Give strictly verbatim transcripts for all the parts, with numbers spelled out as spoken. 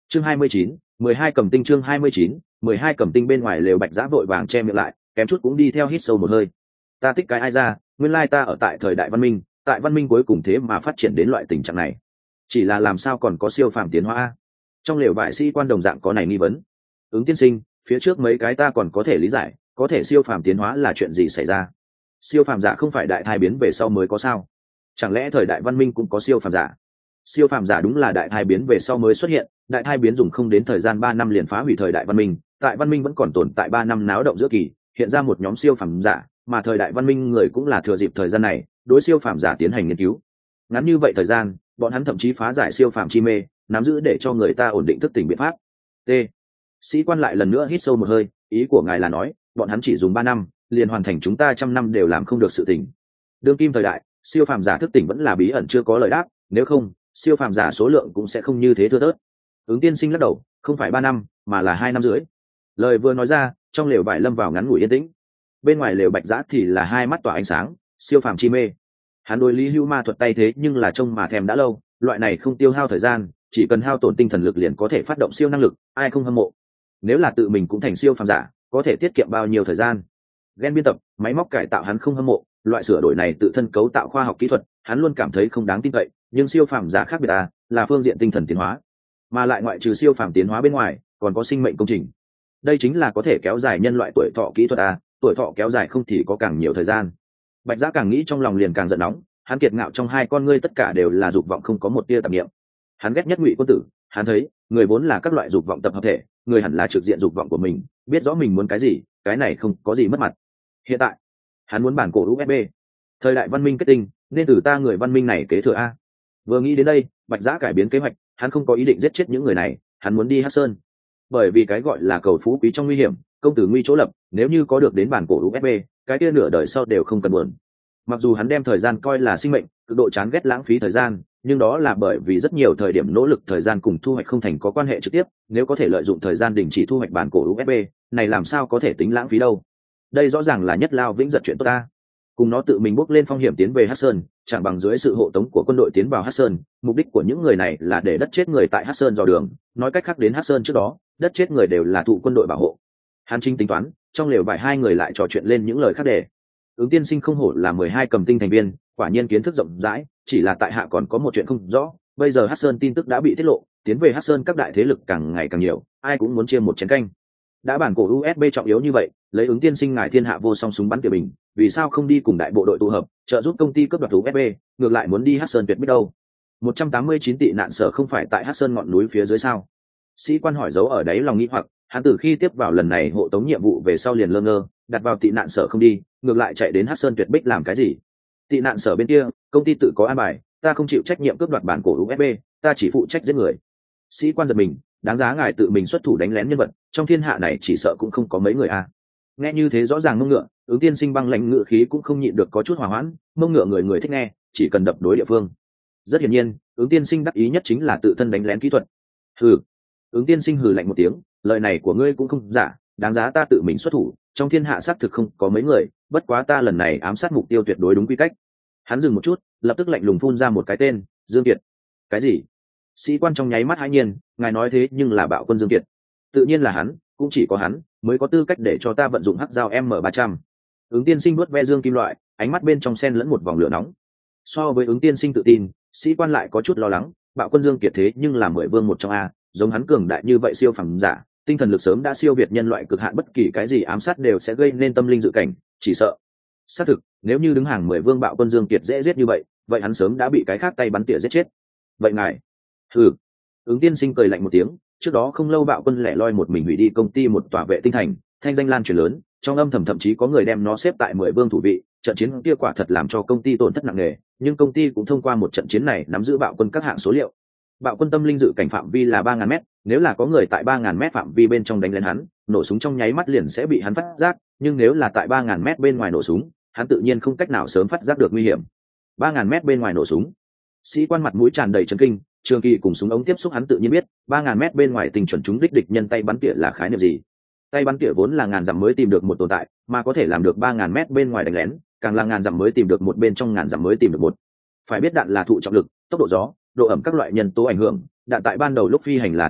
chương hai mươi chín, mười hai cầm tinh. Chương hai mươi chín, mười hai cầm tinh. Bên ngoài lều Bạch Giã vội vàng che miệng lại, kém chút cũng đi theo hít sâu một hơi. Ta thích cái ai ra, nguyên lai ta ở tại thời đại văn minh, tại văn minh cuối cùng thế mà phát triển đến loại tình trạng này. Chỉ là làm sao còn có siêu phàm tiến hóa? Trong lều vải sĩ quan đồng dạng có này nghi vấn. Ứng tiên sinh, phía trước mấy cái ta còn có thể lý giải, có thể siêu phàm tiến hóa là chuyện gì xảy ra? Siêu phàm giả không phải đại thai biến về sau mới có sao? Chẳng lẽ thời đại văn minh cũng có siêu phàm giả? Siêu phàm giả đúng là đại thai biến về sau mới xuất hiện, đại thai biến dùng không đến thời gian ba năm liền phá hủy thời đại văn minh, tại văn minh vẫn còn tồn tại ba năm náo động giữa kỳ, hiện ra một nhóm siêu phàm giả, mà thời đại văn minh người cũng là thừa dịp thời gian này, đối siêu phàm giả tiến hành nghiên cứu. Ngắn như vậy thời gian, bọn hắn thậm chí phá giải siêu phàm chi mê, nắm giữ để cho người ta ổn định thức tỉnh biện pháp. T. Sĩ quan lại lần nữa hít sâu một hơi, ý của ngài là nói, bọn hắn chỉ dùng ba năm, liền hoàn thành chúng ta trăm năm đều làm không được sự tỉnh. Đương kim thời đại, siêu phàm giả thức tỉnh vẫn là bí ẩn chưa có lời đáp, nếu không, siêu phàm giả số lượng cũng sẽ không như thế thưa thớt. Ứng tiên sinh lắc đầu, không phải ba năm, mà là hai năm rưỡi. Lời vừa nói ra, trong lều vải lâm vào ngắn ngủi yên tĩnh. Bên ngoài lều Bạch Giã thì là hai mắt tỏa ánh sáng, siêu phàm chi mê. Hắn đối Lý Hưu ma thuật tay thế nhưng là trông mà thèm đã lâu, loại này không tiêu hao thời gian, chỉ cần hao tổn tinh thần lực liền có thể phát động siêu năng lực, ai không hâm mộ. Nếu là tự mình cũng thành siêu phàm giả, có thể tiết kiệm bao nhiêu thời gian. Gen biên tập, máy móc cải tạo hắn không hâm mộ, loại sửa đổi này tự thân cấu tạo khoa học kỹ thuật, hắn luôn cảm thấy không đáng tin cậy, nhưng siêu phàm giả khác biệt à, là phương diện tinh thần tiến hóa, mà lại ngoại trừ siêu phàm tiến hóa bên ngoài, còn có sinh mệnh công trình. Đây chính là có thể kéo dài nhân loại tuổi thọ kỹ thuật à, tuổi thọ kéo dài không thì có càng nhiều thời gian. Bạch Giã càng nghĩ trong lòng liền càng giận nóng, hắn kiệt ngạo trong hai con ngươi tất cả đều là dục vọng không có một tia tạp niệm. Hắn ghét nhất Ngụy Quân Tử, hắn thấy, người vốn là các loại dục vọng tập hợp thể, người hẳn là trực diện dục vọng của mình, biết rõ mình muốn cái gì, cái này không có gì mất mặt. Hiện tại, hắn muốn bản cổ u ét bê. Thời đại văn minh kết tinh, nên từ ta người văn minh này kế thừa a. Vừa nghĩ đến đây, Bạch Giã cải biến kế hoạch, hắn không có ý định giết chết những người này, hắn muốn đi Hắc Sơn. Bởi vì cái gọi là cầu phú quý trong nguy hiểm, công tử nguy chỗ lập, nếu như có được đến bản cổ u ét bê, cái kia nửa đời sau đều không cần buồn. Mặc dù hắn đem thời gian coi là sinh mệnh, cực độ chán ghét lãng phí thời gian, nhưng đó là bởi vì rất nhiều thời điểm nỗ lực thời gian cùng thu hoạch không thành có quan hệ trực tiếp, nếu có thể lợi dụng thời gian đình chỉ thu hoạch bản cổ u ét bê, này làm sao có thể tính lãng phí đâu. Đây rõ ràng là nhất lao vĩnh giật chuyện tốt ta. Cùng nó tự mình bước lên phong hiểm tiến về Hắc Sơn, chẳng bằng dưới sự hộ tống của quân đội tiến vào Hắc Sơn, mục đích của những người này là để đất chết người tại Hắc Sơn dò đường, nói cách khác đến Hắc Sơn trước đó, đất chết người đều là thụ quân đội bảo hộ. Hàn Trinh tính toán, trong lều vải hai người lại trò chuyện lên những lời khác đề. Ứng tiên sinh không hổ là mười hai cầm tinh thành viên, quả nhiên kiến thức rộng rãi, chỉ là tại hạ còn có một chuyện không rõ, bây giờ Hắc Sơn tin tức đã bị tiết lộ, tiến về Hắc Sơn các đại thế lực càng ngày càng nhiều, ai cũng muốn chia một chén canh. Đã bản cổ u ét bê trọng yếu như vậy, lấy Ứng tiên sinh ngài thiên hạ vô song súng bắn tiểu bình, vì sao không đi cùng đại bộ đội tụ hợp, trợ giúp công ty cướp đoạt u ét bê, ngược lại muốn đi Hắc Sơn tuyệt biết đâu? một trăm tám mươi chín tị nạn sở không phải tại Hắc Sơn ngọn núi phía dưới sao? Sĩ quan hỏi dấu ở đấy lòng nghĩ hoặc, hắn từ khi tiếp vào lần này hộ tống nhiệm vụ về sau liền lơ ngơ, đặt vào tị nạn sở không đi, ngược lại chạy đến Hắc Sơn tuyệt bích làm cái gì? Tị nạn sở bên kia, công ty tự có an bài, ta không chịu trách nhiệm cướp đoạt bản cổ u ét bê, ta chỉ phụ trách giết người. Sĩ quan giật mình, đáng giá ngài tự mình xuất thủ đánh lén nhân vật, trong thiên hạ này chỉ sợ cũng không có mấy người a. Nghe như thế rõ ràng mông ngựa, Ứng tiên sinh băng lãnh ngựa khí cũng không nhịn được có chút hòa hoãn, mông ngựa người người thích nghe, chỉ cần đập đối địa phương. Rất hiển nhiên, Ứng tiên sinh đắc ý nhất chính là tự thân đánh lén kỹ thuật. Hừ. Ứng tiên sinh hừ lạnh một tiếng, lời này của ngươi cũng không giả, đáng giá ta tự mình xuất thủ, trong thiên hạ xác thực không có mấy người, bất quá ta lần này ám sát mục tiêu tuyệt đối đúng quy cách. Hắn dừng một chút, lập tức lạnh lùng phun ra một cái tên, Dương Kiệt. Cái gì? Sĩ quan trong nháy mắt hãi nhiên, ngài nói thế nhưng là Bạo Quân Dương Kiệt. Tự nhiên là hắn, cũng chỉ có hắn mới có tư cách để cho ta vận dụng hắc dao M ba trăm. Ứng tiên sinh nuốt ve dương kim loại, ánh mắt bên trong sen lẫn một vòng lửa nóng. So với Ứng tiên sinh tự tin, sĩ quan lại có chút lo lắng, Bạo Quân Dương Kiệt thế nhưng là mười vương một trong a, giống hắn cường đại như vậy siêu phàm giả, tinh thần lực sớm đã siêu việt nhân loại cực hạn, bất kỳ cái gì ám sát đều sẽ gây nên tâm linh dự cảnh, chỉ sợ. Xác thực, nếu như đứng hàng mười vương Bạo Quân Dương Kiệt dễ giết như vậy, vậy hắn sớm đã bị cái khác tay bắn tỉa giết chết. Vậy ngài? Hừ. Ứng tiên sinh cười lạnh một tiếng, trước đó không lâu Bạo Quân lẻ loi một mình hủy đi công ty một tòa vệ tinh thành, thanh danh lan truyền lớn, trong âm thầm thậm chí có người đem nó xếp tại mười vương thủ vị, trận chiến kia quả thật làm cho công ty tổn thất nặng nề, nhưng công ty cũng thông qua một trận chiến này nắm giữ Bạo Quân các hạng số liệu. Bạo Quân tâm linh dự cảnh phạm vi là ba ngàn mét, nếu là có người tại ba ngàn mét phạm vi bên trong đánh lên hắn, nổ súng trong nháy mắt liền sẽ bị hắn phát giác, nhưng nếu là tại ba ngàn mét bên ngoài nổ súng, hắn tự nhiên không cách nào sớm phát giác được nguy hiểm. ba ngàn mét bên ngoài nổ súng. Sĩ quan mặt mũi tràn đầy chấn kinh, Trường Kỳ cùng súng ống tiếp xúc hắn tự nhiên biết, ba ngàn mét bên ngoài tình chuẩn chúng đích địch nhân tay bắn tỉa là khái niệm gì. Tay bắn tỉa vốn là ngàn dặm mới tìm được một tồn tại, mà có thể làm được ba ngàn mét bên ngoài đánh lén, càng là ngàn dặm mới tìm được một bên trong ngàn dặm mới tìm được một. Phải biết đạn là thụ trọng lực, tốc độ gió, độ ẩm các loại nhân tố ảnh hưởng, đạn tại ban đầu lúc phi hành là thẳng tắp,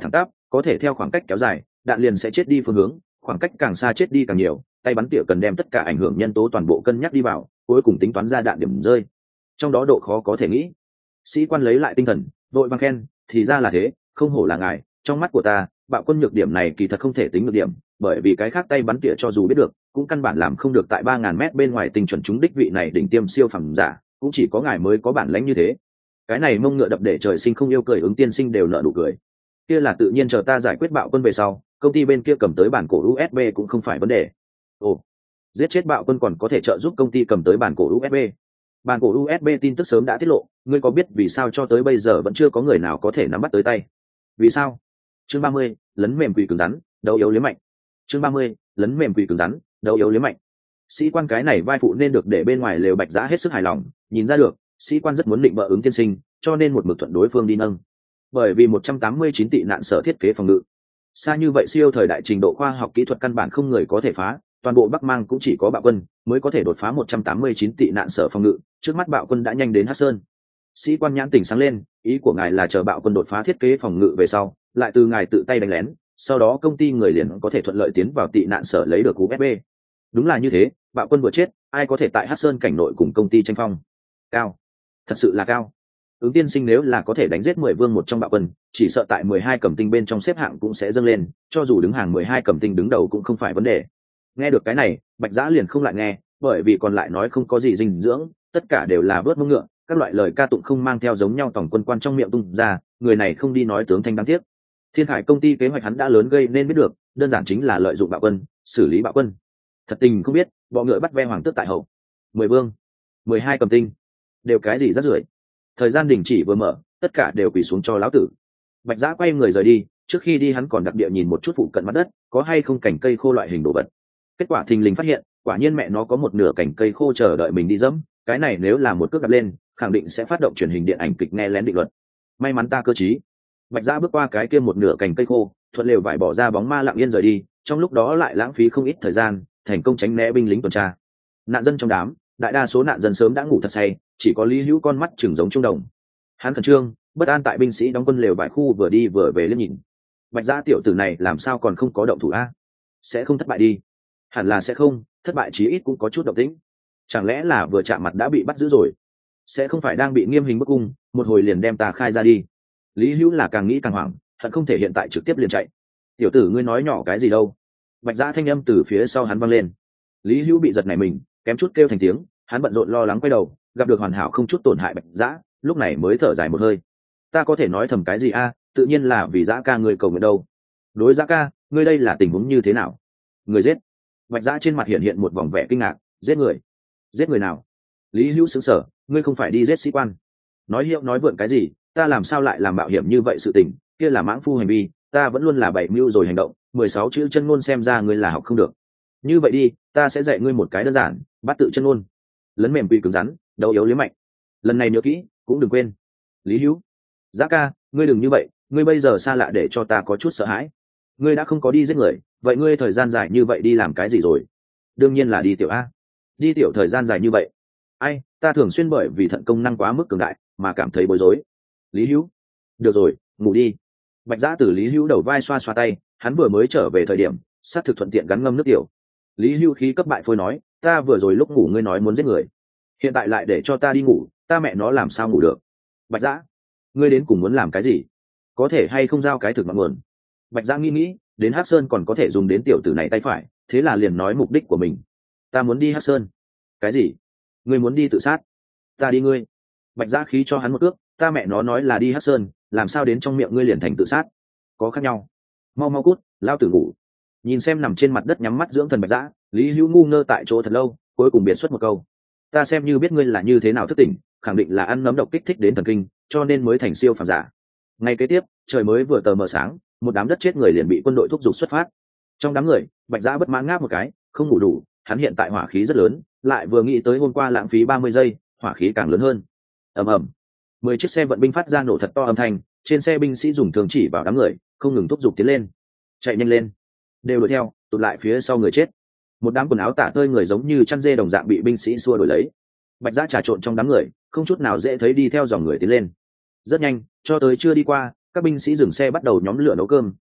có thể theo khoảng cách kéo dài đạn liền sẽ chết đi phương hướng, khoảng cách càng xa chết đi càng nhiều. Tay bắn tỉa cần đem tất cả ảnh hưởng nhân tố toàn bộ cân nhắc đi vào, cuối cùng tính toán ra đạn điểm rơi, trong đó độ khó có thể nghĩ. Sĩ quan lấy lại tinh thần, vội vàng khen, thì ra là thế, không hổ là ngài. Trong mắt của ta, bạo quân nhược điểm này kỳ thật không thể tính nhược điểm, bởi vì cái khác tay bắn tỉa cho dù biết được cũng căn bản làm không được tại ba ngàn mét bên ngoài tinh chuẩn trúng đích. Vị này đỉnh tiêm siêu phẩm giả cũng chỉ có ngài mới có bản lãnh như thế. Cái này mông ngựa đập để trời sinh không yêu cười, Ứng tiên sinh đều nợ nụ cười. Kia là tự nhiên, chờ ta giải quyết bạo quân về sau, công ty bên kia cầm tới bản cổ u ét bê cũng không phải vấn đề. Ồ, giết chết bạo quân còn có thể trợ giúp công ty cầm tới bản cổ u ét bê. Bản cổ u ét bê tin tức sớm đã tiết lộ, ngươi có biết vì sao cho tới bây giờ vẫn chưa có người nào có thể nắm bắt tới tay? Vì sao? Chương ba mươi, lấn mềm quỳ cứng rắn, đấu yếu liếm mạnh. Chương ba mươi, lấn mềm quỳ cứng rắn, đấu yếu liếm mạnh. Sĩ quan cái này vai phụ nên được để bên ngoài lều Bạch Giã hết sức hài lòng, nhìn ra được, sĩ quan rất muốn định vợ Ứng tiên sinh, cho nên một mực thuận đối phương đi nâng. Bởi vì một trăm tám mươi chín tị nạn sở thiết kế phòng ngự xa như vậy, siêu thời đại trình độ khoa học kỹ thuật căn bản không người có thể phá, toàn bộ Bắc Mang cũng chỉ có bạo quân mới có thể đột phá một trăm tám mươi chín tị nạn sở phòng ngự. Trước mắt bạo quân đã nhanh đến Hắc Sơn. Sĩ quan nhãn tỉnh sáng lên, ý của ngài là chờ bạo quân đột phá thiết kế phòng ngự về sau, lại từ ngài tự tay đánh lén, sau đó công ty người liền có thể thuận lợi tiến vào tị nạn sở lấy được u ét bê. Đúng là như thế, bạo quân vừa chết, ai có thể tại Hắc Sơn cảnh nội cùng công ty tranh phong? Cao, thật sự là cao. Ứng tiên sinh nếu là có thể đánh giết mười vương một trong bạo quân, chỉ sợ tại mười hai cầm tinh bên trong xếp hạng cũng sẽ dâng lên, cho dù đứng hàng mười hai cầm tinh đứng đầu cũng không phải vấn đề. Nghe được cái này, Bạch Giã liền không lại nghe, bởi vì còn lại nói không có gì dinh dưỡng, tất cả đều là vớt mông ngựa, các loại lời ca tụng không mang theo giống nhau tổng quân quan trong miệng tung ra, người này không đi nói tướng thanh đáng tiếc. Thiên Hải công ty kế hoạch hắn đã lớn gây nên biết được, đơn giản chính là lợi dụng bạo quân, xử lý bạo quân. Thật tình không biết, bọ ngựa bắt ve hoàng tước tại hậu. Mười vương, mười hai cầm tinh, đều cái gì rắc rưởi. Thời gian đình chỉ vừa mở, tất cả đều quỳ xuống cho lão tử. Bạch Giã quay người rời đi, trước khi đi hắn còn đặc địa nhìn một chút phụ cận mặt đất có hay không cành cây khô loại hình đồ vật. Kết quả thình lình phát hiện, quả nhiên mẹ nó có một nửa cành cây khô chờ đợi mình đi dẫm. Cái này nếu là một cước đạp lên, khẳng định sẽ phát động truyền hình điện ảnh kịch nghe lén định luật. May mắn ta cơ trí. Bạch Giã bước qua cái kia một nửa cành cây khô, thuận lều vải bỏ ra bóng ma lặng yên rời đi, trong lúc đó lại lãng phí không ít thời gian, thành công tránh né binh lính tuần tra. Nạn dân trong đám, đại đa số nạn dân sớm đã ngủ thật say, chỉ có Lý Hữu con mắt chừng giống trung đồng. Hắn khẩn trương, bất an tại binh sĩ đóng quân lều vải khu vừa đi vừa về liếc nhìn. Bạch Giã tiểu tử này làm sao còn không có động thủ a? Sẽ không thất bại đi? Hẳn là sẽ không, thất bại chí ít cũng có chút động tĩnh. Chẳng lẽ là vừa chạm mặt đã bị bắt giữ rồi? Sẽ không phải đang bị nghiêm hình bức cung, một hồi liền đem ta khai ra đi? Lý Hữu là càng nghĩ càng hoảng, hận không thể hiện tại trực tiếp liền chạy. Tiểu tử ngươi nói nhỏ cái gì đâu? Bạch Giã thanh âm từ phía sau hắn vang lên. Lý Hữu bị giật nảy mình, kém chút kêu thành tiếng, hắn bận rộn lo lắng quay đầu, gặp được hoàn hảo không chút tổn hại Bạch Giã, lúc này mới thở dài một hơi. Ta có thể nói thầm cái gì a? Tự nhiên là vì Giã ca ngươi cầu nguyện đâu. Đối Giã ca, ngươi đây là tình huống như thế nào? Người giết? Bạch Giã trên mặt hiện hiện một vòng vẻ kinh ngạc. Giết người? Giết người nào? Lý Hữu sững sờ, ngươi không phải đi giết sĩ quan? Nói hiệu nói vượn cái gì? Ta làm sao lại làm mạo hiểm như vậy sự tình? Kia là mãng phu hành vi, ta vẫn luôn là bảy mưu rồi hành động. Mười sáu chữ chân ngôn xem ra ngươi là học không được. Như vậy đi, ta sẽ dạy ngươi một cái đơn giản, bắt tự chân ngôn. Lấn mềm quỳ cứng rắn, đấu yếu liếm mạnh. Lần này nhớ kỹ, cũng đừng quên. Lý Hữu, Giã ca, ngươi đừng như vậy, ngươi bây giờ xa lạ để cho ta có chút sợ hãi. Ngươi đã không có đi giết người, vậy ngươi thời gian dài như vậy đi làm cái gì rồi? Đương nhiên là đi tiểu a. Đi tiểu thời gian dài như vậy. Ai, ta thường xuyên bởi vì thận công năng quá mức cường đại mà cảm thấy bối rối. Lý Hữu, được rồi, ngủ đi. Bạch Giã từ Lý Hữu đầu vai xoa xoa tay, hắn vừa mới trở về thời điểm sát thực thuận tiện gắn ngâm nước tiểu. Lý Hữu khí cấp bại phôi nói, ta vừa rồi lúc ngủ ngươi nói muốn giết người, hiện tại lại để cho ta đi ngủ, ta mẹ nó làm sao ngủ được? Bạch Giã, ngươi đến cùng muốn làm cái gì? Có thể hay không giao cái thực ngọn nguồn? Bạch Giã nghĩ nghĩ, đến Hắc Sơn còn có thể dùng đến tiểu tử này tay phải, thế là liền nói mục đích của mình. Ta muốn đi Hắc Sơn. Cái gì? Ngươi muốn đi tự sát? Ta đi ngươi. Bạch Giã khí cho hắn một ước, ta mẹ nó nói là đi Hắc Sơn, làm sao đến trong miệng ngươi liền thành tự sát? Có khác nhau. Mau mau cút, lao tử ngủ. Nhìn xem nằm trên mặt đất nhắm mắt dưỡng thần Bạch Giã, Lý Hữu ngu ngơ tại chỗ thật lâu, cuối cùng biệt xuất một câu. Ta xem như biết ngươi là như thế nào thức tỉnh, khẳng định là ăn nấm độc kích thích đến thần kinh, cho nên mới thành siêu phàm giả. Ngay kế tiếp, trời mới vừa tờ mờ sáng, một đám đất chết người liền bị quân đội thúc giục xuất phát. Trong đám người, Bạch Giã bất mãn ngáp một cái, không ngủ đủ, hắn hiện tại hỏa khí rất lớn, lại vừa nghĩ tới hôm qua lãng phí ba mươi giây, hỏa khí càng lớn hơn. Ầm ầm, mười chiếc xe vận binh phát ra nổ thật to âm thanh, trên xe binh sĩ dùng thương chỉ vào đám người, không ngừng thúc giục tiến lên. Chạy nhanh lên, đều đuổi theo, tụt lại phía sau người chết. Một đám quần áo tả tơi người giống như chăn dê đồng dạng bị binh sĩ xua đuổi lấy. Bạch Giã trà trộn trong đám người, không chút nào dễ thấy đi theo dòng người tiến lên. Rất nhanh, cho tới chưa đi qua, các binh sĩ dừng xe bắt đầu nhóm lửa nấu cơm,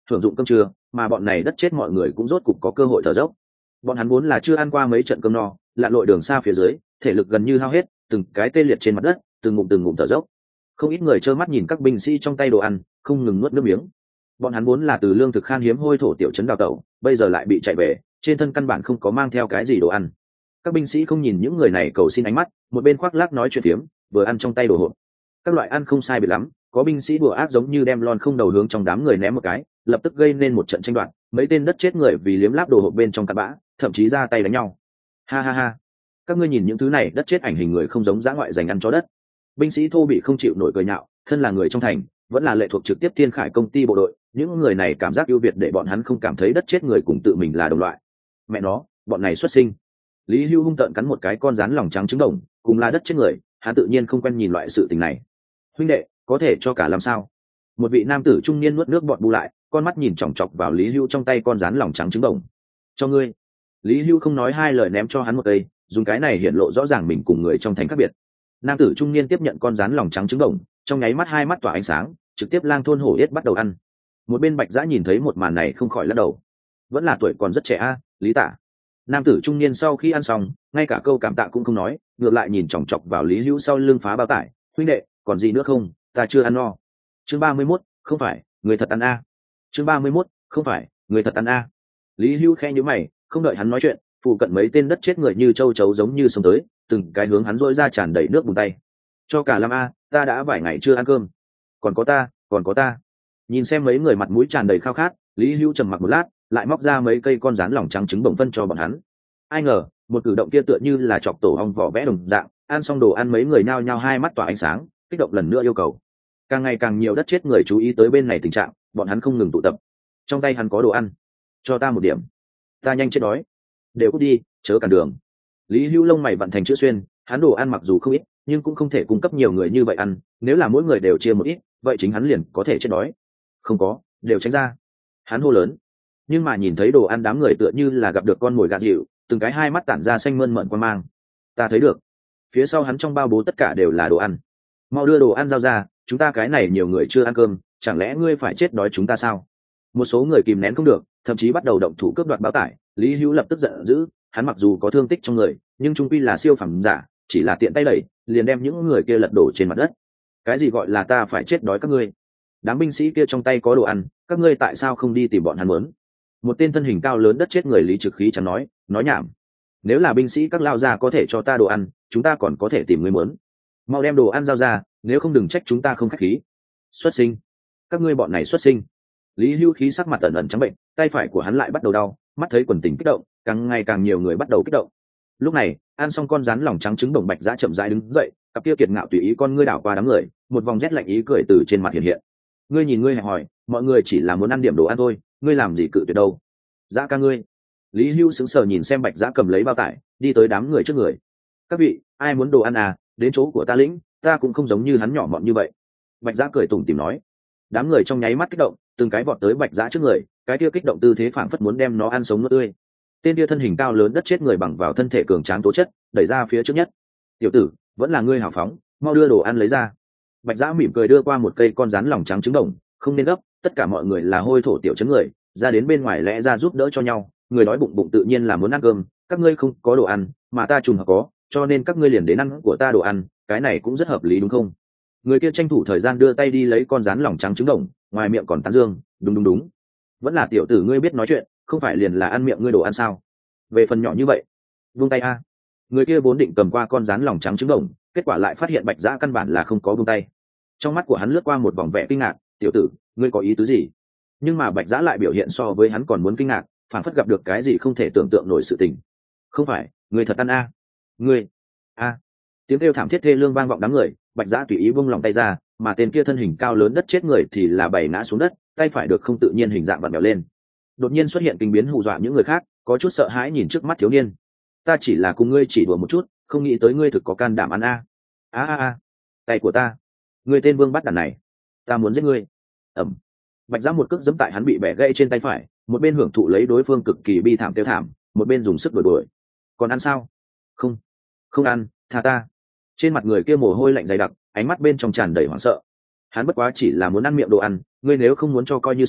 hưởng dụng cơm trưa, mà bọn này đất chết mọi người cũng rốt cục có cơ hội thở dốc. Bọn hắn vốn là chưa ăn qua mấy trận cơm no, lặn lội đường xa phía dưới, thể lực gần như hao hết, từng cái tê liệt trên mặt đất, từng ngụm từng ngụm thở dốc. Không ít người trơ mắt nhìn các binh sĩ trong tay đồ ăn, không ngừng nuốt nước miếng. Bọn hắn vốn là từ lương thực khan hiếm hôi thổ tiểu trấn đào tẩu, bây giờ lại bị chạy về, trên thân căn bản không có mang theo cái gì đồ ăn. Các binh sĩ không nhìn những người này cầu xin ánh mắt, một bên khoác lác nói chuyện phiếm, vừa ăn trong tay đồ hộp. Các loại ăn không sai biệt lắm, có binh sĩ đùa ác giống như đem lon không đầu hướng trong đám người ném một cái, lập tức gây nên một trận tranh đoạt, mấy tên đất chết người vì liếm láp đồ hộp bên trong cặn bã, thậm chí ra tay đánh nhau. Ha ha ha, các ngươi nhìn những thứ này đất chết ảnh hình người không giống dã ngoại dành ăn chó đất. Binh sĩ thô bị không chịu nổi cười nhạo, thân là người trong thành, vẫn là lệ thuộc trực tiếp Thiên Khải công ty bộ đội, những người này cảm giác ưu việt để bọn hắn không cảm thấy đất chết người cùng tự mình là đồng loại. Mẹ nó, bọn này xuất sinh. Lý Hưu hung tợn cắn một cái con rắn lòng trắng trứng đồng, cùng là đất chết người, hắn tự nhiên không quen nhìn loại sự tình này. Huynh đệ, có thể cho cả làm sao? Một vị nam tử trung niên nuốt nước bọt bu lại, con mắt nhìn chòng chọc vào Lý Hưu trong tay con rắn lòng trắng trứng đồng. Cho ngươi. Lý Hưu không nói hai lời ném cho hắn một cây, dùng cái này hiện lộ rõ ràng mình cùng người trong thành khác biệt. Nam tử trung niên tiếp nhận con rắn lòng trắng trứng đồng, trong nháy mắt hai mắt tỏa ánh sáng, trực tiếp lang thôn hổ yết bắt đầu ăn. Một bên Bạch Giã nhìn thấy một màn này không khỏi lắc đầu. Vẫn là tuổi còn rất trẻ a, Lý Tả. Nam tử trung niên sau khi ăn xong, ngay cả câu cảm tạ cũng không nói, ngược lại nhìn chòng chọc vào Lý Hữu sau lưng phá bao tải. Huynh đệ, còn gì nữa không? Ta chưa ăn no. Chương ba mươi mốt, không phải, người thật ăn a. Chương ba mươi mốt, không phải, người thật ăn a. Lý Hữu khẽ nhíu mày, không đợi hắn nói chuyện, phụ cận mấy tên đất chết người như châu chấu giống như xông tới, từng cái hướng hắn rỗi ra tràn đầy nước bùn tay. Cho cả Lam a, ta đã vài ngày chưa ăn cơm. Còn có ta, còn có ta. Nhìn xem mấy người mặt mũi tràn đầy khao khát, Lý Hữu trầm mặc một lát, lại móc ra mấy cây con rán lòng trắng trứng bổng phân cho bọn hắn. Ai ngờ, một cử động kia tựa như là chọc tổ ong vỏ vẽ đồng dạng, ăn xong đồ ăn mấy người nhao nhao hai mắt tỏa ánh sáng, kích động lần nữa yêu cầu. Càng ngày càng nhiều đất chết người chú ý tới bên này tình trạng, bọn hắn không ngừng tụ tập. Trong tay hắn có đồ ăn, cho ta một điểm, ta nhanh chết đói. Đều cút đi, chớ cản đường. Lý Hữu lông mày vặn thành chữ xuyên, hắn đồ ăn mặc dù không ít, nhưng cũng không thể cung cấp nhiều người như vậy ăn, nếu là mỗi người đều chia một ít, vậy chính hắn liền có thể chết đói. Không có, đều tránh ra. Hắn hô lớn. Nhưng mà nhìn thấy đồ ăn đám người tựa như là gặp được con mồi gà dịu, từng cái hai mắt tản ra xanh mơn mởn quan mang. Ta thấy được, phía sau hắn trong bao bố tất cả đều là đồ ăn. Mau đưa đồ ăn giao ra, chúng ta cái này nhiều người chưa ăn cơm, chẳng lẽ ngươi phải chết đói chúng ta sao? Một số người kìm nén không được, thậm chí bắt đầu động thủ cướp đoạt bao tải. Lý Hữu lập tức giận dữ, hắn mặc dù có thương tích trong người, nhưng trung quy là siêu phẩm giả, chỉ là tiện tay đẩy, liền đem những người kia lật đổ trên mặt đất. Cái gì gọi là ta phải chết đói các ngươi? Đám binh sĩ kia trong tay có đồ ăn, các ngươi tại sao không đi tìm bọn hắn muốn? Một tên thân hình cao lớn đất chết người Lý Trực Khí chẳng nói, nói nhảm. Nếu là binh sĩ các lao gia có thể cho ta đồ ăn, chúng ta còn có thể tìm người muốn. Mau đem đồ ăn giao ra, nếu không đừng trách chúng ta không khách khí. Xuất sinh, các ngươi bọn này xuất sinh. Lý Hữu khí sắc mặt ẩn ẩn trắng bệnh, tay phải của hắn lại bắt đầu đau, mắt thấy quần tình kích động, càng ngày càng nhiều người bắt đầu kích động. Lúc này, ăn xong con rắn lòng trắng trứng đồng Bạch Giã chậm rãi đứng dậy, cặp kia kiệt ngạo tùy ý con ngươi đảo qua đám người, một vòng rét lạnh ý cười từ trên mặt hiện hiện. Ngươi nhìn ngươi hẹp hỏi, mọi người chỉ là muốn ăn điểm đồ ăn thôi, ngươi làm gì cự tuyệt đâu? Giã ca ngươi. Lý Hữu sững sờ nhìn xem Bạch Giã cầm lấy bao tải, đi tới đám người trước người. Các vị, ai muốn đồ ăn à? Đến chỗ của ta lĩnh, ta cũng không giống như hắn nhỏ mọn như vậy. Bạch Giã cười tủm tỉm nói. Đám người trong nháy mắt kích động, từng cái vọt tới Bạch Giã trước người, cái kia kích động tư thế phảng phất muốn đem nó ăn sống nuốt tươi. Tên kia thân hình cao lớn đất chết người bằng vào thân thể cường tráng tố chất, đẩy ra phía trước nhất. Tiểu tử, vẫn là ngươi hào phóng, mau đưa đồ ăn lấy ra. Bạch Giã mỉm cười đưa qua một cây con rắn lòng trắng trứng đồng, không nên gấp, tất cả mọi người là hôi thổ tiểu chấn người, ra đến bên ngoài lẽ ra giúp đỡ cho nhau, người đói bụng bụng tự nhiên là muốn ăn cơm, các ngươi không có đồ ăn, mà ta trùng hợp có, cho nên các ngươi liền đến ăn của ta đồ ăn, cái này cũng rất hợp lý đúng không? Người kia tranh thủ thời gian đưa tay đi lấy con rắn lòng trắng trứng đồng, ngoài miệng còn tán dương, đúng đúng đúng, vẫn là tiểu tử ngươi biết nói chuyện, không phải liền là ăn miệng ngươi đồ ăn sao? Về phần nhỏ như vậy, vung tay a. Người kia vốn định cầm qua con rắn lòng trắng trứng đồng, kết quả lại phát hiện Bạch Giã căn bản là không có vung tay. Trong mắt của hắn lướt qua một vòng vẻ kinh ngạc, tiểu tử, ngươi có ý tứ gì? Nhưng mà Bạch Giã lại biểu hiện so với hắn còn muốn kinh ngạc, phản phất gặp được cái gì không thể tưởng tượng nổi sự tình. Không phải, ngươi thật ăn a? Ngươi a? Tiếng kêu thảm thiết thê lương vang vọng đám người, Bạch Giã tùy ý vung lòng tay ra, mà tên kia thân hình cao lớn đất chết người thì là bày ngã xuống đất, tay phải được không tự nhiên hình dạng vặn vẹo lên. Đột nhiên xuất hiện kinh biến hù dọa những người khác, có chút sợ hãi nhìn trước mắt thiếu niên. Ta chỉ là cùng ngươi chỉ đùa một chút, không nghĩ tới ngươi thực có can đảm ăn a. A a a, tay của ta, ngươi tên vương bắt đàn này, ta muốn giết ngươi. Ẩm. Bạch Giã một cước giẫm tại hắn bị bẻ gãy trên tay phải, một bên hưởng thụ lấy đối phương cực kỳ bi thảm tiêu thảm, một bên dùng sức đuổi đuổi. Còn ăn sao? Không, không ăn, tha ta. Trên mặt người kia mồ hôi lạnh dày đặc, ánh mắt bên trong tràn đầy hoảng sợ. Hắn bất quá chỉ là muốn ăn miệng đồ ăn, ngươi nếu không muốn cho coi như xong,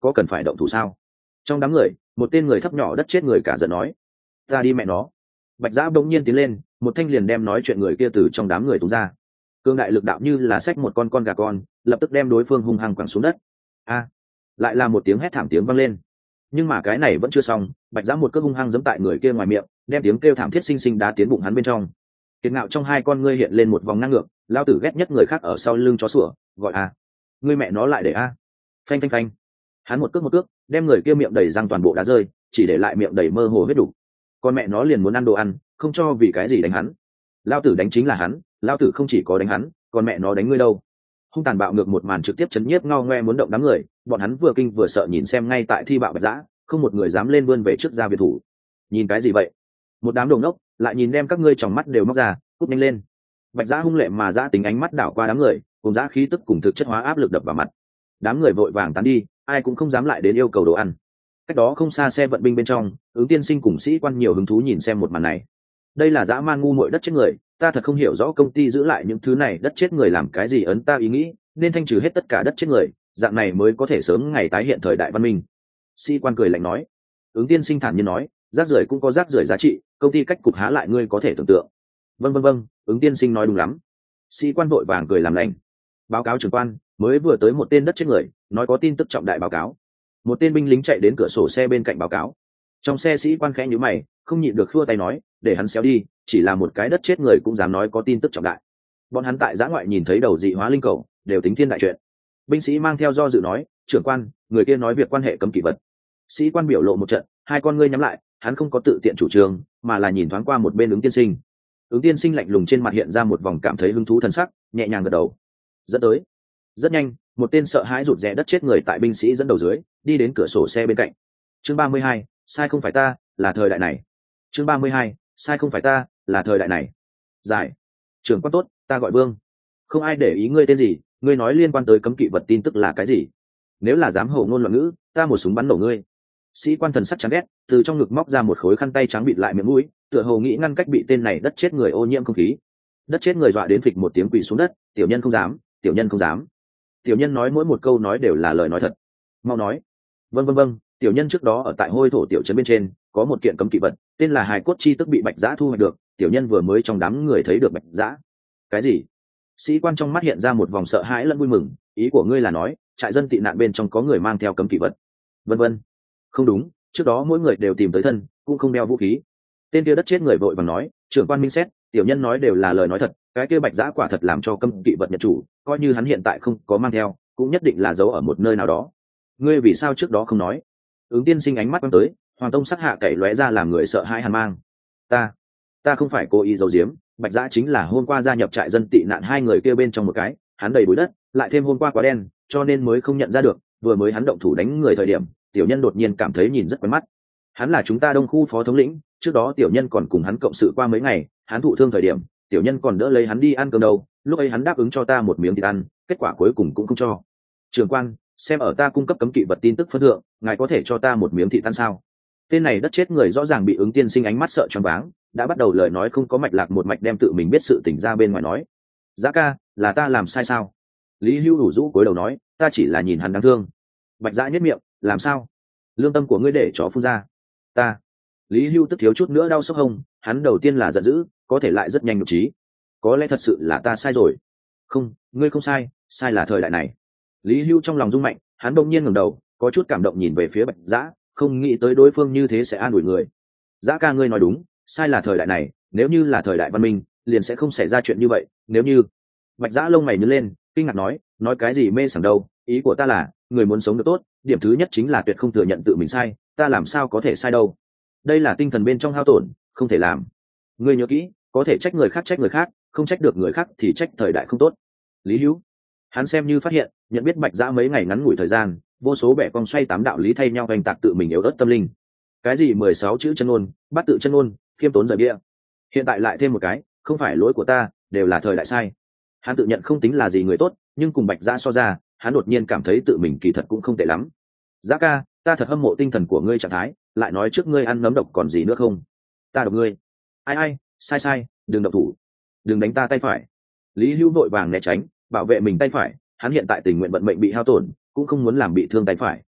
có cần phải động thủ sao? Trong đám người, một tên người thấp nhỏ đất chết người cả giận nói. Ta đi mẹ nó. Bạch Giã bỗng nhiên tiến lên, một thanh liền đem nói chuyện người kia từ trong đám người tung ra. Cương đại lực đạo như là xách một con con gà con, lập tức đem đối phương hung hăng quẳng xuống đất. A! Lại là một tiếng hét thảm tiếng vang lên. Nhưng mà cái này vẫn chưa xong, Bạch Giã một cước hung hăng giẫm tại người kia ngoài miệng, đem tiếng kêu thảm thiết sinh sinh đá tiến bụng hắn bên trong. Kiệt ngạo trong hai con ngươi hiện lên một vòng năng ngược, lao tử ghét nhất người khác ở sau lưng chó sủa, gọi a. Ngươi mẹ nó lại để a. Phanh phanh phanh. Hắn một cước một cước, đem người kia miệng đầy răng toàn bộ đá rơi, chỉ để lại miệng đầy mơ hồ huyết đủ. Con mẹ nó liền muốn ăn đồ ăn, không cho vì cái gì đánh hắn. Lao tử đánh chính là hắn, lao tử không chỉ có đánh hắn, còn mẹ nó đánh ngươi đâu. Hung tàn bạo ngược một màn trực tiếp chấn nhiếp ngao ngoe muốn động đám người, bọn hắn vừa kinh vừa sợ nhìn xem ngay tại thi bạo Bạch Giã, không một người dám lên vươn về trước ra biệt thủ. Nhìn cái gì vậy? Một đám đồ ngốc, lại nhìn đem các ngươi tròng mắt đều móc ra, cút nhanh lên. Bạch Giã hung lệ mà Giã tính ánh mắt đảo qua đám người, cùng Giã khí tức cùng thực chất hóa áp lực đập vào mặt. Đám người vội vàng tán đi, ai cũng không dám lại đến yêu cầu đồ ăn. Cách đó không xa xe vận binh bên trong, Ứng Tiên Sinh cùng sĩ quan nhiều hứng thú nhìn xem một màn này. Đây là dã man ngu muội đất chết người, ta thật không hiểu rõ công ty giữ lại những thứ này đất chết người làm cái gì. Ấn ta ý nghĩ, nên thanh trừ hết tất cả đất chết người, dạng này mới có thể sớm ngày tái hiện thời đại văn minh. Sĩ quan cười lạnh nói. Ứng Tiên Sinh thản nhiên nói, rác rưởi cũng có rác rưởi giá trị, công ty cách cục há lại ngươi có thể tưởng tượng. Vâng vâng vâng, Ứng Tiên Sinh nói đúng lắm. Sĩ quan vội vàng cười làm lành. Báo cáo trưởng quan, mới vừa tới một tên đất chết người, nói có tin tức trọng đại báo cáo. Một tên binh lính chạy đến cửa sổ xe bên cạnh báo cáo. Trong xe sĩ quan khẽ nhíu mày, không nhịn được khua tay nói, để hắn xéo đi, chỉ là một cái đất chết người cũng dám nói có tin tức trọng đại. Bọn hắn tại giã ngoại nhìn thấy đầu dị hóa linh cầu, đều tính thiên đại chuyện. Binh sĩ mang theo do dự nói, trưởng quan, người kia nói việc quan hệ cấm kỵ vật. Sĩ quan biểu lộ một trận, hai con ngươi nhắm lại, hắn không có tự tiện chủ trương, mà là nhìn thoáng qua một bên Ứng Tiên Sinh. Ứng Tiên Sinh lạnh lùng trên mặt hiện ra một vòng cảm thấy hứng thú thần sắc, nhẹ nhàng gật đầu. Dẫn tới. Rất nhanh, một tên sợ hãi rụt rè đất chết người tại binh sĩ dẫn đầu dưới, đi đến cửa sổ xe bên cạnh. Chương ba mươi hai, sai không phải ta, là thời đại này. Chương ba mươi hai, sai không phải ta, là thời đại này. Giải. Trưởng quan tốt, ta gọi Vương. Không ai để ý ngươi tên gì, ngươi nói liên quan tới cấm kỵ vật tin tức là cái gì? Nếu là dám hổ ngôn loạn ngữ, ta một súng bắn nổ ngươi. Sĩ quan thần sắc chán ghét, từ trong ngực móc ra một khối khăn tay trắng bịt lại miệng mũi, tựa hồ nghĩ ngăn cách bị tên này đất chết người ô nhiễm không khí. Đất chết người dọa đến phịch một tiếng quỳ xuống đất, tiểu nhân không dám, tiểu nhân không dám. Tiểu nhân nói mỗi một câu nói đều là lời nói thật. Mau nói. Vâng vâng vâng, tiểu nhân trước đó ở tại hôi thổ tiểu trấn bên trên có một kiện cấm kỵ vật, tên là hài cốt chi tức bị Bạch Giã thu hoạch được, tiểu nhân vừa mới trong đám người thấy được Bạch Giã. Cái gì? Sĩ quan trong mắt hiện ra một vòng sợ hãi lẫn vui mừng, ý của ngươi là nói trại dân tị nạn bên trong có người mang theo cấm kỵ vật? Vân vân. Không đúng, trước đó mỗi người đều tìm tới thân, cũng không đeo vũ khí. Tên kia đất chết người vội vàng nói, trưởng quan minh xét, tiểu nhân nói đều là lời nói thật, cái kia Bạch Giã quả thật làm cho cấm kỵ vật nhận chủ, coi như hắn hiện tại không có mang theo, cũng nhất định là giấu ở một nơi nào đó. Ngươi vì sao trước đó không nói? Ứng Tiên Sinh ánh mắt quăng tới, Hoàng Tông sắc hạ cậy lóe ra làm người sợ hãi hàn mang. Ta, ta không phải cố ý giấu giếm, Bạch Giã chính là hôm qua gia nhập trại dân tị nạn hai người kia bên trong một cái, hắn đầy bụi đất, lại thêm hôm qua quá đen, cho nên mới không nhận ra được. Vừa mới hắn động thủ đánh người thời điểm, tiểu nhân đột nhiên cảm thấy nhìn rất quen mắt. Hắn là chúng ta Đông khu phó thống lĩnh, trước đó tiểu nhân còn cùng hắn cộng sự qua mấy ngày, hắn thụ thương thời điểm, tiểu nhân còn đỡ lấy hắn đi ăn cơm đâu, lúc ấy hắn đáp ứng cho ta một miếng thịt ăn, kết quả cuối cùng cũng không cho. Trưởng quan, xem ở ta cung cấp cấm kỵ vật tin tức phân thượng, ngài có thể cho ta một miếng thịt ăn sao? Tên này đất chết người rõ ràng bị Ứng Tiên Sinh ánh mắt sợ choáng váng, đã bắt đầu lời nói không có mạch lạc, một mạch đem tự mình biết sự tình ra bên ngoài nói. Giá ca, là ta làm sai sao? Lý Hưu đủ rũ cúi đầu nói, ta chỉ là nhìn hắn đáng thương. Bạch Giã nhếch miệng, làm sao? Lương tâm của ngươi để chó phun ra. Ta. Lý Hưu tức thiếu chút nữa đau sốc hông, hắn đầu tiên là giận dữ, có thể lại rất nhanh nhục trí. Có lẽ thật sự là ta sai rồi. Không, ngươi không sai, sai là thời đại này. Lý Hưu trong lòng rung mạnh, hắn đông nhiên ngẩng đầu, có chút cảm động nhìn về phía Bạch Giã, không nghĩ tới đối phương như thế sẽ an ủi người. Giã ca, ngươi nói đúng, sai là thời đại này, nếu như là thời đại văn minh, liền sẽ không xảy ra chuyện như vậy. Nếu như Bạch Giã lông mày nhướng lên, kinh ngạc nói, nói cái gì mê sảng đâu, ý của ta là, người muốn sống được tốt, điểm thứ nhất chính là tuyệt không thừa nhận tự mình sai, ta làm sao có thể sai đâu. Đây là tinh thần bên trong hao tổn, không thể làm. Ngươi nhớ kỹ, có thể trách người khác trách người khác, không trách được người khác thì trách thời đại không tốt. Lý Hữu, hắn xem như phát hiện, nhận biết Bạch Giã mấy ngày ngắn ngủi thời gian, vô số bẻ cong xoay tám đạo lý thay nhau hành tạc tự mình yếu ớt tâm linh. Cái gì mười sáu chữ chân ngôn, bắt tự chân ngôn, khiêm tốn rời bia. Hiện tại lại thêm một cái, không phải lỗi của ta, đều là thời đại sai. Hắn tự nhận không tính là gì người tốt, nhưng cùng Bạch Giã so ra, hắn đột nhiên cảm thấy tự mình kỳ thật cũng không tệ lắm. Giã ca, ta thật hâm mộ tinh thần của ngươi trạng thái, lại nói trước ngươi ăn nấm độc còn gì nữa không? Ta độc ngươi. Ai ai, sai sai, đừng độc thủ, đừng đánh ta tay phải. Lý Hữu vội vàng né tránh, bảo vệ mình tay phải, hắn hiện tại tình nguyện vận mệnh bị hao tổn, cũng không muốn làm bị thương tay phải.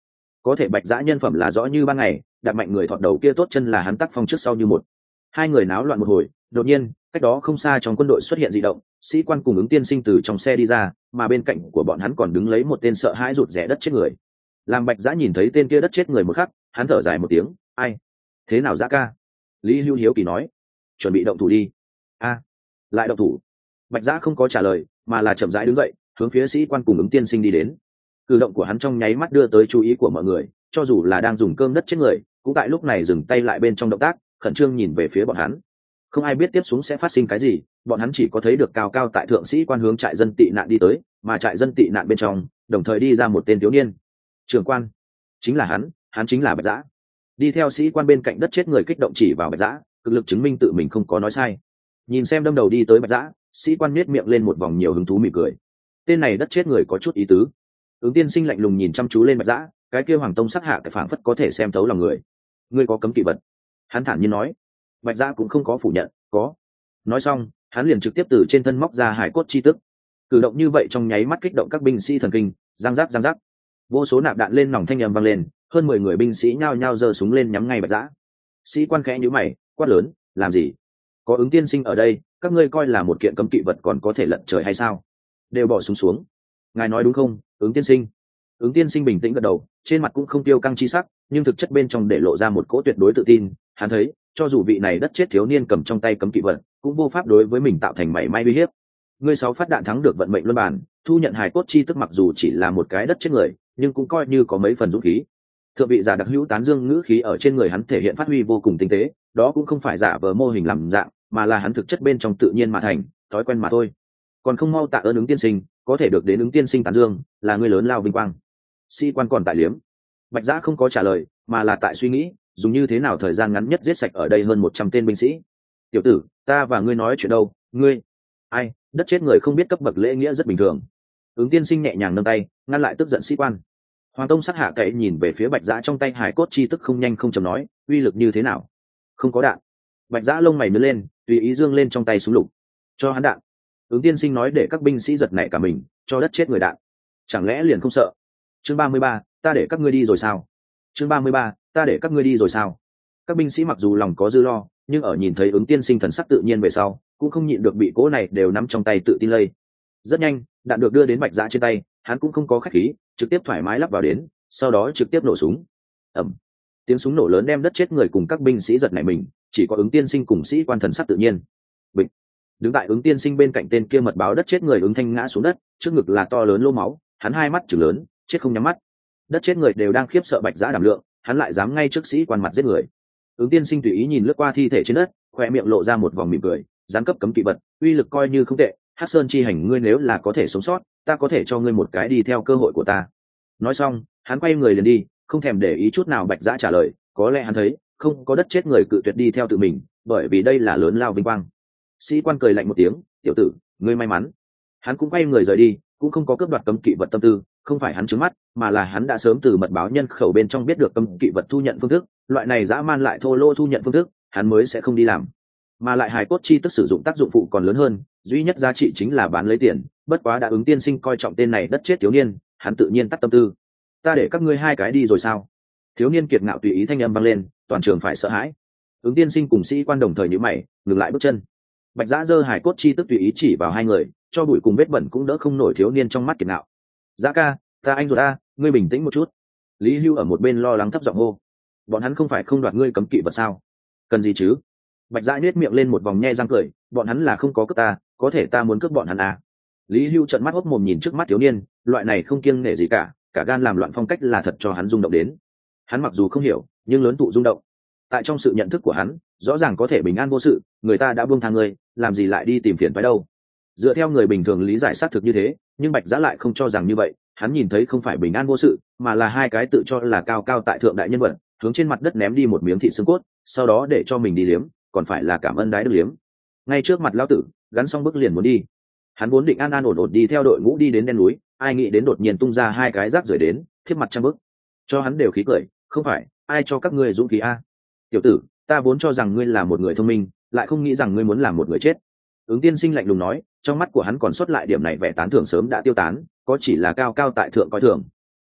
có thể bạch giã nhân phẩm là rõ như ban ngày, đặt mạnh người thọt đầu kia tốt chân là hắn tác phong trước sau như một. Hai người náo loạn một hồi, đột nhiên cách đó không xa trong quân đội xuất hiện dị động, sĩ quan cùng ứng tiên sinh từ trong xe đi ra, mà bên cạnh của bọn hắn còn đứng lấy một tên sợ hãi rụt rẻ đất chết người. Làm bạch giã nhìn thấy tên kia đất chết người một khắc, hắn thở dài một tiếng, ai thế nào giã ca? Lý Hưu hiếu kỳ nói, chuẩn bị động thủ đi. A, lại động thủ? Bạch giã không có trả lời, mà là chậm rãi đứng dậy, hướng phía sĩ quan cùng ứng tiên sinh đi đến. Cử động của hắn trong nháy mắt đưa tới chú ý của mọi người, cho dù là đang dùng cơm đất chết người cũng tại lúc này dừng tay lại bên trong động tác, khẩn trương nhìn về phía bọn hắn. Không ai biết tiếp xuống sẽ phát sinh cái gì, bọn hắn chỉ có thấy được cao cao tại thượng sĩ quan hướng trại dân tị nạn đi tới, mà trại dân tị nạn bên trong đồng thời đi ra một tên thiếu niên. Trưởng quan, chính là hắn, hắn chính là Bạch Giã. Đi theo sĩ quan bên cạnh đất chết người kích động chỉ vào Bạch Giã, cực lực chứng minh tự mình không có nói sai. Nhìn xem đâm đầu đi tới Bạch Giã, sĩ quan nhếch miệng lên một vòng nhiều hứng thú mỉm cười. Tên này đất chết người có chút ý tứ. Ứng tiên sinh lạnh lùng nhìn chăm chú lên Bạch Giã, cái kia hoàng tông sắc hạ cái phảng phất có thể xem thấu lòng người. Ngươi có cấm kỵ vật? Hắn thản nhiên nói. Bạch Giã cũng không có phủ nhận, có. Nói xong, hắn liền trực tiếp từ trên thân móc ra hải cốt chi tức. Cử động như vậy trong nháy mắt kích động các binh sĩ thần kinh, giang giác giang giác. Vô số nạp đạn lên nòng thanh âm vang lên, hơn mười người binh sĩ nhao nhao giơ súng lên nhắm ngay Bạch Giã. Sĩ quan khẽ nhíu mày, quát lớn, làm gì? Có Ứng tiên sinh ở đây, các ngươi coi là một kiện cấm kỵ vật còn có thể lật trời hay sao? Đều bỏ súng xuống. Ngài nói đúng không, Ứng tiên sinh? Ứng tiên sinh bình tĩnh gật đầu, trên mặt cũng không tiêu căng chi sắc, nhưng thực chất bên trong để lộ ra một cỗ tuyệt đối tự tin. Hắn thấy, cho dù vị này đất chết thiếu niên cầm trong tay cấm kỵ vật, cũng vô pháp đối với mình tạo thành mảy may uy hiếp. Ngươi sáu phát đạn thắng được vận mệnh luân bản, thu nhận hài cốt chi tức mặc dù chỉ là một cái đất chết người, nhưng cũng coi như có mấy phần dũng khí. Thượng vị giả đặc hữu tán dương ngữ khí ở trên người hắn thể hiện phát huy vô cùng tinh tế, đó cũng không phải giả vờ mô hình làm dạng, mà là hắn thực chất bên trong tự nhiên mà thành, thói quen mà thôi. Còn không mau tạ ơn Ứng tiên sinh, có thể được đến Ứng tiên sinh tán dương, là người lớn lao vinh quang. Sĩ quan còn tại liếm. Bạch Giã không có trả lời, mà là tại suy nghĩ, dùng như thế nào thời gian ngắn nhất giết sạch ở đây hơn một trăm tên binh sĩ. Tiểu tử, ta và ngươi nói chuyện đâu, ngươi? Ai, đất chết người không biết cấp bậc lễ nghĩa rất bình thường. Ứng tiên sinh nhẹ nhàng nâng tay, ngăn lại tức giận sĩ quan. Hoàng tông sắc hạ cậy nhìn về phía Bạch Giã trong tay hải cốt chi tức không nhanh không chậm nói, uy lực như thế nào? Không có đạn. Bạch Giã lông mày nhướng lên, tùy ý dương lên trong tay súng lục. Cho hắn đạn. Ứng tiên sinh nói để các binh sĩ giật nảy cả mình, cho đất chết người đạn. Chẳng lẽ liền không sợ? Chương ba mươi ba, ta để các ngươi đi rồi sao? Chương ba mươi ba, ta để các ngươi đi rồi sao? Các binh sĩ mặc dù lòng có dư lo, nhưng ở nhìn thấy Ứng tiên sinh thần sắc tự nhiên về sau, cũng không nhịn được bị cố này đều nắm trong tay tự tin lây. Rất nhanh, đạn được đưa đến Bạch Giã trên tay, hắn cũng không có khách khí, trực tiếp thoải mái lắp vào đến, sau đó trực tiếp nổ súng. Ầm. Tiếng súng nổ lớn đem đất chết người cùng các binh sĩ giật nảy mình, chỉ có Ứng tiên sinh cùng sĩ quan thần sắc tự nhiên. Bịch. Đứng tại Ứng tiên sinh bên cạnh tên kia mật báo đất chết người Ứng Thanh ngã xuống đất, trước ngực là to lớn lỗ máu, hắn hai mắt trừng lớn, chết không nhắm mắt. Đất chết người đều đang khiếp sợ Bạch Giã đảm lượng, hắn lại dám ngay trước sĩ quan mặt giết người. Ứng tiên sinh tùy ý nhìn lướt qua thi thể trên đất, khoe miệng lộ ra một vòng mỉm cười, giáng cấp cấm kỵ vật, uy lực coi như không tệ. Hắc Sơn chi hành, ngươi nếu là có thể sống sót, ta có thể cho ngươi một cái đi theo cơ hội của ta. Nói xong, hắn quay người liền đi, không thèm để ý chút nào Bạch Giã trả lời, có lẽ hắn thấy không có đất chết người cự tuyệt đi theo tự mình, bởi vì đây là lớn lao vinh quang. Sĩ quan cười lạnh một tiếng, tiểu tử, ngươi may mắn. Hắn cũng quay người rời đi, cũng không có cướp đoạt cấm kỵ vật tâm tư, không phải hắn trướng mắt, mà là hắn đã sớm từ mật báo nhân khẩu bên trong biết được cấm kỵ vật thu nhận phương thức, loại này dã man lại thô lỗ thu nhận phương thức, hắn mới sẽ không đi làm. Mà lại hài cốt chi tức sử dụng tác dụng phụ còn lớn hơn, duy nhất giá trị chính là bán lấy tiền, bất quá đã Ứng tiên sinh coi trọng tên này đất chết thiếu niên, hắn tự nhiên tắt tâm tư. Ta để các ngươi hai cái đi rồi sao? Thiếu niên kiệt ngạo tùy ý thanh âm vang lên, toàn trường phải sợ hãi. Ứng tiên sinh cùng sĩ quan đồng thời nhíu mày, ngừng lại bước chân. Bạch Giã giơ hài cốt chi tức tùy ý chỉ vào hai người, cho bụi cùng vết bẩn cũng đỡ không nổi thiếu niên trong mắt kiệt ngạo. Giã ca, ta anh ruột a, ngươi bình tĩnh một chút. Lý Hưu ở một bên lo lắng thấp giọng hô. Bọn hắn không phải không đoạt ngươi cấm kỵ vật sao? Cần gì chứ? Bạch Giã nhếch miệng lên một vòng nhe răng cười, bọn hắn là không có cướp ta, có thể ta muốn cướp bọn hắn à? Lý Hưu trợn mắt hốc mồm nhìn trước mắt thiếu niên, loại này không kiêng nể gì cả, cả gan làm loạn phong cách là thật cho hắn rung động đến. Hắn mặc dù không hiểu, nhưng lớn tụ rung động. Tại trong sự nhận thức của hắn, rõ ràng có thể bình an vô sự, người ta đã buông tha ngươi, làm gì lại đi tìm phiền phái đâu? Dựa theo người bình thường lý giải xác thực như thế, nhưng Bạch Giã lại không cho rằng như vậy, hắn nhìn thấy không phải bình an vô sự, mà là hai cái tự cho là cao cao tại thượng đại nhân vật, hướng trên mặt đất ném đi một miếng thịt xương cốt, sau đó để cho mình đi liếm, còn phải là cảm ơn đái đức liếm. Ngay trước mặt lão tử, gắn xong bước liền muốn đi. Hắn vốn định an an ổn ổn đi theo đội ngũ đi đến đen núi, ai nghĩ đến đột nhiên tung ra hai cái rác rưởi đến, thiếp mặt trăm bước. Cho hắn đều khí cười, không phải, ai cho các ngươi dũng khí a? Tiểu tử, ta vốn cho rằng ngươi là một người thông minh, lại không nghĩ rằng ngươi muốn làm một người chết. Ứng tiên sinh lạnh lùng nói, trong mắt của hắn còn sót lại điểm này vẻ tán thưởng sớm đã tiêu tán, có chỉ là cao cao tại thượng coi thường.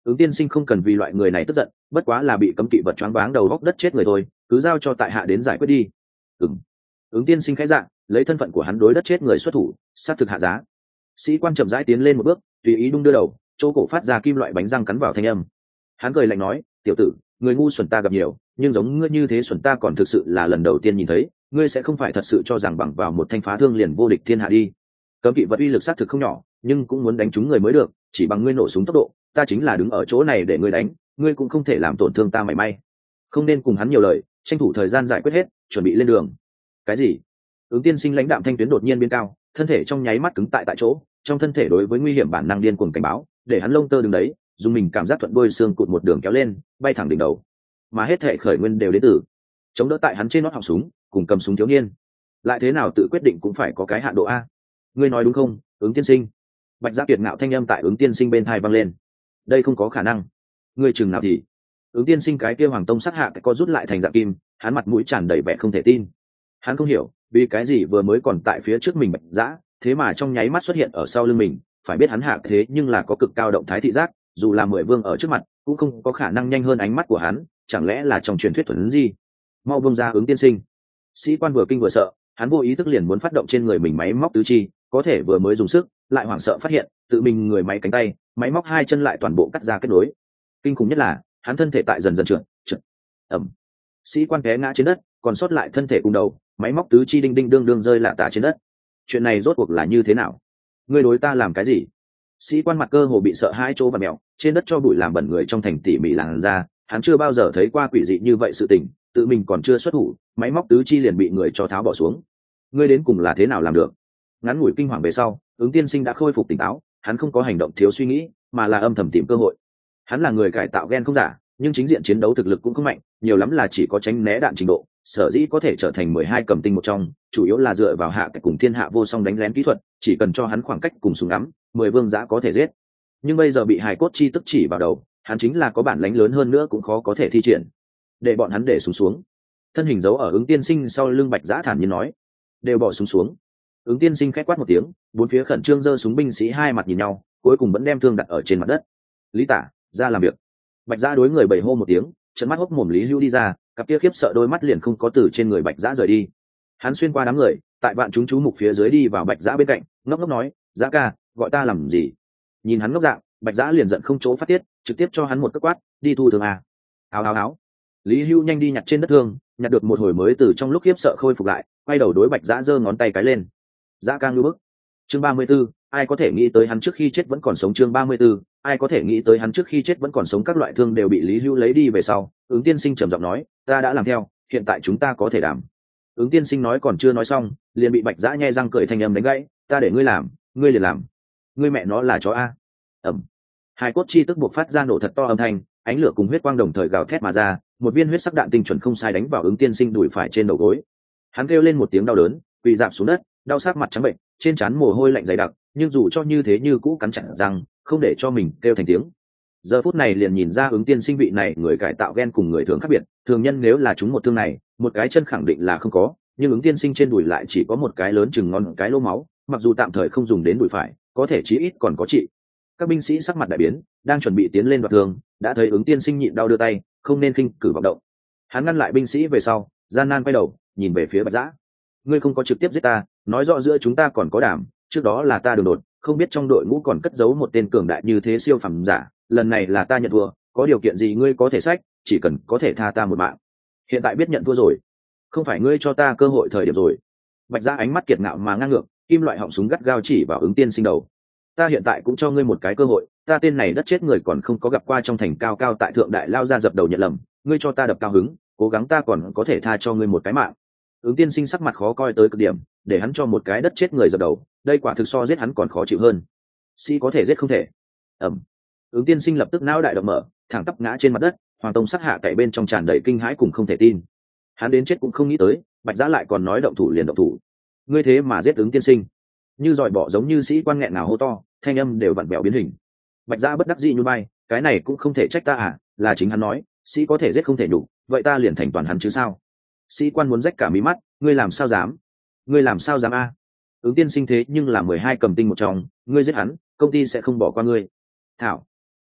Ứng tiên sinh không cần vì loại người này tức giận, bất quá là bị cấm kỵ vật choáng váng đầu góc đất chết người thôi, cứ giao cho tại hạ đến giải quyết đi. Ừm. Ứng tiên sinh khẽ dạ, lấy thân phận của hắn đối đất chết người xuất thủ, sát thực hạ giá. Sĩ quan chậm rãi tiến lên một bước, tùy ý đung đưa đầu, chỗ cổ phát ra kim loại bánh răng cắn vào thanh âm. Hắn cười lạnh nói, tiểu tử, người ngu xuẩn ta gặp nhiều, nhưng giống ngươi như thế xuẩn ta còn thực sự là lần đầu tiên nhìn thấy, ngươi sẽ không phải thật sự cho rằng bằng vào một thanh phá thương liền vô địch thiên hạ đi. Cấm kỵ vật uy lực sát thực không nhỏ, nhưng cũng muốn đánh trúng người mới được, chỉ bằng ngươi nổ súng tốc độ, ta chính là đứng ở chỗ này để ngươi đánh, ngươi cũng không thể làm tổn thương ta mảy may. Không nên cùng hắn nhiều lời, tranh thủ thời gian giải quyết hết, chuẩn bị lên đường. Cái gì? Ứng tiên sinh lãnh đạm thanh tuyến đột nhiên biến cao, thân thể trong nháy mắt cứng tại tại chỗ, trong thân thể đối với nguy hiểm bản năng điên cuồng cảnh báo, để hắn lông tơ đứng đấy, dùng mình cảm giác thuận đuôi xương cụt một đường kéo lên, bay thẳng đỉnh đầu. Mà hết thể khởi nguyên đều đến từ chống đỡ tại hắn trên nót họng súng, cùng cầm súng thiếu niên. Lại thế nào tự quyết định cũng phải có cái hạn độ a. Ngươi nói đúng không, Ứng tiên sinh? Bạch Giác Kiệt ngạo thanh âm tại Ứng tiên sinh bên tai vang lên. Đây không có khả năng. Ngươi chừng nào thì? Ứng tiên sinh cái kia hoàng tông sắc hạ cái co rút lại thành dạng kim, hắn mặt mũi tràn đầy vẻ không thể tin. Hắn không hiểu vì cái gì vừa mới còn tại phía trước mình Bạch Giã, thế mà trong nháy mắt xuất hiện ở sau lưng mình. Phải biết hắn hạ thế nhưng là có cực cao động thái thị giác, dù là mười vương ở trước mặt cũng không có khả năng nhanh hơn ánh mắt của hắn, chẳng lẽ là trong truyền thuyết thuần gì? Mau buông ra, Ứng tiên sinh. Sĩ quan vừa kinh vừa sợ, hắn vô ý thức liền muốn phát động trên người mình máy móc tứ chi, có thể vừa mới dùng sức lại hoảng sợ phát hiện tự mình người máy cánh tay máy móc hai chân lại toàn bộ cắt ra kết nối. Kinh khủng nhất là hắn thân thể tại dần dần trượt trượt ẩm. Sĩ quan té ngã trên đất, còn sót lại thân thể cùng đầu máy móc tứ chi đinh đinh đương đương rơi lạ tả trên đất. Chuyện này rốt cuộc là như thế nào? Ngươi đối ta làm cái gì? Sĩ quan mặt cơ hồ bị sợ hai chỗ và mèo, trên đất cho bụi làm bẩn người trong thành tỉ mỉ làn ra, hắn chưa bao giờ thấy qua quỷ dị như vậy sự tình, tự mình còn chưa xuất thủ, máy móc tứ chi liền bị người cho tháo bỏ xuống. Ngươi đến cùng là thế nào làm được? Ngắn ngủi kinh hoàng về sau, Ứng tiên sinh đã khôi phục tỉnh táo, hắn không có hành động thiếu suy nghĩ, mà là âm thầm tìm cơ hội. Hắn là người cải tạo gen không giả, nhưng chính diện chiến đấu thực lực cũng không mạnh, nhiều lắm là chỉ có tránh né đạn trình độ, sở dĩ có thể trở thành mười hai cầm tinh một trong, chủ yếu là dựa vào hạ cách cùng thiên hạ vô song đánh lén kỹ thuật, chỉ cần cho hắn khoảng cách cùng súng ngắm, mười vương giã có thể giết. Nhưng bây giờ bị hài cốt chi tức chỉ vào đầu, hắn chính là có bản lãnh lớn hơn nữa cũng khó có thể thi triển. Để bọn hắn để súng xuống, xuống. Thân hình giấu ở Ứng tiên sinh sau lưng Bạch Giã thản nhiên nói, đều bỏ súng xuống, xuống. Ứng tiên sinh khét quát một tiếng, bốn phía khẩn trương giơ súng binh sĩ hai mặt nhìn nhau, cuối cùng vẫn đem thương đặt ở trên mặt đất. Lý Tả, ra làm việc. Bạch Giã đối người bầy hô một tiếng, trận mắt hốc mồm Lý Hưu đi ra, cặp kia khiếp sợ đôi mắt liền không có từ trên người Bạch Giã rời đi. Hắn xuyên qua đám người, tại vạn chúng chú mục phía dưới đi vào Bạch Giã bên cạnh, ngốc ngốc nói, Giã ca, gọi ta làm gì? Nhìn hắn ngốc dạng, Bạch Giã liền giận không chỗ phát tiết, trực tiếp cho hắn một cước quát, đi thu thương à? Áo áo áo. Lý Hưu nhanh đi nhặt trên đất thương, nhặt được một hồi mới từ trong lúc khiếp sợ khôi phục lại, quay đầu đối Bạch Giã giơ ngón tay cái lên. Giã ca ngư bức. Chương ba mươi 34, ai có thể nghĩ tới hắn trước khi chết vẫn còn sống. Chương ba mươi 34, ai có thể nghĩ tới hắn trước khi chết vẫn còn sống. Các loại thương đều bị Lý Hưu lấy đi về sau, Ứng tiên sinh trầm giọng nói, ta đã làm theo, hiện tại chúng ta có thể đảm. Ứng tiên sinh nói còn chưa nói xong, liền bị Bạch Giã nhe răng cười thanh âm đánh gãy, ta để ngươi làm, ngươi liền làm. Ngươi mẹ nó là chó a. Ẩm. Hai cốt chi tức buộc phát ra nổ thật to âm thanh, ánh lửa cùng huyết quang đồng thời gào thét mà ra, một viên huyết sắc đạn tinh chuẩn không sai đánh vào Ứng tiên sinh đùi phải trên đầu gối. Hắn kêu lên một tiếng đau đớn, quỳ rạp xuống đất, đau sắc mặt trắng bệnh, trên trán mồ hôi lạnh dày đặc, nhưng dù cho như thế như cũ cắn chặt răng, không để cho mình kêu thành tiếng. Giờ phút này liền nhìn ra Ứng tiên sinh vị này người cải tạo gen cùng người thường khác biệt, thường nhân nếu là chúng một thương này, một cái chân khẳng định là không có, nhưng Ứng tiên sinh trên đùi lại chỉ có một cái lớn chừng ngón cái lỗ máu, mặc dù tạm thời không dùng đến đùi phải, có thể chí ít còn có trị. Các binh sĩ sắc mặt đại biến, đang chuẩn bị tiến lên đoạt thương, đã thấy Ứng tiên sinh nhịn đau đưa tay, không nên khinh cử vọng động. Hắn ngăn lại binh sĩ về sau, gian nan quay đầu, nhìn về phía Bạch Giã. Ngươi không có trực tiếp giết ta, nói rõ giữa chúng ta còn có đảm, trước đó là ta đường đột, không biết trong đội ngũ còn cất giấu một tên cường đại như thế siêu phẩm giả, lần này là ta nhận thua, có điều kiện gì ngươi có thể sách, chỉ cần có thể tha ta một mạng. Hiện tại biết nhận thua rồi, không phải ngươi cho ta cơ hội thời điểm rồi. Bạch Giã ánh mắt kiệt ngạo mà ngang ngược, kim loại họng súng gắt gao chỉ vào Ứng tiên sinh đầu. Ta hiện tại cũng cho ngươi một cái cơ hội, ta tên này đất chết người còn không có gặp qua trong thành cao cao tại thượng đại lao ra dập đầu nhận lầm, ngươi cho ta đập cao hứng, cố gắng ta còn có thể tha cho ngươi một cái mạng. Ứng tiên sinh sắc mặt khó coi tới cực điểm, để hắn cho một cái đất chết người dập đầu, đây quả thực so giết hắn còn khó chịu hơn. Sĩ có thể giết không thể. Ẩm. Ứng tiên sinh lập tức não đại động mở, thẳng tắp ngã trên mặt đất, Hoàng Tông sắc hạ cậy bên trong tràn đầy kinh hãi cùng không thể tin. Hắn đến chết cũng không nghĩ tới, Bạch Giã lại còn nói động thủ liền động thủ. Ngươi thế mà giết Ứng tiên sinh? Như dòi bỏ giống như sĩ quan nghẹn ngào hô to, thanh âm đều vặn vẹo biến hình. Bạch Giã bất đắc dĩ nhún vai, cái này cũng không thể trách ta à, là chính hắn nói, sĩ có thể giết không thể nhục, vậy ta liền thành toàn hắn chứ sao? Sĩ quan muốn rách cả mí mắt, ngươi làm sao dám? Ngươi làm sao dám a? Ứng tiên sinh thế nhưng là mười hai cầm tinh một trong, ngươi giết hắn, công ty sẽ không bỏ qua ngươi. Thảo.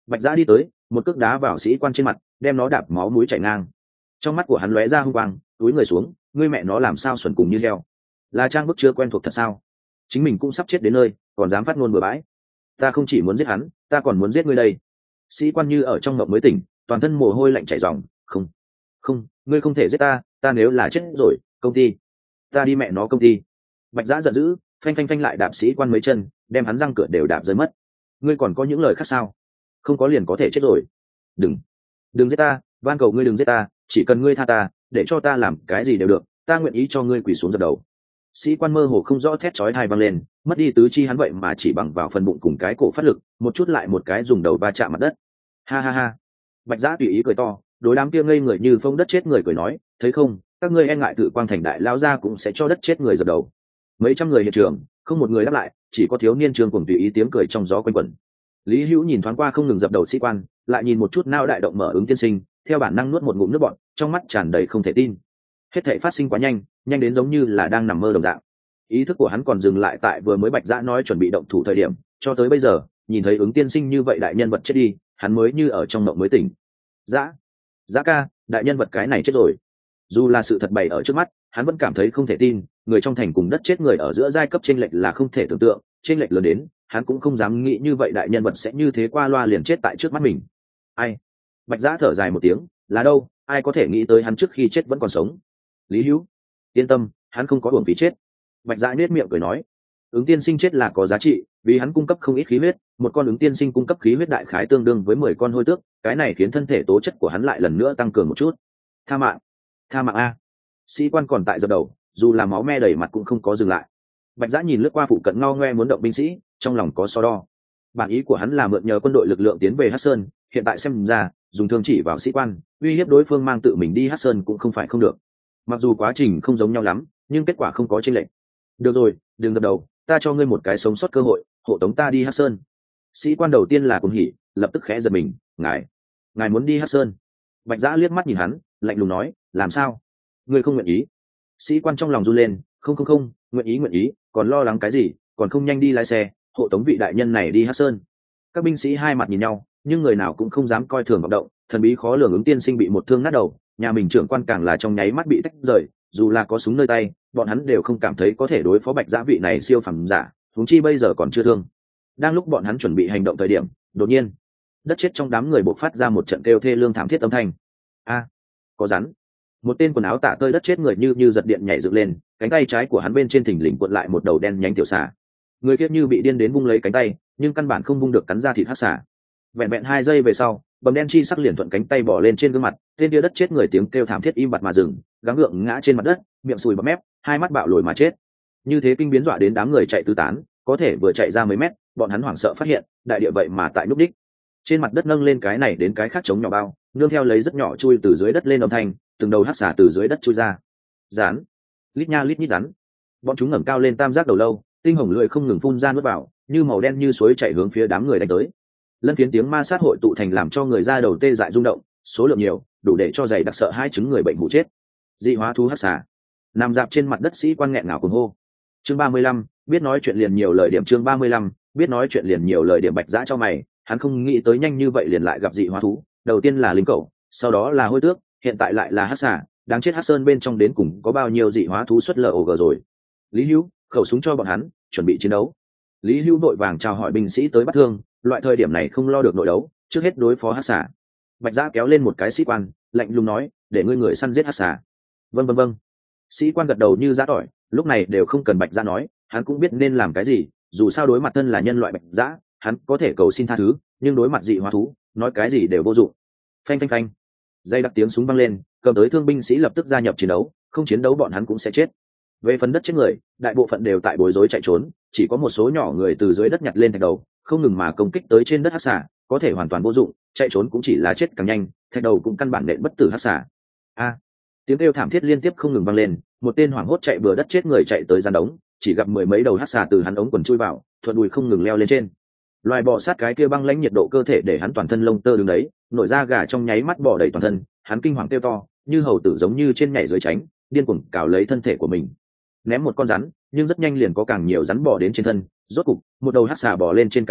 Bạch Giã đi tới, một cước đá vào sĩ quan trên mặt, đem nó đạp máu mũi chảy ngang. Trong mắt của hắn lóe ra hung quang, túi người xuống, ngươi mẹ nó làm sao xuẩn cùng như heo, là trang bức chưa quen thuộc thật sao? Chính mình cũng sắp chết đến nơi, còn dám phát ngôn bừa bãi. Ta không chỉ muốn giết hắn, ta còn muốn giết ngươi đây. Sĩ quan như ở trong mộng mới tỉnh, toàn thân mồ hôi lạnh chảy ròng. Không, không, ngươi không thể giết ta, ta nếu là chết rồi, công ty, ta đi mẹ nó công ty. Bạch Giã giận dữ, phanh phanh phanh lại đạp sĩ quan mấy chân, đem hắn răng cửa đều đạp rơi mất. Ngươi còn có những lời khác sao? Không có liền có thể chết rồi. Đừng, đừng giết ta, van cầu ngươi đừng giết ta, chỉ cần ngươi tha ta, để cho ta làm cái gì đều được, ta nguyện ý cho ngươi quỳ xuống dập đầu. Sĩ quan mơ hồ không rõ thét chói tai vang lên, mất đi tứ chi hắn vậy mà chỉ bằng vào phần bụng cùng cái cổ phát lực, một chút lại một cái dùng đầu va chạm mặt đất. Ha ha ha. Bạch Giã tùy ý cười to, đối đám kia ngây người như phong đất chết người cười nói, thấy không, các ngươi e ngại tự quang thành đại lao ra cũng sẽ cho đất chết người dập đầu. Mấy trăm người hiện trường, không một người đáp lại, chỉ có thiếu niên Trương cùng tùy ý tiếng cười trong gió quanh quẩn. Lý Hữu nhìn thoáng qua không ngừng dập đầu sĩ quan, lại nhìn một chút nao đại động mở ứng tiên sinh, theo bản năng nuốt một ngụm nước bọt, trong mắt tràn đầy không thể tin. Hết thảy phát sinh quá nhanh, nhanh đến giống như là đang nằm mơ đồng dạng. Ý thức của hắn còn dừng lại tại vừa mới Bạch Giã nói chuẩn bị động thủ thời điểm, cho tới bây giờ, nhìn thấy ứng tiên sinh như vậy đại nhân vật chết đi, hắn mới như ở trong mộng mới tỉnh. Giã, Giã ca, đại nhân vật cái này chết rồi. Dù là sự thật bày ở trước mắt, hắn vẫn cảm thấy không thể tin, người trong thành cùng đất chết người ở giữa giai cấp chênh lệch là không thể tưởng tượng, chênh lệch lớn đến, hắn cũng không dám nghĩ như vậy đại nhân vật sẽ như thế qua loa liền chết tại trước mắt mình. Ai? Bạch Giã thở dài một tiếng, là đâu, ai có thể nghĩ tới hắn trước khi chết vẫn còn sống. Lý Hữu, yên tâm, hắn không có uổng phí chết. Bạch Giã nết miệng cười nói, ứng tiên sinh chết là có giá trị, vì hắn cung cấp không ít khí huyết, một con ứng tiên sinh cung cấp khí huyết đại khái tương đương với mười con hôi tước, cái này khiến thân thể tố chất của hắn lại lần nữa tăng cường một chút. Tha mạng, tha mạng a. Sĩ quan còn tại dập đầu, dù là máu me đầy mặt cũng không có dừng lại. Bạch Giã nhìn lướt qua phụ cận ngao ngoe muốn động binh sĩ, trong lòng có so đo. Bản ý của hắn là mượn nhờ quân đội lực lượng tiến về Hắc Sơn, hiện tại xem ra, dùng thương chỉ vào sĩ quan, uy hiếp đối phương mang tự mình đi Hắc Sơn cũng không phải không được. Mặc dù quá trình không giống nhau lắm, nhưng kết quả không có chênh lệch. Được rồi, đừng dập đầu, ta cho ngươi một cái sống sót cơ hội, hộ tống ta đi Hắc Sơn. Sĩ quan đầu tiên là cuồng hỉ, lập tức khẽ giật mình, ngài, ngài muốn đi Hắc Sơn? Bạch Giã liếc mắt nhìn hắn, lạnh lùng nói, làm sao? Ngươi không nguyện ý? Sĩ quan trong lòng run lên, không không không, nguyện ý nguyện ý, còn lo lắng cái gì, còn không nhanh đi lái xe, hộ tống vị đại nhân này đi Hắc Sơn. Các binh sĩ hai mặt nhìn nhau, nhưng người nào cũng không dám coi thường vọng động, thần bí khó lường ứng tiên sinh bị một thương nát đầu, nhà mình trưởng quan càng là trong nháy mắt bị tách rời, dù là có súng nơi tay, bọn hắn đều không cảm thấy có thể đối phó Bạch Giã vị này siêu phẩm giả, huống chi bây giờ còn chưa thương. Đang lúc bọn hắn chuẩn bị hành động thời điểm, đột nhiên, đất chết trong đám người bộc phát ra một trận kêu thê lương thảm thiết âm thanh. A, có rắn! Một tên quần áo tả tơi đất chết người như như giật điện nhảy dựng lên, cánh tay trái của hắn bên trên thình lình cuộn lại một đầu đen nhánh tiểu xà. Người kia như bị điên đến vung lấy cánh tay, nhưng căn bản không vung được cắn ra thịt hắc xà. Vẹn vẹn hai giây về sau, bầm đen chi sắc liền thuận cánh tay bỏ lên trên gương mặt, tên kia đất chết người tiếng kêu thảm thiết im bặt mà dừng, gắng gượng ngã trên mặt đất, miệng sùi bọt mép, hai mắt bạo lồi mà chết. Như thế kinh biến dọa đến đám người chạy tứ tán, có thể vừa chạy ra mấy mét, bọn hắn hoảng sợ phát hiện, đại địa vậy mà tại núp đích. Trên mặt đất nâng lên cái này đến cái khác chống nhỏ bao, nương theo lấy rất nhỏ chui từ dưới đất lên âm thanh, từng đầu hắc xà từ dưới đất chui ra. Rắn, lít nha lít nhít rắn. Bọn chúng ngẩng cao lên tam giác đầu lâu, tinh hồng lưỡi không ngừng phun ra nuốt vào, như màu đen như suối chảy hướng phía đám người đánh tới. Lân phiến tiếng ma sát hội tụ thành làm cho người ra đầu tê dại rung động, số lượng nhiều, đủ để cho giày đặc sợ hai chứng người bệnh hụ chết. Dị hóa thú hắc xà nằm dạp trên mặt đất, sĩ quan nghẹn ngào cuồng hô. Chương ba mươi lăm, biết nói chuyện liền nhiều lời điểm. Chương ba mươi lăm, biết nói chuyện liền nhiều lời điểm. Bạch Giã cho mày, hắn không nghĩ tới nhanh như vậy liền lại gặp dị hóa thú, đầu tiên là linh cẩu, sau đó là hôi tước, hiện tại lại là hắc xà. Đáng chết, Hắc Sơn bên trong đến cùng có bao nhiêu dị hóa thú xuất lờ ồ gờ rồi. Lý Hữu, khẩu súng cho bọn hắn, chuẩn bị chiến đấu. Lý Hữu vội vàng chào hỏi binh sĩ tới bắt thương, loại thời điểm này không lo được nội đấu, trước hết đối phó hắc xà. Bạch Giã kéo lên một cái sĩ quan, lạnh lùng nói, để ngươi người săn giết hắc xà. Vâng vâng vâng. Sĩ quan gật đầu như giã tỏi, lúc này đều không cần Bạch Giã nói, hắn cũng biết nên làm cái gì, dù sao đối mặt thân là nhân loại Bạch Giã, hắn có thể cầu xin tha thứ, nhưng đối mặt dị hóa thú, nói cái gì đều vô dụng. Phanh phanh phanh. Dây đặc tiếng súng vang lên, cầm tới thương binh sĩ lập tức gia nhập chiến đấu, không chiến đấu bọn hắn cũng sẽ chết. Về phần đất chết người, đại bộ phận đều tại bối rối chạy trốn, chỉ có một số nhỏ người từ dưới đất nhặt lên thạch đầu, không ngừng mà công kích tới trên đất hắc xà, có thể hoàn toàn vô dụng, chạy trốn cũng chỉ là chết càng nhanh, thạch đầu cũng căn bản nện bất tử hắc xà. A, tiếng kêu thảm thiết liên tiếp không ngừng vang lên, một tên hoảng hốt chạy bừa đất chết người chạy tới gian đống, chỉ gặp mười mấy đầu hắc xà từ hắn ống quần chui vào, thuận đùi không ngừng leo lên trên. Loài bò sát cái kia băng lãnh nhiệt độ cơ thể để hắn toàn thân lông tơ đứng đấy, nổi da gà trong nháy mắt bò đầy toàn thân, hắn kinh hoàng kêu to, như hầu tử giống như trên nhảy dưới tránh, điên cuồng cào lấy thân thể của mình. Ném một con rắn, nhưng rất nhanh liền có càng nhiều rắn bò đến trên thân, rốt cục, một đầu hắc xà bò lên trên cái cổ,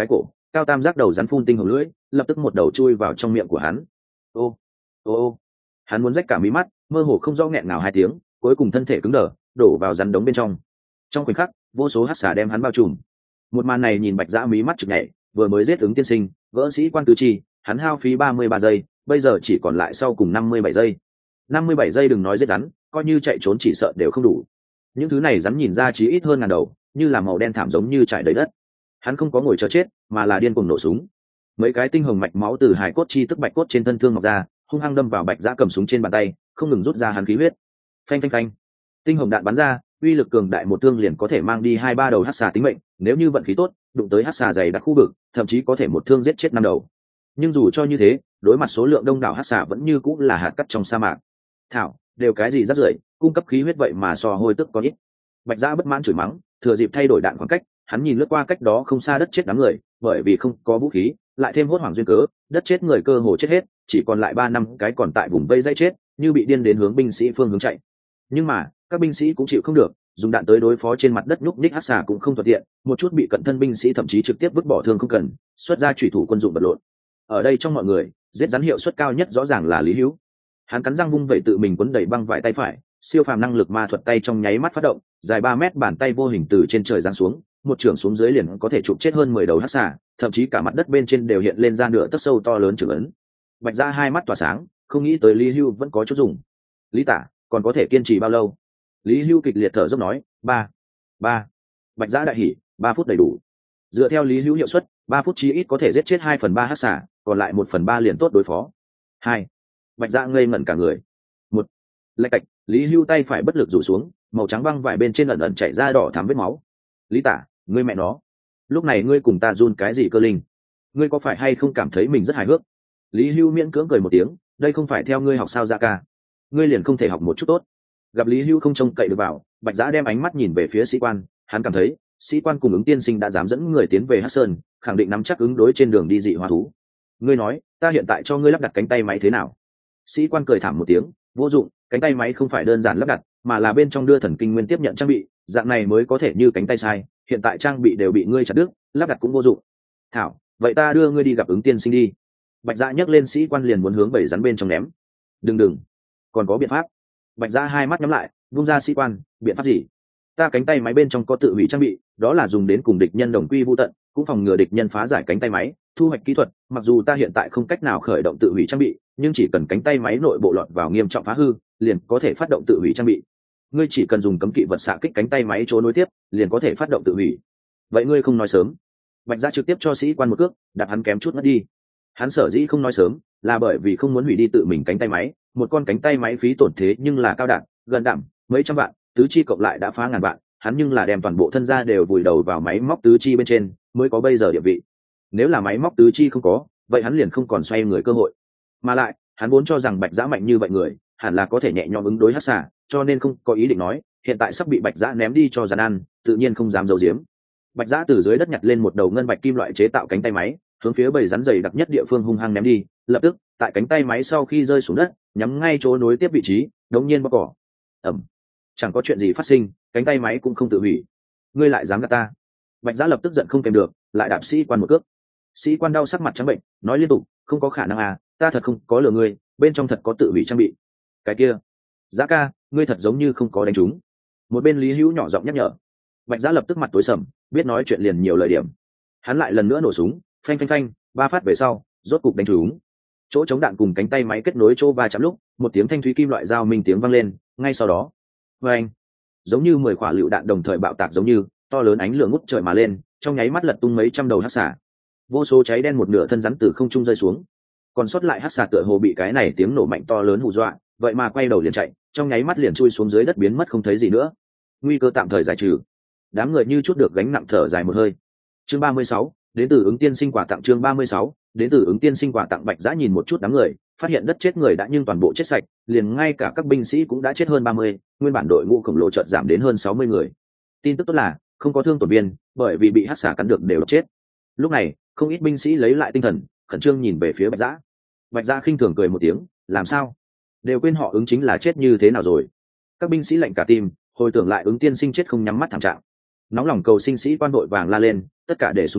cao tam giác đầu rắn phun tinh hồng lưỡi, lập tức một đầu chui vào trong miệng của hắn. Ô ô ô hắn muốn rách cả mí mắt, mơ hồ không rõ nghẹn ngào hai tiếng, cuối cùng thân thể cứng đờ đổ vào rắn đống bên trong. Trong khoảnh khắc vô số hắc xà đem hắn bao trùm. Một màn này nhìn Bạch Dã mí mắt chực nhảy, vừa mới giết ứng tiên sinh vỡ sĩ quan tứ chi, hắn hao phí ba mươi ba giây, bây giờ chỉ còn lại sau cùng năm mươi bảy giây. Năm mươi bảy giây đừng nói giết rắn, coi như chạy trốn chỉ sợ đều không đủ. Những thứ này rắn nhìn ra chí ít hơn ngàn đầu, như là màu đen thảm giống như trải đầy đất. Hắn không có ngồi chờ chết, mà là điên cuồng nổ súng. Mấy cái tinh hồng mạch máu từ hài cốt chi tức bạch cốt trên thân thương mọc ra, hung hăng đâm vào Bạch Dã cầm súng trên bàn tay, không ngừng rút ra hắn khí huyết. Phanh phanh phanh. Tinh hồng đạn bắn ra, uy lực cường đại một thương liền có thể mang đi hai ba đầu hắc xà tính mệnh, nếu như vận khí tốt, đụng tới hắc xà dày đặc khu vực, thậm chí có thể một thương giết chết năm đầu. Nhưng dù cho như thế, đối mặt số lượng đông đảo hắc xà vẫn như cũng là hạt cát trong sa mạc. Thảo, đều cái gì rắc rưởi, cung cấp khí huyết vậy mà so hôi tức có ít. Bạch Dã bất mãn chửi mắng, thừa dịp thay đổi đạn khoảng cách, hắn nhìn lướt qua cách đó không xa đất chết đám người, bởi vì không có vũ khí, lại thêm hốt hoảng duyên cớ, đất chết người cơ hồ chết hết, chỉ còn lại ba năm cái còn tại vùng vây dây chết, như bị điên đến hướng binh sĩ phương hướng chạy. Nhưng mà các binh sĩ cũng chịu không được, dùng đạn tới đối phó trên mặt đất nhúc nhích hắc xà cũng không thuận tiện, một chút bị cận thân binh sĩ thậm chí trực tiếp vứt bỏ thương không cần, xuất ra chủy thủ quân dụng vật lộn. Ở đây trong mọi người, giết rắn hiệu suất cao nhất rõ ràng là Lý Hữu. Hắn cắn răng vung vẩy tự mình quấn đầy băng vải tay phải, siêu phàm năng lực ma thuật tay trong nháy mắt phát động, dài ba mét bàn tay vô hình từ trên trời giáng xuống, một trường xuống dưới liền có thể chụp chết hơn mười đầu hắc xà, thậm chí cả mặt đất bên trên đều hiện lên ra nửa tấc sâu to lớn trường ấn. Bạch Dã hai mắt tỏa sáng, không nghĩ tới Lý Hưu vẫn có chút dùng. Lý Tả, còn có thể kiên trì bao lâu? Lý Hưu kịch liệt thở dốc nói, ba, ba. Bạch Dã đại hỉ, ba phút đầy đủ. Dựa theo Lý Hưu hiệu suất, ba phút chí ít có thể giết chết hai phần ba hắc xà, còn lại một phần ba liền tốt đối phó. Hai. Bạch Dã ngây ngẩn cả người. Một. Lạch cạch, Lý Hưu tay phải bất lực rủ xuống, màu trắng băng vải bên trên ẩn ẩn chảy ra đỏ thắm vết máu. Lý Tả, ngươi mẹ nó, lúc này ngươi cùng ta run cái gì cơ linh? Ngươi có phải hay không cảm thấy mình rất hài hước? Lý Hưu miễn cưỡng cười một tiếng, đây không phải theo ngươi học sao ra ca, ngươi liền không thể học một chút tốt? Gặp Lý Hưu không trông cậy được vào, Bạch Dã đem ánh mắt nhìn về phía sĩ quan, hắn cảm thấy sĩ quan cùng ứng tiên sinh đã dám dẫn người tiến về Hắc Sơn, khẳng định nắm chắc ứng đối trên đường đi dị hóa thú. Ngươi nói, ta hiện tại cho ngươi lắp đặt cánh tay máy thế nào? Sĩ quan cười thảm một tiếng, vô dụng, cánh tay máy không phải đơn giản lắp đặt, mà là bên trong đưa thần kinh nguyên tiếp nhận trang bị, dạng này mới có thể như cánh tay sai, hiện tại trang bị đều bị ngươi chặt đứt, lắp đặt cũng vô dụng. Thảo, vậy ta đưa ngươi đi gặp ứng tiên sinh đi. Bạch Dã nhấc lên sĩ quan liền muốn hướng bầy rắn bên trong ném. Đừng đừng, còn có biện pháp. Bạch Dã hai mắt nhắm lại, vung ra sĩ quan, biện pháp gì? Ta cánh tay máy bên trong có tự hủy trang bị, đó là dùng đến cùng địch nhân đồng quy vu tận, cũng phòng ngừa địch nhân phá giải cánh tay máy, thu hoạch kỹ thuật, mặc dù ta hiện tại không cách nào khởi động tự hủy trang bị, nhưng chỉ cần cánh tay máy nội bộ lọt vào nghiêm trọng phá hư, liền có thể phát động tự hủy trang bị. Ngươi chỉ cần dùng cấm kỵ vật xạ kích cánh tay máy chỗ nối tiếp, liền có thể phát động tự hủy. Vậy ngươi không nói sớm? Bạch Dã trực tiếp cho sĩ quan một cước, đạp hắn kém chút ngất đi. Hắn sở dĩ không nói sớm, là bởi vì không muốn hủy đi tự mình cánh tay máy, một con cánh tay máy phí tổn thế nhưng là cao đẳng, gần đẳng, mấy trăm vạn, tứ chi cộng lại đã phá ngàn vạn, hắn nhưng là đem toàn bộ thân gia đều vùi đầu vào máy móc tứ chi bên trên, mới có bây giờ địa vị. Nếu là máy móc tứ chi không có, vậy hắn liền không còn xoay người cơ hội. Mà lại, hắn vốn cho rằng Bạch Dã mạnh như vậy người, hẳn là có thể nhẹ nhõm ứng đối hắc xà, cho nên không có ý định nói, hiện tại sắp bị Bạch Dã ném đi cho rắn ăn, tự nhiên không dám giấu giếm. Bạch Dã từ dưới đất nhặt lên một đầu ngân bạch kim loại chế tạo cánh tay máy, hướng phía bầy rắn dày đặc nhất địa phương hung hăng ném đi, lập tức, tại cánh tay máy sau khi rơi xuống đất, nhắm ngay chỗ nối tiếp vị trí, đống nhiên bóc cỏ. Ầm. Chẳng có chuyện gì phát sinh, cánh tay máy cũng không tự hủy. Ngươi lại dám gạt ta? Bạch Dã lập tức giận không kèm được, lại đạp sĩ quan một cước. Sĩ quan đau sắc mặt trắng bệnh, nói liên tục, không có khả năng à, ta thật không có lừa ngươi, bên trong thật có tự hủy trang bị. Cái kia, Dã ca, ngươi thật giống như không có đánh trúng. Một bên Lý Hữu nhỏ giọng nhắc nhở. Bạch Dã lập tức mặt tối sầm, biết nói chuyện liền nhiều lời điểm. Hắn lại lần nữa nổ súng, phanh phanh phanh, ba phát về sau, rốt cục đánh trúng. Chỗ chống đạn cùng cánh tay máy kết nối chỗ va chạm lúc, một tiếng thanh thúy kim loại dao minh tiếng vang lên, ngay sau đó, phanh, giống như mười quả lựu đạn đồng thời bạo tạc giống như, to lớn ánh lửa ngút trời mà lên, trong nháy mắt lật tung mấy trăm đầu hắc xà. Vô số cháy đen một nửa thân rắn từ không trung rơi xuống. Còn sót lại hắc xà tựa hồ bị cái này tiếng nổ mạnh to lớn hù dọa, vậy mà quay đầu liền chạy, trong nháy mắt liền chui xuống dưới đất biến mất không thấy gì nữa. Nguy cơ tạm thời giải trừ. Đám người như chút được gánh nặng thở dài một hơi. Chương ba mươi sáu, đến từ ứng tiên sinh quà tặng. Chương ba mươi sáu, đến từ ứng tiên sinh quà tặng. Bạch Dã nhìn một chút đám người, phát hiện đất chết người đã nhưng toàn bộ chết sạch, liền ngay cả các binh sĩ cũng đã chết hơn ba mươi, nguyên bản đội ngũ khổng lồ chợt giảm đến hơn sáu mươi người. Tin tức tốt là không có thương tổn viên, bởi vì bị hắc xà cắn được đều chết. Lúc này, không ít binh sĩ lấy lại tinh thần, khẩn trương nhìn về phía Bạch Dã. Bạch Dã khinh thường cười một tiếng, làm sao? Đều quên họ ứng chính là chết như thế nào rồi? Các binh sĩ lạnh cả tim, hồi tưởng lại ứng tiên sinh chết không nhắm mắt thảm trạng. Nóng lòng cầu sinh sĩ quan đội vàng la lên, tất cả để xuống xuống,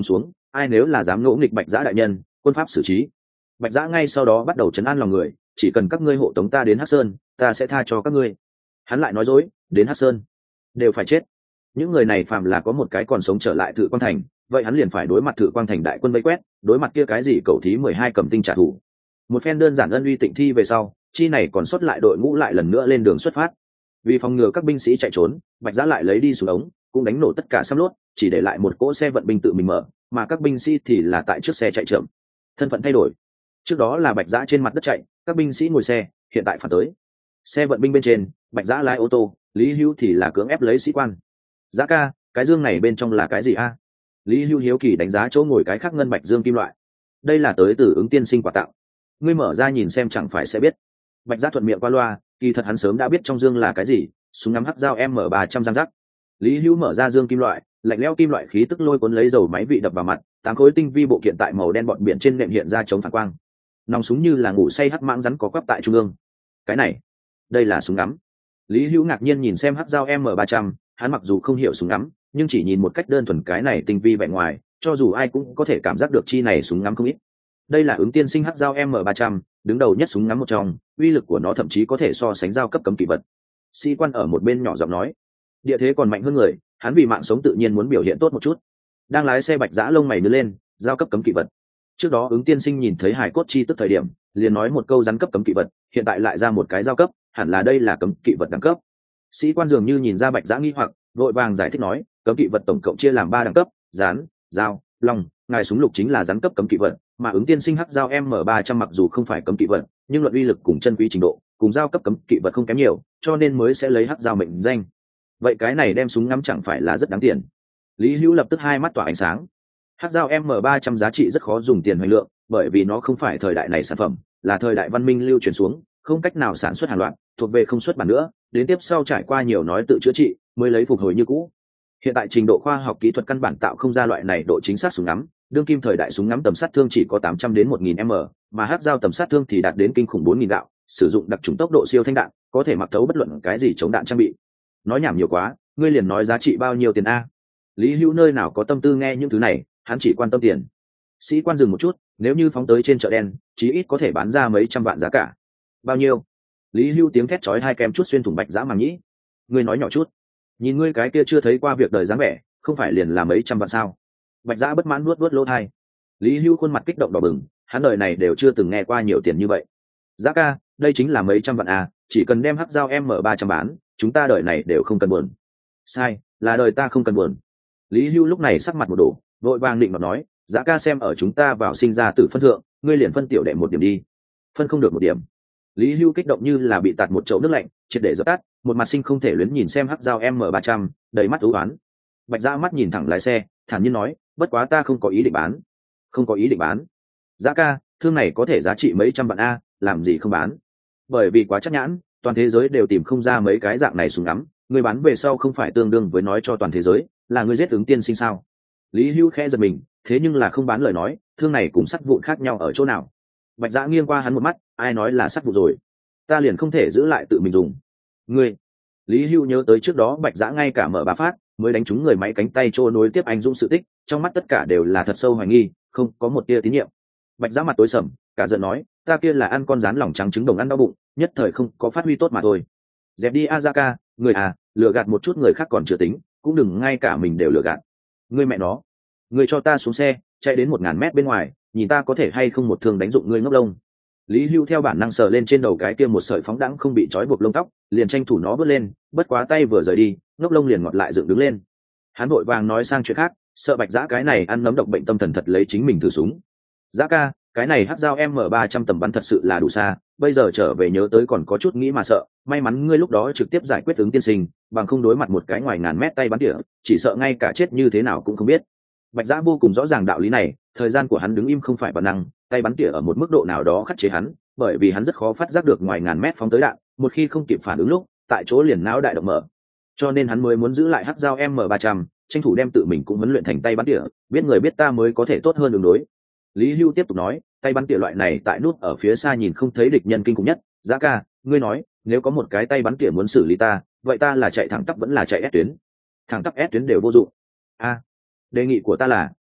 ai nếu là dám ngỗ nghịch Bạch Giã đại nhân, quân pháp xử trí. Bạch Giã ngay sau đó bắt đầu trấn an lòng người, chỉ cần các ngươi hộ tống ta đến Hắc Sơn, ta sẽ tha cho các ngươi. Hắn lại nói dối, đến Hắc Sơn đều phải chết. Những người này phàm là có một cái còn sống trở lại Thự Quang Thành, vậy hắn liền phải đối mặt Thự Quang Thành đại quân vây quét, đối mặt kia cái gì cầu thí mười hai cầm tinh trả thù. Một phen đơn giản ân uy tịnh thi về sau, chi này còn xuất lại đội ngũ lại lần nữa lên đường xuất phát. Vì phòng ngừa các binh sĩ chạy trốn, Bạch Giã lại lấy đi súng ống, cũng đánh nổ tất cả xăm lốt, chỉ để lại một cỗ xe vận binh tự mình mở, mà các binh sĩ thì là tại trước xe chạy chậm. Thân phận thay đổi. Trước đó là Bạch Giã trên mặt đất chạy, các binh sĩ ngồi xe, hiện tại phản tới. Xe vận binh bên trên, Bạch Giã lái ô tô, Lý Hưu thì là cưỡng ép lấy sĩ quan. Giã ca, cái dương này bên trong là cái gì a? Lý Hưu hiếu kỳ đánh giá chỗ ngồi cái khắc ngân bạch dương kim loại. Đây là tới từ Ứng tiên sinh quà tặng. Ngươi mở ra nhìn xem chẳng phải sẽ biết. Bạch Giã thuận miệng qua loa, kỳ thật hắn sớm đã biết trong dương là cái gì, súng ngắm hắc dao M ba trăm giang rắc. Lý Hưu mở ra dương kim loại, lạnh lẽo kim loại khí tức lôi cuốn lấy dầu máy vị đập vào mặt, tám khối tinh vi bộ kiện tại màu đen bọt biển trên nệm hiện ra chống phản quang. Nòng súng như là ngủ say hắc mãng rắn có quắp tại trung ương. Cái này, đây là súng ngắm. Lý Hữu ngạc nhiên nhìn xem hắc dao M ba trăm, hắn mặc dù không hiểu súng ngắm, nhưng chỉ nhìn một cách đơn thuần cái này tinh vi vẻ ngoài, cho dù ai cũng có thể cảm giác được chi này súng ngắm không ít. Đây là Ứng tiên sinh hắc dao M ba trăm, đứng đầu nhất súng ngắm một trong, uy lực của nó thậm chí có thể so sánh dao cấp cấm kỵ vật. Sĩ quan ở một bên nhỏ giọng nói, địa thế còn mạnh hơn người, hắn vì mạng sống tự nhiên muốn biểu hiện tốt một chút. Đang lái xe Bạch Giã lông mày nhướng lên, dao cấp cấm kỵ vật. Trước đó Ứng tiên sinh nhìn thấy hải cốt chi tức thời điểm, liền nói một câu rắn cấp cấm kỵ vật, hiện tại lại ra một cái dao cấp, hẳn là đây là cấm kỵ vật đẳng cấp. Sĩ quan dường như nhìn ra Bạch Giã nghi hoặc, vội vàng giải thích nói, cấm kỵ vật tổng cộng chia làm ba đẳng cấp, rắn, dao, long, ngài súng lục chính là rắn cấp cấm kỵ vật, mà Ứng tiên sinh hắc dao M ba trăm mặc dù không phải cấm kỵ vật, nhưng luận uy lực cùng chân quý trình độ, cùng dao cấp cấm kỵ vật không kém nhiều, cho nên mới sẽ lấy hắc dao mệnh danh. Vậy cái này đem súng ngắm chẳng phải là rất đáng tiền. Lý Hữu lập tức hai mắt tỏa ánh sáng. Hắc dao M ba trăm giá trị rất khó dùng tiền hoành lượng, bởi vì nó không phải thời đại này sản phẩm, là thời đại văn minh lưu truyền xuống, không cách nào sản xuất hàng loạt, thuộc về không xuất bản nữa, đến tiếp sau trải qua nhiều nói tự chữa trị, mới lấy phục hồi như cũ. Hiện tại trình độ khoa học kỹ thuật căn bản tạo không ra loại này độ chính xác súng ngắm, đương kim thời đại súng ngắm tầm sát thương chỉ có tám trăm đến một nghìn m, mà hắc dao tầm sát thương thì đạt đến kinh khủng bốn nghìn đạo, sử dụng đặc trùng tốc độ siêu thanh đạn, có thể mặc thấu bất luận cái gì chống đạn trang bị. Nói nhảm nhiều quá, ngươi liền nói giá trị bao nhiêu tiền a? Lý Hữu nơi nào có tâm tư nghe những thứ này, hắn chỉ quan tâm tiền. Sĩ quan dừng một chút, nếu như phóng tới trên chợ đen, chí ít có thể bán ra mấy trăm vạn giá cả. Bao nhiêu? Lý Hữu tiếng thét chói hai kèm chút xuyên thủng Bạch Giã màng nhĩ. Ngươi nói nhỏ chút, nhìn ngươi cái kia chưa thấy qua việc đời dáng vẻ, không phải liền là mấy trăm vạn sao? Bạch Giã bất mãn nuốt nuốt lỗ tai. Lý Hữu khuôn mặt kích động đỏ bừng, hắn đời này đều chưa từng nghe qua nhiều tiền như vậy. Giã ca, đây chính là mấy trăm vạn à, chỉ cần đem hắc dao M ba trăm bán, chúng ta đời này đều không cần buồn. Sai, là đời ta không cần buồn. Lý Hữu lúc này sắc mặt một đổ, vội vàng định mà nói, Giã ca xem ở chúng ta vào sinh ra tử phân thượng, ngươi liền phân tiểu đệ một điểm đi. Phân không được một điểm. Lý Hữu kích động như là bị tạt một chậu nước lạnh, triệt để dập tắt, một mặt sinh không thể luyến nhìn xem hắc dao M ba trăm, đầy mắt ưu oán. Bạch Giã mắt nhìn thẳng lái xe, thản nhiên nói, bất quá ta không có ý định bán. Không có ý định bán. Giã ca, thương này có thể giá trị mấy trăm vạn a, làm gì không bán? Bởi vì quá chắc nhãn, toàn thế giới đều tìm không ra mấy cái dạng này súng ngắm, người bán về sau không phải tương đương với nói cho toàn thế giới là người giết Ứng tiên sinh sao? Lý Hữu khẽ giật mình, thế nhưng là không bán lời nói, thương này cùng sắt vụn khác nhau ở chỗ nào? Bạch Giã nghiêng qua hắn một mắt, ai nói là sắt vụn rồi? Ta liền không thể giữ lại tự mình dùng. Ngươi. Lý Hữu nhớ tới trước đó Bạch Giã ngay cả mở bá phát, mới đánh trúng người máy cánh tay trô nối tiếp anh dũng sự tích, trong mắt tất cả đều là thật sâu hoài nghi, không có một tia tín nhiệm. Bạch Giã mặt tối sầm, cả giận nói, ta kia là ăn con rán lòng trắng trứng đồng ăn đau bụng, nhất thời không có phát huy tốt mà thôi. Dẹp đi Azaka, người à, lừa gạt một chút người khác còn chưa tính, cũng đừng ngay cả mình đều lừa gạt. Ngươi mẹ nó, ngươi cho ta xuống xe, chạy đến một ngàn mét bên ngoài, nhìn ta có thể hay không một thương đánh dụng ngươi ngốc lông. Lý Hưu theo bản năng sờ lên trên đầu cái kia một sợi phóng đãng không bị trói buộc lông tóc, liền tranh thủ nó vớt lên, bất quá tay vừa rời đi, ngốc lông liền ngọt lại dựng đứng lên. Hắn vội vàng nói sang chuyện khác, sợ Bạch Giã cái này ăn nấm độc bệnh tâm thần thật lấy chính mình thử súng. Giã ca, cái này hắc dao M ba trăm tầm bắn thật sự là đủ xa, bây giờ trở về nhớ tới còn có chút nghĩ mà sợ, may mắn ngươi lúc đó trực tiếp giải quyết Ứng tiên sinh, bằng không đối mặt một cái ngoài ngàn mét tay bắn tỉa, chỉ sợ ngay cả chết như thế nào cũng không biết. Bạch Giã vô cùng rõ ràng đạo lý này, thời gian của hắn đứng im không phải bản năng, tay bắn tỉa ở một mức độ nào đó khắc chế hắn, bởi vì hắn rất khó phát giác được ngoài ngàn mét phóng tới đạn, một khi không kịp phản ứng lúc, tại chỗ liền não đại động mở. Cho nên hắn mới muốn giữ lại hắc dao M ba trăm, tranh thủ đem tự mình cũng huấn luyện thành tay bắn tỉa, biết người biết ta mới có thể tốt hơn đường đối. Lý Hưu tiếp tục nói, tay bắn tỉa loại này tại nút ở phía xa nhìn không thấy địch nhân kinh khủng nhất. Giã ca, ngươi nói, nếu có một cái tay bắn tỉa muốn xử lý ta, vậy ta là chạy thẳng tắp vẫn là chạy ép tuyến? Thẳng tắp ép tuyến đều vô dụng. A, đề nghị của ta là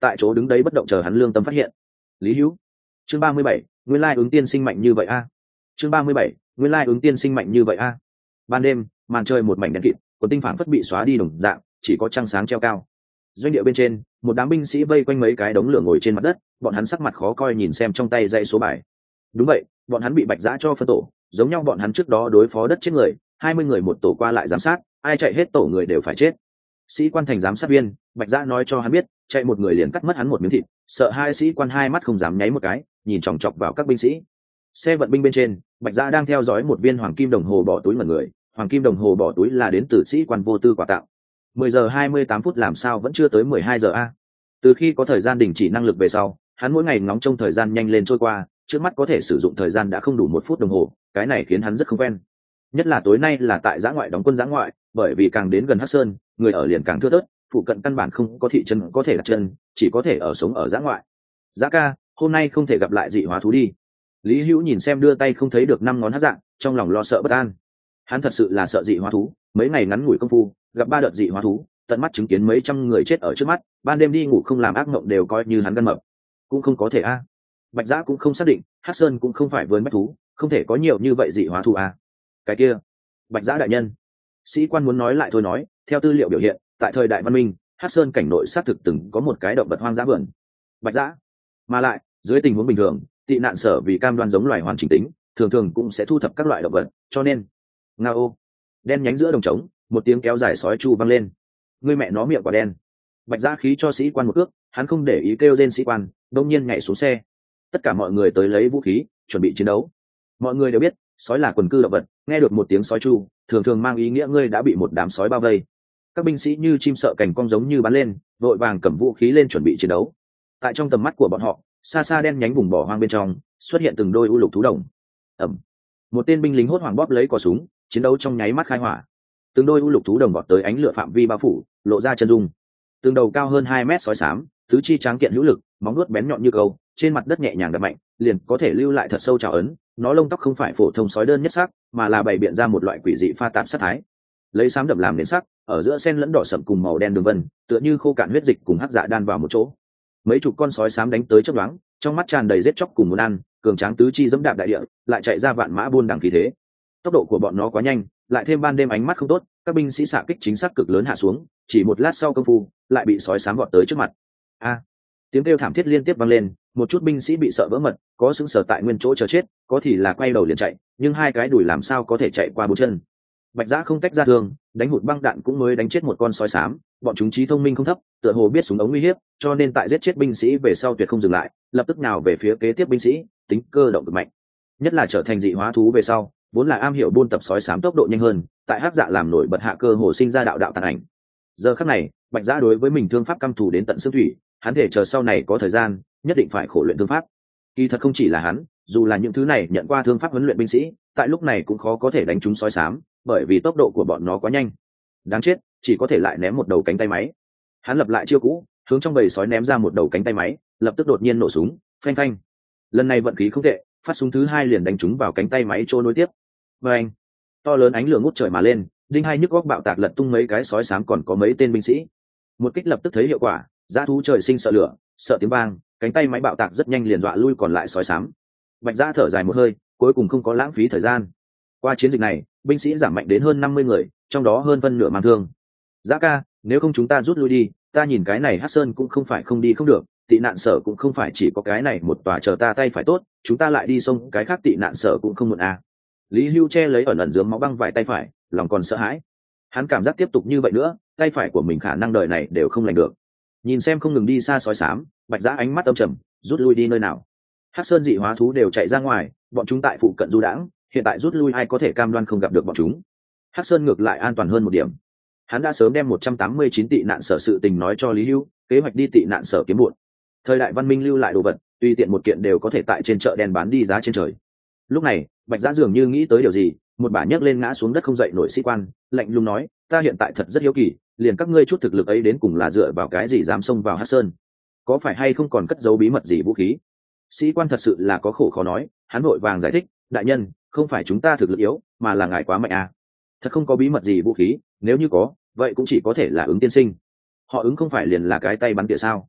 tại chỗ đứng đấy bất động chờ hắn lương tâm phát hiện. Lý Hữu. Chương ba mươi bảy, nguyên lai ứng tiên sinh mạnh như vậy a. Chương ba mươi bảy, nguyên lai ứng tiên sinh mạnh như vậy a. Ban đêm, màn trời một mảnh đen kịt, quần tinh phảng phất bị xóa đi đồng dạng, chỉ có trăng sáng treo cao. Doanh địa bên trên, một đám binh sĩ vây quanh mấy cái đống lửa ngồi trên mặt đất, bọn hắn sắc mặt khó coi nhìn xem trong tay dãy số bài. Đúng vậy, bọn hắn bị Bạch Giã cho phân tổ, giống nhau bọn hắn trước đó đối phó đất chết người, hai mươi người một tổ qua lại giám sát, ai chạy hết tổ người đều phải chết. Sĩ quan thành giám sát viên, Bạch Giã nói cho hắn biết, chạy một người liền cắt mất hắn một miếng thịt, sợ hai sĩ quan hai mắt không dám nháy một cái, nhìn chòng chọc vào các binh sĩ. Xe vận binh bên trên, Bạch Giã đang theo dõi một viên hoàng kim đồng hồ bỏ túi mọi người, hoàng kim đồng hồ bỏ túi là đến từ sĩ quan vô tư quà tặng. mười giờ hai mươi tám phút làm sao vẫn chưa tới mười hai giờ a? Từ khi có thời gian đình chỉ năng lực về sau, hắn mỗi ngày ngóng trông thời gian nhanh lên trôi qua, trước mắt có thể sử dụng thời gian đã không đủ một phút đồng hồ, cái này khiến hắn rất không quen. Nhất là tối nay là tại giã ngoại đóng quân giã ngoại, bởi vì càng đến gần Hắc Sơn, người ở liền càng thưa thớt, phụ cận căn bản không có thị trấn có thể đặt chân, chỉ có thể ở sống ở giã ngoại. Giã ca, hôm nay không thể gặp lại dị hóa thú đi. Lý Hữu nhìn xem đưa tay không thấy được năm ngón hát dạng, trong lòng lo sợ bất an. Hắn thật sự là sợ dị hóa thú, mấy ngày ngắn ngủi công phu, gặp ba đợt dị hóa thú, tận mắt chứng kiến mấy trăm người chết ở trước mắt, ban đêm đi ngủ không làm ác mộng đều coi như hắn gan mập. Cũng không có thể a. Bạch Giã cũng không xác định, Hắc Sơn cũng không phải vườn bách thú, không thể có nhiều như vậy dị hóa thú a. Cái kia, Bạch Giã đại nhân, sĩ quan muốn nói lại thôi nói, theo tư liệu biểu hiện, tại thời đại văn minh, Hắc Sơn cảnh nội xác thực từng có một cái động vật hoang dã vườn. Bạch Giã, mà lại, dưới tình huống bình thường, tị nạn sở vì cam đoan giống loài hoàn chỉnh tính, thường thường cũng sẽ thu thập các loại động vật, cho nên, ngao, đen nhánh giữa đồng trống, một tiếng kéo dài sói chu vang lên. Người mẹ nó miệng quả đen. Bạch Giã khí cho sĩ quan một cước, hắn không để ý kêu trên sĩ quan, đông nhiên nhảy xuống xe. Tất cả mọi người tới lấy vũ khí, chuẩn bị chiến đấu. Mọi người đều biết, sói là quần cư động vật, nghe được một tiếng sói chu, thường thường mang ý nghĩa ngươi đã bị một đám sói bao vây. Các binh sĩ như chim sợ cành cong giống như bắn lên, vội vàng cầm vũ khí lên chuẩn bị chiến đấu. Tại trong tầm mắt của bọn họ, xa xa đen nhánh vùng bỏ hoang bên trong, xuất hiện từng đôi u lục thú đồng. Ầm. Một tên binh lính hốt hoảng bóp lấy cò súng, chiến đấu trong nháy mắt khai hỏa. Từng đôi u lục thú đồng vọt tới ánh lửa phạm vi bao phủ, lộ ra chân dung. Từng đầu cao hơn hai mét sói xám, tứ chi tráng kiện hữu lực, móng vuốt bén nhọn như câu, trên mặt đất nhẹ nhàng đập mạnh, liền có thể lưu lại thật sâu trào ấn. Nó lông tóc không phải phổ thông sói đơn nhất sắc, mà là bày biện ra một loại quỷ dị pha tạp sát thái. Lấy xám đậm làm nền sắc, ở giữa xen lẫn đỏ sậm cùng màu đen đường vân, tựa như khô cạn huyết dịch cùng hắc dạ đan vào một chỗ. Mấy chục con sói xám đánh tới chớp nhoáng, trong mắt tràn đầy giết chóc cùng muốn ăn, cường tráng tứ chi dẫm đạp đại địa, lại chạy ra vạn mã buôn đằng khí thế. Tốc độ của bọn nó quá nhanh, lại thêm ban đêm ánh mắt không tốt, các binh sĩ xạ kích chính xác cực lớn hạ xuống, chỉ một lát sau công phu, lại bị sói xám vọt tới trước mặt. A! Tiếng kêu thảm thiết liên tiếp vang lên, một chút binh sĩ bị sợ vỡ mật, có sững sờ tại nguyên chỗ chờ chết, có thì là quay đầu liền chạy, nhưng hai cái đùi làm sao có thể chạy qua bốn chân. Bạch Giã không cách ra thương, đánh hụt băng đạn cũng mới đánh chết một con sói xám, bọn chúng trí thông minh không thấp, tựa hồ biết súng ống uy hiếp, cho nên tại giết chết binh sĩ về sau tuyệt không dừng lại, lập tức nào về phía kế tiếp binh sĩ, tính cơ động cực mạnh. Nhất là trở thành dị hóa thú về sau, vốn là am hiểu buôn tập sói xám tốc độ nhanh hơn, tại hắc dạ làm nổi bật hạ cơ hồ sinh ra đạo đạo tàn ảnh. Giờ khắc này, Bạch Giã đối với mình thương pháp căm thù đến tận xương thủy, hắn thể chờ sau này có thời gian, nhất định phải khổ luyện thương pháp. Kỳ thật không chỉ là hắn, dù là những thứ này nhận qua thương pháp huấn luyện binh sĩ, tại lúc này cũng khó có thể đánh trúng sói xám, bởi vì tốc độ của bọn nó quá nhanh. Đáng chết, chỉ có thể lại ném một đầu cánh tay máy. Hắn lập lại chiêu cũ, hướng trong bầy sói ném ra một đầu cánh tay máy, lập tức đột nhiên nổ súng, phanh phanh. Lần này vận khí không tệ, phát súng thứ hai liền đánh trúng vào cánh tay máy trôi nối tiếp. Và anh, to lớn ánh lửa ngút trời mà lên, đinh hai nhức góc bạo tạc lật tung mấy cái sói xám còn có mấy tên binh sĩ. Một kích lập tức thấy hiệu quả, dã thú trời sinh sợ lửa, sợ tiếng vang, cánh tay máy bạo tạc rất nhanh liền dọa lui còn lại sói xám. Bạch Giã thở dài một hơi, cuối cùng không có lãng phí thời gian. Qua chiến dịch này, binh sĩ giảm mạnh đến hơn năm mươi người, trong đó hơn phân nửa mang thương. Giã ca, nếu không chúng ta rút lui đi, ta nhìn cái này Hắc Sơn cũng không phải không đi không được, tị nạn sở cũng không phải chỉ có cái này một tòa chờ ta tay phải tốt, chúng ta lại đi xông cái khác tị nạn sở cũng không muộn à. Lý Hưu che lấy ẩn ẩn dướng máu băng vải tay phải, lòng còn sợ hãi. Hắn cảm giác tiếp tục như vậy nữa, tay phải của mình khả năng đời này đều không lành được. Nhìn xem không ngừng đi xa sói xám, Bạch Giã ánh mắt âm trầm, rút lui đi nơi nào? Hắc Sơn dị hóa thú đều chạy ra ngoài, bọn chúng tại phụ cận du đãng, hiện tại rút lui ai có thể cam đoan không gặp được bọn chúng? Hắc Sơn ngược lại an toàn hơn một điểm. Hắn đã sớm đem một trăm tám mươi chín tị nạn sở sự tình nói cho Lý Hưu, kế hoạch đi tị nạn sở kiếm bụn. Thời đại văn minh lưu lại đồ vật, tùy tiện một kiện đều có thể tại trên chợ đen bán đi giá trên trời. Lúc này, Bạch Giã dường như nghĩ tới điều gì, một bả nhấc lên ngã xuống đất không dậy nổi sĩ quan, lạnh lùng nói, ta hiện tại thật rất hiếu kỳ, liền các ngươi chút thực lực ấy đến cùng là dựa vào cái gì dám xông vào Hắc Sơn? Có phải hay không còn cất giấu bí mật gì vũ khí? Sĩ quan thật sự là có khổ khó nói, hắn vội vàng giải thích, đại nhân, không phải chúng ta thực lực yếu, mà là ngài quá mạnh à. Thật không có bí mật gì vũ khí, nếu như có, vậy cũng chỉ có thể là Ứng tiên sinh. Họ Ứng không phải liền là cái tay bắn tỉa sao?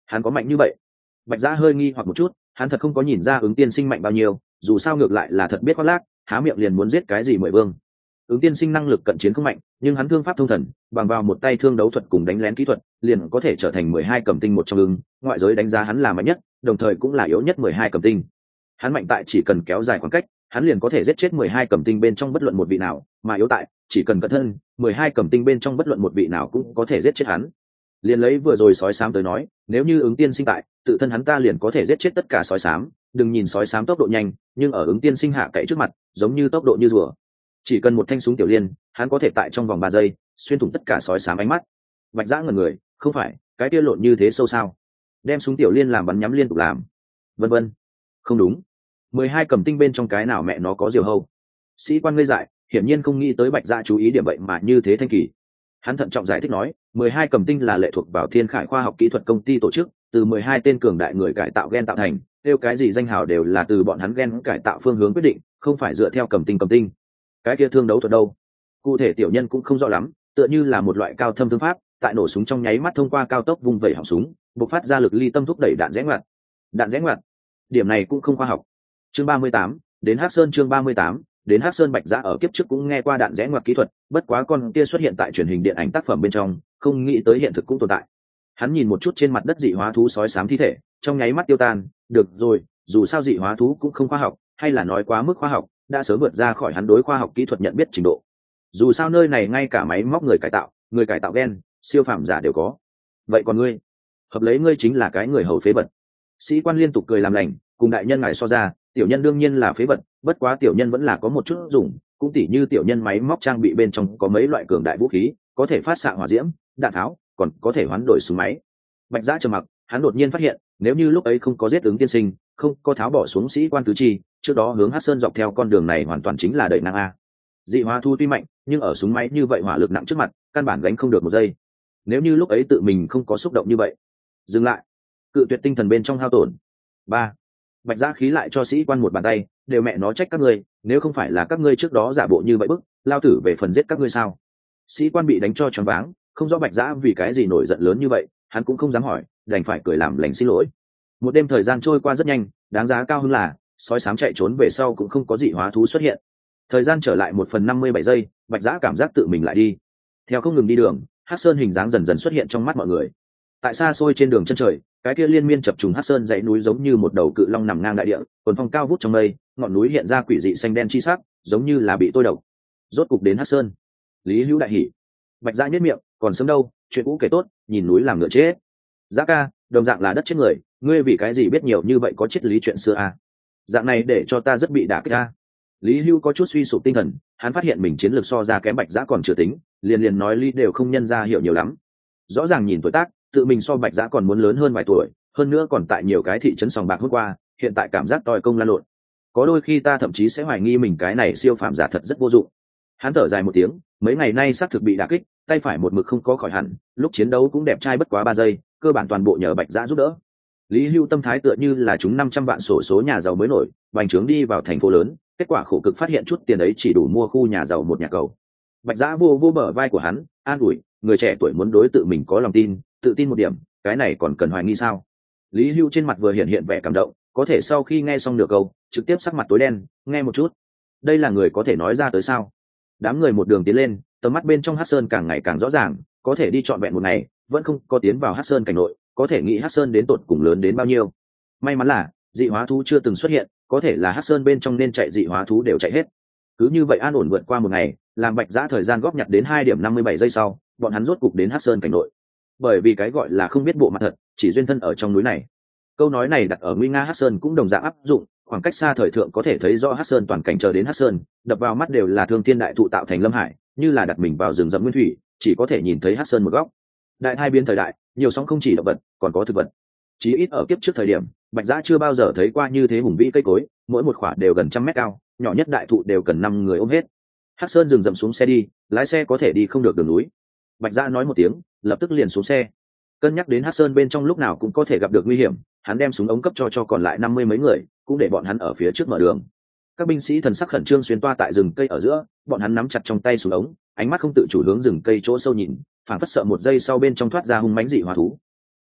Hắn có mạnh như vậy? Bạch Giã hơi nghi hoặc một chút, hắn thật không có nhìn ra Ứng Tiên Sinh mạnh bao nhiêu, dù sao ngược lại là thật biết khoác lác, há miệng liền muốn giết cái gì mười vương. Ứng Tiên Sinh năng lực cận chiến không mạnh, nhưng hắn thương pháp thông thần, bằng vào một tay thương đấu thuật cùng đánh lén kỹ thuật, liền có thể trở thành mười hai cầm tinh một trong ứng, ngoại giới đánh giá hắn là mạnh nhất, đồng thời cũng là yếu nhất mười hai cầm tinh. Hắn mạnh tại chỉ cần kéo dài khoảng cách, hắn liền có thể giết chết mười hai cầm tinh bên trong bất luận một vị nào, mà yếu tại chỉ cần cận thân, mười hai cầm tinh bên trong bất luận một vị nào cũng có thể giết chết hắn. Liền lấy vừa rồi sói xám tới nói, nếu như Ứng Tiên Sinh tại, tự thân hắn ta liền có thể giết chết tất cả sói xám, đừng nhìn sói xám tốc độ nhanh, nhưng ở Ứng Tiên Sinh hạ cậy trước mặt, giống như tốc độ như rùa. Chỉ cần một thanh súng tiểu liên, hắn có thể tại trong vòng ba giây xuyên thủng tất cả sói xám ánh mắt. Bạch Giã ngẩn người, không phải, cái kia lộn như thế sâu sao? Đem súng tiểu liên làm bắn nhắm liên tục làm. Vân vân. Không đúng. mười hai cầm tinh bên trong cái nào mẹ nó có diều hâu? Sĩ quan ngây dại, hiển nhiên không nghĩ tới Bạch Giã chú ý điểm vậy mà như thế thanh kỳ. Hắn thận trọng giải thích nói, mười hai cầm tinh là lệ thuộc vào Thiên Khải khoa học kỹ thuật công ty tổ chức, từ mười hai tên cường đại người cải tạo gen tạo thành, tiêu cái gì danh hào đều là từ bọn hắn gen cải tạo phương hướng quyết định, không phải dựa theo cầm tinh cầm tinh. Cái kia thương đấu thuật đâu? Cụ thể tiểu nhân cũng không rõ lắm, tựa như là một loại cao thâm thương pháp, tại nổ súng trong nháy mắt thông qua cao tốc vung vẩy họng súng, bộc phát ra lực ly tâm thúc đẩy đạn rẽ ngoặt. Đạn rẽ ngoặt. Điểm này cũng không khoa học. Chương ba mươi tám, đến Hắc Sơn chương ba mươi tám, đến Hắc Sơn. Bạch Giã ở kiếp trước cũng nghe qua đạn rẽ ngoặt kỹ thuật, bất quá con kia xuất hiện tại truyền hình điện ảnh tác phẩm bên trong, không nghĩ tới hiện thực cũng tồn tại. Hắn nhìn một chút trên mặt đất dị hóa thú sói xám thi thể, trong nháy mắt tiêu tan, được rồi, dù sao dị hóa thú cũng không khoa học, hay là nói quá mức khoa học, đã sớm vượt ra khỏi hắn đối khoa học kỹ thuật nhận biết trình độ. Dù sao nơi này ngay cả máy móc người cải tạo, người cải tạo gen, siêu phàm giả đều có. Vậy còn ngươi? Hợp lấy ngươi chính là cái người hầu phế vật. Sĩ quan liên tục cười làm lành, cùng đại nhân ngài so ra, tiểu nhân đương nhiên là phế vật, bất quá tiểu nhân vẫn là có một chút dùng, cũng tỉ như tiểu nhân máy móc trang bị bên trong có mấy loại cường đại vũ khí, có thể phát xạ hỏa diễm, đạn tháo, còn có thể hoán đổi súng máy. Bạch Giã trầm mặc, hắn đột nhiên phát hiện, nếu như lúc ấy không có giết Ứng Tiên Sinh, không có tháo bỏ xuống sĩ quan tứ chi, trước đó hướng Hắc Sơn dọc theo con đường này hoàn toàn chính là đẩy năng a. Dị hóa thu tuy mạnh, nhưng ở súng máy như vậy hỏa lực nặng trước mặt, căn bản gánh không được một giây. Nếu như lúc ấy tự mình không có xúc động như vậy, dừng lại, cự tuyệt tinh thần bên trong hao tổn. Ba, Bạch Giã khí lại cho sĩ quan một bàn tay, đều mẹ nó trách các ngươi, nếu không phải là các ngươi trước đó giả bộ như vậy bức, lao tử về phần giết các ngươi sao? Sĩ quan bị đánh cho choáng váng, không rõ Bạch Giã vì cái gì nổi giận lớn như vậy, hắn cũng không dám hỏi, đành phải cười làm lành xin lỗi. Một đêm thời gian trôi qua rất nhanh, đáng giá cao hơn là sói xám chạy trốn về sau cũng không có dị hóa thú xuất hiện. Thời gian trở lại một phần năm mươi bảy giây, Bạch Giã cảm giác tự mình lại đi. Theo không ngừng đi đường, Hắc Sơn hình dáng dần dần xuất hiện trong mắt mọi người. Tại xa xôi trên đường chân trời, cái kia liên miên chập trùng Hắc Sơn dãy núi giống như một đầu cự long nằm ngang đại địa, cuồn phong cao vút trong mây, ngọn núi hiện ra quỷ dị xanh đen chi sắc, giống như là bị tôi độc. Rốt cục đến Hắc Sơn. Lý Hữu đại hỉ. Bạch Giã nhếch miệng, còn sớm đâu, chuyện cũ kể tốt, nhìn núi làm ngựa chết. Giã ca, đồng dạng là đất chết người, ngươi vì cái gì biết nhiều như vậy có triết lý chuyện xưa à? Dạng này để cho ta rất bị đả kích a. Lý Hưu có chút suy sụp tinh thần, hắn phát hiện mình chiến lược so ra kém Bạch Giã còn chưa tính, liền liền nói Lý đều không nhân ra hiểu nhiều lắm. Rõ ràng nhìn tuổi tác, tự mình so Bạch Giã còn muốn lớn hơn vài tuổi, hơn nữa còn tại nhiều cái thị trấn sòng bạc hôm qua, hiện tại cảm giác tòi công lan lộn. Có đôi khi ta thậm chí sẽ hoài nghi mình cái này siêu phàm giả thật rất vô dụng. Hắn thở dài một tiếng, mấy ngày nay xác thực bị đả kích, tay phải một mực không có khỏi hẳn, lúc chiến đấu cũng đẹp trai bất quá ba giây, cơ bản toàn bộ nhờ Bạch Giã giúp đỡ. Lý Hưu tâm thái tựa như là chúng năm trăm vạn sổ số nhà giàu mới nổi, bành trướng đi vào thành phố lớn, kết quả khổ cực phát hiện chút tiền ấy chỉ đủ mua khu nhà giàu một nhà cầu. Bạch Giã vô vô bờ vai của hắn, an ủi, người trẻ tuổi muốn đối tự mình có lòng tin, tự tin một điểm, cái này còn cần hoài nghi sao? Lý Hưu trên mặt vừa hiện hiện vẻ cảm động, có thể sau khi nghe xong nửa câu, trực tiếp sắc mặt tối đen, nghe một chút. Đây là người có thể nói ra tới sao? Đám người một đường tiến lên, tầm mắt bên trong Hắc Sơn càng ngày càng rõ ràng, có thể đi trọn vẹn một ngày, vẫn không có tiến vào Hắc Sơn cảnh nội, có thể nghĩ Hắc Sơn đến tột cùng lớn đến bao nhiêu. May mắn là dị hóa thú chưa từng xuất hiện, có thể là Hắc Sơn bên trong nên chạy dị hóa thú đều chạy hết. Cứ như vậy an ổn vượt qua một ngày, làm Bạch Giã thời gian góp nhặt đến hai điểm năm mươi bảy giây sau, bọn hắn rốt cục đến Hắc Sơn cảnh nội. Bởi vì cái gọi là không biết bộ mặt thật, chỉ duyên thân ở trong núi này. Câu nói này đặt ở nguy nga Hắc Sơn cũng đồng dạng áp dụng, khoảng cách xa thời thượng có thể thấy rõ Hắc Sơn toàn cảnh, chờ đến Hắc Sơn, đập vào mắt đều là thương thiên đại thụ tạo thành lâm hải, như là đặt mình vào rừng rậm nguyên thủy, chỉ có thể nhìn thấy Hắc Sơn một góc. Đại hai biến thời đại, nhiều sóng không chỉ động vật, còn có thực vật. Chí ít ở kiếp trước thời điểm, Bạch Giã chưa bao giờ thấy qua như thế hùng vĩ cây cối, mỗi một quả đều gần trăm mét cao, nhỏ nhất đại thụ đều cần năm người ôm hết. Hắc Sơn dừng dậm xuống xe đi, lái xe có thể đi không được đường núi. Bạch Giã nói một tiếng, lập tức liền xuống xe. Cân nhắc đến Hắc Sơn bên trong lúc nào cũng có thể gặp được nguy hiểm, hắn đem súng ống cấp cho cho còn lại năm mươi mấy người, cũng để bọn hắn ở phía trước mở đường. Các binh sĩ thần sắc khẩn trương xuyên toa tại rừng cây ở giữa, bọn hắn nắm chặt trong tay súng ống, ánh mắt không tự chủ hướng rừng cây chỗ sâu nhìn, phảng phất sợ một giây sau bên trong thoát ra hung mãnh dị hóa thú.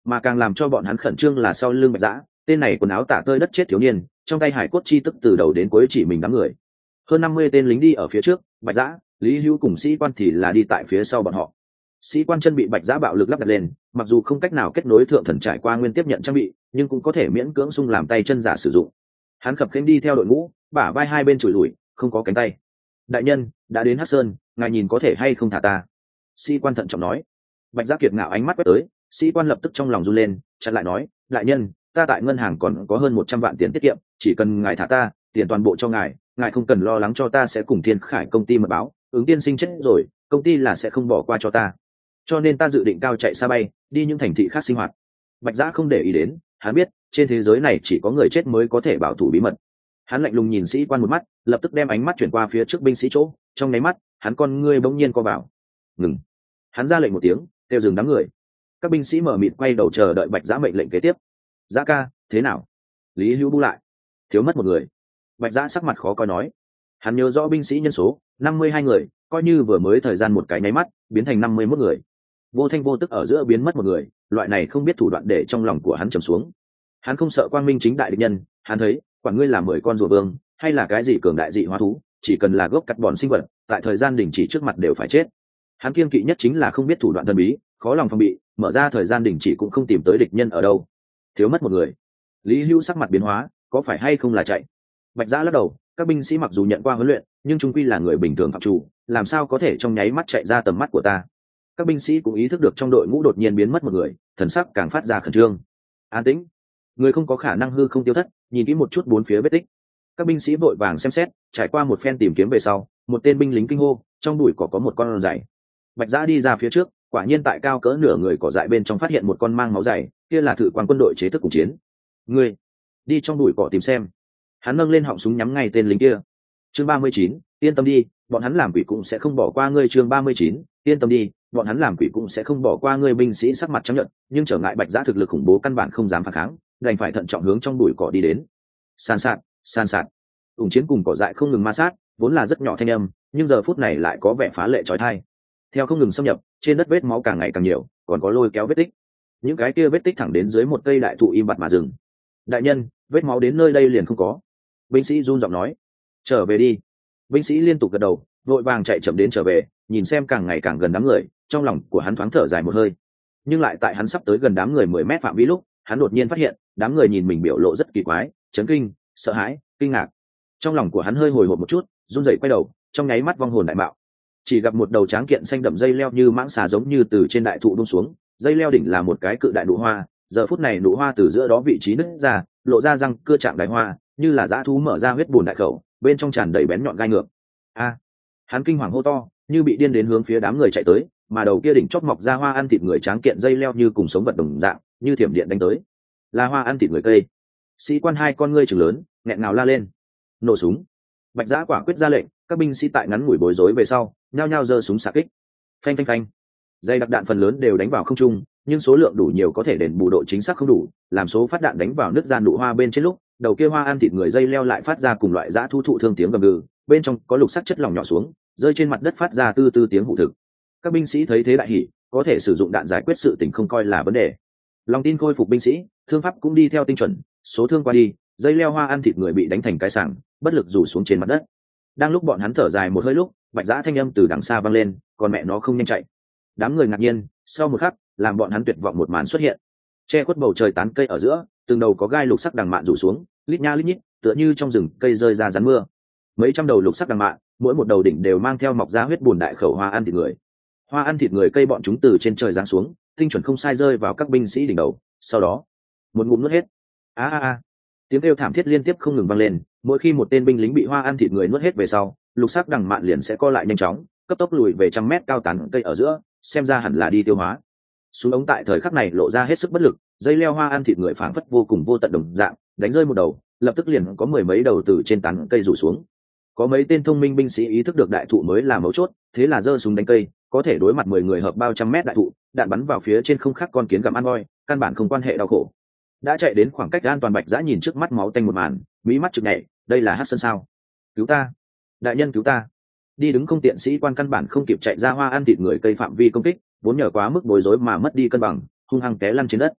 Mà càng làm cho bọn hắn khẩn trương là sau lưng Bạch Dã, tên này quần áo tả tơi đất chết thiếu niên, trong tay hải cốt chi tức từ đầu đến cuối chỉ mình đám người. Hơn năm mươi tên lính đi ở phía trước, Bạch Dã, Lý Hữu cùng sĩ quan thì là đi tại phía sau bọn họ. Sĩ quan chân bị Bạch Dã bạo lực lắp đặt lên, mặc dù không cách nào kết nối thượng thần trải qua nguyên tiếp nhận trang bị, nhưng cũng có thể miễn cưỡng xung làm tay chân giả sử dụng. Hắn khập khiễng đi theo đội ngũ, bả vai hai bên chùi lùi, không có cánh tay. Đại nhân, đã đến Hắc Sơn, ngài nhìn có thể hay không thả ta? Sĩ quan thận trọng nói. Bạch Dã kiệt ngạo ánh mắt quét tới, sĩ quan lập tức trong lòng run lên, chặn lại nói, đại nhân, ta tại ngân hàng còn có hơn một trăm vạn tiền tiết kiệm, chỉ cần ngài thả ta, tiền toàn bộ cho ngài, ngài không cần lo lắng cho ta sẽ cùng Thiên Khải công ty mật báo, ứng tiên sinh chết rồi, công ty là sẽ không bỏ qua cho ta. Cho nên ta dự định cao chạy xa bay, đi những thành thị khác sinh hoạt. Bạch Dã không để ý đến, hắn biết, trên thế giới này chỉ có người chết mới có thể bảo thủ bí mật. Hắn lạnh lùng nhìn sĩ quan một mắt, lập tức đem ánh mắt chuyển qua phía trước binh sĩ chỗ, trong nháy mắt, hắn con ngươi bỗng nhiên co vào. Ngừng. Hắn ra lệnh một tiếng, kêu dừng đám người. Các binh sĩ mở mịt quay đầu chờ đợi Bạch Dã mệnh lệnh kế tiếp. Dã ca, thế nào? Lý Hữu bu lại. Thiếu mất một người. Bạch Dã sắc mặt khó coi nói. Hắn nhớ rõ binh sĩ nhân số, năm mươi hai người, coi như vừa mới thời gian một cái nháy mắt, biến thành năm mươi mốt người. Vô thanh vô tức ở giữa biến mất một người, loại này không biết thủ đoạn để trong lòng của hắn trầm xuống. Hắn không sợ quang minh chính đại địch nhân, hắn thấy, quản ngươi là mười con rùa vương, hay là cái gì cường đại dị hóa thú, chỉ cần là gốc cắt bọn sinh vật, tại thời gian đình chỉ trước mặt đều phải chết. Hắn kiêng kỵ nhất chính là không biết thủ đoạn thần bí, khó lòng phòng bị, mở ra thời gian đình chỉ cũng không tìm tới địch nhân ở đâu. Thiếu mất một người. Lý Hữu sắc mặt biến hóa, có phải hay không là chạy? Bạch Dã lắc đầu, các binh sĩ mặc dù nhận qua huấn luyện, nhưng trung quy là người bình thường phạm chủ, làm sao có thể trong nháy mắt chạy ra tầm mắt của ta? Các binh sĩ cũng ý thức được trong đội ngũ đột nhiên biến mất một người, thần sắc càng phát ra khẩn trương. An tĩnh, người không có khả năng hư không tiêu thất, nhìn kỹ một chút bốn phía vết tích. Các binh sĩ vội vàng xem xét, trải qua một phen tìm kiếm về sau, một tên binh lính kinh hô, trong bụi cỏ có một con dày. Bạch Dã đi ra phía trước, quả nhiên tại cao cỡ nửa người cỏ dại bên trong phát hiện một con mang máu dày, kia là thử quan quân đội chế thức cùng chiến. Người đi trong bụi cỏ tìm xem. Hắn nâng lên họng súng nhắm ngay tên lính kia. Chương ba mươi chín, yên tâm đi, bọn hắn làm quỷ cũng sẽ không bỏ qua ngươi. Chương ba mươi chín, yên tâm đi, bọn hắn làm quỷ cũng sẽ không bỏ qua ngươi. Binh sĩ sắc mặt trắng nhợt, nhưng trở ngại Bạch Dã thực lực khủng bố căn bản không dám phản kháng, đành phải thận trọng hướng trong bụi cỏ đi đến. San sạt, san sạt. Ủng chiến cùng cỏ dại không ngừng ma sát, vốn là rất nhỏ thanh âm, nhưng giờ phút này lại có vẻ phá lệ chói tai. Theo không ngừng xâm nhập, trên đất vết máu càng ngày càng nhiều, còn có lôi kéo vết tích. Những cái kia vết tích thẳng đến dưới một cây đại thụ im bặt mà dừng. Đại nhân, vết máu đến nơi đây liền không có. Binh sĩ run giọng nói. Trở về đi. Binh sĩ liên tục gật đầu, vội vàng chạy chậm đến trở về, nhìn xem càng ngày càng gần đám người, trong lòng của hắn thoáng thở dài một hơi. Nhưng lại tại hắn sắp tới gần đám người mười mét phạm vi lúc, hắn đột nhiên phát hiện, đám người nhìn mình biểu lộ rất kỳ quái, chấn kinh, sợ hãi, kinh ngạc. Trong lòng của hắn hơi hồi hộp một chút, run rẩy quay đầu, trong nháy mắt vong hồn đại bạo. Chỉ gặp một đầu tráng kiện xanh đậm dây leo như mãng xà giống như từ trên đại thụ buông xuống, dây leo đỉnh là một cái cự đại nụ hoa, giờ phút này nụ hoa từ giữa đó vị trí nứt ra, lộ ra răng cưa trạng đại hoa, như là dã thú mở ra huyết bùn đại khẩu, bên trong tràn đầy bén nhọn gai ngược. A! Hắn kinh hoàng hô to, như bị điên đến hướng phía đám người chạy tới, mà đầu kia đỉnh chóp mọc ra hoa ăn thịt người tráng kiện dây leo như cùng sống vật đồng dạng, như thiểm điện đánh tới. Là hoa ăn thịt người cây. Sĩ quan hai con ngươi trừng lớn, nghẹn ngào la lên. Nổ súng. Bạch Dã quả quyết ra lệnh, các binh sĩ tại ngắn ngủi bối rối về sau, nhao nhao giơ súng xạ kích. Phanh phanh phanh. Dây đặc đạn phần lớn đều đánh vào không trung, nhưng số lượng đủ nhiều có thể đền bù độ chính xác không đủ, làm số phát đạn đánh vào nước gian nụ hoa bên trên lúc, đầu kia hoa ăn thịt người dây leo lại phát ra cùng loại dã thu thụ thương tiếng gầm gừ, bên trong có lục sắc chất lỏng nhỏ xuống, rơi trên mặt đất phát ra tư tư tiếng hụ thực. Các binh sĩ thấy thế đại hỉ, có thể sử dụng đạn giải quyết sự tình không coi là vấn đề. Lòng tin khôi phục binh sĩ, thương pháp cũng đi theo tinh chuẩn, số thương qua đi, dây leo hoa ăn thịt người bị đánh thành cái sảng, bất lực rủ xuống trên mặt đất. Đang lúc bọn hắn thở dài một hơi lúc, Bạch Dã thanh âm từ đằng xa vang lên, còn mẹ nó không nhanh chạy. Đám người ngạc nhiên, sau một khắc, làm bọn hắn tuyệt vọng một màn xuất hiện. Che khuất bầu trời tán cây ở giữa, từng đầu có gai lục sắc đằng mạn rủ xuống, lít nha lít nhít, tựa như trong rừng cây rơi ra rắn mưa. Mấy trăm đầu lục sắc đằng mạn, mỗi một đầu đỉnh đều mang theo mọc ra huyết bùn đại khẩu hoa ăn thịt người. Hoa ăn thịt người cây bọn chúng từ trên trời giáng xuống, tinh chuẩn không sai rơi vào các binh sĩ đỉnh đầu, sau đó, một ngụm nuốt hết. A a a. Tiếng kêu thảm thiết liên tiếp không ngừng vang lên, mỗi khi một tên binh lính bị hoa ăn thịt người nuốt hết về sau, lục sắc đằng mạn liền sẽ co lại nhanh chóng, cấp tốc lùi về trăm mét cao tán cây ở giữa, xem ra hẳn là đi tiêu hóa. Xuống ống tại thời khắc này lộ ra hết sức bất lực, dây leo hoa ăn thịt người phảng phất vô cùng vô tận đồng dạng, đánh rơi một đầu, lập tức liền có mười mấy đầu từ trên tán cây rủ xuống. Có mấy tên thông minh binh sĩ ý thức được đại thụ mới là mấu chốt, thế là giơ súng đánh cây, có thể đối mặt mười người hợp bao trăm mét đại thụ, đạn bắn vào phía trên không khác con kiến gặm ăn voi, căn bản không quan hệ đau khổ. Đã chạy đến khoảng cách an toàn, Bạch Dã nhìn trước mắt máu tanh một màn, mí mắt chực nhảy, đây là Hắc Sơn sao? Cứu ta, đại nhân cứu ta! Đi đứng không tiện sĩ quan căn bản không kịp chạy ra hoa ăn thịt người cây phạm vi công kích, vốn nhờ quá mức bối rối mà mất đi cân bằng, hung hăng té lăn trên đất.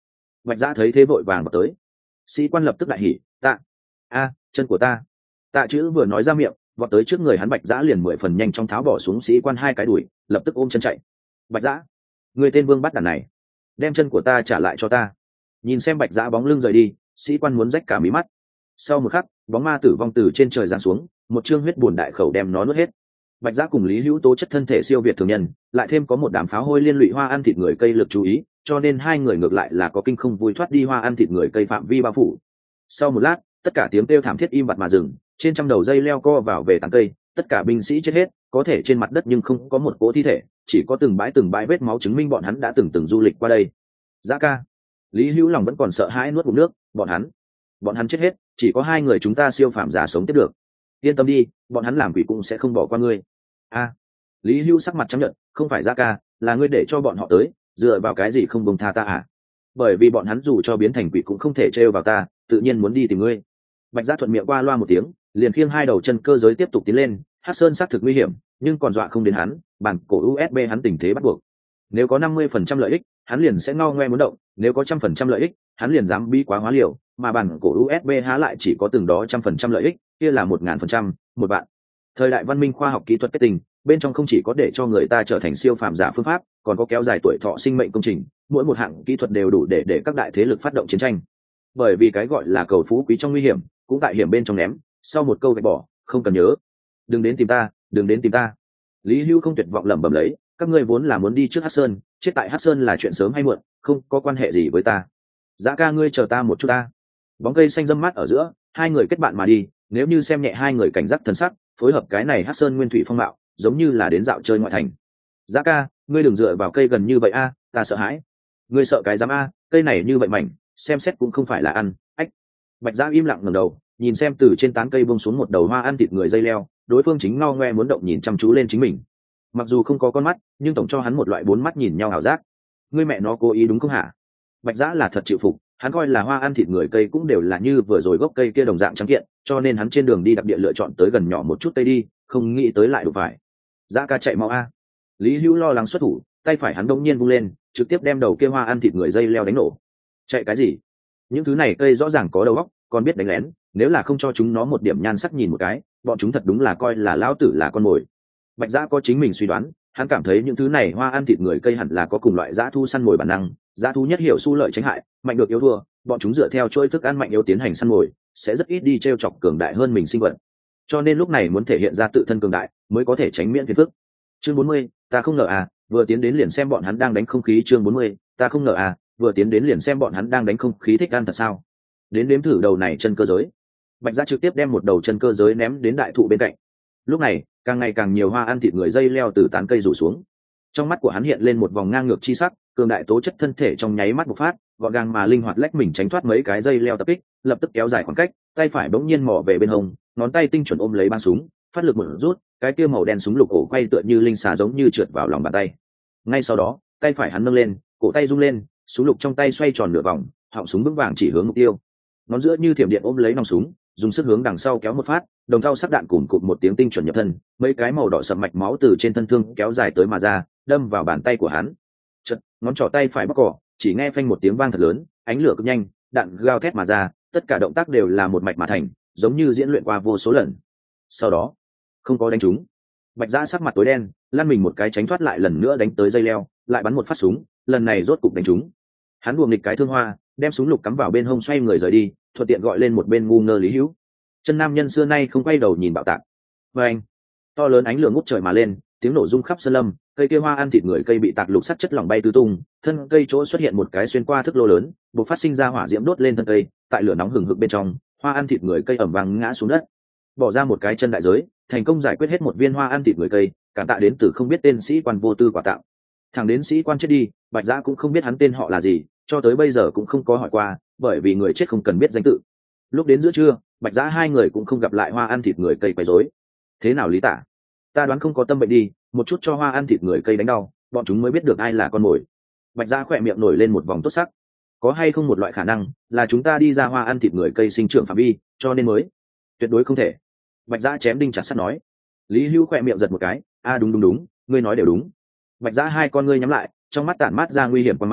Bạch Giã thấy thế vội vàng vào tới. Sĩ quan lập tức đại hỉ, tạ, a, chân của ta. Tạ chữ vừa nói ra miệng, vọt tới trước người hắn. Bạch Giã liền mười phần nhanh trong tháo bỏ xuống sĩ quan hai cái đùi, lập tức ôm chân chạy. Bạch Giã, người tên vương bắt đàn này, đem chân của ta trả lại cho ta. Nhìn xem Bạch Giã bóng lưng rời đi, sĩ quan muốn rách cả mí mắt. Sau một khắc, bóng ma tử vong từ trên trời giáng xuống, một chương huyết buồn đại khẩu đem nó nuốt hết. Bạch Giã cùng Lý Hữu tố chất thân thể siêu việt thường nhân, lại thêm có một đám pháo hôi liên lụy hoa ăn thịt người cây lực chú ý, cho nên hai người ngược lại là có kinh không vui thoát đi hoa ăn thịt người cây phạm vi bao phủ. Sau một lát, tất cả tiếng kêu thảm thiết im bặt mà dừng, trên trăm đầu dây leo co vào về tán cây, tất cả binh sĩ chết hết, có thể trên mặt đất nhưng không có một cỗ thi thể, chỉ có từng bãi từng bãi vết máu chứng minh bọn hắn đã từng từng du lịch qua đây. Giã ca, Lý Hữu lòng vẫn còn sợ hãi nuốt ngụm nước, bọn hắn, bọn hắn chết hết, chỉ có hai người chúng ta siêu phàm giả sống tiếp được. Yên tâm đi, bọn hắn làm quỷ cũng sẽ không bỏ qua ngươi. A, Lý Hữu sắc mặt chấp nhận, không phải Giã ca, là ngươi để cho bọn họ tới, dựa vào cái gì không buông tha ta à? Bởi vì bọn hắn dù cho biến thành quỷ cũng không thể trêu vào ta, tự nhiên muốn đi tìm ngươi. Bạch Giã thuận miệng qua loa một tiếng, liền khiêng hai đầu chân cơ giới tiếp tục tiến lên. Hắc Sơn xác thực nguy hiểm, nhưng còn dọa không đến hắn, bản cổ u ét bê hắn tình thế bắt buộc. Nếu có năm mươi phần trăm lợi ích, hắn liền sẽ ngao ngoe muốn động, nếu có trăm phần trăm lợi ích, hắn liền dám bi quá hóa liều, mà bản cổ u ét bê há lại chỉ có từng đó trăm phần trăm lợi ích, kia là một ngàn phần trăm, một vạn. Thời đại văn minh khoa học kỹ thuật kết tinh, bên trong không chỉ có để cho người ta trở thành siêu phàm giả phương pháp, còn có kéo dài tuổi thọ sinh mệnh công trình, mỗi một hạng kỹ thuật đều đủ để để các đại thế lực phát động chiến tranh. Bởi vì cái gọi là cầu phú quý trong nguy hiểm, cũng tại hiểm bên trong ném, sau một câu gạch bỏ, không cần nhớ, đừng đến tìm ta, đừng đến tìm ta. Lý Hữu không tuyệt vọng lẩm bẩm lấy, các ngươi vốn là muốn đi trước Hắc Sơn, chết tại Hắc Sơn là chuyện sớm hay muộn, không có quan hệ gì với ta. Giã ca ngươi chờ ta một chút ta. Bóng cây xanh râm mát ở giữa, hai người kết bạn mà đi. Nếu như xem nhẹ hai người cảnh giác thần sắc, phối hợp cái này Hắc Sơn nguyên thủy phong mạo, giống như là đến dạo chơi ngoại thành. Giã ca, ngươi đừng dựa vào cây gần như vậy a, ta sợ hãi. Ngươi sợ cái dám a, cây này như vậy mảnh, xem xét cũng không phải là ăn. Ách. Bạch Giã im lặng ngẩng đầu, nhìn xem từ trên tán cây buông xuống một đầu hoa ăn thịt người dây leo, đối phương chính ngao ngoe muốn động nhìn chăm chú lên chính mình. Mặc dù không có con mắt, nhưng tổng cho hắn một loại bốn mắt nhìn nhau ảo giác. Ngươi mẹ nó cố ý đúng không hả? Bạch Giã là thật chịu phục, hắn coi là hoa ăn thịt người cây cũng đều là như vừa rồi gốc cây kia đồng dạng trắng kiện, cho nên hắn trên đường đi đặc địa lựa chọn tới gần nhỏ một chút cây đi, không nghĩ tới lại đụng phải. Giã ca chạy mau a. Lý Hữu lo lắng xuất thủ, tay phải hắn đông nhiên vung lên, trực tiếp đem đầu kia hoa ăn thịt người dây leo đánh nổ. Chạy cái gì? Những thứ này cây rõ ràng có đầu óc, còn biết đánh lén, nếu là không cho chúng nó một điểm nhan sắc nhìn một cái, bọn chúng thật đúng là coi là lão tử là con mồi. Bạch Giã có chính mình suy đoán, hắn cảm thấy những thứ này hoa ăn thịt người cây hẳn là có cùng loại dã thu săn mồi bản năng, dã thú nhất hiểu xu lợi tránh hại, mạnh được yếu thua, bọn chúng dựa theo chuỗi thức ăn mạnh yếu tiến hành săn mồi, sẽ rất ít đi trêu chọc cường đại hơn mình sinh vật. Cho nên lúc này muốn thể hiện ra tự thân cường đại, mới có thể tránh miễn phiền phức. Chương bốn mươi, ta không ngờ à, vừa tiến đến liền xem bọn hắn đang đánh không khí. Chương bốn mươi, ta không ngờ à, vừa tiến đến liền xem bọn hắn đang đánh không khí. Thích ăn thật sao? Đến đếm thử đầu này chân cơ giới. Bạch Giã trực tiếp đem một đầu chân cơ giới ném đến đại thụ bên cạnh. Lúc này, càng ngày càng nhiều hoa ăn thịt người dây leo từ tán cây rủ xuống. Trong mắt của hắn hiện lên một vòng ngang ngược chi sắc, cường đại tố chất thân thể trong nháy mắt bộc phát, gọn gàng mà linh hoạt lách mình tránh thoát mấy cái dây leo tập kích, lập tức kéo dài khoảng cách, tay phải bỗng nhiên mò về bên hông, ngón tay tinh chuẩn ôm lấy băng súng, phát lực một rút, cái kia màu đen súng lục cổ quay tựa như linh xà giống như trượt vào lòng bàn tay. Ngay sau đó, tay phải hắn nâng lên, cổ tay rung lên, súng lục trong tay xoay tròn nửa vòng, họng súng vững vàng chỉ hướng mục tiêu. Ngón giữa như thiểm điện ôm lấy nòng súng, dùng sức hướng đằng sau kéo một phát, đồng thau sắc đạn cùn cụt một tiếng tinh chuẩn nhập thân, mấy cái màu đỏ sậm mạch máu từ trên thân thương kéo dài tới mà ra, đâm vào bàn tay của hắn. Chật, ngón trỏ tay phải bóc cỏ, chỉ nghe phanh một tiếng vang thật lớn, ánh lửa cực nhanh, đạn gào thét mà ra, tất cả động tác đều là một mạch mà thành, giống như diễn luyện qua vô số lần. Sau đó, không có đánh trúng. Bạch Giã sắc mặt tối đen, lăn mình một cái tránh thoát lại lần nữa đánh tới dây leo, lại bắn một phát súng, lần này rốt cục đánh trúng. Hắn buồng nghịch cái thương hoa, đem súng lục cắm vào bên hông xoay người rời đi, thuận tiện gọi lên một bên ngu ngơ Lý Hữu. Chân nam nhân xưa nay không quay đầu nhìn bạo tạc. Và anh, to lớn ánh lửa ngút trời mà lên, tiếng nổ rung khắp sơn lâm, cây kia hoa ăn thịt người cây bị tạc lục sắt chất lỏng bay tứ tung, thân cây chỗ xuất hiện một cái xuyên qua thức lô lớn, bộc phát sinh ra hỏa diễm đốt lên thân cây, tại lửa nóng hừng hực bên trong, hoa ăn thịt người cây ẩm vang ngã xuống đất. Bỏ ra một cái chân đại giới, thành công giải quyết hết một viên hoa ăn thịt người cây, cảm tạ đến từ không biết tên sĩ quan vô tư quả tạo. Thằng đến sĩ quan chết đi, Bạch Giã cũng không biết hắn tên họ là gì, cho tới bây giờ cũng không có hỏi qua, bởi vì người chết không cần biết danh tự. Lúc đến giữa trưa, Bạch Giã hai người cũng không gặp lại hoa ăn thịt người cây quấy rối. Thế nào Lý Tả? Ta đoán không có tâm bệnh đi, một chút cho hoa ăn thịt người cây đánh đau, bọn chúng mới biết được ai là con mồi. Bạch Giã khỏe miệng nổi lên một vòng tốt sắc. Có hay không một loại khả năng là chúng ta đi ra hoa ăn thịt người cây sinh trưởng phạm vi, cho nên mới? Tuyệt đối không thể. Bạch Giã chém đinh chặt sắt nói. Lý Hữu khỏe miệng giật một cái, a đúng đúng đúng, ngươi nói đều đúng. Bạch Giã hai con ngươi nhắm lại, trong mắt tản mát ra nguy hiểm quan mang,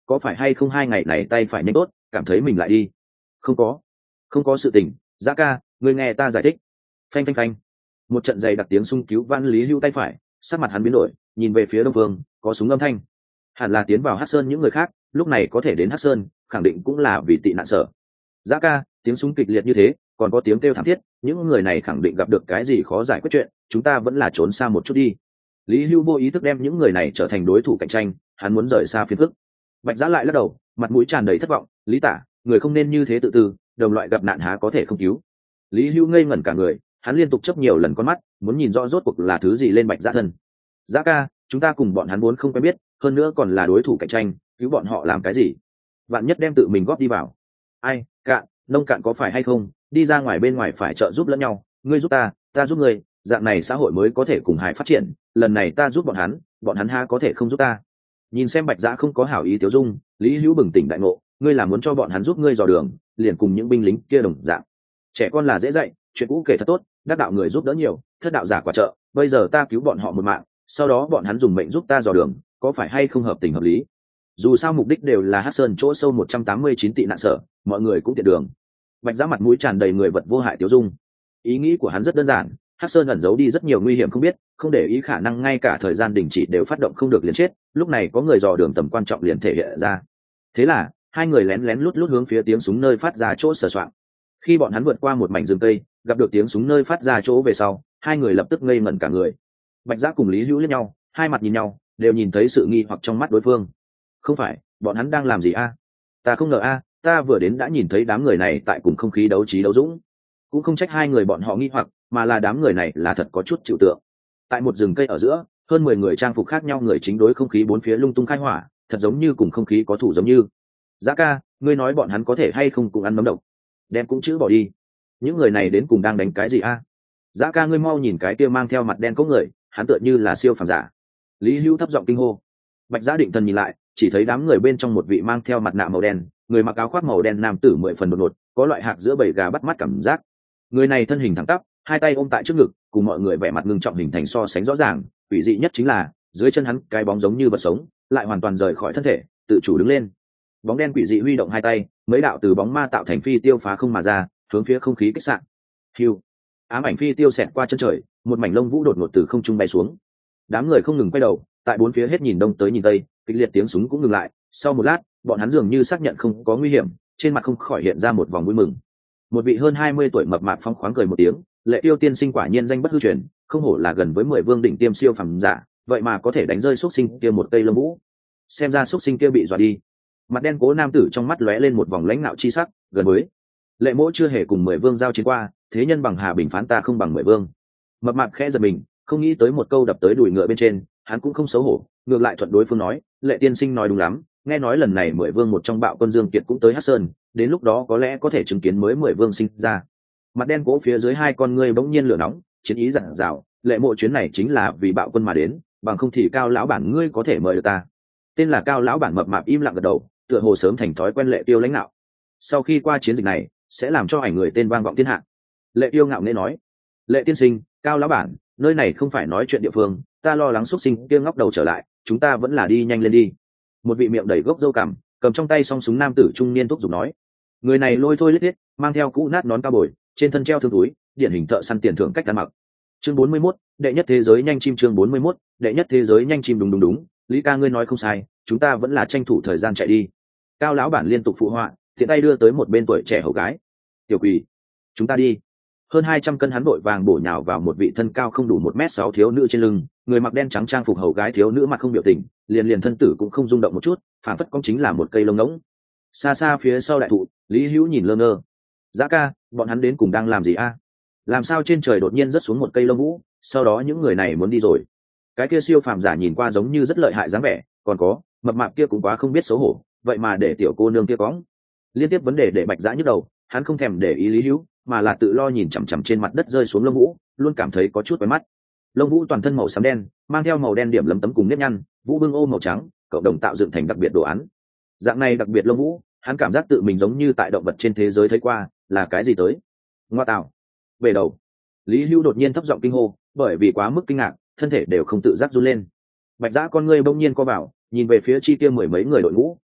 có phải hay không hai ngày này tay phải nhanh tốt, cảm thấy mình lại đi? Không có, không có sự tình. Giá ca, ngươi nghe ta giải thích. Phanh phanh phanh, một trận giày đặc tiếng xung cứu van Lý Hưu tay phải, sắc mặt hắn biến đổi, nhìn về phía đông phương, có súng âm thanh. Hẳn là tiến vào Hắc Sơn những người khác, lúc này có thể đến Hắc Sơn, khẳng định cũng là vì tị nạn sở. Giá ca, tiếng súng kịch liệt như thế, còn có tiếng kêu thảm thiết, những người này khẳng định gặp được cái gì khó giải quyết chuyện, chúng ta vẫn là trốn xa một chút đi. Lý Hưu vô ý thức đem những người này trở thành đối thủ cạnh tranh, hắn muốn rời xa phiền phức. Bạch Giã lại lắc đầu, mặt mũi tràn đầy thất vọng. Lý Tả, người không nên như thế tự tư, đồng loại gặp nạn há có thể không cứu. Lý Hưu ngây ngẩn cả người, hắn liên tục chớp nhiều lần con mắt, muốn nhìn rõ rốt cuộc là thứ gì lên Bạch Giã thân. Giã ca, chúng ta cùng bọn hắn vốn không quen biết, hơn nữa còn là đối thủ cạnh tranh, cứu bọn họ làm cái gì? Vạn nhất đem tự mình góp đi vào. Ai, cạn, nông cạn có phải hay không? Đi ra ngoài bên ngoài phải trợ giúp lẫn nhau, ngươi giúp ta, ta giúp ngươi, dạng này xã hội mới có thể cùng hài phát triển. Lần này ta giúp bọn hắn, bọn hắn há có thể không giúp ta? Nhìn xem Bạch Giã không có hảo ý Tiếu Dung, Lý Hữu bừng tỉnh đại ngộ, ngươi là muốn cho bọn hắn giúp ngươi dò đường, liền cùng những binh lính kia đồng dạng. Trẻ con là dễ dạy, chuyện cũ kể thật tốt, đắc đạo người giúp đỡ nhiều, thất đạo giả quả trợ, bây giờ ta cứu bọn họ một mạng, sau đó bọn hắn dùng mệnh giúp ta dò đường, có phải hay không hợp tình hợp lý? Dù sao mục đích đều là Hắc Sơn chỗ sâu một trăm tám mươi chín tị nạn sở, mọi người cũng tiện đường. Bạch Giã mặt mũi tràn đầy người vật vô hại Tiếu Dung. Ý nghĩ của hắn rất đơn giản, Hắc Sơn ẩn giấu đi rất nhiều nguy hiểm không biết, không để ý khả năng ngay cả thời gian đình chỉ đều phát động không được liền chết, lúc này có người dò đường tầm quan trọng liền thể hiện ra. Thế là hai người lén lén lút lút hướng phía tiếng súng nơi phát ra chỗ sờ soạng. Khi bọn hắn vượt qua một mảnh rừng cây, gặp được tiếng súng nơi phát ra chỗ về sau, hai người lập tức ngây ngẩn cả người. Bạch Giã cùng Lý Hữu liếc nhau, hai mặt nhìn nhau, đều nhìn thấy sự nghi hoặc trong mắt đối phương. Không phải, bọn hắn đang làm gì a? Ta không ngờ a, ta vừa đến đã nhìn thấy đám người này tại cùng không khí đấu trí đấu dũng. Cũng không trách hai người bọn họ nghi hoặc, mà là đám người này là thật có chút chịu tượng. Tại một rừng cây ở giữa, hơn mười người trang phục khác nhau người chính đối không khí bốn phía lung tung khai hỏa, thật giống như cùng không khí có thủ giống như. Giá ca, ngươi nói bọn hắn có thể hay không cùng ăn nấm độc? Đem cũng chữ bỏ đi. Những người này đến cùng đang đánh cái gì a? Giá ca, ngươi mau nhìn cái kia mang theo mặt đen có người, hắn tựa như là siêu phàm giả. Lý Hữu thấp giọng kinh hô. Bạch Giã định thần nhìn lại, chỉ thấy đám người bên trong một vị mang theo mặt nạ màu đen, người mặc áo khoác màu đen nam tử mười phần đột ngột, có loại hạc giữa bầy gà bắt mắt cảm giác. Người này thân hình thẳng tắp, hai tay ôm tại trước ngực, cùng mọi người vẻ mặt ngưng trọng hình thành so sánh rõ ràng. Quỷ dị nhất chính là dưới chân hắn cái bóng giống như vật sống, lại hoàn toàn rời khỏi thân thể, tự chủ đứng lên. Bóng đen quỷ dị huy động hai tay, mấy đạo từ bóng ma tạo thành phi tiêu phá không mà ra, hướng phía không khí kích sạn. Hưu, ám ảnh phi tiêu xẹt qua chân trời, một mảnh lông vũ đột ngột từ không trung bay xuống. Đám người không ngừng quay đầu, tại bốn phía hết nhìn đông tới nhìn tây, kịch liệt tiếng súng cũng ngừng lại. Sau một lát, bọn hắn dường như xác nhận không có nguy hiểm, trên mặt không khỏi hiện ra một vòng vui mừng. Một vị hơn hai mươi tuổi mập mạp phóng khoáng cười một tiếng, Lệ Tiêu tiên sinh quả nhiên danh bất hư truyền, không hổ là gần với mười vương đỉnh tiêm siêu phàm giả, vậy mà có thể đánh rơi xúc sinh kia một cây lông vũ. Xem ra xúc sinh kia bị dọa đi. Mặt đen cố nam tử trong mắt lóe lên một vòng lãnh nạo chi sắc, gần với Lệ Mỗ chưa hề cùng mười vương giao chiến qua, thế nhân bằng hà bình phán ta không bằng mười vương. Mập mạp khẽ giật mình, không nghĩ tới một câu đập tới đùi ngựa bên trên, hắn cũng không xấu hổ, ngược lại thuận đối phương nói, Lệ tiên sinh nói đúng lắm, nghe nói lần này mười vương một trong bạo quân Dương Kiệt cũng tới Hắc Sơn, đến lúc đó có lẽ có thể chứng kiến mới mười vương sinh ra. Mặt đen cố phía dưới hai con ngươi bỗng nhiên lửa nóng, chiến ý dặn dào, Lệ Mộ chuyến này chính là vì bạo quân mà đến, bằng không thì Cao lão bản ngươi có thể mời được ta. Tên là Cao lão bản mập mạp im lặng gật đầu, tựa hồ sớm thành thói quen Lệ Tiêu lãnh đạo. Sau khi qua chiến dịch này, sẽ làm cho ảnh người tên vang vọng thiên hạ. Lệ Tiêu ngạo nghễ nói, Lệ tiên sinh, Cao lão bản, nơi này không phải nói chuyện địa phương, ta lo lắng xúc sinh kia ngóc đầu trở lại, chúng ta vẫn là đi nhanh lên đi. Một vị miệng đầy gốc râu cằm, cầm trong tay song súng nam tử trung niên thúc giục nói. Người này lôi thôi lết thiết, mang theo cũ nát nón cao bồi, trên thân treo thương túi, điển hình thợ săn tiền thưởng cách ăn mặc. Chương bốn mươi mốt, đệ nhất thế giới nhanh chim. Chương bốn mươi mốt, đệ nhất thế giới nhanh chim. Đúng đúng đúng, Lý ca ngươi nói không sai, chúng ta vẫn là tranh thủ thời gian chạy đi. Cao lão bản liên tục phụ họa, thiện tay đưa tới một bên tuổi trẻ hầu gái. Tiểu quỷ, chúng ta đi. Hơn hai trăm cân hắn vội vàng bổ nhào vào một vị thân cao không đủ một mét sáu thiếu nữ trên lưng, người mặc đen trắng trang phục hầu gái thiếu nữ mặt không biểu tình, liền liền thân tử cũng không rung động một chút, phản phất cũng chính là một cây lông ngỗng. Xa xa phía sau đại thụ, Lý Hữu nhìn lơ ngơ. Giá ca, bọn hắn đến cùng đang làm gì a? Làm sao trên trời đột nhiên rớt xuống một cây lông vũ, sau đó những người này muốn đi rồi? Cái kia siêu phàm giả nhìn qua giống như rất lợi hại dáng vẻ, còn có mập mạp kia cũng quá không biết xấu hổ, vậy mà để tiểu cô nương kia cõng. Liên tiếp vấn đề để Bạch Giã nhức đầu, hắn không thèm để ý Lý Hữu, mà là tự lo nhìn chằm chằm trên mặt đất rơi xuống lông vũ, luôn cảm thấy có chút quen mắt. Lông vũ toàn thân màu xám đen, mang theo màu đen điểm lấm tấm cùng nếp nhăn, vũ bưng ô màu trắng, cộng đồng tạo dựng thành đặc biệt đồ án. Dạng này đặc biệt lông vũ, hắn cảm giác tự mình giống như tại động vật trên thế giới thấy qua, là cái gì tới? Ngoa tạo. Về đầu, Lý Hữu đột nhiên thấp giọng kinh hô, bởi vì quá mức kinh ngạc, thân thể đều không tự giác run lên. Bạch Giã con ngươi bỗng nhiên co vào, nhìn về phía chi tiêu mười mấy người đội ngũ,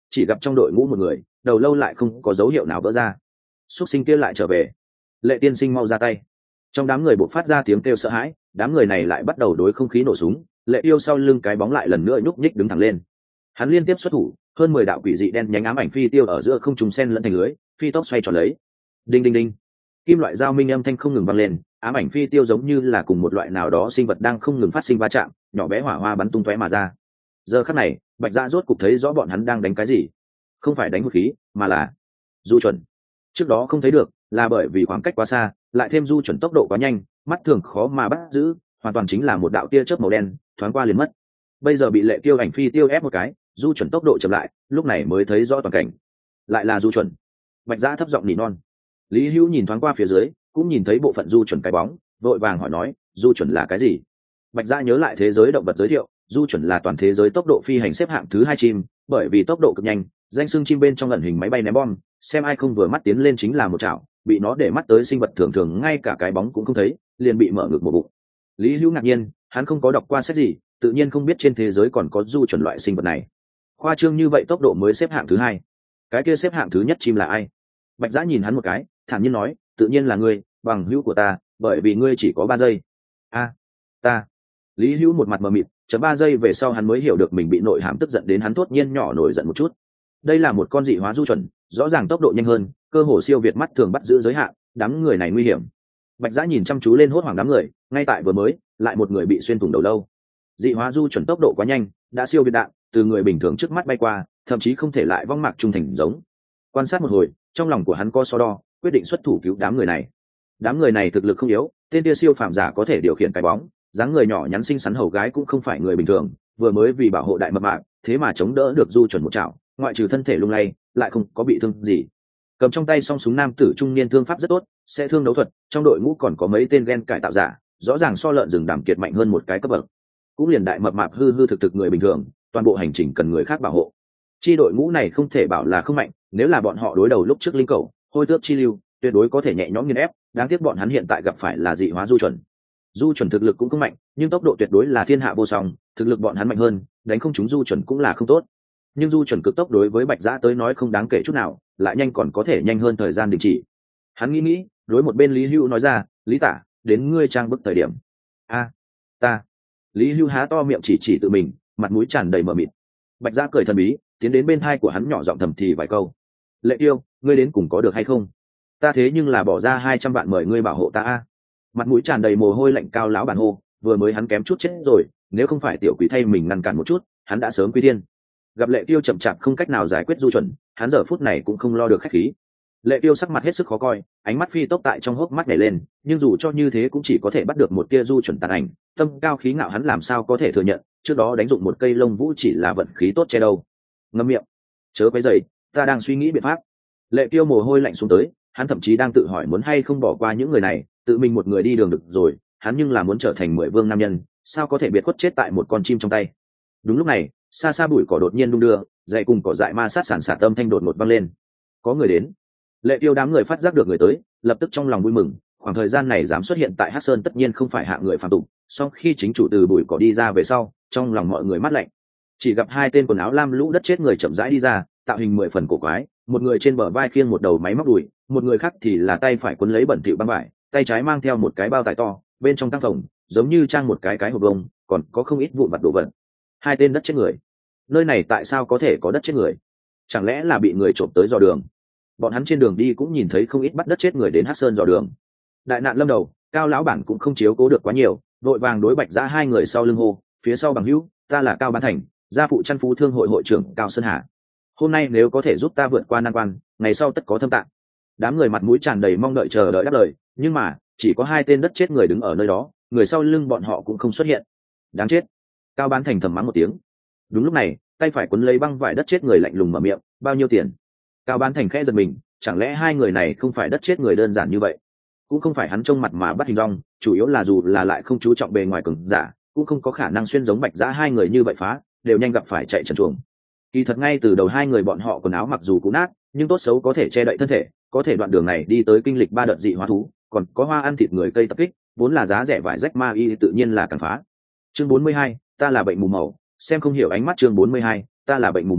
chỉ gặp trong đội ngũ một người đầu lâu lại không có dấu hiệu nào vỡ ra. Xuất sinh kia lại trở về. Lệ tiên sinh mau ra tay. Trong đám người buộc phát ra tiếng kêu sợ hãi, đám người này lại bắt đầu đối không khí nổ súng. Lệ Tiêu sau lưng cái bóng lại lần nữa nhúc nhích đứng thẳng lên. Hắn liên tiếp xuất thủ, hơn mười đạo quỷ dị đen nhánh ám ảnh phi tiêu ở giữa không trùng sen lẫn thành lưới, phi tốc xoay tròn lấy. Đinh đinh đinh. Kim loại dao minh âm thanh không ngừng vang lên, ám ảnh phi tiêu giống như là cùng một loại nào đó sinh vật đang không ngừng phát sinh va chạm, nhỏ bé hỏa hoa bắn tung tóe mà ra. Giờ khắc này, Bạch Dạ rốt cục thấy rõ bọn hắn đang đánh cái gì. Không phải đánh vũ khí, mà là du chuẩn. Trước đó không thấy được, là bởi vì khoảng cách quá xa, lại thêm du chuẩn tốc độ quá nhanh, mắt thường khó mà bắt giữ, hoàn toàn chính là một đạo tia chớp màu đen, thoáng qua liền mất. Bây giờ bị Lệ Tiêu ảnh phi tiêu ép một cái, du chuẩn tốc độ chậm lại, lúc này mới thấy rõ toàn cảnh. Lại là du chuẩn. Bạch Dạ thấp giọng nỉ non. Lý Hữu nhìn thoáng qua phía dưới, cũng nhìn thấy bộ phận du chuẩn cái bóng, vội vàng hỏi nói, du chuẩn là cái gì? Bạch Dạ nhớ lại thế giới động vật giới thiệu, du chuẩn là toàn thế giới tốc độ phi hành xếp hạng thứ hai chim, bởi vì tốc độ cực nhanh, danh xưng chim bên trong ẩn hình máy bay ném bom, xem ai không vừa mắt tiến lên chính là một chảo, bị nó để mắt tới sinh vật thường thường ngay cả cái bóng cũng không thấy, liền bị mở ngược một bụng. Lý Hữu ngạc nhiên, hắn không có đọc qua sách gì, tự nhiên không biết trên thế giới còn có du chuẩn loại sinh vật này. Khoa trương như vậy tốc độ mới xếp hạng thứ hai, cái kia xếp hạng thứ nhất chim là ai? Bạch Dã nhìn hắn một cái, thản nhiên nói, tự nhiên là ngươi, bằng hữu của ta, bởi vì ngươi chỉ có ba giây. A, ta. Lý Hữu một mặt mờ mịt, chấm ba giây về sau hắn mới hiểu được mình bị nội hàm tức giận đến hắn thốt nhiên nhỏ nổi giận một chút. Đây là một con dị hóa du chuẩn, rõ ràng tốc độ nhanh hơn, cơ hồ siêu việt mắt thường bắt giữ giới hạn, đám người này nguy hiểm. Bạch Dã nhìn chăm chú lên hốt hoảng đám người, ngay tại vừa mới, lại một người bị xuyên thủng đầu lâu. Dị hóa du chuẩn tốc độ quá nhanh, đã siêu việt đạn, từ người bình thường trước mắt bay qua, thậm chí không thể lại vong mạc trung thành giống. Quan sát một hồi, trong lòng của hắn có so đo, quyết định xuất thủ cứu đám người này. Đám người này thực lực không yếu, tên kia siêu phàm giả có thể điều khiển cái bóng, dáng người nhỏ nhắn xinh xắn hầu gái cũng không phải người bình thường, vừa mới vì bảo hộ đại mập mạp, thế mà chống đỡ được du chuẩn một chảo, ngoại trừ thân thể lung lay, lại không có bị thương gì. Cầm trong tay song súng nam tử trung niên thương pháp rất tốt, sẽ thương đấu thuật, trong đội ngũ còn có mấy tên gen cải tạo giả, rõ ràng so lợn rừng đảm kiệt mạnh hơn một cái cấp bậc. Cũng liền đại mập mạp hư hư thực thực người bình thường, toàn bộ hành trình cần người khác bảo hộ. Chi đội ngũ này không thể bảo là không mạnh, nếu là bọn họ đối đầu lúc trước linh cầu, hôi tước chi lưu, tuyệt đối có thể nhẹ nhõm nghiền ép, đáng tiếc bọn hắn hiện tại gặp phải là dị hóa du chuẩn. Du chuẩn thực lực cũng không mạnh, nhưng tốc độ tuyệt đối là thiên hạ vô song, thực lực bọn hắn mạnh hơn, đánh không chúng du chuẩn cũng là không tốt. Nhưng du chuẩn cực tốc đối với Bạch Dã tới nói không đáng kể chút nào, lại nhanh còn có thể nhanh hơn thời gian đình chỉ. Hắn nghĩ nghĩ, đối một bên Lý Hữu nói ra, Lý Tả, đến ngươi trang bức thời điểm. A, ta. Lý Hữu há to miệng chỉ chỉ tự mình, mặt mũi tràn đầy mờ mịt. Bạch Dã cười thần bí, tiến đến bên thai của hắn nhỏ giọng thầm thì vài câu. Lệ Tiêu, ngươi đến cùng có được hay không? Ta thế nhưng là bỏ ra hai trăm vạn mời ngươi bảo hộ ta a. Mặt mũi tràn đầy mồ hôi lạnh cao lão bản hô, vừa mới hắn kém chút chết rồi, nếu không phải tiểu quỷ thay mình ngăn cản một chút, hắn đã sớm quy thiên. Gặp Lệ Tiêu chậm chạp không cách nào giải quyết du chuẩn, hắn giờ phút này cũng không lo được khách khí. Lệ Tiêu sắc mặt hết sức khó coi, ánh mắt phi tốc tại trong hốc mắt nhảy lên, nhưng dù cho như thế cũng chỉ có thể bắt được một tia du chuẩn tàn ảnh, tâm cao khí ngạo hắn làm sao có thể thừa nhận, trước đó đánh dụng một cây lông vũ chỉ là vận khí tốt che đâu. Ngậm miệng, chớ quấy rầy, ta đang suy nghĩ biện pháp. Lệ Tiêu mồ hôi lạnh xuống tới, hắn thậm chí đang tự hỏi muốn hay không bỏ qua những người này, tự mình một người đi đường được rồi, hắn nhưng là muốn trở thành mười vương nam nhân, sao có thể biệt khuất chết tại một con chim trong tay. Đúng lúc này, xa xa bụi cỏ đột nhiên đung đưa, dậy cùng cỏ dại ma sát sản xả tâm thanh đột ngột vang lên. Có người đến. Lệ Tiêu đám người phát giác được người tới, lập tức trong lòng vui mừng, khoảng thời gian này dám xuất hiện tại Hắc Sơn tất nhiên không phải hạng người phàm tục, song khi chính chủ từ bụi cỏ đi ra về sau, trong lòng mọi người mát lạnh. Chỉ gặp hai tên quần áo lam lũ đất chết người chậm rãi đi ra, tạo hình mười phần cổ quái, một người trên bờ vai khiêng một đầu máy móc đùi, một người khác thì là tay phải quấn lấy bẩn thỉu băng vải, tay trái mang theo một cái bao tải to, bên trong tăng phòng giống như trang một cái cái hộp bông, còn có không ít vụn vặt đồ vật. Hai tên đất chết người. Nơi này tại sao có thể có đất chết người? Chẳng lẽ là bị người trộm tới dò đường? Bọn hắn trên đường đi cũng nhìn thấy không ít bắt đất chết người đến Hắc Sơn dò đường. Đại nạn lâm đầu, Cao lão bản cũng không chiếu cố được quá nhiều, vội vàng đối Bạch Dã hai người sau lưng hô, phía sau bằng hữu, ta là Cao Bán Thành, gia phụ chăn phú thương hội hội trưởng Cao Sơn Hà. Hôm nay nếu có thể giúp ta vượt qua nan quan, ngày sau tất có thâm tạng. Đám người mặt mũi tràn đầy mong đợi chờ đợi đáp lời, nhưng mà chỉ có hai tên đất chết người đứng ở nơi đó, người sau lưng bọn họ cũng không xuất hiện. Đáng chết. Cao Bán Thành thầm mắng một tiếng. Đúng lúc này, tay phải quấn lấy băng vải đất chết người lạnh lùng mở miệng, bao nhiêu tiền? Cao Bán Thành khẽ giật mình, chẳng lẽ hai người này không phải đất chết người đơn giản như vậy? Cũng không phải hắn trông mặt mà bắt hình dong, chủ yếu là dù là lại không chú trọng bề ngoài cường giả, cũng không có khả năng xuyên giống Bạch Dã hai người như vậy phá, đều nhanh gặp phải chạy trần truồng. Kỳ thật ngay từ đầu hai người bọn họ quần áo mặc dù cũ nát, nhưng tốt xấu có thể che đậy thân thể, có thể đoạn đường này đi tới kinh lịch ba đợt dị hóa thú, còn có hoa ăn thịt người cây tập kích, vốn là giá rẻ vải rách ma y tự nhiên là càng phá. Chương bốn mươi hai, ta là bệnh mù màu, xem không hiểu ánh mắt chương bốn mươi hai, ta là bệnh mù màu,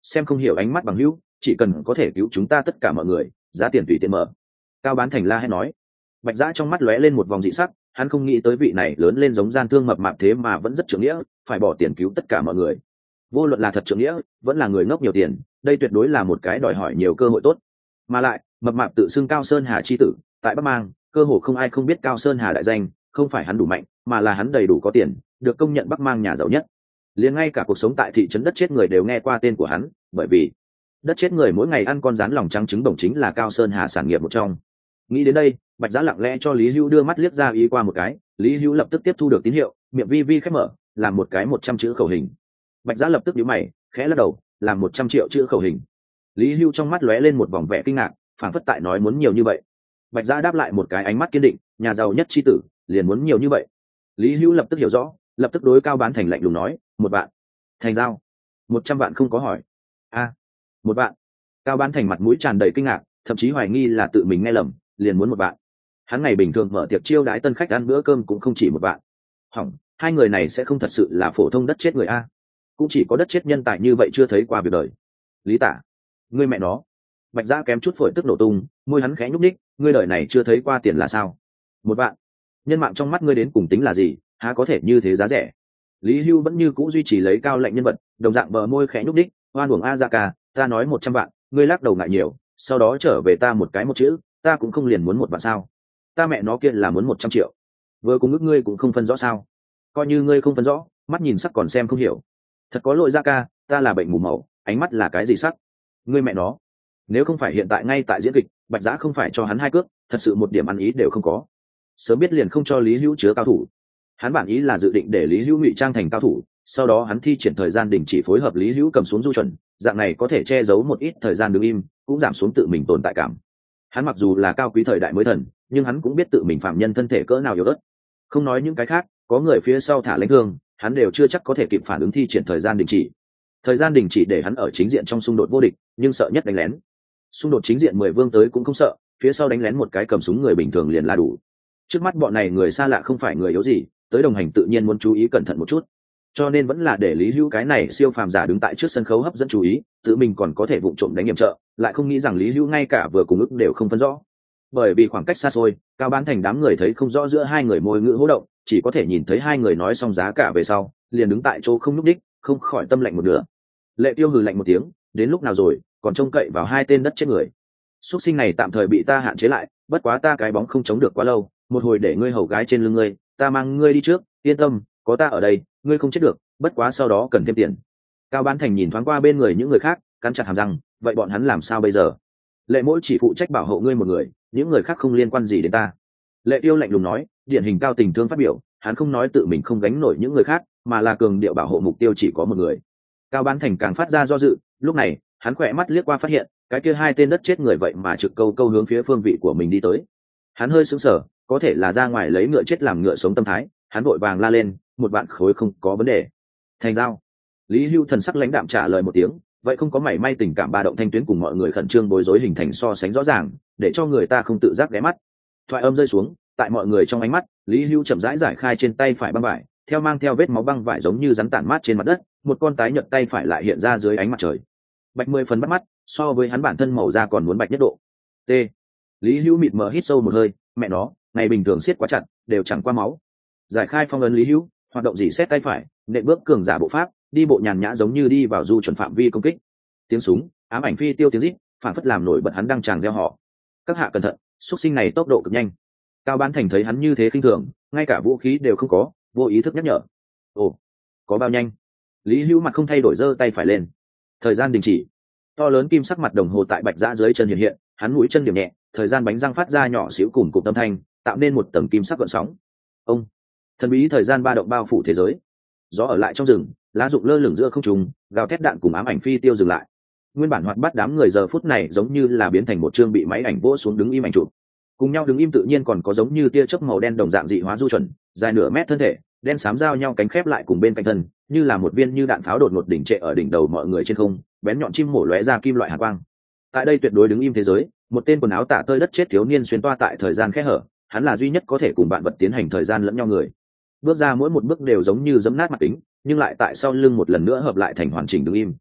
xem không hiểu ánh mắt bằng hữu, chỉ cần có thể cứu chúng ta tất cả mọi người, giá tiền tùy tiện mở. Cao Bán Thành la hét nói. Bạch Giã trong mắt lóe lên một vòng dị sắc, hắn không nghĩ tới vị này lớn lên giống gian thương mập mạp thế mà vẫn rất trưởng nghĩa, phải bỏ tiền cứu tất cả mọi người. Vô luận là thật trưởng nghĩa, vẫn là người ngốc nhiều tiền, đây tuyệt đối là một cái đòi hỏi nhiều cơ hội tốt. Mà lại, mập mạp tự xưng Cao Sơn Hà chi tử, tại Bắc Mang, cơ hồ không ai không biết Cao Sơn Hà đại danh, không phải hắn đủ mạnh, mà là hắn đầy đủ có tiền, được công nhận Bắc Mang nhà giàu nhất. Liền ngay cả cuộc sống tại thị trấn đất chết người đều nghe qua tên của hắn, bởi vì đất chết người mỗi ngày ăn con rán lòng trắng trứng bổng chính là Cao Sơn Hà sản nghiệp một trong. Nghĩ đến đây, Bạch Giã lặng lẽ cho Lý Hữu đưa mắt liếc ra ý qua một cái, Lý Hữu lập tức tiếp thu được tín hiệu, miệng vi vi khép mở, làm một cái một trăm chữ khẩu hình. Bạch Giã lập tức nhíu mày, khẽ lắc đầu, làm một trăm triệu chữ khẩu hình. Lý Hữu trong mắt lóe lên một vòng vẻ kinh ngạc, phảng phất tại nói muốn nhiều như vậy. Bạch Giã đáp lại một cái ánh mắt kiên định, nhà giàu nhất chi tử, liền muốn nhiều như vậy. Lý Hữu lập tức hiểu rõ, lập tức đối Cao Bán Thành lạnh lùng nói, một vạn. Thành giao. Một trăm vạn không có hỏi. A, một vạn. Cao Bán Thành mặt mũi tràn đầy kinh ngạc, thậm chí hoài nghi là tự mình nghe lầm, liền muốn một vạn. Hắn ngày bình thường mở tiệc chiêu đãi tân khách ăn bữa cơm cũng không chỉ một vạn. Hỏng, hai người này sẽ không thật sự là phổ thông đất chết người a. Cũng chỉ có đất chết nhân tài như vậy chưa thấy qua việc đời. Lý Tả, ngươi mẹ nó. Bạch Giã kém chút phổi tức nổ tung, môi hắn khẽ nhúc nhích, ngươi đời này chưa thấy qua tiền là sao? Một vạn. Nhân mạng trong mắt ngươi đến cùng tính là gì, há có thể như thế giá rẻ? Lý Hưu vẫn như cũ duy trì lấy cao lệnh nhân vật, đồng dạng bờ môi khẽ nhúc nhích, oan uổng a dạ ca, ta nói một trăm vạn, ngươi lắc đầu ngại nhiều, sau đó trở về ta một cái một chữ, ta cũng không liền muốn một vạn sao? Ta mẹ nó kia là muốn một trăm triệu. Vừa cùng ước ngươi cũng không phân rõ sao? Coi như ngươi không phân rõ, mắt nhìn sắc còn xem không hiểu. Thật có lỗi dạ ca, ta là bệnh mù màu, ánh mắt là cái gì sắc? Ngươi mẹ nó. Nếu không phải hiện tại ngay tại diễn kịch, Bạch Giã không phải cho hắn hai cước, thật sự một điểm ăn ý đều không có. Sớm biết liền không cho Lý Hữu chứa cao thủ. Hắn bản ý là dự định để Lý Hữu ngụy trang thành cao thủ, sau đó hắn thi triển thời gian đình chỉ phối hợp Lý Hữu cầm xuống du chuẩn, dạng này có thể che giấu một ít thời gian đứng im, cũng giảm xuống tự mình tồn tại cảm. Hắn mặc dù là cao quý thời đại mới thần, nhưng hắn cũng biết tự mình phạm nhân thân thể cỡ nào yếu ớt. Không nói những cái khác, có người phía sau thả lãnh thương, hắn đều chưa chắc có thể kịp phản ứng thi triển thời gian đình chỉ. Thời gian đình chỉ để hắn ở chính diện trong xung đột vô địch, nhưng sợ nhất đánh lén. Xung đột chính diện mười vương tới cũng không sợ, phía sau đánh lén một cái cầm súng người bình thường liền là đủ. Trước mắt bọn này người xa lạ không phải người yếu gì, tới đồng hành tự nhiên muốn chú ý cẩn thận một chút, cho nên vẫn là để Lý Hữu cái này siêu phàm giả đứng tại trước sân khấu hấp dẫn chú ý, tự mình còn có thể vụng trộm đánh nghiệm trợ, lại không nghĩ rằng Lý Hữu ngay cả vừa cùng ức đều không phân rõ. Bởi vì khoảng cách xa xôi, Cao Bán Thành đám người thấy không rõ giữa hai người môi ngữ hô động, chỉ có thể nhìn thấy hai người nói xong giá cả về sau, liền đứng tại chỗ không nhúc đích, không khỏi tâm lạnh một nửa. Lệ Tiêu hừ lạnh một tiếng, đến lúc nào rồi, còn trông cậy vào hai tên đất chết người. Xuất sinh này tạm thời bị ta hạn chế lại, bất quá ta cái bóng không chống được quá lâu, một hồi để ngươi hầu gái trên lưng ngươi, ta mang ngươi đi trước, yên tâm, có ta ở đây, ngươi không chết được, bất quá sau đó cần thêm tiền. Cao Bán Thành nhìn thoáng qua bên người những người khác, cắn chặt hàm răng, vậy bọn hắn làm sao bây giờ? Lệ Mỗi chỉ phụ trách bảo hộ ngươi một người, những người khác không liên quan gì đến ta. Lệ Tiêu lạnh lùng nói, điển hình cao tình thương phát biểu, hắn không nói tự mình không gánh nổi những người khác, mà là cường điệu bảo hộ mục tiêu chỉ có một người. Cao Bán Thành càng phát ra do dự, lúc này, hắn khỏe mắt liếc qua phát hiện, cái kia hai tên đất chết người vậy mà trực câu câu hướng phía phương vị của mình đi tới. Hắn hơi sững sờ, có thể là ra ngoài lấy ngựa chết làm ngựa sống tâm thái, hắn vội vàng la lên, một vạn khối không có vấn đề. Thành giao. Lý Hưu thần sắc lãnh đạm trả lời một tiếng, vậy không có mảy may tình cảm ba động thanh tuyến cùng mọi người khẩn trương bối rối hình thành so sánh rõ ràng, để cho người ta không tự giác ghé mắt. Thoại âm rơi xuống, tại mọi người trong ánh mắt, Lý Hưu chậm rãi giải khai trên tay phải băng vải, theo mang theo vết máu băng vải giống như rắn tản mát trên mặt đất, một con tái nhợt tay phải lại hiện ra dưới ánh mặt trời. Bạch mười phần bắt mắt, so với hắn bản thân màu da còn muốn bạch nhất độ. T. Lý Hưu mịt mờ hít sâu một hơi, mẹ nó, ngày bình thường siết quá chặt, đều chẳng qua máu. Giải khai phong ấn Lý Hưu, hoạt động dỉ xét tay phải, nện bước cường giả bộ pháp, đi bộ nhàn nhã giống như đi vào du chuẩn phạm vi công kích. Tiếng súng, ám ảnh phi tiêu tiếng rít, phản phất làm nổi bật hắn đang tràng gieo họ. Các hạ cẩn thận, xuất sinh này tốc độ cực nhanh. Cao Bán Thành thấy hắn như thế khinh thường, ngay cả vũ khí đều không có, vô ý thức nhắc nhở. Ồ, có bao nhanh? Lý Hưu mặt không thay đổi giơ tay phải lên. Thời gian đình chỉ. To lớn kim sắc mặt đồng hồ tại Bạch Giã dưới chân hiện hiện, hắn mũi chân điểm nhẹ, thời gian bánh răng phát ra nhỏ xíu cùng cục âm thanh, tạo nên một tầng kim sắc gợn sóng. Ông, thần bí thời gian ba động bao phủ thế giới. Gió ở lại trong rừng, lá rụng lơ lửng giữa không trung, gào thét đạn cùng ám ảnh phi tiêu dừng lại. Nguyên bản hoạt bát đám người giờ phút này giống như là biến thành một chương bị máy ảnh vỗ xuống đứng im ảnh chụp. Cùng nhau đứng im tự nhiên còn có giống như tia chớp màu đen đồng dạng dị hóa du chuẩn, dài nửa mét thân thể, đen xám giao nhau cánh khép lại cùng bên cạnh thân, như là một viên như đạn pháo đột ngột đỉnh trệ ở đỉnh đầu mọi người trên không, bén nhọn chim mổ lóe ra kim loại hàn quang. Tại đây tuyệt đối đứng im thế giới, một tên quần áo tả tơi đất chết thiếu niên xuyên toa tại thời gian khẽ hở, hắn là duy nhất có thể cùng bạn vật tiến hành thời gian lẫn nhau người. Bước ra mỗi một bước đều giống như giẫm nát mặt kính, nhưng lại tại sau lưng một lần nữa hợp lại thành hoàn chỉnh đứng im.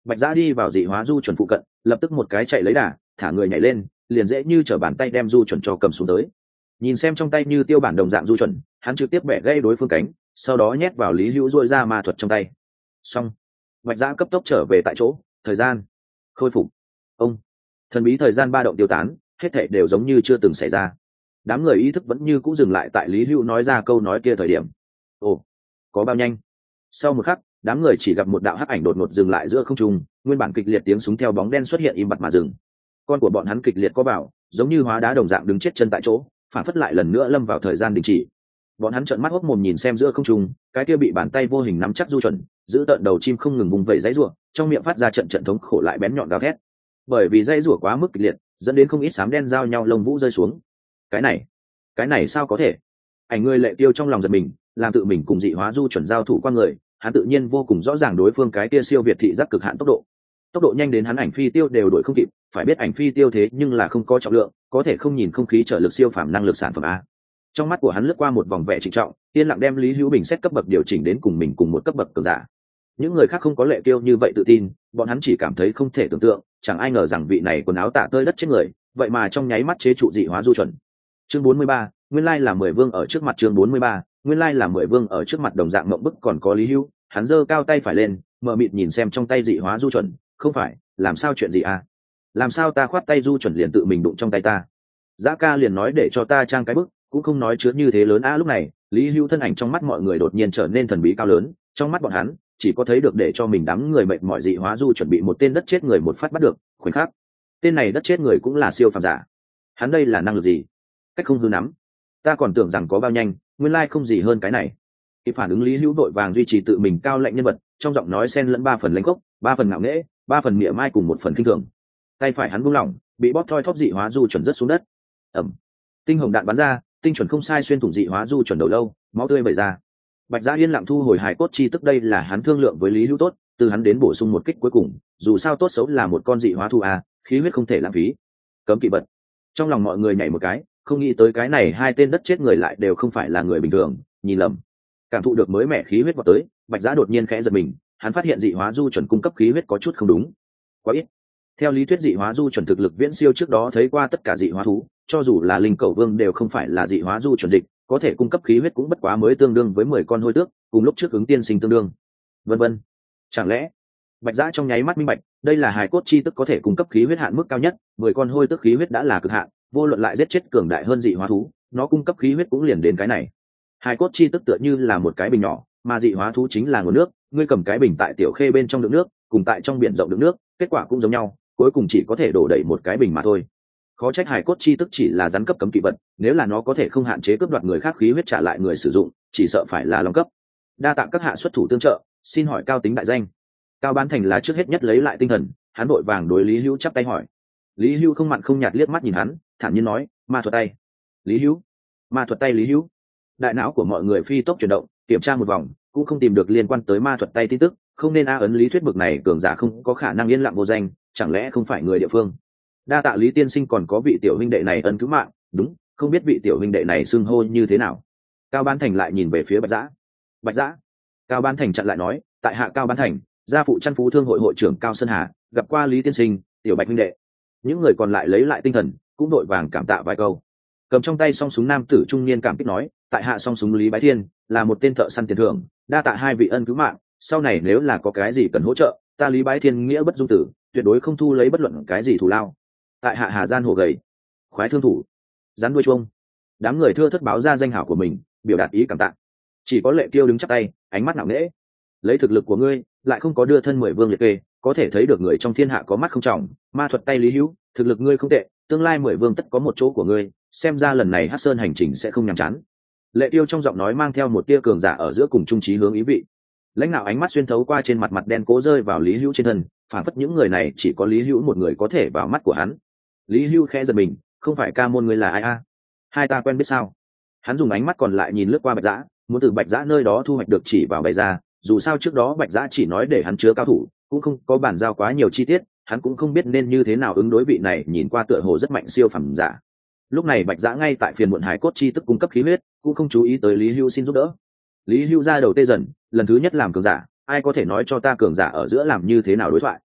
Bạch Giã đi vào dị hóa du chuẩn phụ cận, lập tức một cái chạy lấy đà, thả người nhảy lên, liền dễ như trở bàn tay đem du chuẩn cho cầm xuống tới. Nhìn xem trong tay như tiêu bản đồng dạng du chuẩn, hắn trực tiếp bẻ gãy đối phương cánh, sau đó nhét vào Lý Hữu duỗi ra ma thuật trong tay. Xong, Bạch Giã cấp tốc trở về tại chỗ, thời gian khôi phục. Ông, thần bí thời gian ba động tiêu tán, hết thảy đều giống như chưa từng xảy ra. Đám người ý thức vẫn như cũ dừng lại tại Lý Hữu nói ra câu nói kia thời điểm. Ồ, có bao nhanh? Sau một khắc, đám người chỉ gặp một đạo hắc ảnh đột ngột dừng lại giữa không trung, nguyên bản kịch liệt tiếng súng theo bóng đen xuất hiện im bặt mà dừng. Con của bọn hắn kịch liệt có bảo, giống như hóa đá đồng dạng đứng chết chân tại chỗ, phản phất lại lần nữa lâm vào thời gian đình chỉ. Bọn hắn trợn mắt hốc mồm nhìn xem giữa không trung, cái kia bị bàn tay vô hình nắm chắc du chuẩn, giữ tận đầu chim không ngừng vùng vẫy dãy rủa, trong miệng phát ra trận trận thống khổ lại bén nhọn gào thét. Bởi vì dãy rủa quá mức kịch liệt, dẫn đến không ít xám đen giao nhau lông vũ rơi xuống. Cái này, cái này sao có thể? Ảnh người Lệ Tiêu trong lòng giật mình, làm tự mình cùng dị hóa du chuẩn giao thủ qua người, hắn tự nhiên vô cùng rõ ràng đối phương cái kia siêu việt thị giác cực hạn tốc độ. Tốc độ nhanh đến hắn ảnh phi tiêu đều đuổi không kịp, phải biết ảnh phi tiêu thế nhưng là không có trọng lượng, có thể không nhìn không khí trở lực siêu phàm năng lực sản phẩm a. Trong mắt của hắn lướt qua một vòng vẻ trịnh trọng, yên lặng đem Lý Hữu Bình xét cấp bậc điều chỉnh đến cùng mình cùng một cấp bậc cường giả. Những người khác không có Lệ Tiêu như vậy tự tin, bọn hắn chỉ cảm thấy không thể tưởng tượng, chẳng ai ngờ rằng vị này quần áo tả tơi đất trên người, vậy mà trong nháy mắt chế trụ dị hóa du chuẩn. Chương bốn mươi ba, nguyên lai là mười vương ở trước mặt. Chương bốn mươi ba, nguyên lai là mười vương ở trước mặt. Đồng dạng mộng bức còn có Lý Hữu, hắn giơ cao tay phải lên, mờ mịt nhìn xem trong tay dị hóa du chuẩn, không phải, làm sao chuyện gì à? Làm sao ta khoát tay du chuẩn liền tự mình đụng trong tay ta? Dã ca liền nói để cho ta trang cái bức, cũng không nói chứa như thế lớn a. Lúc này, Lý Hữu thân ảnh trong mắt mọi người đột nhiên trở nên thần bí cao lớn, trong mắt bọn hắn chỉ có thấy được để cho mình đám người mệt mỏi dị hóa du chuẩn bị một tên đất chết người một phát bắt được, khoảnh khắc. Tên này đất chết người cũng là siêu phàm giả. Hắn đây là năng lực gì? Cách không hư nắm. Ta còn tưởng rằng có bao nhanh, nguyên lai không gì hơn cái này. Khi phản ứng Lý Hữu đội vàng duy trì tự mình cao lệnh nhân vật, trong giọng nói xen lẫn ba phần lãnh khốc, ba phần ngạo nghễ, ba phần mỉa mai cùng một phần kinh thường. Tay phải hắn buông lỏng, bị bóp thoi thóp dị hóa du chuẩn rất xuống đất. Ẩm. Tinh hồng đạn bắn ra, tinh chuẩn không sai xuyên thủng dị hóa du chuẩn đầu lâu, máu tươi vẩy ra. Bạch Giã yên lặng thu hồi hài cốt chi tức, đây là hắn thương lượng với Lý Hữu tốt, từ hắn đến bổ sung một kích cuối cùng, dù sao tốt xấu là một con dị hóa thu a, khí huyết không thể lãng phí. Cấm kỵ vật. Trong lòng mọi người nhảy một cái, không nghĩ tới cái này hai tên đất chết người lại đều không phải là người bình thường, nhìn lầm. Cảm thụ được mới mẻ khí huyết vào tới, Bạch Giã đột nhiên khẽ giật mình, hắn phát hiện dị hóa du chuẩn cung cấp khí huyết có chút không đúng, quá ít. Theo lý thuyết dị hóa du chuẩn thực lực viễn siêu trước đó thấy qua tất cả dị hóa thú, cho dù là linh cầu vương đều không phải là dị hóa du chuẩn địch, có thể cung cấp khí huyết cũng bất quá mới tương đương với mười con hôi tước, cùng lúc trước ứng tiên sinh tương đương. Vân vân. Chẳng lẽ Bạch Giã trong nháy mắt minh bạch, đây là hài cốt chi tức có thể cung cấp khí huyết hạn mức cao nhất, mười con hôi tước khí huyết đã là cực hạn, vô luận lại giết chết cường đại hơn dị hóa thú, nó cung cấp khí huyết cũng liền đến cái này. Hài cốt chi tức tựa như là một cái bình nhỏ, mà dị hóa thú chính là nguồn nước, ngươi cầm cái bình tại tiểu khê bên trong đựng nước, cùng tại trong biển rộng đựng nước, kết quả cũng giống nhau, cuối cùng chỉ có thể đổ đầy một cái bình mà thôi. Khó trách hài cốt chi tức chỉ là rắn cấp cấm kỵ vật, nếu là nó có thể không hạn chế cướp đoạt người khác khí huyết trả lại người sử dụng, chỉ sợ phải là long cấp. Đa tạ các hạ xuất thủ tương trợ, xin hỏi cao tính đại danh. Cao Bán Thành là trước hết nhất lấy lại tinh thần, hắn vội vàng đối Lý Hữu chắp tay hỏi. Lý Hữu không mặn không nhạt liếc mắt nhìn hắn, thản nhiên nói, ma thuật tay. Lý Hữu, ma thuật tay Lý Hữu. Đại não của mọi người phi tốc chuyển động, kiểm tra một vòng, cũng không tìm được liên quan tới ma thuật tay tin tức, không nên a ấn lý thuyết bực này cường giả không có khả năng yên lặng vô danh, chẳng lẽ không phải người địa phương. Đa tạ Lý tiên sinh còn có vị tiểu huynh đệ này ân cứu mạng, đúng, không biết vị tiểu huynh đệ này xưng hô như thế nào. Cao Bán Thành lại nhìn về phía Bạch Giã. Bạch Giã. Cao Bán Thành chặn lại nói, tại hạ Cao Bán Thành, gia phụ Chăn Phú Thương hội hội trưởng Cao Sơn Hà, gặp qua Lý tiên sinh, tiểu Bạch huynh đệ. Những người còn lại lấy lại tinh thần, cũng đội vàng cảm tạ vài câu. Cầm trong tay song súng nam tử trung niên cảm kích nói, tại hạ song súng Lý Bái Thiên, là một tên thợ săn tiền thưởng, đa tạ hai vị ân cứu mạng, sau này nếu là có cái gì cần hỗ trợ, ta Lý Bái Thiên nghĩa bất dung tử, tuyệt đối không thu lấy bất luận cái gì thù lao. Tại hạ Hà Gian Hổ Gầy, khoái thương thủ, rắn đuôi chuông. Đám người thưa thất báo ra danh hảo của mình, biểu đạt ý cảm tạ. Chỉ có Lệ Kiêu đứng chắp tay, ánh mắt ngạo nghễ. Lấy thực lực của ngươi, lại không có đưa thân mười vương liệt kê, có thể thấy được người trong thiên hạ có mắt không trọng. Ma thuật tay Lý Hữu, thực lực ngươi không tệ, tương lai mười vương tất có một chỗ của ngươi, xem ra lần này Hắc Sơn hành trình sẽ không nhàm chán. Lệ Tiêu trong giọng nói mang theo một tia cường giả ở giữa cùng trung trí hướng ý vị. Lãnh đạo ánh mắt xuyên thấu qua trên mặt mặt đen cố rơi vào Lý Hữu trên thân, phản phất những người này chỉ có Lý Hữu một người có thể vào mắt của hắn. Lý Hữu khẽ giật mình, không phải ca môn ngươi là ai a? Hai ta quen biết sao? Hắn dùng ánh mắt còn lại nhìn lướt qua Bạch Giã, muốn từ Bạch Giã nơi đó thu hoạch được chỉ vào bày ra, dù sao trước đó Bạch Giã chỉ nói để hắn chứa cao thủ, cũng không có bản giao quá nhiều chi tiết, hắn cũng không biết nên như thế nào ứng đối vị này nhìn qua tựa hồ rất mạnh siêu phẩm giả. Lúc này Bạch Giã ngay tại phiền muộn hải cốt chi tức cung cấp khí huyết, cũng không chú ý tới Lý Hữu xin giúp đỡ. Lý Hữu ra đầu tê dần, lần thứ nhất làm cường giả, ai có thể nói cho ta cường giả ở giữa làm như thế nào đối thoại?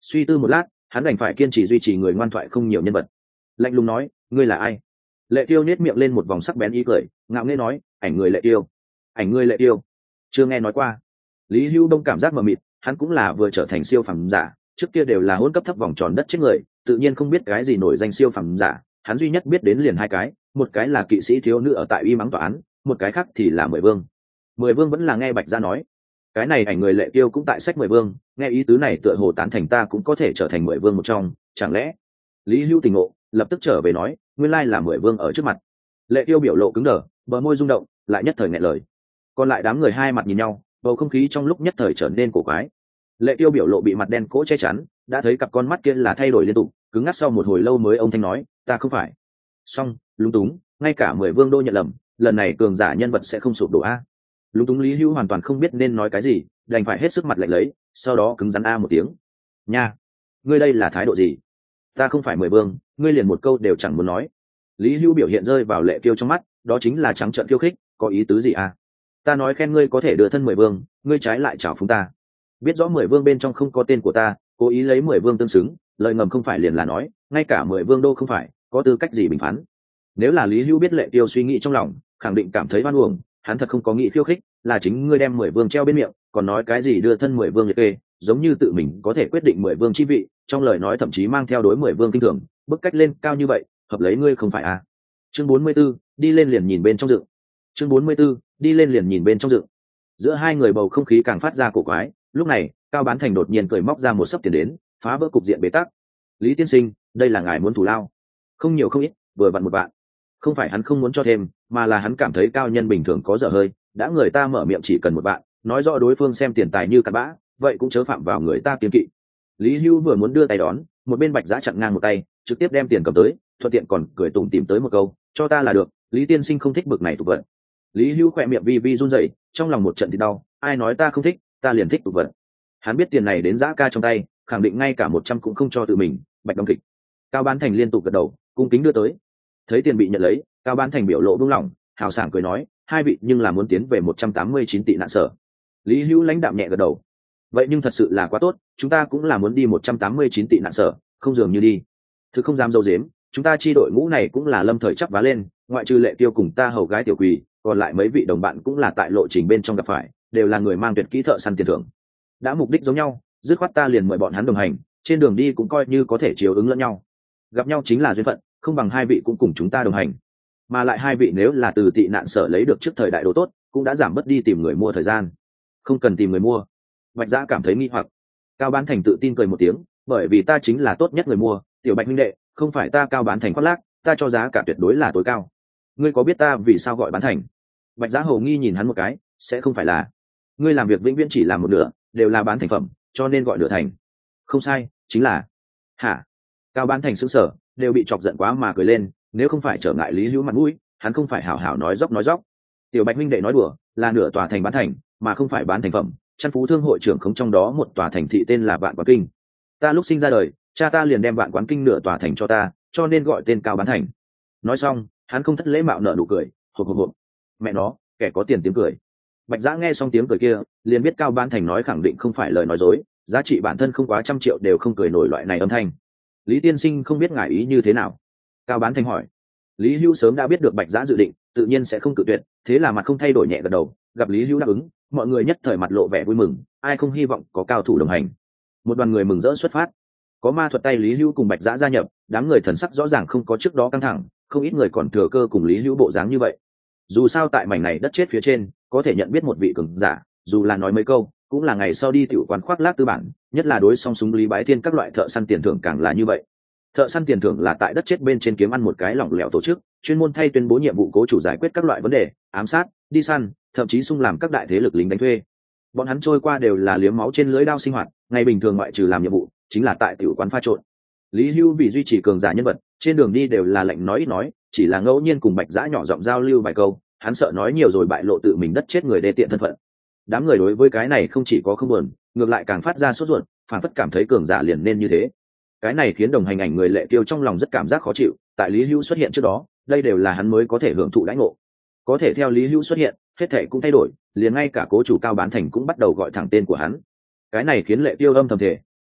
Suy tư một lát, hắn đành phải kiên trì duy trì người ngoan thoại không nhiều nhân vật. Lạnh lùng nói, ngươi là ai? Lệ Tiêu nhếch miệng lên một vòng sắc bén ý cười, ngạo nghễ nói, ảnh người Lệ Tiêu. Ảnh người Lệ Tiêu? Chưa nghe nói qua. Lý Hưu Đông cảm giác mờ mịt, hắn cũng là vừa trở thành siêu phẩm giả, trước kia đều là hôn cấp thấp vòng tròn đất chết người, tự nhiên không biết cái gì nổi danh siêu phẩm giả, hắn duy nhất biết đến liền hai cái, một cái là kỵ sĩ thiếu nữ ở tại uy mắng tòa án, một cái khác thì là Mười Vương. Mười Vương vẫn là nghe Bạch Gia nói, cái này ảnh người Lệ Tiêu cũng tại sách Mười Vương, nghe ý tứ này tựa hồ tán thành ta cũng có thể trở thành Mười Vương một trong, chẳng lẽ? Lý Hưu tỉnh ngộ, lập tức trở về nói, nguyên lai là Mười Vương ở trước mặt. Lệ Tiêu biểu lộ cứng đờ, bờ môi rung động, lại nhất thời nghẹn lời. Còn lại đám người hai mặt nhìn nhau, bầu không khí trong lúc nhất thời trở nên cổ quái. Lệ Tiêu biểu lộ bị mặt đen cỗ che chắn, đã thấy cặp con mắt kia là thay đổi liên tục, cứng ngắc sau một hồi lâu mới ông thanh nói, ta không phải. Xong, lúng túng, ngay cả Mười Vương đô nhận lầm, lần này cường giả nhân vật sẽ không sụp đổ a. Lúng túng Lý Hưu hoàn toàn không biết nên nói cái gì, đành phải hết sức mặt lạnh lấy, sau đó cứng rắn a một tiếng. Nha, ngươi đây là thái độ gì? Ta không phải Mười Vương, ngươi liền một câu đều chẳng muốn nói. Lý Hưu biểu hiện rơi vào Lệ Tiêu trong mắt, đó chính là trắng trợn khiêu khích, có ý tứ gì à? Ta nói khen ngươi có thể đưa thân Mười Vương, ngươi trái lại chào phúng ta. Biết rõ Mười Vương bên trong không có tên của ta, cố ý lấy Mười Vương tương xứng, lời ngầm không phải liền là nói, ngay cả Mười Vương đô không phải, có tư cách gì bình phán? Nếu là Lý Hưu biết Lệ Tiêu suy nghĩ trong lòng, khẳng định cảm thấy oan uổng, hắn thật không có nghĩ khiêu khích, là chính ngươi đem Mười Vương treo bên miệng, còn nói cái gì đưa thân Mười Vương liệt kê, giống như tự mình có thể quyết định Mười Vương chi vị, trong lời nói thậm chí mang theo đối Mười Vương kinh thường, bức cách lên cao như vậy, hợp lấy ngươi không phải à? Chương bốn mươi 44, đi lên liền nhìn bên trong dựng. Chương bốn mươi 44, đi lên liền nhìn bên trong dựng. Giữa hai người bầu không khí càng phát ra cổ quái, lúc này, Cao Bán Thành đột nhiên cười móc ra một sấp tiền đến, phá vỡ cục diện bế tắc. Lý tiên sinh, đây là ngài muốn thủ lao. Không nhiều không ít, vừa vặn một bạn. Không phải hắn không muốn cho thêm, mà là hắn cảm thấy cao nhân bình thường có dở hơi, đã người ta mở miệng chỉ cần một bạn, nói rõ đối phương xem tiền tài như cặn bã, vậy cũng chớ phạm vào người ta kiêng kỵ. Lý Hưu vừa muốn đưa tay đón, một bên Bạch Giã chặn ngang một tay, trực tiếp đem tiền cầm tới, thuận tiện còn cười tủm tỉm tới một câu, cho ta là được, Lý tiên sinh không thích bực này tục vận. Lý Hưu khỏe miệng vi vi run rẩy, trong lòng một trận thì đau, ai nói ta không thích, ta liền thích tục vận. Hắn biết tiền này đến Giã ca trong tay, khẳng định ngay cả một trăm cũng không cho tự mình. Bạch Đông Kịch. Cao Bán Thành liên tục gật đầu, cung kính đưa tới. Thấy tiền bị nhận lấy, Cao Bán Thành biểu lộ buông lỏng, hào sảng cười nói, hai vị nhưng là muốn tiến về một trăm tám mươi chín tị nạn sở. Lý Hưu lãnh đạm nhẹ gật đầu. Vậy nhưng thật sự là quá tốt, chúng ta cũng là muốn đi một trăm tám mươi chín tị nạn sở, không dường như đi. Thực không dám dâu dếm, chúng ta chi đội ngũ này cũng là lâm thời chắp vá lên, ngoại trừ Lệ Tiêu cùng ta hầu gái Tiểu Quỳ, còn lại mấy vị đồng bạn cũng là tại lộ trình bên trong gặp phải, đều là người mang tuyệt kỹ thợ săn tiền thưởng. Đã mục đích giống nhau, dứt khoát ta liền mời bọn hắn đồng hành, trên đường đi cũng coi như có thể chiếu ứng lẫn nhau. Gặp nhau chính là duyên phận, không bằng hai vị cũng cùng chúng ta đồng hành. Mà lại hai vị nếu là từ tị nạn sở lấy được trước thời đại đồ tốt, cũng đã giảm bớt đi tìm người mua thời gian. Không cần tìm người mua. Bạch Giã cảm thấy nghi hoặc. Cao Bán Thành tự tin cười một tiếng, bởi vì ta chính là tốt nhất người mua, Tiểu Bạch huynh đệ, không phải ta Cao Bán Thành khoác lác, ta cho giá cả tuyệt đối là tối cao. Ngươi có biết ta vì sao gọi Bán Thành? Bạch Giã hầu nghi nhìn hắn một cái, sẽ không phải là ngươi làm việc vĩnh viễn chỉ làm một nửa, đều là bán thành phẩm, cho nên gọi nửa thành. Không sai, chính là. Hả? Cao Bán Thành sững sờ, đều bị chọc giận quá mà cười lên, nếu không phải trở ngại Lý Hữu mặt mũi, hắn không phải hảo hảo nói dốc nói dốc. Tiểu Bạch huynh đệ nói đùa, là nửa tòa thành bán thành, mà không phải bán thành phẩm. Chân phú thương hội trưởng không trong đó một tòa thành thị tên là Vạn Quán Kinh. Ta lúc sinh ra đời, cha ta liền đem Vạn Quán Kinh nửa tòa thành cho ta, cho nên gọi tên Cao Bán Thành. Nói xong, hắn không thất lễ mạo nở nụ cười, hộp hộp hộp. Mẹ nó, kẻ có tiền tiếng cười. Bạch Giã nghe xong tiếng cười kia, liền biết Cao Bán Thành nói khẳng định không phải lời nói dối, giá trị bản thân không quá trăm triệu đều không cười nổi loại này âm thanh. Lý tiên sinh không biết ngại ý như thế nào? Cao Bán Thành hỏi. Lý Hữu sớm đã biết được Bạch Giã dự định, tự nhiên sẽ không cự tuyệt, thế là mặt không thay đổi nhẹ gật đầu. Gặp Lý Hữu đáp ứng, mọi người nhất thời mặt lộ vẻ vui mừng, ai không hy vọng có cao thủ đồng hành. Một đoàn người mừng rỡ xuất phát. Có ma thuật tay Lý Hữu cùng Bạch Giã gia nhập, đám người thần sắc rõ ràng không có trước đó căng thẳng, không ít người còn thừa cơ cùng Lý Hữu bộ dáng như vậy. Dù sao tại mảnh này đất chết phía trên, có thể nhận biết một vị cường giả, dù là nói mấy câu, cũng là ngày sau đi tiểu quán khoác lác tư bản, nhất là đối song súng Lý Bái Thiên các loại thợ săn tiền thưởng càng là như vậy. Thợ săn tiền thưởng là tại đất chết bên trên kiếm ăn một cái lỏng lẻo tổ chức, chuyên môn thay tuyên bố nhiệm vụ cố chủ giải quyết các loại vấn đề, ám sát, đi săn, thậm chí xung làm các đại thế lực lính đánh thuê. Bọn hắn trôi qua đều là liếm máu trên lưỡi đao sinh hoạt, ngày bình thường ngoại trừ làm nhiệm vụ, chính là tại tiểu quán pha trộn. Lý Hưu vì duy trì cường giả nhân vật, trên đường đi đều là lệnh nói ít nói, chỉ là ngẫu nhiên cùng Bạch Giã nhỏ giọng giao lưu vài câu, hắn sợ nói nhiều rồi bại lộ tự mình đất chết người đê tiện thân phận. Đám người đối với cái này không chỉ có không buồn, ngược lại càng phát ra sốt ruột, phản phất cảm thấy cường giả liền nên như thế. Cái này khiến đồng hành ảnh người Lệ Tiêu trong lòng rất cảm giác khó chịu, tại Lý Hưu xuất hiện trước đó, đây đều là hắn mới có thể hưởng thụ đãi ngộ. Có thể theo Lý Hưu xuất hiện, hết thảy cũng thay đổi, liền ngay cả cố chủ Cao Bán Thành cũng bắt đầu gọi thẳng tên của hắn. Cái này khiến Lệ Tiêu âm thầm thề,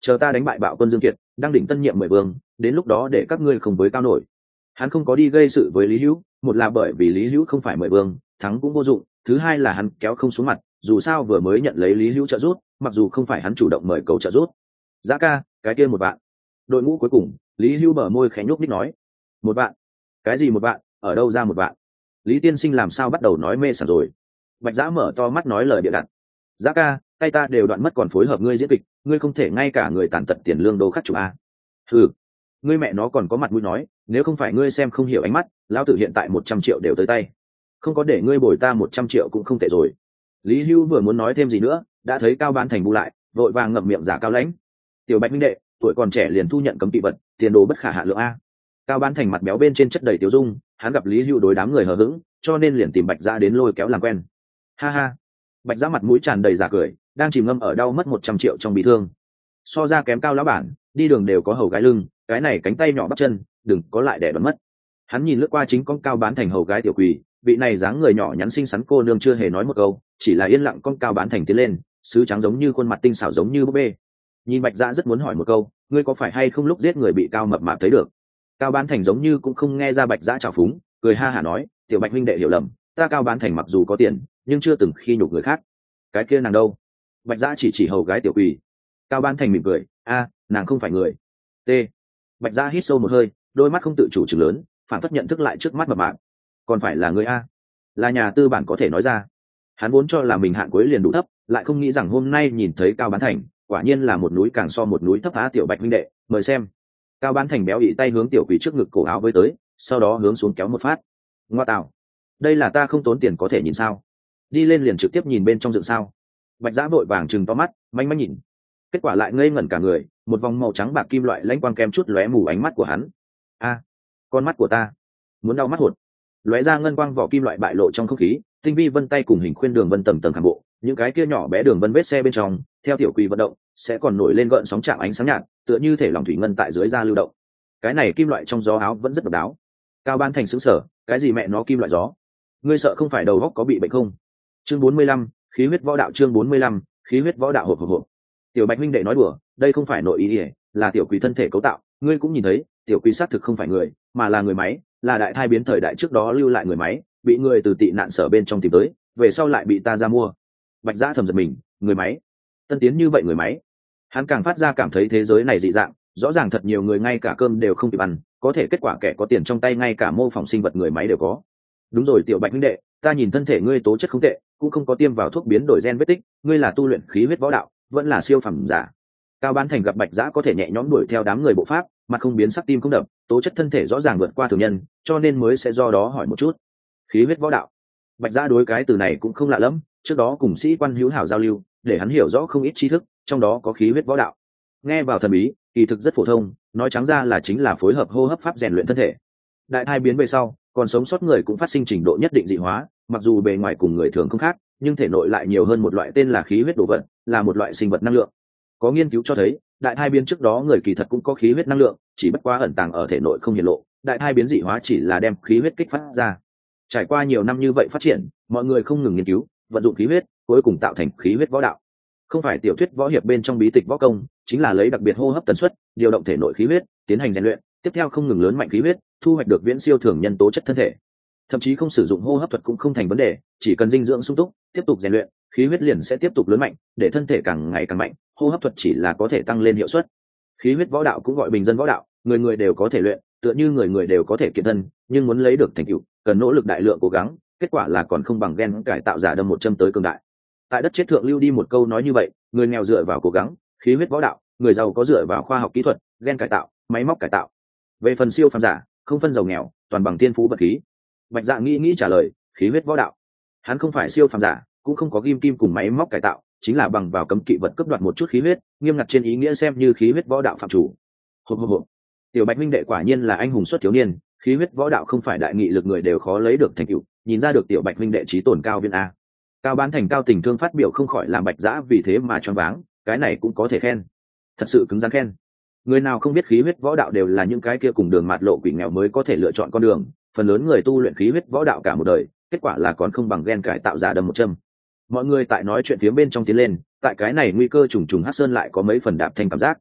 chờ ta đánh bại bạo quân Dương Kiệt, đang đỉnh tân nhiệm mười vương, đến lúc đó để các ngươi không với cao nổi. Hắn không có đi gây sự với Lý Hữu, một là bởi vì Lý Hữu không phải mười vương, thắng cũng vô dụng, thứ hai là hắn kéo không xuống mặt, dù sao vừa mới nhận lấy Lý Hữu trợ giúp, mặc dù không phải hắn chủ động mời cầu trợ giúp. Giá ca, cái kia một bạn. Đội ngũ cuối cùng, Lý Hữu bờ môi khẽ nhúc nhích nói, một bạn? Cái gì một bạn? Ở đâu ra một bạn? Lý tiên sinh làm sao bắt đầu nói mê sảng rồi? Bạch Giã mở to mắt nói lời bịa đặt. Giá ca, tay ta đều đoạn mất còn phối hợp ngươi diễn kịch, ngươi không thể ngay cả người tàn tật tiền lương đô khắc chủ a. Ừ, ngươi mẹ nó còn có mặt mũi nói, nếu không phải ngươi xem không hiểu ánh mắt, lão tử hiện tại một trăm triệu đều tới tay, không có để ngươi bồi ta một trăm triệu cũng không tệ rồi. Lý Hưu vừa muốn nói thêm gì nữa, đã thấy Cao Bán Thành bu lại, vội vàng ngậm miệng giả cao lãnh. Tiểu Bạch minh đệ, tuổi còn trẻ liền thu nhận cấm kỵ vật, tiền đồ bất khả hạ lượng a. Cao Bán Thành mặt béo bên trên chất đầy tiểu dung, hắn gặp Lý Hưu đối đám người hờ hững, cho nên liền tìm Bạch Giã đến lôi kéo làm quen. Ha ha. Bạch Giã mặt mũi tràn đầy giả cười, đang chìm ngâm ở đau mất một trăm triệu trong bị thương. So ra kém Cao lão bản, đi đường đều có hầu gái lưng, cái này cánh tay nhỏ bắp chân, đừng có lại để đoán mất. Hắn nhìn lướt qua chính con Cao Bán Thành hầu gái tiểu quỳ, vị này dáng người nhỏ nhắn xinh xắn cô nương chưa hề nói một câu, chỉ là yên lặng con Cao Bán Thành tiến lên, sứ trắng giống như khuôn mặt tinh xảo giống như búp bê. Nhìn Bạch Giã rất muốn hỏi một câu, ngươi có phải hay không lúc giết người bị Cao mập mạp thấy được? Cao Bán Thành giống như cũng không nghe ra Bạch Giã trào phúng, cười ha hả nói, tiểu Bạch huynh đệ hiểu lầm, ta Cao Bán Thành mặc dù có tiền, nhưng chưa từng khi nhục người khác. Cái kia nàng đâu? Bạch Giã chỉ chỉ hầu gái tiểu quỳ. Cao Bán Thành mỉm cười, a, nàng không phải người. T. Bạch Giã hít sâu một hơi, đôi mắt không tự chủ chừng lớn, phản phất nhận thức lại trước mắt mập mạp. Còn phải là người a? Là nhà tư bản có thể nói ra. Hắn vốn cho là mình hạn cuối liền đủ thấp, lại không nghĩ rằng hôm nay nhìn thấy Cao Bán Thành, quả nhiên là một núi càng so một núi thấp. Á tiểu Bạch huynh đệ, mời xem. Cao Bán Thành béo ị tay hướng tiểu quỷ trước ngực cổ áo với tới, sau đó hướng xuống kéo một phát. Ngoa tạo, đây là ta không tốn tiền có thể nhìn sao? Đi lên liền trực tiếp nhìn bên trong dựng sao? Bạch Giã vội vàng trừng to mắt, manh manh nhìn. Kết quả lại ngây ngẩn cả người, một vòng màu trắng bạc kim loại lãnh quang kem chút lóe mù ánh mắt của hắn. A, con mắt của ta muốn đau mắt hột. Lóe ra ngân quang vỏ kim loại bại lộ trong không khí, tinh vi vân tay cùng hình khuyên đường vân tầng tầng khảm bộ, những cái kia nhỏ bé đường vân vết xe bên trong, theo tiểu quỷ vận động, sẽ còn nổi lên gợn sóng chạm ánh sáng nhạt, tựa như thể lòng thủy ngân tại dưới da lưu động. Cái này kim loại trong gió áo vẫn rất độc đáo. Cao Bán Thành sững sờ, cái gì mẹ nó kim loại gió? Ngươi sợ không phải đầu óc có bị bệnh không? Chương bốn mươi lăm, khí huyết võ đạo. Chương bốn mươi lăm, khí huyết võ đạo hộp hộp hộp. Tiểu Bạch huynh đệ nói đùa, đây không phải nội ý ỉa, là tiểu quỷ thân thể cấu tạo, ngươi cũng nhìn thấy, tiểu quỷ xác thực không phải người, mà là người máy, là đại thai biến thời đại trước đó lưu lại người máy, bị người từ tị nạn sở bên trong tìm tới, về sau lại bị ta ra mua. Bạch Giã thầm giật mình, người máy, tân tiến như vậy người máy. Hắn càng phát ra cảm thấy thế giới này dị dạng, rõ ràng thật nhiều người ngay cả cơm đều không kịp ăn, có thể kết quả kẻ có tiền trong tay ngay cả mô phỏng sinh vật người máy đều có. Đúng rồi tiểu Bạch huynh đệ, ta nhìn thân thể ngươi tố chất không tệ, cũng không có tiêm vào thuốc biến đổi gen vết tích, ngươi là tu luyện khí huyết võ đạo, vẫn là siêu phẩm giả. Cao Bán Thành gặp Bạch Giã có thể nhẹ nhõm đuổi theo đám người bộ pháp, mà không biến sắc tim không đập, tố chất thân thể rõ ràng vượt qua thường nhân, cho nên mới sẽ do đó hỏi một chút. Khí huyết võ đạo. Bạch Giã đối cái từ này cũng không lạ lắm, trước đó cùng sĩ quan hữu hảo giao lưu, để hắn hiểu rõ không ít tri thức, trong đó có khí huyết võ đạo. Nghe vào thần bí, kỳ thực rất phổ thông, nói trắng ra là chính là phối hợp hô hấp pháp rèn luyện thân thể. Đại thai biến về sau, còn sống sót người cũng phát sinh trình độ nhất định dị hóa, mặc dù bề ngoài cùng người thường không khác, nhưng thể nội lại nhiều hơn một loại tên là khí huyết đồ vật, là một loại sinh vật năng lượng. Có nghiên cứu cho thấy, đại thai biến trước đó người kỳ thật cũng có khí huyết năng lượng, chỉ bất quá ẩn tàng ở thể nội không hiển lộ, đại thai biến dị hóa chỉ là đem khí huyết kích phát ra. Trải qua nhiều năm như vậy phát triển, mọi người không ngừng nghiên cứu, vận dụng khí huyết, cuối cùng tạo thành khí huyết võ đạo. Không phải tiểu thuyết võ hiệp bên trong bí tịch võ công, chính là lấy đặc biệt hô hấp tần suất, điều động thể nội khí huyết, tiến hành rèn luyện, tiếp theo không ngừng lớn mạnh khí huyết, thu hoạch được viễn siêu thường nhân tố chất thân thể. Thậm chí không sử dụng hô hấp thuật cũng không thành vấn đề, chỉ cần dinh dưỡng sung túc, tiếp tục rèn luyện, khí huyết liền sẽ tiếp tục lớn mạnh, để thân thể càng ngày càng mạnh, hô hấp thuật chỉ là có thể tăng lên hiệu suất. Khí huyết võ đạo cũng gọi bình dân võ đạo, người người đều có thể luyện, tựa như người người đều có thể kiện thân, nhưng muốn lấy được thành tựu, cần nỗ lực đại lượng cố gắng, kết quả là còn không bằng gen cải tạo giả đâm một châm tới cường đại. Tại đất chết thượng lưu đi một câu nói như vậy, người nghèo dựa vào cố gắng, khí huyết võ đạo, người giàu có dựa vào khoa học kỹ thuật, gen cải tạo, máy móc cải tạo. Về phần siêu phàm giả, không phân giàu nghèo, toàn bằng thiên phú bậc khí. Bạch Dạ nghĩ nghĩ trả lời, khí huyết võ đạo. Hắn không phải siêu phàm giả, cũng không có ghim kim cùng máy móc cải tạo, chính là bằng vào cấm kỵ vật cướp đoạt một chút khí huyết, nghiêm ngặt trên ý nghĩa xem như khí huyết võ đạo phạm chủ. Hộp hộp hộp. Tiểu Bạch huynh đệ quả nhiên là anh hùng xuất thiếu niên, khí huyết võ đạo không phải đại nghị lực người đều khó lấy được thành tựu, nhìn ra được tiểu Bạch huynh đệ trí tổn cao viên a. Cao Bán Thành cao tình thương phát biểu không khỏi làm Bạch Dã vì thế mà choáng váng, cái này cũng có thể khen. Thật sự cứng rắn khen. Người nào không biết khí huyết võ đạo đều là những cái kia cùng đường mạt lộ quỷ nghèo mới có thể lựa chọn con đường, phần lớn người tu luyện khí huyết võ đạo cả một đời, kết quả là còn không bằng gen cải tạo giả đâm một châm. Mọi người tại nói chuyện phía bên trong tiến lên, tại cái này nguy cơ trùng trùng hắc sơn lại có mấy phần đạp thanh cảm giác,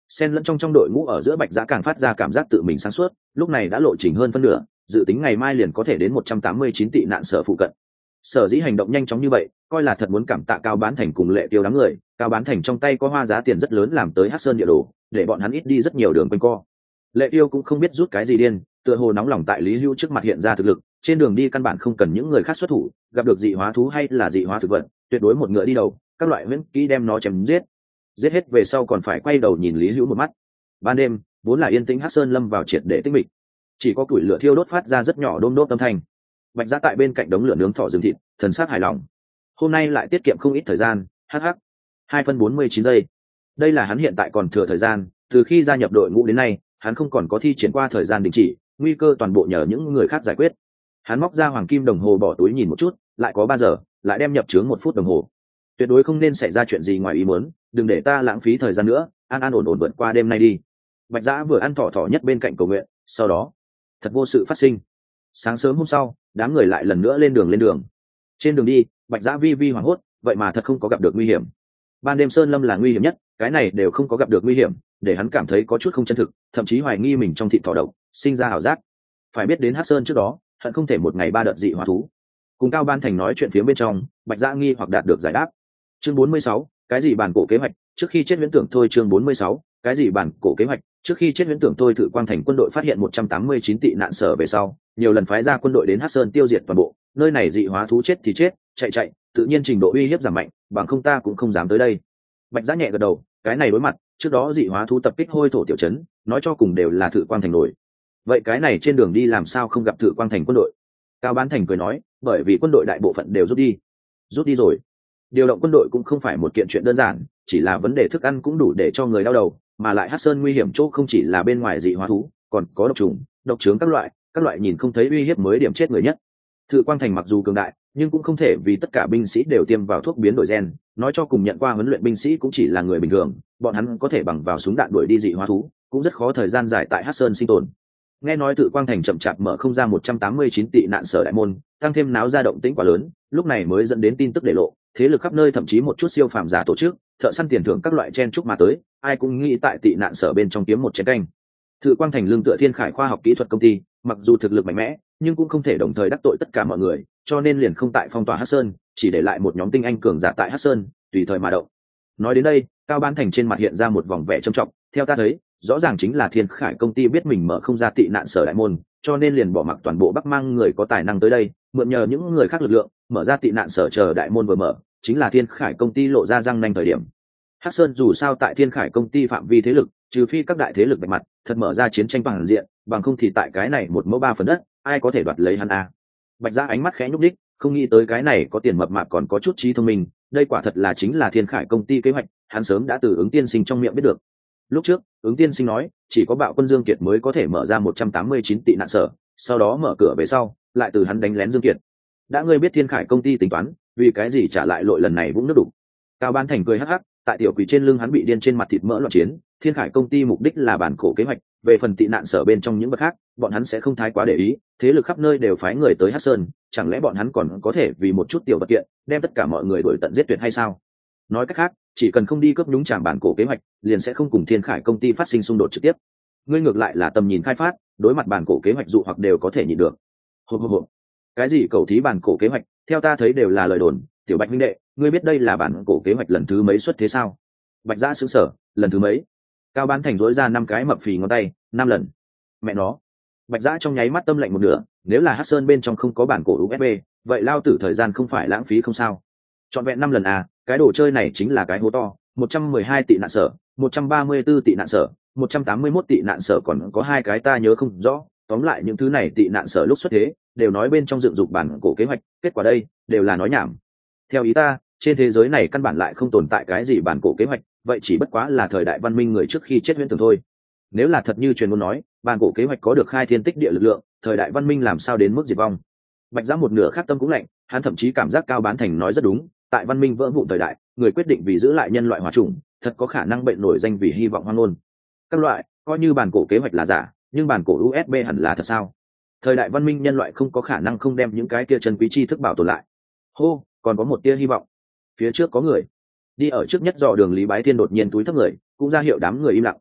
Xen lẫn trong trong đội ngũ ở giữa Bạch Giã càng phát ra cảm giác tự mình sáng suốt, lúc này đã lộ trình hơn phân nửa, dự tính ngày mai liền có thể đến một trăm tám mươi chín tị nạn sở phụ cận. Sở dĩ hành động nhanh chóng như vậy, coi là thật muốn cảm tạ Cao Bán Thành cùng Lệ Tiêu đám người. Cao Bán Thành trong tay có hoa giá tiền rất lớn làm tới Hắc Sơn địa đồ, để bọn hắn ít đi rất nhiều đường quanh co. Lệ Tiêu cũng không biết rút cái gì điên, tựa hồ nóng lòng tại Lý Hưu trước mặt hiện ra thực lực, trên đường đi căn bản không cần những người khác xuất thủ, gặp được dị hóa thú hay là dị hóa thực vật, tuyệt đối một ngựa đi đầu, các loại huyễn kỹ đem nó chém giết. Giết hết về sau còn phải quay đầu nhìn Lý Hưu một mắt. Ban đêm, vốn là yên tĩnh Hắc Sơn lâm vào triệt để tĩnh mịch, chỉ có củi lửa thiêu đốt phát ra rất nhỏ đôm đốt âm thanh. Bạch Giã tại bên cạnh đống lửa nướng thỏ rừng thịt, thần sắc hài lòng. Hôm nay lại tiết kiệm không ít thời gian, hắc hắc. Hai phân bốn mươi chín giây. Đây là hắn hiện tại còn thừa thời gian, từ khi gia nhập đội ngũ đến nay, hắn không còn có thi triển qua thời gian đình chỉ, nguy cơ toàn bộ nhờ những người khác giải quyết. Hắn móc ra hoàng kim đồng hồ bỏ túi nhìn một chút, lại có ba giờ, lại đem nhập trướng một phút đồng hồ. Tuyệt đối không nên xảy ra chuyện gì ngoài ý muốn, đừng để ta lãng phí thời gian nữa, an an ổn ổn vượt qua đêm nay đi. Bạch Giã vừa ăn thỏ thỏ nhất bên cạnh cầu nguyện, sau đó, thật vô sự phát sinh. Sáng sớm hôm sau, đám người lại lần nữa lên đường lên đường. Trên đường đi, Bạch Giã vi vi hoảng hốt, vậy mà thật không có gặp được nguy hiểm. Ban đêm sơn lâm là nguy hiểm nhất, cái này đều không có gặp được nguy hiểm, để hắn cảm thấy có chút không chân thực, thậm chí hoài nghi mình trong thịt thỏ độc, sinh ra ảo giác. Phải biết đến Hắc Sơn trước đó, hận không thể một ngày ba đợt dị hóa thú. Cùng Cao Ban Thành nói chuyện phía bên trong, Bạch Giã nghi hoặc đạt được giải đáp. Chương bốn mươi sáu, cái gì bản cổ kế hoạch, trước khi chết huyễn tưởng thôi. Chương bốn mươi sáu, cái gì bản cổ kế hoạch, trước khi chết huyễn tưởng thôi. Thử Quang Thành quân đội phát hiện một trăm tám mươi chín tị nạn sở về sau, nhiều lần phái ra quân đội đến Hắc Sơn tiêu diệt toàn bộ, nơi này dị hóa thú chết thì chết, chạy chạy, tự nhiên trình độ uy hiếp giảm mạnh, bằng không ta cũng không dám tới đây. Bạch Giã nhẹ gật đầu, cái này đối mặt, trước đó dị hóa thú tập kích Hôi Thổ tiểu trấn, nói cho cùng đều là Thử Quang Thành nổi. Vậy cái này trên đường đi làm sao không gặp Thử Quang Thành quân đội? Cao Bán Thành cười nói, bởi vì quân đội đại bộ phận đều rút đi. Rút đi rồi. Điều động quân đội cũng không phải một kiện chuyện đơn giản, chỉ là vấn đề thức ăn cũng đủ để cho người đau đầu, mà lại Hắc Sơn nguy hiểm chỗ không chỉ là bên ngoài dị hóa thú, còn có độc trùng, độc trướng các loại, các loại nhìn không thấy uy hiếp mới điểm chết người nhất. Thử Quang Thành mặc dù cường đại, nhưng cũng không thể vì tất cả binh sĩ đều tiêm vào thuốc biến đổi gen, nói cho cùng nhận qua huấn luyện binh sĩ cũng chỉ là người bình thường, bọn hắn có thể bằng vào súng đạn đuổi đi dị hóa thú, cũng rất khó thời gian dài tại Hắc Sơn sinh tồn. Nghe nói Thử Quang Thành chậm chạp mở không ra một trăm tám mươi chín tị nạn sở đại môn, tăng thêm náo ra động tĩnh quá lớn, lúc này mới dẫn đến tin tức để lộ, thế lực khắp nơi thậm chí một chút siêu phàm giả tổ chức, thợ săn tiền thưởng các loại chen chúc mà tới, ai cũng nghĩ tại tị nạn sở bên trong kiếm một chén canh. Thử Quang Thành lương tựa Thiên Khải khoa học kỹ thuật công ty, mặc dù thực lực mạnh mẽ, nhưng cũng không thể đồng thời đắc tội tất cả mọi người, cho nên liền không tại phong tỏa Hắc Sơn, chỉ để lại một nhóm tinh anh cường giả tại Hắc Sơn, tùy thời mà động. Nói đến đây, Cao Bán Thành trên mặt hiện ra một vòng vẻ trầm trọng, theo ta thấy, rõ ràng chính là Thiên Khải công ty biết mình mở không ra tị nạn sở đại môn, cho nên liền bỏ mặc toàn bộ Bắc mang người có tài năng tới đây, mượn nhờ những người khác lực lượng, mở ra tị nạn sở chờ đại môn vừa mở, chính là Thiên Khải công ty lộ ra răng nanh thời điểm. Hắc Sơn dù sao tại Thiên Khải công ty phạm vi thế lực, trừ phi các đại thế lực bạch mặt, thật mở ra chiến tranh bằng diện, bằng không thì tại cái này một mẫu ba phần đất, ai có thể đoạt lấy hắn a? Bạch Giã ánh mắt khẽ nhúc đích, không nghĩ tới cái này có tiền mập mạp còn có chút trí thông minh, đây quả thật là chính là Thiên Khải công ty kế hoạch, hắn sớm đã từ Ứng Tiên Sinh trong miệng biết được. Lúc trước, Ứng Tiên Sinh nói, chỉ có Bạo Quân Dương Kiệt mới có thể mở ra một trăm tám mươi chín tị nạn sở, sau đó mở cửa về sau, lại từ hắn đánh lén Dương Kiệt. Đã ngươi biết Thiên Khải công ty tính toán, vì cái gì trả lại lội lần này vũng nước đủ? Cao Ban Thành cười hắc hắc, tại tiểu quỷ trên lưng hắn bị điên trên mặt thịt mỡ loạn chiến, Thiên Khải công ty mục đích là bản cổ kế hoạch, về phần tị nạn sở bên trong những vật khác, bọn hắn sẽ không thái quá để ý, thế lực khắp nơi đều phái người tới Hắc Sơn, chẳng lẽ bọn hắn còn có thể vì một chút tiểu vật kiện, đem tất cả mọi người đuổi tận giết tuyệt hay sao? Nói cách khác, chỉ cần không đi cướp nhúng chàm bản cổ kế hoạch, liền sẽ không cùng Thiên Khải công ty phát sinh xung đột trực tiếp. Ngươi ngược lại là tầm nhìn khai phát, đối mặt bản cổ kế hoạch dụ hoặc đều có thể nhịn được. Hô hô hô. Cái gì cầu thí bản cổ kế hoạch, theo ta thấy đều là lời đồn, Tiểu Bạch huynh đệ, ngươi biết đây là bản cổ kế hoạch lần thứ mấy xuất thế sao? Bạch Giã sững sờ, lần thứ mấy? Cao Bán Thành rỗi ra năm cái mập phì ngón tay, năm lần. Mẹ nó. Bạch Giã trong nháy mắt tâm lạnh một nửa, nếu là Hắc Sơn bên trong không có bản cổ u ét bê, vậy lao tử thời gian không phải lãng phí không sao? Chọn vẹn năm lần à, cái đồ chơi này chính là cái hố to, một trăm mười hai tị nạn sở, một trăm ba mươi tư tị nạn sở, một trăm tám mươi mốt tị nạn sở, còn có hai cái ta nhớ không rõ, tóm lại những thứ này tị nạn sở lúc xuất thế, đều nói bên trong dựng dục bản cổ kế hoạch, kết quả đây, đều là nói nhảm. Theo ý ta, trên thế giới này căn bản lại không tồn tại cái gì bản cổ kế hoạch, vậy chỉ bất quá là thời đại văn minh người trước khi chết huyễn tưởng thôi. Nếu là thật như truyền ngôn nói, bản cổ kế hoạch có được khai thiên tích địa lực lượng, thời đại văn minh làm sao đến mức diệt vong? Bạch Giã một nửa khác tâm cũng lạnh, hắn thậm chí cảm giác Cao Bán Thành nói rất đúng, tại văn minh vỡ vụn thời đại, người quyết định vì giữ lại nhân loại hòa chủng, thật có khả năng bệnh nổi danh vì hy vọng hoang ngôn. Các loại, coi như bản cổ kế hoạch là giả, nhưng bản cổ u ét bê hẳn là thật sao? Thời đại văn minh nhân loại không có khả năng không đem những cái kia chân quý tri thức bảo tồn lại. Hô, còn có một tia hy vọng. Phía trước có người. Đi ở trước nhất dò đường Lý Bái Thiên đột nhiên túi thấp người, cũng ra hiệu đám người im lặng.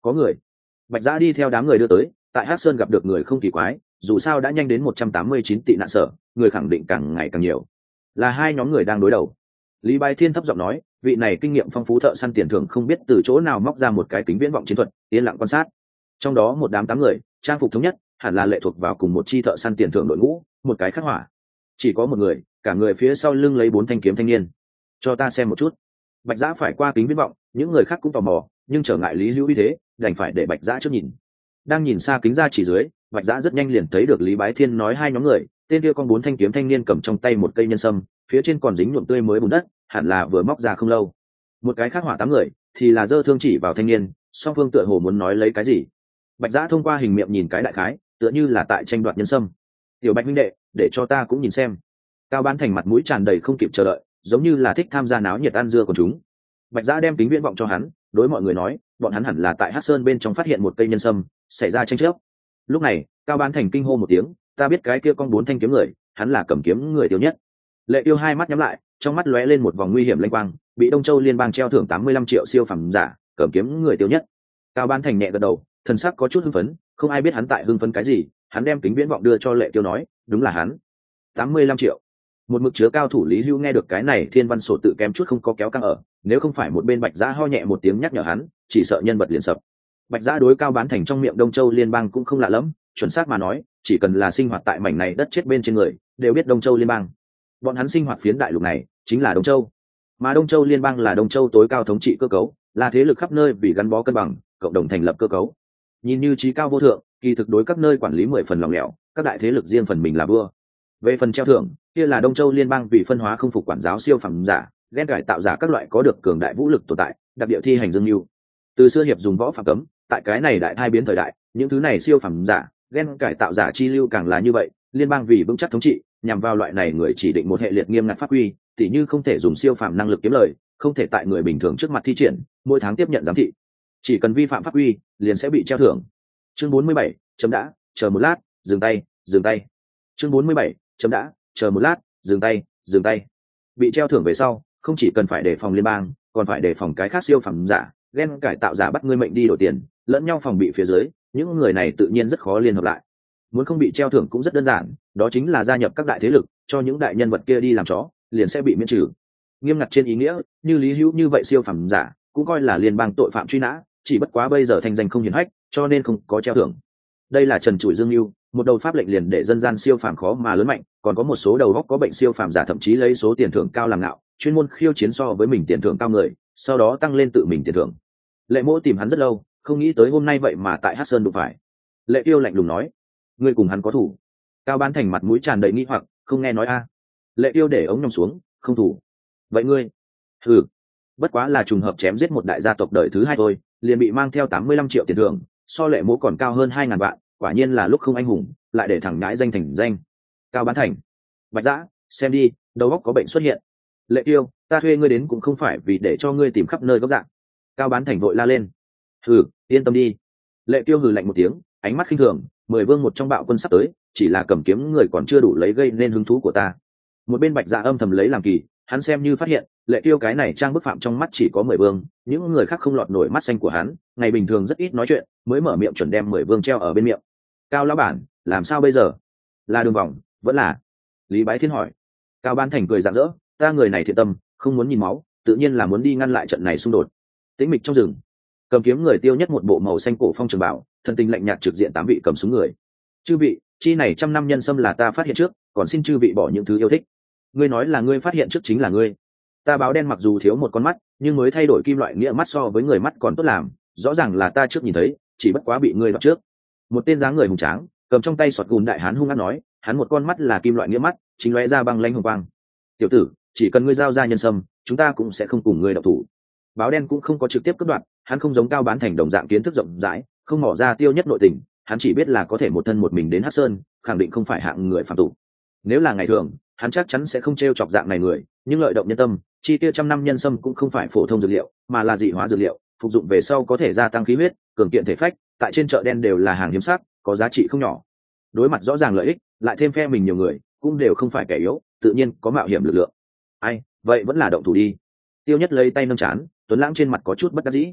có người. Bạch Giã đi theo đám người đưa tới, tại Hắc Sơn gặp được người không kỳ quái, dù sao đã nhanh đến một trăm tám mươi chín tị nạn sở, người khẳng định càng ngày càng nhiều. Là hai nhóm người đang đối đầu. Lý Bái Thiên thấp giọng nói, vị này kinh nghiệm phong phú thợ săn tiền thưởng không biết từ chỗ nào móc ra một cái kính viễn vọng chiến thuật, yên lặng quan sát. Trong đó một đám tám người, trang phục thống nhất, hẳn là lệ thuộc vào cùng một chi thợ săn tiền thưởng đội ngũ, một cái khắc hỏa. Chỉ có một người, cả người phía sau lưng lấy bốn thanh kiếm thanh niên. Cho ta xem một chút. Bạch Giã phải qua kính viễn vọng, những người khác cũng tò mò, nhưng trở ngại Lý Hữu uy thế, đành phải để Bạch Giã trước nhìn. Đang nhìn xa kính ra chỉ dưới, Bạch Giã rất nhanh liền thấy được Lý Bái Thiên nói hai nhóm người, tên kia con bốn thanh kiếm thanh niên cầm trong tay một cây nhân sâm, phía trên còn dính nhuộm tươi mới bùn đất, hẳn là vừa móc ra không lâu. Một cái khác hỏa tám người thì là giơ thương chỉ vào thanh niên, song phương tựa hồ muốn nói lấy cái gì. Bạch Giã thông qua hình miệng nhìn cái đại khái, tựa như là tại tranh đoạt nhân sâm. Tiểu Bạch huynh đệ, để cho ta cũng nhìn xem. Cao Bán Thành mặt mũi tràn đầy không kịp chờ đợi, giống như là thích tham gia náo nhiệt ăn dưa của chúng. Bạch Giã đem kính viễn vọng cho hắn, đối mọi người nói, bọn hắn hẳn là tại Hắc Sơn bên trong phát hiện một cây nhân sâm, xảy ra tranh chấp. Lúc này, Cao Bán Thành kinh hô một tiếng, ta biết cái kia con bốn thanh kiếm người, hắn là cầm kiếm người tiêu nhất. Lệ Tiêu hai mắt nhắm lại, trong mắt lóe lên một vòng nguy hiểm lanh quang, bị Đông Châu Liên bang treo thưởng tám mươi lăm triệu siêu phẩm giả, cầm kiếm người tiêu nhất. Cao Bán Thành nhẹ gật đầu, thần sắc có chút hưng phấn, không ai biết hắn tại hưng phấn cái gì, hắn đem kính viễn vọng đưa cho Lệ Tiêu nói, đúng là hắn. tám mươi lăm triệu. Một mực chứa cao thủ Lý Hưu nghe được cái này thiên văn sổ tự kém chút không có kéo căng ở, nếu không phải một bên Bạch Giã ho nhẹ một tiếng nhắc nhở hắn, chỉ sợ nhân vật liền sập. Bạch Giã đối Cao Bán Thành trong miệng Đông Châu Liên bang cũng không lạ lẫm, chuẩn xác mà nói, chỉ cần là sinh hoạt tại mảnh này đất chết bên trên người, đều biết Đông Châu Liên bang. Bọn hắn sinh hoạt phiến đại lục này chính là Đông Châu, mà Đông Châu Liên bang là Đông Châu tối cao thống trị cơ cấu, là thế lực khắp nơi vì gắn bó cân bằng, cộng đồng thành lập cơ cấu. Nhìn như trí cao vô thượng, kỳ thực đối các nơi quản lý mười phần lòng lẻo, các đại thế lực riêng phần mình là vua. Về phần treo thưởng, kia là Đông Châu Liên bang vì phân hóa không phục quản giáo siêu phẩm giả, ghen cải tạo giả các loại có được cường đại vũ lực tồn tại, đặc địa thi hành dương lưu. Từ xưa hiệp dùng võ phạm cấm, tại cái này đại thai biến thời đại, những thứ này siêu phẩm giả, ghen cải tạo giả chi lưu càng là như vậy, liên bang vì vững chắc thống trị, nhằm vào loại này người chỉ định một hệ liệt nghiêm ngặt pháp quy, tỉ như không thể dùng siêu phàm năng lực kiếm lời, không thể tại người bình thường trước mặt thi triển, mỗi tháng tiếp nhận giám thị. Chỉ cần vi phạm pháp quy, liền sẽ bị treo thưởng. Chương bốn mươi bảy, chấm đã, chờ một lát, dừng tay, dừng tay. Chương bốn mươi bảy, chấm đã, chờ một lát, dừng tay, dừng tay. Bị treo thưởng về sau, không chỉ cần phải đề phòng liên bang, còn phải đề phòng cái khác siêu phẩm giả, ghen cải tạo giả bắt ngươi mệnh đi đổi tiền, lẫn nhau phòng bị phía dưới, những người này tự nhiên rất khó liên hợp lại. Muốn không bị treo thưởng cũng rất đơn giản, đó chính là gia nhập các đại thế lực, cho những đại nhân vật kia đi làm chó, liền sẽ bị miễn trừ. Nghiêm ngặt trên ý nghĩa, như Lý Hữu như vậy siêu phẩm giả, cũng coi là liên bang tội phạm truy nã, chỉ bất quá bây giờ thành danh không hiển hách, cho nên không có treo thưởng. Đây là trần trụi dương lưu, một đầu pháp lệnh liền để dân gian siêu phàm khó mà lớn mạnh, còn có một số đầu góc có bệnh siêu phàm giả thậm chí lấy số tiền thưởng cao làm ngạo, chuyên môn khiêu chiến so với mình tiền thưởng cao người, sau đó tăng lên tự mình tiền thưởng. Lệ Mỗ tìm hắn rất lâu, không nghĩ tới hôm nay vậy mà tại Hắc Sơn đụng phải. Lệ Tiêu lạnh lùng nói, ngươi cùng hắn có thủ? Cao Bán Thành mặt mũi tràn đầy nghi hoặc, không nghe nói a. Lệ Tiêu để ống nhòm xuống, không thủ. Vậy ngươi? Hừ, bất quá là trùng hợp chém giết một đại gia tộc đời thứ hai thôi, liền bị mang theo tám mươi lăm triệu tiền thưởng, so Lệ Mỗ còn cao hơn hai ngàn vạn, quả nhiên là lúc không anh hùng, lại để thẳng nhãi danh thành danh. Cao Bán Thành, Bạch Giã, xem đi, đầu óc có bệnh xuất hiện. Lệ Tiêu, ta thuê ngươi đến cũng không phải vì để cho ngươi tìm khắp nơi góc dạng. Cao Bán Thành vội la lên. Hừ, yên tâm đi. Lệ Tiêu hừ lạnh một tiếng, ánh mắt khinh thường, mười vương một trong bạo quân sắp tới, chỉ là cầm kiếm người còn chưa đủ lấy gây nên hứng thú của ta. Một bên Bạch Dạ âm thầm lấy làm kỳ, hắn xem như phát hiện, Lệ Tiêu cái này trang bức phạm trong mắt chỉ có mười vương, những người khác không lọt nổi mắt xanh của hắn, ngày bình thường rất ít nói chuyện, mới mở miệng chuẩn đem mười vương treo ở bên miệng. Cao lão bản, làm sao bây giờ? Là đường vòng, vẫn là? Lý Bái Thiên hỏi. Cao Bán Thành cười rạng rỡ, ta người này thiện tâm, không muốn nhìn máu, tự nhiên là muốn đi ngăn lại trận này xung đột. Tĩnh mịch trong rừng, cầm kiếm người Tiêu nhất một bộ màu xanh cổ phong trường bảo, thân tình lạnh nhạt trực diện tám vị cầm súng người. Chư vị, chi này trăm năm nhân sâm là ta phát hiện trước, còn xin chư vị bỏ những thứ yêu thích. Ngươi nói là ngươi phát hiện trước chính là ngươi. Ta báo đen mặc dù thiếu một con mắt, nhưng mới thay đổi kim loại nghĩa mắt so với người mắt còn tốt làm, rõ ràng là ta trước nhìn thấy, chỉ bất quá bị ngươi đoạt trước. Một tên dáng người hùng tráng, cầm trong tay sọt gùn đại hán hung hăng nói, hắn một con mắt là kim loại nghĩa mắt, chính lóe ra băng lãnh hồng quang. Tiểu tử, chỉ cần ngươi giao ra nhân sâm, chúng ta cũng sẽ không cùng ngươi động thủ. Báo đen cũng không có trực tiếp cướp đoạt, hắn không giống Cao Bán Thành đồng dạng kiến thức rộng rãi, không mỏ ra Tiêu nhất nội tình, hắn chỉ biết là có thể một thân một mình đến Hắc Sơn, khẳng định không phải hạng người phạm tục. Nếu là ngày thường, hắn chắc chắn sẽ không trêu chọc dạng này người, nhưng lợi động nhân tâm, chi tiêu trăm năm nhân sâm cũng không phải phổ thông dược liệu, mà là dị hóa dược liệu, phục dụng về sau có thể gia tăng khí huyết, cường kiện thể phách, tại trên chợ đen đều là hàng hiếm sắc, có giá trị không nhỏ. Đối mặt rõ ràng lợi ích, lại thêm phe mình nhiều người, cũng đều không phải kẻ yếu, tự nhiên có mạo hiểm lực lượng. Ai, vậy vẫn là động thủ đi. Tiêu nhất lấy tay nâng chán, Tuấn Lãng trên mặt có chút bất đắc dĩ.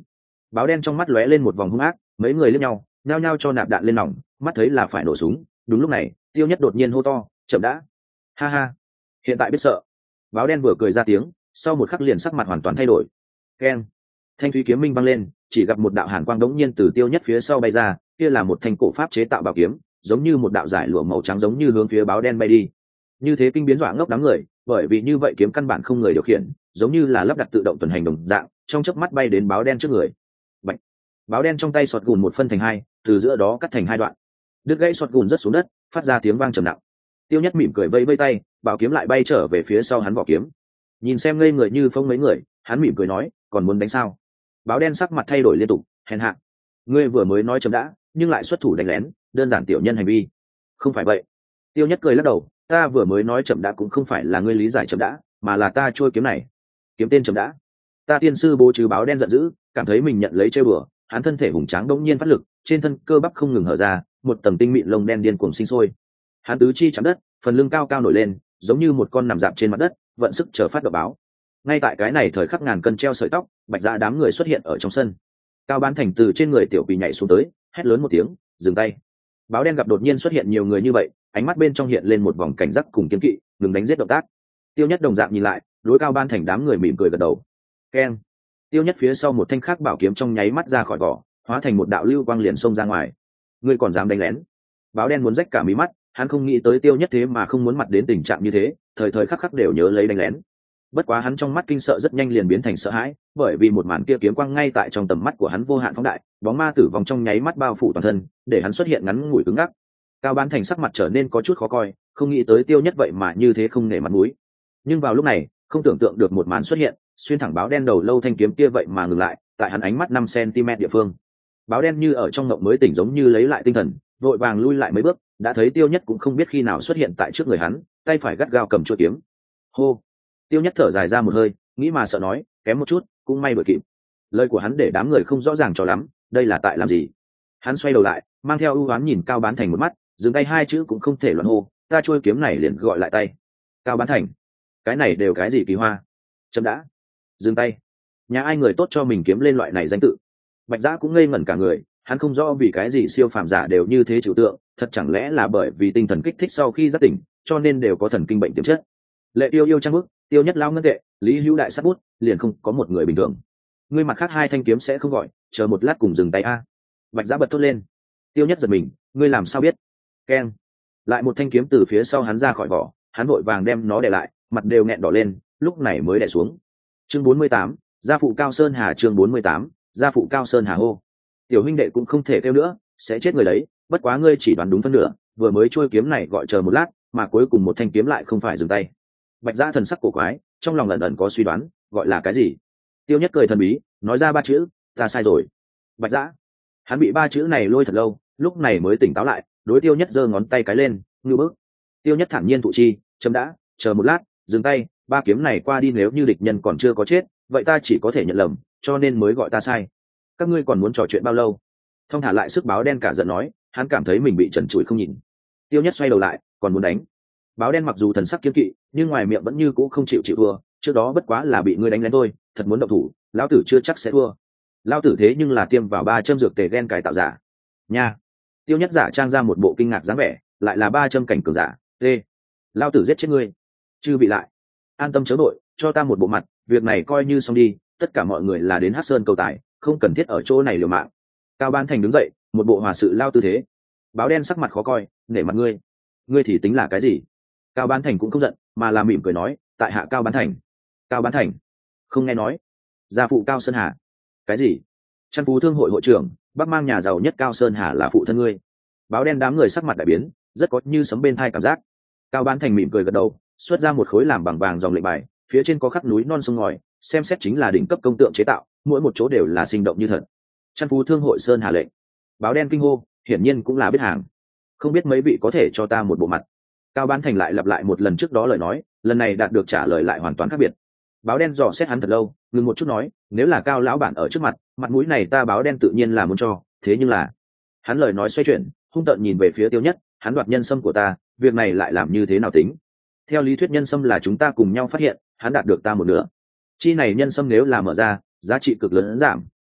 Báo đen trong mắt lóe lên một vòng hung ác, mấy người liếc nhau nhao nhao cho nạp đạn lên nòng, mắt thấy là phải nổ súng. Đúng lúc này Tiêu Nhất đột nhiên hô to, chậm đã. Ha ha, hiện tại biết sợ. Báo đen vừa cười ra tiếng, sau một khắc liền sắc mặt hoàn toàn thay đổi. Keng, thanh thúy kiếm minh văng lên, chỉ gặp một đạo hàn quang đống nhiên từ Tiêu Nhất phía sau bay ra, kia là một thanh cổ pháp chế tạo bảo kiếm, giống như một đạo giải lụa màu trắng giống như hướng phía báo đen bay đi. Như thế kinh biến dọa ngốc đám người, bởi vì như vậy kiếm căn bản không người điều khiển, giống như là lắp đặt tự động tuần hành đồng dạng, trong chớp mắt bay đến báo đen trước người. Bạch. Báo đen trong tay sọt gùn một phân thành hai, từ giữa đó cắt thành hai đoạn. Đứt gãy sọt gùn rất xuống đất, phát ra tiếng vang trầm nặng. Tiêu Nhất mỉm cười vây vây tay, bảo kiếm lại bay trở về phía sau hắn vỏ kiếm. Nhìn xem ngây người như phông mấy người, hắn mỉm cười nói, còn muốn đánh sao? Báo đen sắc mặt thay đổi liên tục, hèn hạ. Ngươi vừa mới nói chấm đã, nhưng lại xuất thủ đánh lén, đơn giản tiểu nhân hành vi. Không phải vậy. Tiêu Nhất cười lắc đầu, ta vừa mới nói chậm đã cũng không phải là ngươi lý giải chậm đã, mà là ta trôi kiếm này. Kiếm tên chậm đã. Ta tiên sư bố trừ báo đen giận dữ, cảm thấy mình nhận lấy chơi bừa, hắn thân thể hùng tráng đống nhiên phát lực, trên thân cơ bắp không ngừng hở ra, một tầng tinh mịn lông đen điên cuồng sinh sôi. Hắn tứ chi chạm đất, phần lưng cao cao nổi lên, giống như một con nằm dạp trên mặt đất, vận sức chờ phát động báo. Ngay tại cái này thời khắc ngàn cân treo sợi tóc, Bạch Dạ đám người xuất hiện ở trong sân. Cao Bán Thành từ trên người tiểu quỷ nhảy xuống tới, hét lớn một tiếng, dừng tay. Báo đen gặp đột nhiên xuất hiện nhiều người như vậy, ánh mắt bên trong hiện lên một vòng cảnh giác cùng kiên kỵ, ngừng đánh giết động tác. Tiêu Nhất đồng dạng nhìn lại, đối Cao Ban Thành đám người mỉm cười gật đầu. Keng. Tiêu Nhất phía sau một thanh khắc bảo kiếm trong nháy mắt ra khỏi vỏ, hóa thành một đạo lưu quang liền xông ra ngoài. Ngươi còn dám đánh lén? Báo đen muốn rách cả mí mắt, hắn không nghĩ tới Tiêu Nhất thế mà không muốn mặt đến tình trạng như thế, thời thời khắc khắc đều nhớ lấy đánh lén. Bất quá hắn trong mắt kinh sợ rất nhanh liền biến thành sợ hãi, bởi vì một màn kia kiếm quang ngay tại trong tầm mắt của hắn vô hạn phóng đại, bóng ma tử vong trong nháy mắt bao phủ toàn thân, để hắn xuất hiện ngắn ngủi cứng ngắc. Cao Bán Thành sắc mặt trở nên có chút khó coi, không nghĩ tới Tiêu Nhất vậy mà như thế không nể mặt mũi. Nhưng vào lúc này, không tưởng tượng được một màn xuất hiện, xuyên thẳng báo đen đầu lâu thanh kiếm kia vậy mà ngừng lại, tại hắn ánh mắt năm xăng-ti-mét địa phương. Báo đen như ở trong ngộng mới tỉnh giống như lấy lại tinh thần, vội vàng lui lại mấy bước, đã thấy Tiêu Nhất cũng không biết khi nào xuất hiện tại trước người hắn, tay phải gắt gao cầm chuôi kiếm. Hô. Tiêu Nhất thở dài ra một hơi, nghĩ mà sợ nói, kém một chút, cũng may đuổi kịp. Lời của hắn để đám người không rõ ràng cho lắm, đây là tại làm gì? Hắn xoay đầu lại, mang theo ưu ám nhìn Cao Bán Thành một mắt, dừng tay hai chữ cũng không thể loạn hô, ta trôi kiếm này liền gọi lại tay. Cao Bán Thành, cái này đều cái gì kỳ hoa? Chấm đã, dừng tay. Nhà ai người tốt cho mình kiếm lên loại này danh tự? Bạch Dã cũng ngây ngẩn cả người, hắn không rõ vì cái gì siêu phàm giả đều như thế chịu tượng, thật chẳng lẽ là bởi vì tinh thần kích thích sau khi giác tỉnh, cho nên đều có thần kinh bệnh tiềm chất. Lệ Tiêu yêu trang bức, Tiêu Nhất lao ngân tệ, Lý Hữu đại sát bút, liền không có một người bình thường. Ngươi mặt khác hai thanh kiếm sẽ không gọi, chờ một lát cùng dừng tay a. Bạch Dã bật thốt lên. Tiêu Nhất giật mình, ngươi làm sao biết? Keng. Lại một thanh kiếm từ phía sau hắn ra khỏi vỏ, hắn vội vàng đem nó để lại, mặt đều nghẹn đỏ lên, lúc này mới đè xuống. Chương bốn mươi tám, gia phụ Cao Sơn Hà. Chương bốn mươi tám, gia phụ Cao Sơn Hà hô. Tiểu huynh đệ cũng không thể kêu nữa, sẽ chết người đấy, bất quá ngươi chỉ đoán đúng phân nửa, vừa mới trôi kiếm này gọi chờ một lát, mà cuối cùng một thanh kiếm lại không phải dừng tay. Bạch Dã thần sắc cổ quái, trong lòng ẩn ẩn có suy đoán, gọi là cái gì? Tiêu Nhất cười thần bí, nói ra ba chữ, ta sai rồi. Bạch Dã. Hắn bị ba chữ này lôi thật lâu, lúc này mới tỉnh táo lại, đối Tiêu Nhất giơ ngón tay cái lên, ngư bước. Tiêu Nhất thản nhiên thụ chi, chấm đã, chờ một lát, dừng tay, ba kiếm này qua đi, nếu như địch nhân còn chưa có chết, vậy ta chỉ có thể nhận lầm, cho nên mới gọi ta sai. Các ngươi còn muốn trò chuyện bao lâu? Thông thả lại sức báo đen cả giận nói, hắn cảm thấy mình bị trần trụi không nhìn. Tiêu Nhất xoay đầu lại, còn muốn đánh. Báo đen mặc dù thần sắc kiên kỵ, nhưng ngoài miệng vẫn như cũ không chịu chịu thua, trước đó bất quá là bị ngươi đánh lén thôi, thật muốn động thủ, lão tử chưa chắc sẽ thua. Lão tử thế nhưng là tiêm vào ba châm dược tề gen cải tạo giả. Nha. Tiêu Nhất giả trang ra một bộ kinh ngạc dáng vẻ, lại là ba châm cảnh cường giả, t. Lão tử giết chết ngươi. Chư bị lại. An tâm chớ đội, cho ta một bộ mặt, việc này coi như xong đi, tất cả mọi người là đến Hắc Sơn cầu tài, không cần thiết ở chỗ này liều mạng. Cao Ban Thành đứng dậy, một bộ hòa sự lao tư thế. Báo đen sắc mặt khó coi, nể mặt ngươi. Ngươi thì tính là cái gì? Cao Bán Thành cũng không giận, mà là mỉm cười nói, tại hạ Cao Bán Thành. Cao Bán Thành? Không nghe nói. Gia phụ Cao Sơn Hà. Cái gì? Trăn Phú Thương hội hội trưởng, Bắc Mang nhà giàu nhất Cao Sơn Hà là phụ thân ngươi. Báo đen đám người sắc mặt đại biến, rất có như sấm bên thai cảm giác. Cao Bán Thành mỉm cười gật đầu, xuất ra một khối làm bằng vàng dòng lệnh bài, phía trên có khắc núi non sông ngòi, xem xét chính là đỉnh cấp công tượng chế tạo, mỗi một chỗ đều là sinh động như thật. Trăn Phú Thương hội Sơn Hà lệnh. Báo đen kinh hô, hiển nhiên cũng là biết hàng. Không biết mấy vị có thể cho ta một bộ mặt. Cao Bán Thành lại lặp lại một lần trước đó lời nói, lần này đạt được trả lời lại hoàn toàn khác biệt. Báo đen dò xét hắn thật lâu, ngừng một chút nói, nếu là Cao lão bản ở trước mặt, mặt mũi này ta báo đen tự nhiên là muốn cho, thế nhưng là, hắn lời nói xoay chuyển, hung tợn nhìn về phía Tiêu Nhất, hắn đoạt nhân sâm của ta, việc này lại làm như thế nào tính? Theo lý thuyết nhân sâm là chúng ta cùng nhau phát hiện, hắn đạt được ta một nửa. Chi này nhân sâm nếu là mở ra, giá trị cực lớn giảm,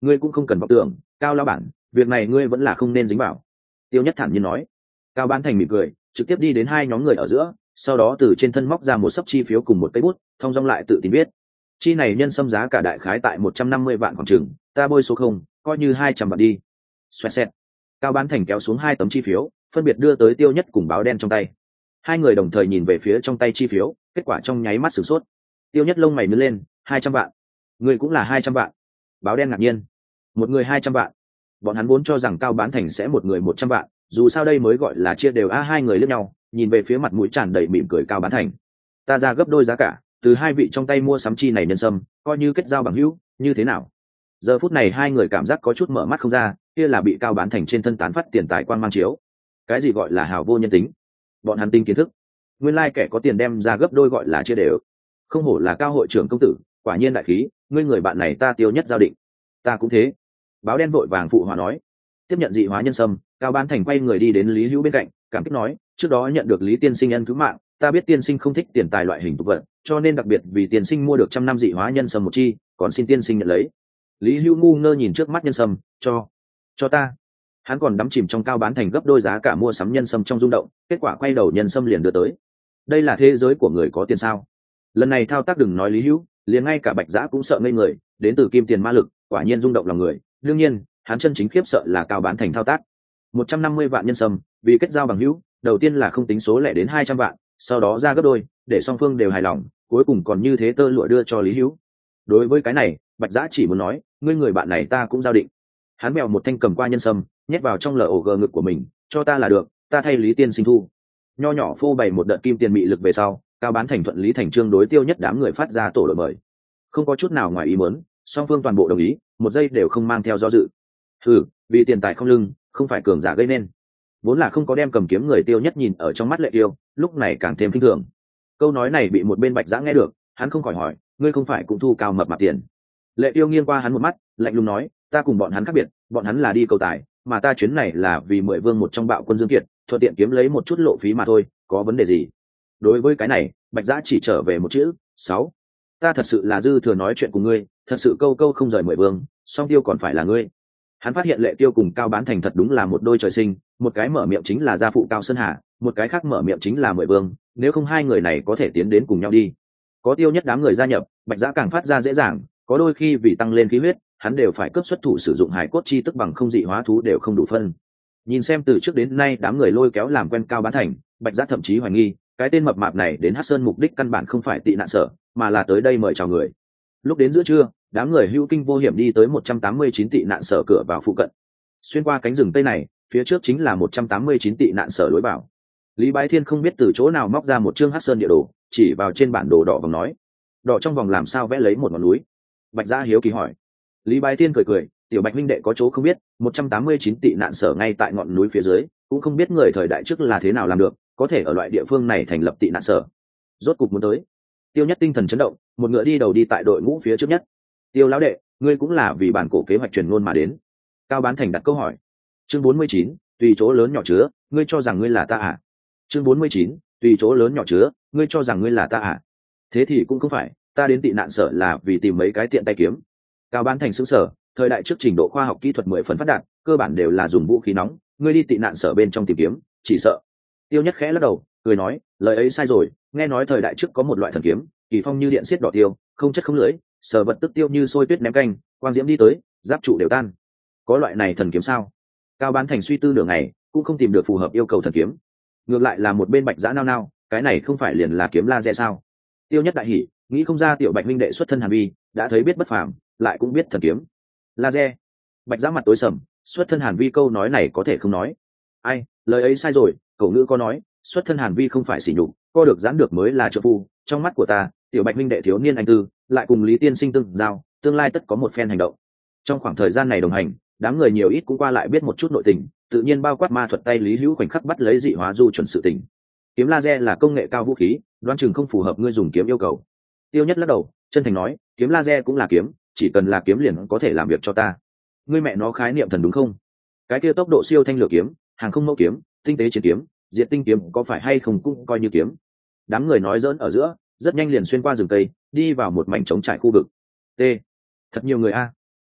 ngươi cũng không cần vọng tưởng, Cao lão bản, việc này ngươi vẫn là không nên dính vào. Tiêu Nhất thản nhiên nói. Cao Bán Thành mỉm cười, trực tiếp đi đến hai nhóm người ở giữa, sau đó từ trên thân móc ra một sấp chi phiếu cùng một cây bút, thong dong lại tự tin viết. Chi này nhân sâm giá cả đại khái tại một trăm năm mươi vạn khoảng chừng, ta bôi số không, coi như hai trăm vạn đi. Xoẹt xẹt. Cao Bán Thành kéo xuống hai tấm chi phiếu, phân biệt đưa tới Tiêu Nhất cùng báo đen trong tay. Hai người đồng thời nhìn về phía trong tay chi phiếu, kết quả trong nháy mắt sửng sốt. Tiêu Nhất lông mày nhướng lên, hai trăm vạn. Người cũng là hai trăm vạn. Báo đen ngạc nhiên. Một người hai trăm vạn. Bọn hắn vốn cho rằng Cao Bán Thành sẽ một người một trăm vạn, dù sao đây mới gọi là chia đều a. Hai người liếc nhau, nhìn về phía mặt mũi tràn đầy mỉm cười Cao Bán Thành. Ta ra gấp đôi giá cả, từ hai vị trong tay mua sắm chi này nhân sâm, coi như kết giao bằng hữu, như thế nào? Giờ phút này hai người cảm giác có chút mở mắt không ra, kia là bị Cao Bán Thành trên thân tán phát tiền tài quang mang chiếu. Cái gì gọi là hào vô nhân tính? Bọn hắn tinh kiến thức. Nguyên lai kẻ có tiền đem ra gấp đôi gọi là chia đều. Không hổ là Cao hội trưởng công tử, quả nhiên đại khí, ngươi người bạn này ta Tiêu Nhất giao định. Ta cũng thế. Báo đen vội vàng phụ hòa nói. Tiếp nhận dị hóa nhân sâm, Cao Bán Thành quay người đi đến Lý Hữu bên cạnh, cảm kích nói, trước đó nhận được Lý tiên sinh ân cứu mạng, ta biết tiên sinh không thích tiền tài loại hình tục vật, cho nên đặc biệt vì tiên sinh mua được trăm năm dị hóa nhân sâm một chi, còn xin tiên sinh nhận lấy. Lý Hữu ngu ngơ nhìn trước mắt nhân sâm, cho, cho ta. Hắn còn đắm chìm trong Cao Bán Thành gấp đôi giá cả mua sắm nhân sâm trong rung động, kết quả quay đầu nhân sâm liền đưa tới. Đây là thế giới của người có tiền sao? Lần này thao tác đừng nói Lý Hữu, liền ngay cả Bạch Giã cũng sợ ngây người, đến từ kim tiền ma lực, quả nhiên rung động lòng người. Đương nhiên, hắn chân chính khiếp sợ là Cao Bán Thành thao tác. một trăm năm mươi vạn nhân sâm, vì kết giao bằng hữu, đầu tiên là không tính số lẻ đến hai trăm vạn, sau đó ra gấp đôi, để song phương đều hài lòng, cuối cùng còn như thế tơ lụa đưa cho Lý Hữu. Đối với cái này, Bạch Giã chỉ muốn nói, ngươi người bạn này ta cũng giao định. Hắn mèo một thanh cầm qua nhân sâm, nhét vào trong lờ ổ gờ ngực của mình, cho ta là được, ta thay Lý tiên sinh thu. Nho nhỏ phô bày một đợt kim tiền mị lực về sau, Cao Bán Thành thuận lý thành trương đối Tiêu Nhất đám người phát ra tổ đội mời. Không có chút nào ngoài ý muốn, song phương toàn bộ đồng ý, một giây đều không mang theo do dự. Ừ, vì tiền tài không lưng, không phải cường giả gây nên. Vốn là không có đem cầm kiếm người Tiêu Nhất nhìn ở trong mắt Lệ Tiêu, lúc này càng thêm kinh thường. Câu nói này bị một bên Bạch Giã nghe được, hắn không khỏi hỏi, ngươi không phải cũng thu cao mập mạp tiền? Lệ Tiêu nghiêng qua hắn một mắt, lạnh lùng nói, ta cùng bọn hắn khác biệt, bọn hắn là đi cầu tài, mà ta chuyến này là vì mười vương một trong bạo quân Dương Kiệt, thuận tiện kiếm lấy một chút lộ phí mà thôi, có vấn đề gì? Đối với cái này, Bạch Giã chỉ trở về một chữ, sáu. Ta thật sự là dư thừa nói chuyện cùng ngươi, thật sự câu câu không rời mười vương, song Tiêu còn phải là ngươi. Hắn phát hiện Lệ Tiêu cùng Cao Bán Thành thật đúng là một đôi trời sinh, một cái mở miệng chính là gia phụ Cao Sơn Hà, một cái khác mở miệng chính là mười vương, nếu không hai người này có thể tiến đến cùng nhau đi. Có Tiêu Nhất đám người gia nhập, Bạch Giã càng phát ra dễ dàng, có đôi khi vì tăng lên khí huyết, hắn đều phải cấp xuất thủ sử dụng hải cốt chi tức bằng không dị hóa thú đều không đủ phân. Nhìn xem từ trước đến nay đám người lôi kéo làm quen Cao Bán Thành, Bạch Giã thậm chí hoài nghi, cái tên mập mạp này đến Hắc Sơn mục đích căn bản không phải tị nạn sở, mà là tới đây mời chào người. Lúc đến giữa trưa, đám người hữu kinh vô hiểm đi tới một trăm tám mươi chín tị nạn sở cửa vào phụ cận. Xuyên qua cánh rừng tây này, phía trước chính là một trăm tám mươi chín tị nạn sở lối vào. Lý Bái Thiên không biết từ chỗ nào móc ra một chương Hắc Sơn địa đồ, chỉ vào trên bản đồ đỏ vòng nói: "Đỏ trong vòng làm sao vẽ lấy một ngọn núi?" Bạch Giã hiếu kỳ hỏi. Lý Bái Thiên cười cười, tiểu Bạch minh đệ có chỗ không biết, một trăm tám mươi chín tị nạn sở ngay tại ngọn núi phía dưới, cũng không biết người thời đại trước là thế nào làm được, có thể ở loại địa phương này thành lập tị nạn sở. Rốt cục muốn tới. Tiêu Nhất tinh thần chấn động, một ngựa đi đầu đi tại đội ngũ phía trước nhất. Tiêu lão đệ, ngươi cũng là vì bản cổ kế hoạch truyền ngôn mà đến. Cao Bán Thành đặt câu hỏi. Chương bốn mươi chín, tùy chỗ lớn nhỏ chứa, ngươi cho rằng ngươi là ta à? Chương bốn mươi chín, tùy chỗ lớn nhỏ chứa, ngươi cho rằng ngươi là ta à? Thế thì cũng không phải, ta đến tị nạn sở là vì tìm mấy cái tiện tay kiếm. Cao Bán Thành sững sờ, thời đại trước trình độ khoa học kỹ thuật mười phần phát đạt, cơ bản đều là dùng vũ khí nóng, ngươi đi tị nạn sở bên trong tìm kiếm, chỉ sợ. Tiêu Nhất khẽ lắc đầu, cười nói, lời ấy sai rồi, nghe nói thời đại trước có một loại thần kiếm, kỳ phong như điện xiết đỏ tiêu, không chất không lưỡi, sở vật tức tiêu như sôi tuyết ném canh, quang diễm đi tới, giáp trụ đều tan. Có loại này thần kiếm sao? Cao Bán Thành suy tư nửa ngày, cũng không tìm được phù hợp yêu cầu thần kiếm. Ngược lại là một bên Bạch Giã nao nao, cái này không phải liền là kiếm laser sao? Tiêu Nhất đại hỉ, nghĩ không ra tiểu Bạch minh đệ xuất thân Hàn Vi, đã thấy biết bất phàm, lại cũng biết thần kiếm. Laser. Bạch Giã mặt tối sầm, xuất thân Hàn Vi câu nói này có thể không nói. Ai, lời ấy sai rồi, cậu ngữ có nói, xuất thân Hàn Vi không phải sỉ nhục, co được giãn được mới là trợ phu. Trong mắt của ta, tiểu Bạch minh đệ thiếu niên anh tư, lại cùng Lý tiên sinh tương giao, tương lai tất có một phen hành động. Trong khoảng thời gian này đồng hành, đám người nhiều ít cũng qua lại biết một chút nội tình, tự nhiên bao quát ma thuật tay Lý Hữu khoảnh khắc bắt lấy dị hóa du chuẩn sự tình. Kiếm laser là công nghệ cao vũ khí, đoán chừng không phù hợp ngươi dùng kiếm yêu cầu. Tiêu Nhất lắc đầu, chân thành nói, kiếm laser cũng là kiếm, chỉ cần là kiếm liền có thể làm việc cho ta. Ngươi mẹ nó khái niệm thần đúng không? Cái kia tốc độ siêu thanh lửa kiếm, hàng không mẫu kiếm, tinh tế chiến kiếm, diệt tinh kiếm có phải hay không cũng coi như kiếm. Đám người nói giỡn ở giữa, rất nhanh liền xuyên qua rừng tây, đi vào một mảnh trống trải khu vực. T. Thật nhiều người a.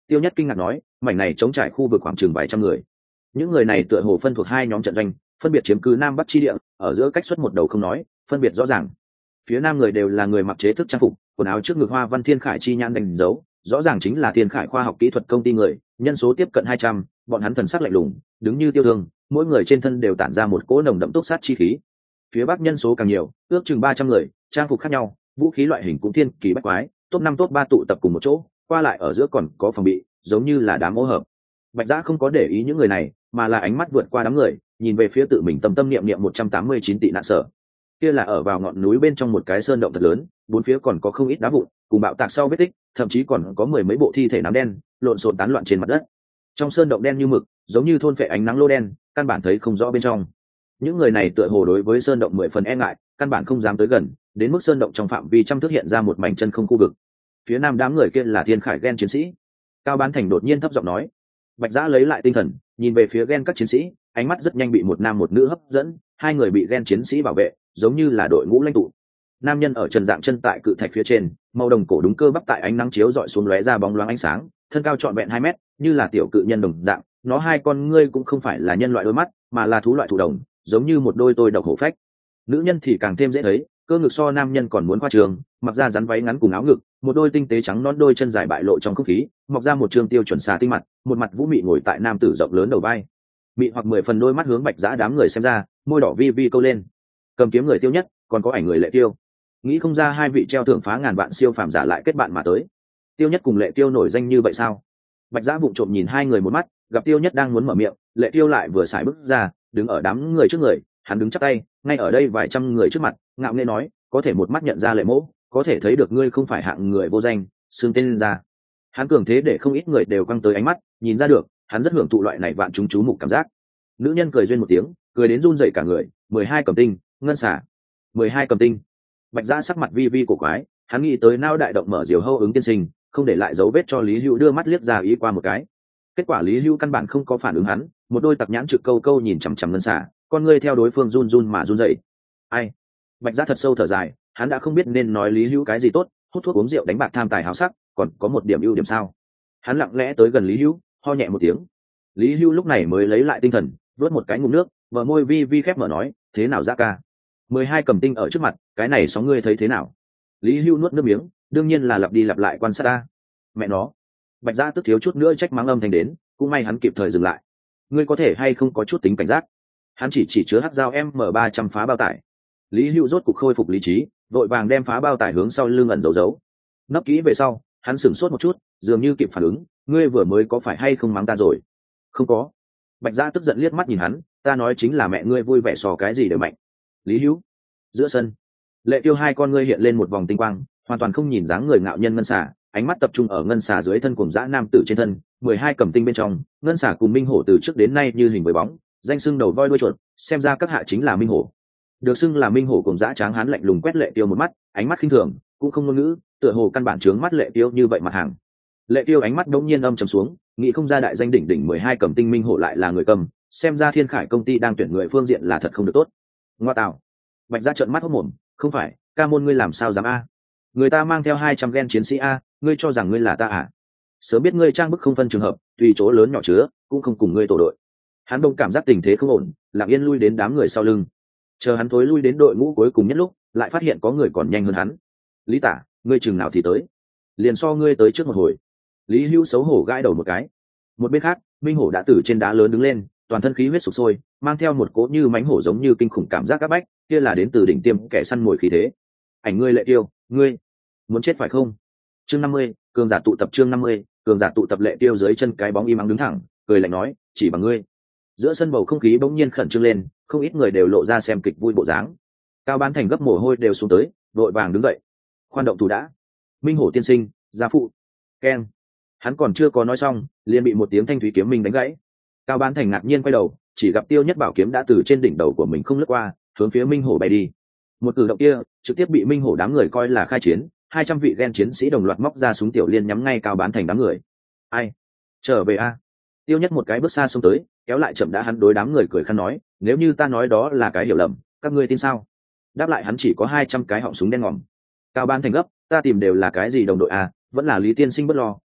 Tiêu Nhất kinh ngạc nói, mảnh này chống trải khu vực khoảng chừng vài trăm người. Những người này tựa hồ phân thuộc hai nhóm trận doanh, phân biệt chiếm cứ nam bắc chi địa, ở giữa cách xuất một đầu không nói, phân biệt rõ ràng. Phía nam người đều là người mặc chế thức trang phục, quần áo trước ngực hoa văn thiên khải chi nhãn đánh dấu, rõ ràng chính là thiên khải khoa học kỹ thuật công ty người, nhân số tiếp cận hai trăm, bọn hắn thần sắc lạnh lùng, đứng như tiêu thương, mỗi người trên thân đều tản ra một cỗ nồng đậm túc sát chi khí. Phía bắc nhân số càng nhiều, ước chừng ba trăm người, trang phục khác nhau, vũ khí loại hình cũng thiên kỳ bách quái, top năm top ba tụ tập cùng một chỗ, qua lại ở giữa còn có phòng bị, giống như là đám ô hợp. Bạch Giã không có để ý những người này, mà là ánh mắt vượt qua đám người, nhìn về phía tự mình tâm tâm niệm niệm một trăm tám mươi chín tị nạn sở. Kia là ở vào ngọn núi bên trong một cái sơn động thật lớn, bốn phía còn có không ít đá vụn, cùng bạo tạc sau vết tích, thậm chí còn có mười mấy bộ thi thể nám đen, lộn xộn tán loạn trên mặt đất. Trong sơn động đen như mực, giống như thôn phệ ánh nắng lô đen, căn bản thấy không rõ bên trong. Những người này tựa hồ đối với sơn động mười phần e ngại, căn bản không dám tới gần, đến mức sơn động trong phạm vi trăm thước hiện ra một mảnh chân không khu vực. Phía nam đám người kia là thiên khải gen chiến sĩ. Cao Bán Thành đột nhiên thấp giọng nói. Bạch Giã lấy lại tinh thần, nhìn về phía gen các chiến sĩ, ánh mắt rất nhanh bị một nam một nữ hấp dẫn, hai người bị gen chiến sĩ bảo vệ, giống như là đội ngũ lãnh tụ. Nam nhân ở trần dạng chân tại cự thạch phía trên, màu đồng cổ đúng cơ bắp tại ánh nắng chiếu dọi xuống lóe ra bóng loáng ánh sáng, thân cao trọn vẹn hai mét, như là tiểu cự nhân đồng dạng, nó hai con ngươi cũng không phải là nhân loại đôi mắt, mà là thú loại thụ đồng, giống như một đôi tôi độc hổ phách. Nữ nhân thì càng thêm dễ thấy, cơ ngực so nam nhân còn muốn khoa trường, mặc ra rắn váy ngắn cùng áo ngực, một đôi tinh tế trắng non đôi chân dài bại lộ trong không khí, mọc ra một trường tiêu chuẩn xà tinh mặt, một mặt vũ mị ngồi tại nam tử rộng lớn đầu vai. Mị hoặc mười phần đôi mắt hướng Bạch Giã đám người xem ra, môi đỏ vi vi câu lên. Cầm kiếm người Tiêu Nhất, còn có ảnh người Lệ Tiêu. Nghĩ không ra hai vị treo thưởng phá ngàn vạn siêu phàm giả lại kết bạn mà tới. Tiêu Nhất cùng Lệ Tiêu nổi danh như vậy sao? Bạch Giã vụng trộm nhìn hai người một mắt, gặp Tiêu Nhất đang muốn mở miệng, Lệ Tiêu lại vừa xài bước ra, đứng ở đám người trước người, hắn đứng chắp tay, ngay ở đây vài trăm người trước mặt, ngạo nghễ nói, có thể một mắt nhận ra Lệ Mỗ, có thể thấy được ngươi không phải hạng người vô danh, xưng tên lên ra. Hắn cường thế để không ít người đều quăng tới ánh mắt, nhìn ra được, hắn rất hưởng thụ loại này vạn chúng chú mục cảm giác. Nữ nhân cười duyên một tiếng, cười đến run rẩy cả người, mười hai cầm tinh, ngân xả, mười hai cầm tinh. Bạch Giã sắc mặt vi vi cổ quái, hắn nghĩ tới nao đại động mở diều hâu ứng tiên sinh, không để lại dấu vết cho Lý Hữu đưa mắt liếc ra ý qua một cái. Kết quả Lý Hữu căn bản không có phản ứng hắn, một đôi tặc nhãn trực câu câu nhìn chằm chằm ngân xả, con ngươi theo đối phương run run mà run rẩy. Ai? Bạch Giã thật sâu thở dài, hắn đã không biết nên nói Lý Hữu cái gì tốt, hút thuốc uống rượu đánh bạc tham tài háo sắc, còn có một điểm ưu điểm sao? Hắn lặng lẽ tới gần Lý Hữu, ho nhẹ một tiếng. Lý Hữu lúc này mới lấy lại tinh thần, vớt một cái ngụm nước, vợ môi vi vi khép mở nói, thế nào Giã ca? mười hai cầm tinh ở trước mặt, cái này sóng ngươi thấy thế nào? Lý Hữu nuốt nước miếng, đương nhiên là lặp đi lặp lại quan sát ta. Mẹ nó. Bạch Giã tức thiếu chút nữa trách mắng âm thanh đến, cũng may hắn kịp thời dừng lại. Ngươi có thể hay không có chút tính cảnh giác? Hắn chỉ chỉ chứa hắc dao M ba trăm phá bao tải. Lý Hữu rốt cục khôi phục lý trí, vội vàng đem phá bao tải hướng sau lưng ẩn giấu giấu. Nấp kỹ về sau, hắn sửng sốt một chút, dường như kịp phản ứng, ngươi vừa mới có phải hay không mắng ta rồi? Không có. Bạch Giã tức giận liếc mắt nhìn hắn, ta nói chính là mẹ ngươi vui vẻ sò cái gì đều mạnh. Lý Hữu. Giữa sân, Lệ Tiêu hai con ngươi hiện lên một vòng tinh quang, hoàn toàn không nhìn dáng người ngạo nhân ngân xà, ánh mắt tập trung ở ngân xà dưới thân cùng dã nam tử trên thân, mười hai cầm tinh bên trong, ngân xà cùng minh hổ từ trước đến nay như hình với bóng, danh xưng đầu voi đuôi chuột, xem ra các hạ chính là minh hổ. Được xưng là minh hổ cùng dã tráng hán lạnh lùng quét Lệ Tiêu một mắt, ánh mắt khinh thường, cũng không ngôn ngữ, tựa hồ căn bản trướng mắt Lệ Tiêu như vậy mặt hàng. Lệ Tiêu ánh mắt đống nhiên âm trầm xuống, nghĩ không ra đại danh đỉnh đỉnh mười hai cầm tinh minh hổ lại là người cầm, xem ra Thiên Khải công ty đang tuyển người phương diện là thật không được tốt. Ngoa tạo. Bạch Giã trợn mắt hốt mồm, không phải, ca môn ngươi làm sao dám a? Người ta mang theo hai trăm gen chiến sĩ a, ngươi cho rằng ngươi là ta à? Sớm biết ngươi trang bức không phân trường hợp, tùy chỗ lớn nhỏ chứa, cũng không cùng ngươi tổ đội. Hắn đông cảm giác tình thế không ổn, lặng yên lui đến đám người sau lưng. Chờ hắn thối lui đến đội ngũ cuối cùng nhất lúc, lại phát hiện có người còn nhanh hơn hắn. Lý Tả, ngươi chừng nào thì tới? Liền so ngươi tới trước một hồi. Lý Hữu xấu hổ gãi đầu một cái. Một bên khác, Minh Hổ đã từ trên đá lớn đứng lên, toàn thân khí huyết sục sôi, mang theo một cỗ như mãnh hổ giống như kinh khủng cảm giác áp bách, kia là đến từ đỉnh tiêm kẻ săn mồi khí thế. Ảnh ngươi Lệ Tiêu, ngươi muốn chết phải không? Chương năm mươi, cường giả tụ tập chương năm mươi, cường giả tụ tập Lệ Tiêu dưới chân cái bóng im ắng đứng thẳng, cười lạnh nói, chỉ bằng ngươi. Giữa sân bầu không khí bỗng nhiên khẩn trương lên, không ít người đều lộ ra xem kịch vui bộ dáng. Cao Bán Thành gấp mồ hôi đều xuống tới, vội vàng đứng dậy. Khoan động thủ đã. Minh Hổ tiên sinh, gia phụ. Keng. Hắn còn chưa có nói xong, liền bị một tiếng thanh thúy kiếm minh đánh gãy. Cao Bán Thành ngạc nhiên quay đầu, chỉ gặp Tiêu Nhất bảo kiếm đã từ trên đỉnh đầu của mình không lướt qua, hướng phía Minh Hổ bay đi. Một cử động kia, trực tiếp bị Minh Hổ đám người coi là khai chiến, hai trăm vị gen chiến sĩ đồng loạt móc ra súng tiểu liên nhắm ngay Cao Bán Thành đám người. Ai? Trở về a? Tiêu Nhất một cái bước xa xông tới, kéo lại chậm đã hắn đối đám người cười khăn nói, nếu như ta nói đó là cái hiểu lầm, các ngươi tin sao? Đáp lại hắn chỉ có hai trăm cái họng súng đen ngòm. Cao Bán Thành gấp, ta tìm đều là cái gì đồng đội a, vẫn là Lý tiên sinh bất lo,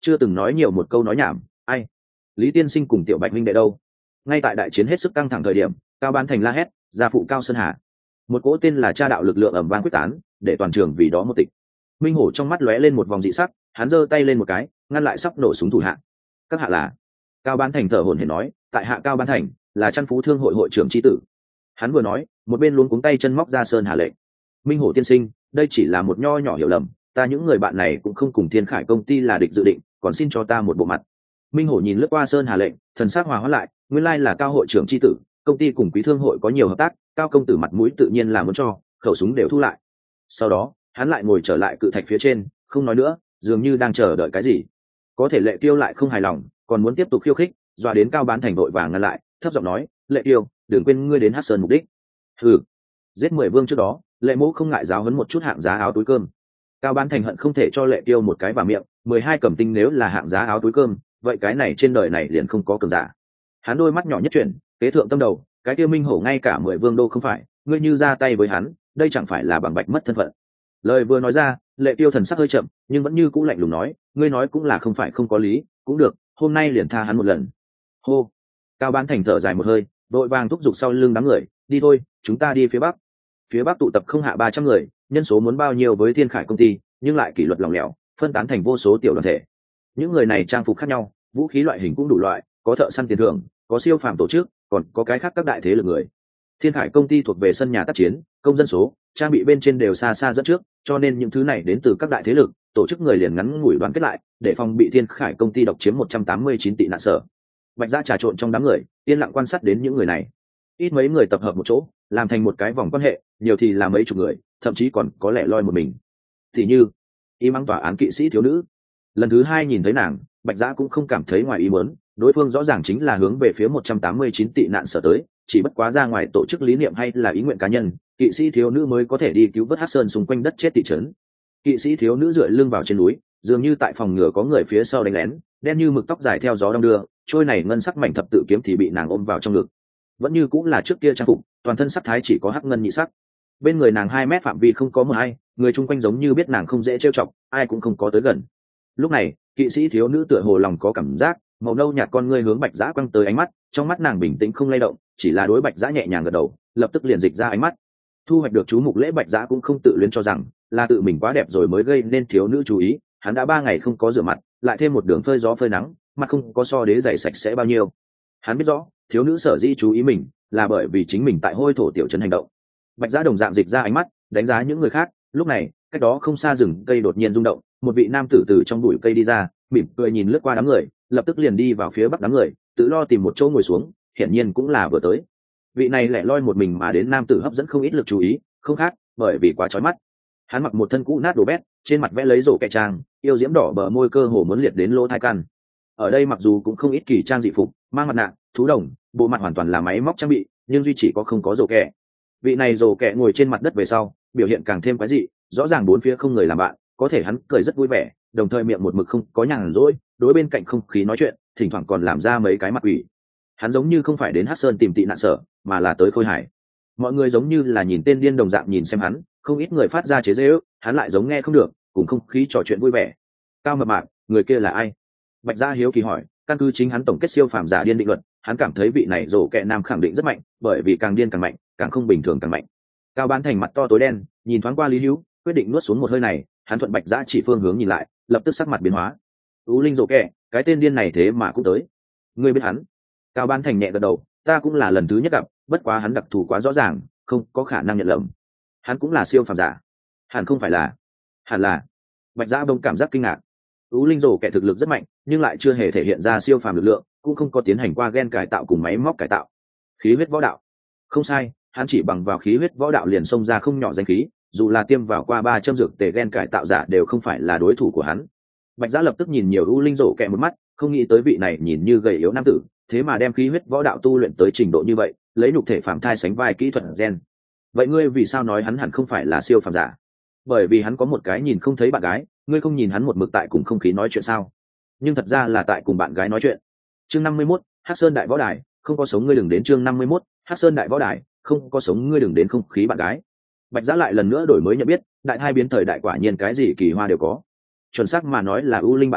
chưa từng nói nhiều một câu nói nhảm. Ai? Lý tiên sinh cùng tiểu bạch minh đệ đâu? Ngay tại đại chiến hết sức căng thẳng thời điểm, Cao Bán Thành la hét, gia phụ Cao Sơn Hà. Một cỗ tên là cha đạo lực lượng ầm vang quyết tán, để toàn trường vì đó một tịch. Minh Hổ trong mắt lóe lên một vòng dị sắc, hắn giơ tay lên một cái, ngăn lại sắp nổ súng thủ hạ. Các hạ là? Cao Bán Thành thở hổn hển nói, tại hạ Cao Bán Thành, là Chân Phú Thương hội hội trưởng tri tử. Hắn vừa nói, một bên luống cuống tay chân móc ra Sơn Hà lệnh. Minh Hổ tiên sinh, đây chỉ là một nho nhỏ hiểu lầm, ta những người bạn này cũng không cùng Thiên Khải công ty là địch dự định, còn xin cho ta một bộ mặt. Minh Hổ nhìn lướt qua Sơn Hà lệnh, thần sắc hòa hóa lại, nguyên lai là Cao hội trưởng tri tử, công ty cùng Quý Thương hội có nhiều hợp tác, Cao công tử mặt mũi tự nhiên là muốn cho, khẩu súng đều thu lại. Sau đó, hắn lại ngồi trở lại cự thạch phía trên, không nói nữa, dường như đang chờ đợi cái gì. Có thể Lệ Tiêu lại không hài lòng, còn muốn tiếp tục khiêu khích, dọa đến Cao Bán Thành vội vàng ngăn lại, thấp giọng nói, Lệ Tiêu, đừng quên ngươi đến Hắc Sơn mục đích. Hừ, giết mười vương trước đó, Lệ Mỗ không ngại giáo huấn một chút hạng giá áo túi cơm. Cao Bán Thành hận không thể cho Lệ Tiêu một cái vào miệng, mười hai cẩm tinh nếu là hạng giá áo túi cơm, vậy cái này trên đời này liền không có cường giả. Hắn đôi mắt nhỏ nhất chuyển, kế thượng tâm đầu, cái kia Minh Hổ ngay cả mười vương đô không phải, ngươi như ra tay với hắn, đây chẳng phải là bằng bạch mất thân phận. Lời vừa nói ra, Lệ Tiêu thần sắc hơi chậm, nhưng vẫn như cũ lạnh lùng nói, ngươi nói cũng là không phải không có lý, cũng được, hôm nay liền tha hắn một lần. Hô. Cao Bán Thành thở dài một hơi, đội vàng thúc giục sau lưng đám người, đi thôi, chúng ta đi phía bắc. Phía bắc tụ tập không hạ ba trăm người, nhân số muốn bao nhiêu với Thiên Khải công ty, nhưng lại kỷ luật lỏng lẻo, phân tán thành vô số tiểu đoàn thể. Những người này trang phục khác nhau, vũ khí loại hình cũng đủ loại, có thợ săn tiền thưởng, có siêu phàm tổ chức, còn có cái khác các đại thế lực người. Thiên Khải công ty thuộc về sân nhà tác chiến, công dân số, trang bị bên trên đều xa xa dẫn trước, cho nên những thứ này đến từ các đại thế lực, tổ chức người liền ngắn ngủi đoàn kết lại, để phòng bị Thiên Khải công ty độc chiếm một trăm tám mươi chín tị nạn sở. Bạch Giã trà trộn trong đám người, yên lặng quan sát đến những người này. Ít mấy người tập hợp một chỗ, làm thành một cái vòng quan hệ, nhiều thì là mấy chục người, thậm chí còn có lẽ loi một mình. Thì như, y mắng tòa án kỵ sĩ thiếu nữ. Lần thứ hai nhìn thấy nàng, Bạch Giã cũng không cảm thấy ngoài ý muốn, đối phương rõ ràng chính là hướng về phía một trăm tám mươi chín tị nạn sở tới, chỉ bất quá ra ngoài tổ chức lý niệm hay là ý nguyện cá nhân, kỵ sĩ thiếu nữ mới có thể đi cứu vớt Hắc Sơn xung quanh đất chết thị trấn. Kỵ sĩ thiếu nữ dựa lưng vào trên núi, dường như tại phòng ngừa có người phía sau đánh lén, đen như mực tóc dài theo gió đong đưa, trôi này ngân sắc mảnh thập tự kiếm thì bị nàng ôm vào trong ngực. Vẫn như cũng là trước kia trang phục, toàn thân sắc thái chỉ có hắc ngân nhị sắc. Bên người nàng hai mét phạm vi không có mờ hay, người chung quanh giống như biết nàng không dễ trêu chọc, ai cũng không có tới gần. Lúc này, kỵ sĩ thiếu nữ tựa hồ lòng có cảm giác, màu nâu nhạt con ngươi hướng Bạch Giã quăng tới ánh mắt, trong mắt nàng bình tĩnh không lay động, chỉ là đối Bạch Giã nhẹ nhàng gật đầu, lập tức liền dịch ra ánh mắt. Thu hoạch được chú mục lễ, Bạch Giã cũng không tự luyến cho rằng là tự mình quá đẹp rồi mới gây nên thiếu nữ chú ý, hắn đã ba ngày không có rửa mặt, lại thêm một đường phơi gió phơi nắng, mặt không có so đế giày sạch sẽ bao nhiêu. Hắn biết rõ, thiếu nữ sở dĩ chú ý mình, là bởi vì chính mình tại hôi thổ tiểu trấn hành động. Bạch Giã đồng dạng dịch ra ánh mắt, đánh giá những người khác, lúc này, cách đó không xa rừng cây đột nhiên rung động, một vị nam tử từ trong bụi cây đi ra, mỉm cười nhìn lướt qua đám người, lập tức liền đi vào phía bắc đám người, tự lo tìm một chỗ ngồi xuống, hiển nhiên cũng là vừa tới. Vị này lẻ loi một mình mà đến nam tử hấp dẫn không ít lực chú ý, không khác, bởi vì quá chói mắt. Hắn mặc một thân cũ nát đồ bét, trên mặt vẽ lấy rổ kẻ trang, yêu diễm đỏ bờ môi cơ hồ muốn liệt đến lỗ thai căn. Ở đây mặc dù cũng không ít kỳ trang dị phục, mang mặt nạ, thú đồng, bộ mặt hoàn toàn là máy móc trang bị, nhưng duy chỉ có không có rổ kẻ. Vị này rổ kẻ ngồi trên mặt đất về sau, biểu hiện càng thêm quái dị, rõ ràng bốn phía không người làm bạn, có thể hắn cười rất vui vẻ, đồng thời miệng một mực không có nhàn rỗi, đối bên cạnh không khí nói chuyện, thỉnh thoảng còn làm ra mấy cái mặt quỷ. Hắn giống như không phải đến Hắc Sơn tìm tị nạn sở, mà là tới Khôi Hải. Mọi người giống như là nhìn tên điên đồng dạng nhìn xem hắn, không ít người phát ra chế giễu, hắn lại giống nghe không được, cùng không khí trò chuyện vui vẻ. Cao mập mạp, người kia là ai? Bạch Gia hiếu kỳ hỏi, căn cứ chính hắn tổng kết siêu phàm giả điên định luật, hắn cảm thấy vị này rổ kẹ nam khẳng định rất mạnh, bởi vì càng điên càng mạnh, càng không bình thường càng mạnh. Cao Bán Thành mặt to tối đen, nhìn thoáng qua Lý Hữu, quyết định nuốt xuống một hơi này, hắn thuận Bạch Gia chỉ phương hướng nhìn lại, lập tức sắc mặt biến hóa. Ú Linh rổ kẹ, cái tên điên này thế mà cũng tới. Ngươi biết hắn? Cao Bán Thành nhẹ gật đầu, ta cũng là lần thứ nhất gặp, bất quá hắn đặc thù quá rõ ràng, không có khả năng nhận lầm. Hắn cũng là siêu phàm giả. Hẳn không phải là? Hẳn là. Bạch Gia Đông cảm giác kinh ngạc. Ú Linh rổ kẻ thực lực rất mạnh, nhưng lại chưa hề thể hiện ra siêu phàm lực lượng, cũng không có tiến hành qua gen cải tạo cùng máy móc cải tạo. Khí huyết võ đạo. Không sai, hắn chỉ bằng vào khí huyết võ đạo liền xông ra không nhỏ danh khí, dù là tiêm vào qua ba châm dược tề gen cải tạo giả đều không phải là đối thủ của hắn. Bạch Gia lập tức nhìn nhiều Ú Linh rổ kẻ một mắt, không nghĩ tới vị này nhìn như gầy yếu nam tử, thế mà đem khí huyết võ đạo tu luyện tới trình độ như vậy, lấy nhục thể phàm thai sánh vai kỹ thuật gen. Vậy ngươi vì sao nói hắn hẳn không phải là siêu phàm giả? Bởi vì hắn có một cái nhìn không thấy bạn gái, ngươi không nhìn hắn một mực tại cùng không khí nói chuyện sao? Nhưng thật ra là tại cùng bạn gái nói chuyện. Chương năm mươi mốt, Hắc Sơn đại võ đài, không có sống ngươi đừng đến. Chương năm mươi mốt, Hắc Sơn đại võ đài, không có sống ngươi đừng đến. Không khí bạn gái. Bạch Giã lại lần nữa đổi mới nhận biết, đại hai biến thời đại quả nhiên cái gì kỳ hoa đều có. Chuẩn xác mà nói là ưu linh bạn gái,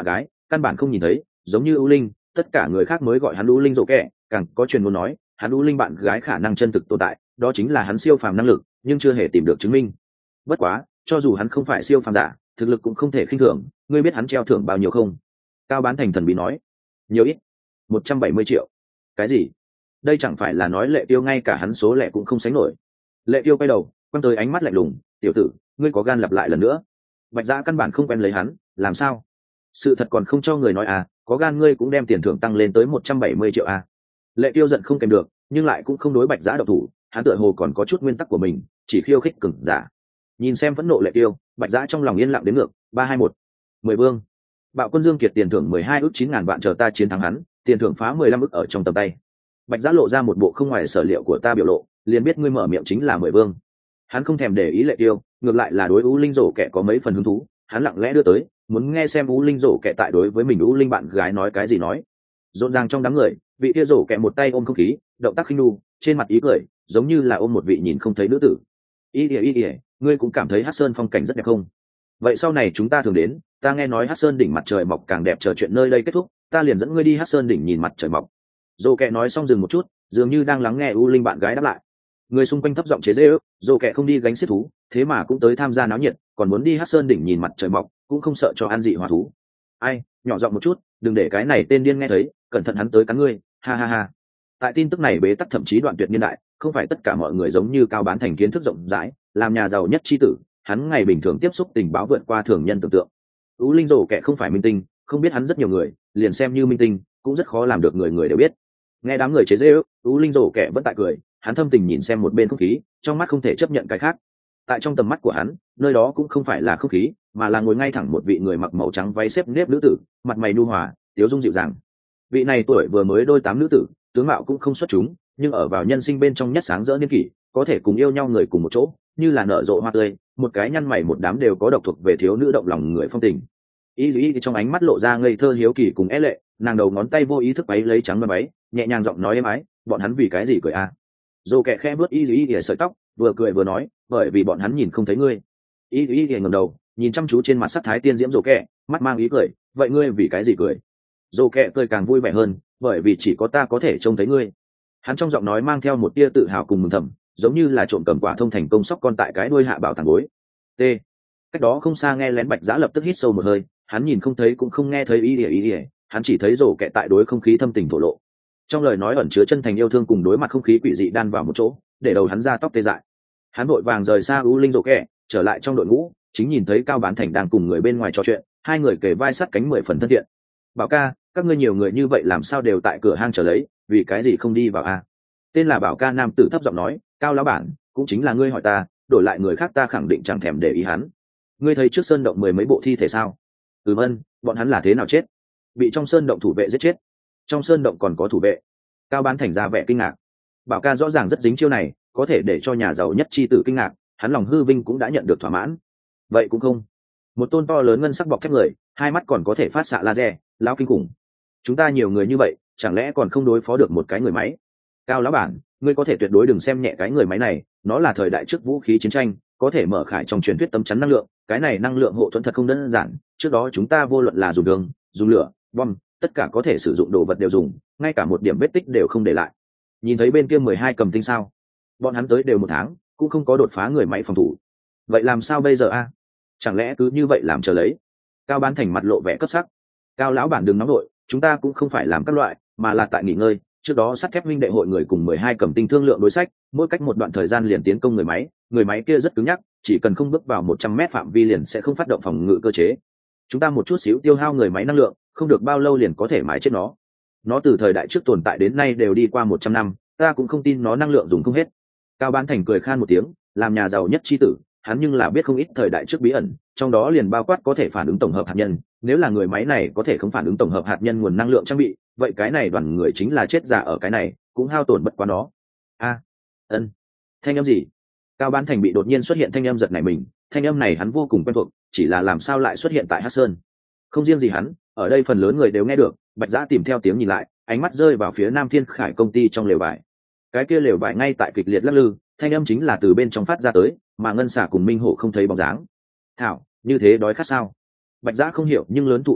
căn bản không nhìn thấy, giống như ưu linh, tất cả người khác mới gọi hắn ưu linh rổ kẹ, càng có truyền muốn nói hắn ưu linh bạn gái khả năng chân thực tồn tại, đó chính là hắn siêu phàm năng lực, nhưng chưa hề tìm được chứng minh. Bất quá cho dù hắn không phải siêu phàm giả, thực lực cũng không thể khinh thường. Ngươi biết hắn treo thưởng bao nhiêu không? Cao Bán Thành thần bí nói. Nhiều ít? Một trăm bảy mươi triệu. Cái gì? Đây chẳng phải là nói Lệ Tiêu ngay cả hắn số lẻ cũng không sánh nổi. Lệ Tiêu quay đầu quăng tới ánh mắt lạnh lùng. Tiểu tử, ngươi có gan lặp lại lần nữa? Bạch Giã căn bản không quen lấy hắn, làm sao? Sự thật còn không cho người nói à? Có gan ngươi cũng đem tiền thưởng tăng lên tới một trăm bảy mươi triệu à? Lệ Tiêu giận không kèm được, nhưng lại cũng không đối Bạch Giã độc thủ. Hắn tựa hồ còn có chút nguyên tắc của mình, chỉ khiêu khích cứng giả. Nhìn xem phẫn nộ Lệ Tiêu, Bạch Giã trong lòng yên lặng đến ngược. Ba hai một. Mười vương. Bạo Quân Dương Kiệt tiền thưởng mười hai ước chín ngàn vạn, chờ ta chiến thắng hắn, tiền thưởng phá mười lăm ước ở trong tầm tay. Bạch Giã lộ ra một bộ không ngoài sở liệu của ta biểu lộ, liền biết ngươi mở miệng chính là mười vương. Hắn không thèm để ý Lệ Tiêu, ngược lại là đối U Linh rổ kẻ có mấy phần hứng thú, hắn lặng lẽ đưa tới, muốn nghe xem U Linh rổ kẻ tại đối với mình U Linh bạn gái nói cái gì nói. Rộn ràng trong đám người, vị kia rổ kẻ một tay ôm không khí, động tác khinh nu, trên mặt ý cười, giống như là ôm một vị nhìn không thấy nữ tử. Ý ỉa ý ỉa, ngươi cũng cảm thấy Hắc Sơn phong cảnh rất đẹp không? Vậy sau này chúng ta thường đến, ta nghe nói Hắc Sơn đỉnh mặt trời mọc càng đẹp, chờ chuyện nơi đây kết thúc, ta liền dẫn ngươi đi Hắc Sơn đỉnh nhìn mặt trời mọc. Dô kẹ nói xong dừng một chút, dường như đang lắng nghe U Linh bạn gái đáp lại. Người xung quanh thấp giọng chế giễu, Dô kẹ không đi gánh xiết thú, thế mà cũng tới tham gia náo nhiệt, còn muốn đi Hắc Sơn đỉnh nhìn mặt trời mọc, cũng không sợ cho ăn dị hỏa thú. Ai, nhỏ giọng một chút, đừng để cái này tên điên nghe thấy, cẩn thận hắn tới cắn ngươi, ha ha ha. Tại tin tức này bế tắc thậm chí đoạn tuyệt niên đại, không phải tất cả mọi người giống như Cao Bán Thành kiến thức rộng rãi, làm nhà giàu nhất chi tử, hắn ngày bình thường tiếp xúc tình báo vượt qua thường nhân tưởng tượng. U Linh rổ kẻ không phải minh tinh, không biết hắn rất nhiều người, liền xem như minh tinh, cũng rất khó làm được người người đều biết. Nghe đám người chế giễu, U Linh rổ kẻ vẫn tại cười, hắn thâm tình nhìn xem một bên không khí, trong mắt không thể chấp nhận cái khác. Tại trong tầm mắt của hắn, nơi đó cũng không phải là không khí, mà là ngồi ngay thẳng một vị người mặc màu trắng váy xếp nếp nữ tử, mặt mày nhu hòa, tiếu dung dịu dàng. Vị này tuổi vừa mới đôi tám nữ tử, tướng mạo cũng không xuất chúng, nhưng ở vào nhân sinh bên trong nhất sáng rỡ niên kỷ, có thể cùng yêu nhau người cùng một chỗ, như là nở rộ hoa tươi, một cái nhăn mày một đám đều có độc thuộc về thiếu nữ động lòng người phong tình. Y Lý trong ánh mắt lộ ra ngây thơ hiếu kỳ cùng é lệ, nàng đầu ngón tay vô ý thức váy lấy trắng và váy, nhẹ nhàng giọng nói êm ái, bọn hắn vì cái gì cười à? Dô kẹ khẽ bước Y Lý sợi tóc, vừa cười vừa nói, bởi vì bọn hắn nhìn không thấy ngươi. Y Lý ngẩng đầu, nhìn chăm chú trên mặt sắc thái tiên diễm Dô kẹ, mắt mang ý cười, vậy ngươi vì cái gì cười? Dô kẹ cười càng vui vẻ hơn, bởi vì chỉ có ta có thể trông thấy ngươi. Hắn trong giọng nói mang theo một tia tự hào cùng mừng thầm, giống như là trộm cầm quả thông thành công sóc con tại cái đuôi hạ bảo tàng gối. T. Cách đó không xa nghe lén Bạch Giã lập tức hít sâu một hơi, hắn nhìn không thấy cũng không nghe thấy ý ỉa ý ỉa, hắn chỉ thấy rổ kẹ tại đối không khí thâm tình thổ lộ. Trong lời nói ẩn chứa chân thành yêu thương cùng đối mặt không khí quỷ dị đan vào một chỗ, để đầu hắn ra tóc tê dại. Hắn vội vàng rời xa U Linh rổ kẹ, trở lại trong đội ngũ, chính nhìn thấy Cao Bán Thành đang cùng người bên ngoài trò chuyện, hai người kề vai sát cánh mười phần thân thiện. Bảo ca, các ngươi nhiều người như vậy làm sao đều tại cửa hang chờ lấy, vì cái gì không đi vào a? Tên là Bảo ca nam tử thấp giọng nói, Cao lão bản, cũng chính là ngươi hỏi ta, đổi lại người khác ta khẳng định chẳng thèm để ý hắn. Ngươi thấy trước sơn động mười mấy bộ thi thể sao? Ừm ân, bọn hắn là thế nào chết? Bị trong sơn động thủ vệ giết chết. Trong sơn động còn có thủ vệ. Cao Bán Thành ra vẻ kinh ngạc. Bảo ca rõ ràng rất dính chiêu này, có thể để cho nhà giàu nhất chi tử kinh ngạc, hắn lòng hư vinh cũng đã nhận được thỏa mãn. Vậy cũng không. Một tôn to lớn ngân sắc bọc thép người, hai mắt còn có thể phát xạ laser, lão kinh khủng. Chúng ta nhiều người như vậy, chẳng lẽ còn không đối phó được một cái người máy? Cao lão bản, ngươi có thể tuyệt đối đừng xem nhẹ cái người máy này, nó là thời đại trước vũ khí chiến tranh, có thể mở khải trong truyền thuyết tấm chắn năng lượng, cái này năng lượng hộ thuẫn thật không đơn giản, trước đó chúng ta vô luận là dùng đường, dùng lửa, bom, tất cả có thể sử dụng đồ vật đều dùng, ngay cả một điểm vết tích đều không để lại. Nhìn thấy bên kia mười hai cầm tinh sao? Bọn hắn tới đều một tháng, cũng không có đột phá người máy phòng thủ. Vậy làm sao bây giờ a? Chẳng lẽ cứ như vậy làm chờ lấy? Cao Bán Thành mặt lộ vẻ cấp sắc. Cao lão bản đừng nóng nội, chúng ta cũng không phải làm các loại, mà là tại nghỉ ngơi. Trước đó sắt thép huynh đệ hội người cùng mười hai cầm tinh thương lượng đối sách, mỗi cách một đoạn thời gian liền tiến công người máy, người máy kia rất cứng nhắc, chỉ cần không bước vào một trăm mét phạm vi liền sẽ không phát động phòng ngự cơ chế. Chúng ta một chút xíu tiêu hao người máy năng lượng, không được bao lâu liền có thể mái chết nó. Nó từ thời đại trước tồn tại đến nay đều đi qua một trăm năm, ta cũng không tin nó năng lượng dùng không hết. Cao Bán Thành cười khan một tiếng, làm nhà giàu nhất chi tử, hắn nhưng là biết không ít thời đại trước bí ẩn, trong đó liền bao quát có thể phản ứng tổng hợp hạt nhân, nếu là người máy này có thể không phản ứng tổng hợp hạt nhân nguồn năng lượng trang bị, vậy cái này đoàn người chính là chết già ở cái này, cũng hao tổn bất quá nó. A, ân, thanh âm gì? Cao Bán Thành bị đột nhiên xuất hiện thanh âm giật nảy mình, thanh âm này hắn vô cùng quen thuộc, chỉ là làm sao lại xuất hiện tại Hắc Sơn? Không riêng gì hắn, ở đây phần lớn người đều nghe được. Bạch Giã tìm theo tiếng nhìn lại, ánh mắt rơi vào phía Nam Thiên Khải công ty trong lều vải. Cái kia lều vải ngay tại kịch liệt lắc lư, thanh âm chính là từ bên trong phát ra tới, mà Ngân Xà cùng Minh Hổ không thấy bóng dáng. Thảo, như thế đói khát sao? Bạch Giã không hiểu nhưng lớn thụ rung động,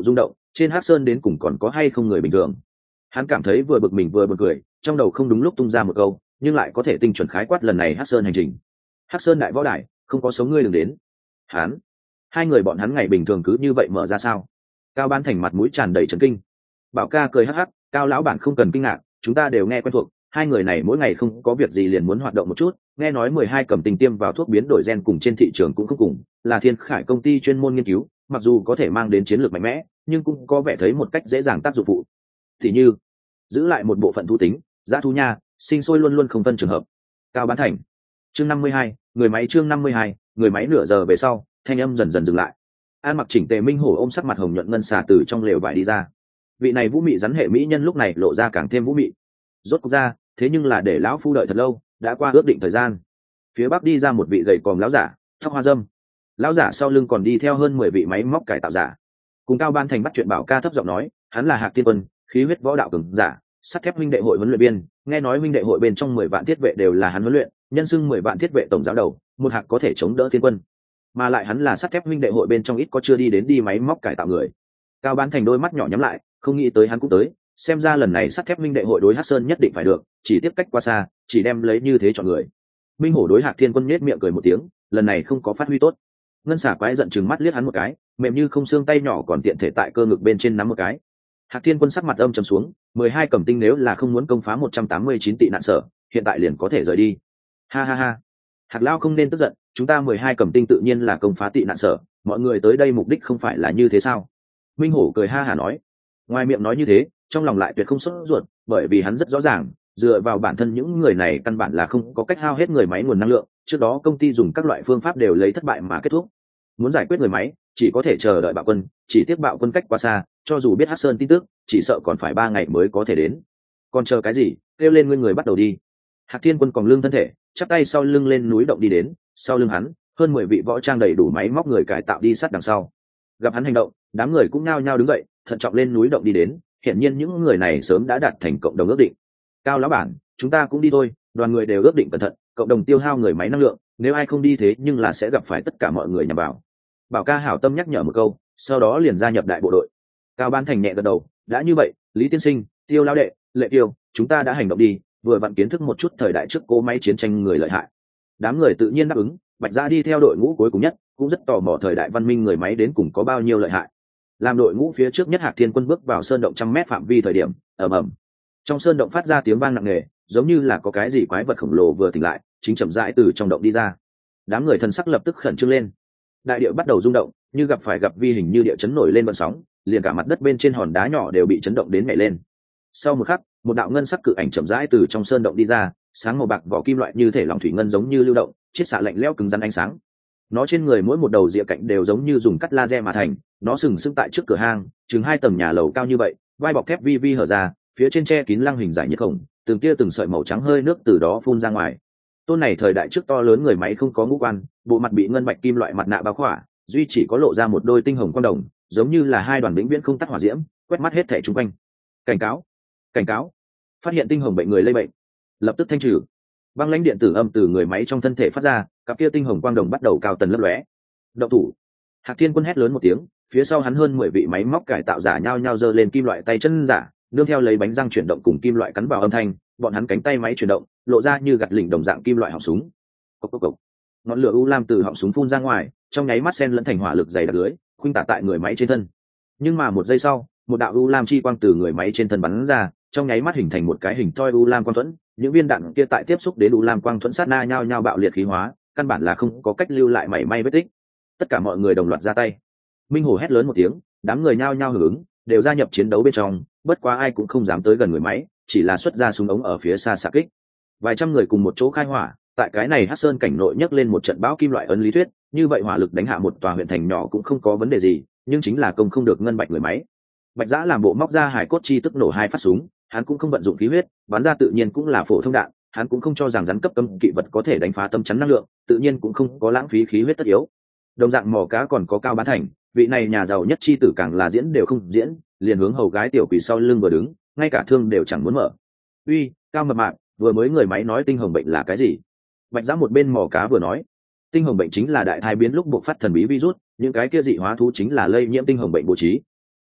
trên hắc sơn đến cùng còn có hay không người bình thường. Hắn cảm thấy vừa bực mình vừa buồn cười, trong đầu không đúng lúc tung ra một câu, nhưng lại có thể tinh chuẩn khái quát lần này hắc sơn hành trình. Hắc sơn đại võ đài, không có sống ngươi đừng đến. Hắn, hai người bọn hắn ngày bình thường cứ như vậy mở ra sao? Cao Bán Thành mặt mũi tràn đầy chấn kinh. Bảo ca cười hắc hắc, Cao lão bản không cần kinh ngạc, chúng ta đều nghe quen thuộc, hai người này mỗi ngày không có việc gì liền muốn hoạt động một chút, nghe nói mười hai cầm tình tiêm vào thuốc biến đổi gen cùng trên thị trường cũng không cùng, là Thiên Khải công ty chuyên môn nghiên cứu, mặc dù có thể mang đến chiến lược mạnh mẽ, nhưng cũng có vẻ thấy một cách dễ dàng tác dụng phụ. Thì như, giữ lại một bộ phận thu tính, giá thú nha, sinh sôi luôn luôn không phân trường hợp. Cao Bán Thành. Chương năm mươi hai, người máy chương năm mươi hai, người máy nửa giờ về sau, thanh âm dần dần dừng lại. An mặc chỉnh tề Minh Hổ ôm sắc mặt hồng nhuận ngân xà từ trong lều vải đi ra. Vị này vũ mị rắn hệ mỹ nhân lúc này lộ ra càng thêm vũ mị. Rốt cuộc ra, thế nhưng là để lão phu đợi thật lâu, đã qua ước định thời gian. Phía bắc đi ra một vị gầy còm lão giả, tóc hoa dâm. Lão giả sau lưng còn đi theo hơn mười vị máy móc cải tạo giả. Cùng Cao Ban Thành bắt chuyện Bảo ca thấp giọng nói, hắn là Hạc Thiên Quân, khí huyết võ đạo cường giả, sắt thép huynh đệ hội huấn luyện viên, nghe nói huynh đệ hội bên trong mười vạn thiết vệ đều là hắn huấn luyện, nhân xưng mười vạn thiết vệ tổng giáo đầu, một hạc có thể chống đỡ Thiên Quân. Mà lại hắn là sắt thép huynh đệ hội bên trong ít có chưa đi đến đi máy móc cải tạo người. Cao Ban Thành đôi mắt nhỏ nhắm lại, không nghĩ tới hắn cũng tới, xem ra lần này sắt thép huynh đệ hội đối Hắc Sơn nhất định phải được, chỉ tiếp cách quá xa, chỉ đem lấy như thế chọn người. Minh Hổ đối Hạc Thiên Quân nhếch miệng cười một tiếng, lần này không có phát huy tốt. Ngân xà quái giận chừng mắt liếc hắn một cái, mềm như không xương tay nhỏ còn tiện thể tại cơ ngực bên trên nắm một cái. Hạc Thiên Quân sắc mặt âm trầm xuống, mười hai cầm tinh nếu là không muốn công phá một trăm tám mươi chín tị nạn sở, hiện tại liền có thể rời đi. Ha ha ha. Hạc Lao không nên tức giận, chúng ta mười hai cầm tinh tự nhiên là công phá tị nạn sở, mọi người tới đây mục đích không phải là như thế sao? Minh Hổ cười ha hả nói. Ngoài miệng nói như thế, trong lòng lại tuyệt không sốt ruột, bởi vì hắn rất rõ ràng, dựa vào bản thân những người này căn bản là không có cách hao hết người máy nguồn năng lượng, trước đó công ty dùng các loại phương pháp đều lấy thất bại mà kết thúc. Muốn giải quyết người máy, chỉ có thể chờ đợi bạo quân, chỉ tiếc bạo quân cách quá xa, cho dù biết Hắc Sơn tin tức, chỉ sợ còn phải ba ngày mới có thể đến. Còn chờ cái gì, kêu lên nguyên người bắt đầu đi. Hạc Thiên Quân còn lưng thân thể, chắp tay sau lưng lên núi động đi đến, sau lưng hắn, hơn mười vị võ trang đầy đủ máy móc người cải tạo đi sát đằng sau. Gặp hắn hành động, đám người cũng nhao nhao đứng dậy, thận trọng lên núi động đi đến, hiển nhiên những người này sớm đã đạt thành cộng đồng ước định. Cao lão bản, chúng ta cũng đi thôi, đoàn người đều ước định cẩn thận, cộng đồng tiêu hao người máy năng lượng, nếu ai không đi thế nhưng là sẽ gặp phải tất cả mọi người nhằm vào. Bảo ca hảo tâm nhắc nhở một câu, sau đó liền gia nhập đại bộ đội. Cao Ban Thành nhẹ gật đầu, đã như vậy, Lý tiên sinh, Tiêu lão đệ, Lệ Tiêu, chúng ta đã hành động đi, vừa vặn kiến thức một chút thời đại trước cỗ máy chiến tranh người lợi hại. Đám người tự nhiên đáp ứng, Bạch Giã đi theo đội ngũ cuối cùng nhất, cũng rất tò mò thời đại văn minh người máy đến cùng có bao nhiêu lợi hại. Làm đội ngũ phía trước nhất Hạc Thiên Quân bước vào sơn động trăm mét phạm vi thời điểm, ầm ầm, trong sơn động phát ra tiếng vang nặng nề, giống như là có cái gì quái vật khổng lồ vừa tỉnh lại, chính chậm rãi từ trong động đi ra. Đám người thần sắc lập tức khẩn trương lên. Đại địa bắt đầu rung động, như gặp phải gặp vi hình như địa chấn nổi lên vận sóng, liền cả mặt đất bên trên hòn đá nhỏ đều bị chấn động đến nhảy lên. Sau một khắc, một đạo ngân sắc cự ảnh chậm rãi từ trong sơn động đi ra, sáng màu bạc vỏ kim loại như thể lòng thủy ngân giống như lưu động, chiết xạ lạnh lẽo cứng rắn ánh sáng. Nó trên người mỗi một đầu rìa cạnh đều giống như dùng cắt laser mà thành, nó sừng sững tại trước cửa hang, chừng hai tầng nhà lầu cao như vậy, vai bọc thép vi vi hở ra, phía trên che kín lăng hình giải nhiệt khổng, từng tia từng sợi màu trắng hơi nước từ đó phun ra ngoài. Tôn này thời đại trước to lớn người máy không có ngũ quan, bộ mặt bị ngân bạch kim loại mặt nạ bao khỏa, duy chỉ có lộ ra một đôi tinh hồng quang đồng, giống như là hai đoàn vĩnh viễn không tắt hỏa diễm, quét mắt hết thảy xung quanh. Cảnh cáo, cảnh cáo, phát hiện tinh hồng bệnh người lây bệnh, lập tức thanh trừ. Băng lãnh điện tử âm từ người máy trong thân thể phát ra, cặp kia tinh hồng quang đồng bắt đầu cao tần lấp lóe. Động thủ! Hạc Thiên Quân hét lớn một tiếng, phía sau hắn hơn mười vị máy móc cải tạo giả nhao nhao giơ lên kim loại tay chân giả, nương theo lấy bánh răng chuyển động cùng kim loại cắn vào âm thanh, bọn hắn cánh tay máy chuyển động, lộ ra như gạt lỉnh đồng dạng kim loại họng súng. Cốc cốc cốc. Ngọn lửa u lam từ họng súng phun ra ngoài, trong nháy mắt xen lẫn thành hỏa lực dày đặc lưới, khuynh tả tại người máy trên thân. Nhưng mà một giây sau, một đạo u lam chi quang từ người máy trên thân bắn ra, trong nháy mắt hình thành một cái hình thoi u lam quang thuẫn, những viên đạn kia tại tiếp xúc đến u lam quang thuẫn sát na nhao nhao bạo liệt khí hóa, căn bản là không có cách lưu lại mảy may vết tích. Tất cả mọi người đồng loạt ra tay. Minh Hổ hét lớn một tiếng, đám người nhao nhao hưởng ứng, đều gia nhập chiến đấu bên trong, bất quá ai cũng không dám tới gần người máy, chỉ là xuất ra súng ống ở phía xa xạ kích. Vài trăm người cùng một chỗ khai hỏa, tại cái này Hắc Sơn cảnh nội nhấc lên một trận bão kim loại ấn lý thuyết, như vậy hỏa lực đánh hạ một tòa huyện thành nhỏ cũng không có vấn đề gì, nhưng chính là công không được ngân bạch người máy. Bạch Giã làm bộ móc ra hải cốt chi tức nổ hai phát súng, hắn cũng không vận dụng khí huyết, bắn ra tự nhiên cũng là phổ thông đạn, hắn cũng không cho rằng rắn cấp cấm kỵ vật có thể đánh phá tâm chắn năng lượng, tự nhiên cũng không có lãng phí khí huyết tất yếu. Đồng dạng mỏ cá còn có Cao Bán Thành, vị này nhà giàu nhất chi tử càng là diễn đều không diễn, liền hướng hầu gái tiểu quỷ sau lưng vừa đứng, ngay cả thương đều chẳng muốn mở. Uy, Cao mập mạp, vừa mới người máy nói tinh hồng bệnh là cái gì? Bạch Giã một bên mỏ cá vừa nói, tinh hồng bệnh chính là đại thai biến lúc buộc phát thần bí virus, những cái kia dị hóa thú chính là lây nhiễm tinh hồng bệnh bố trí.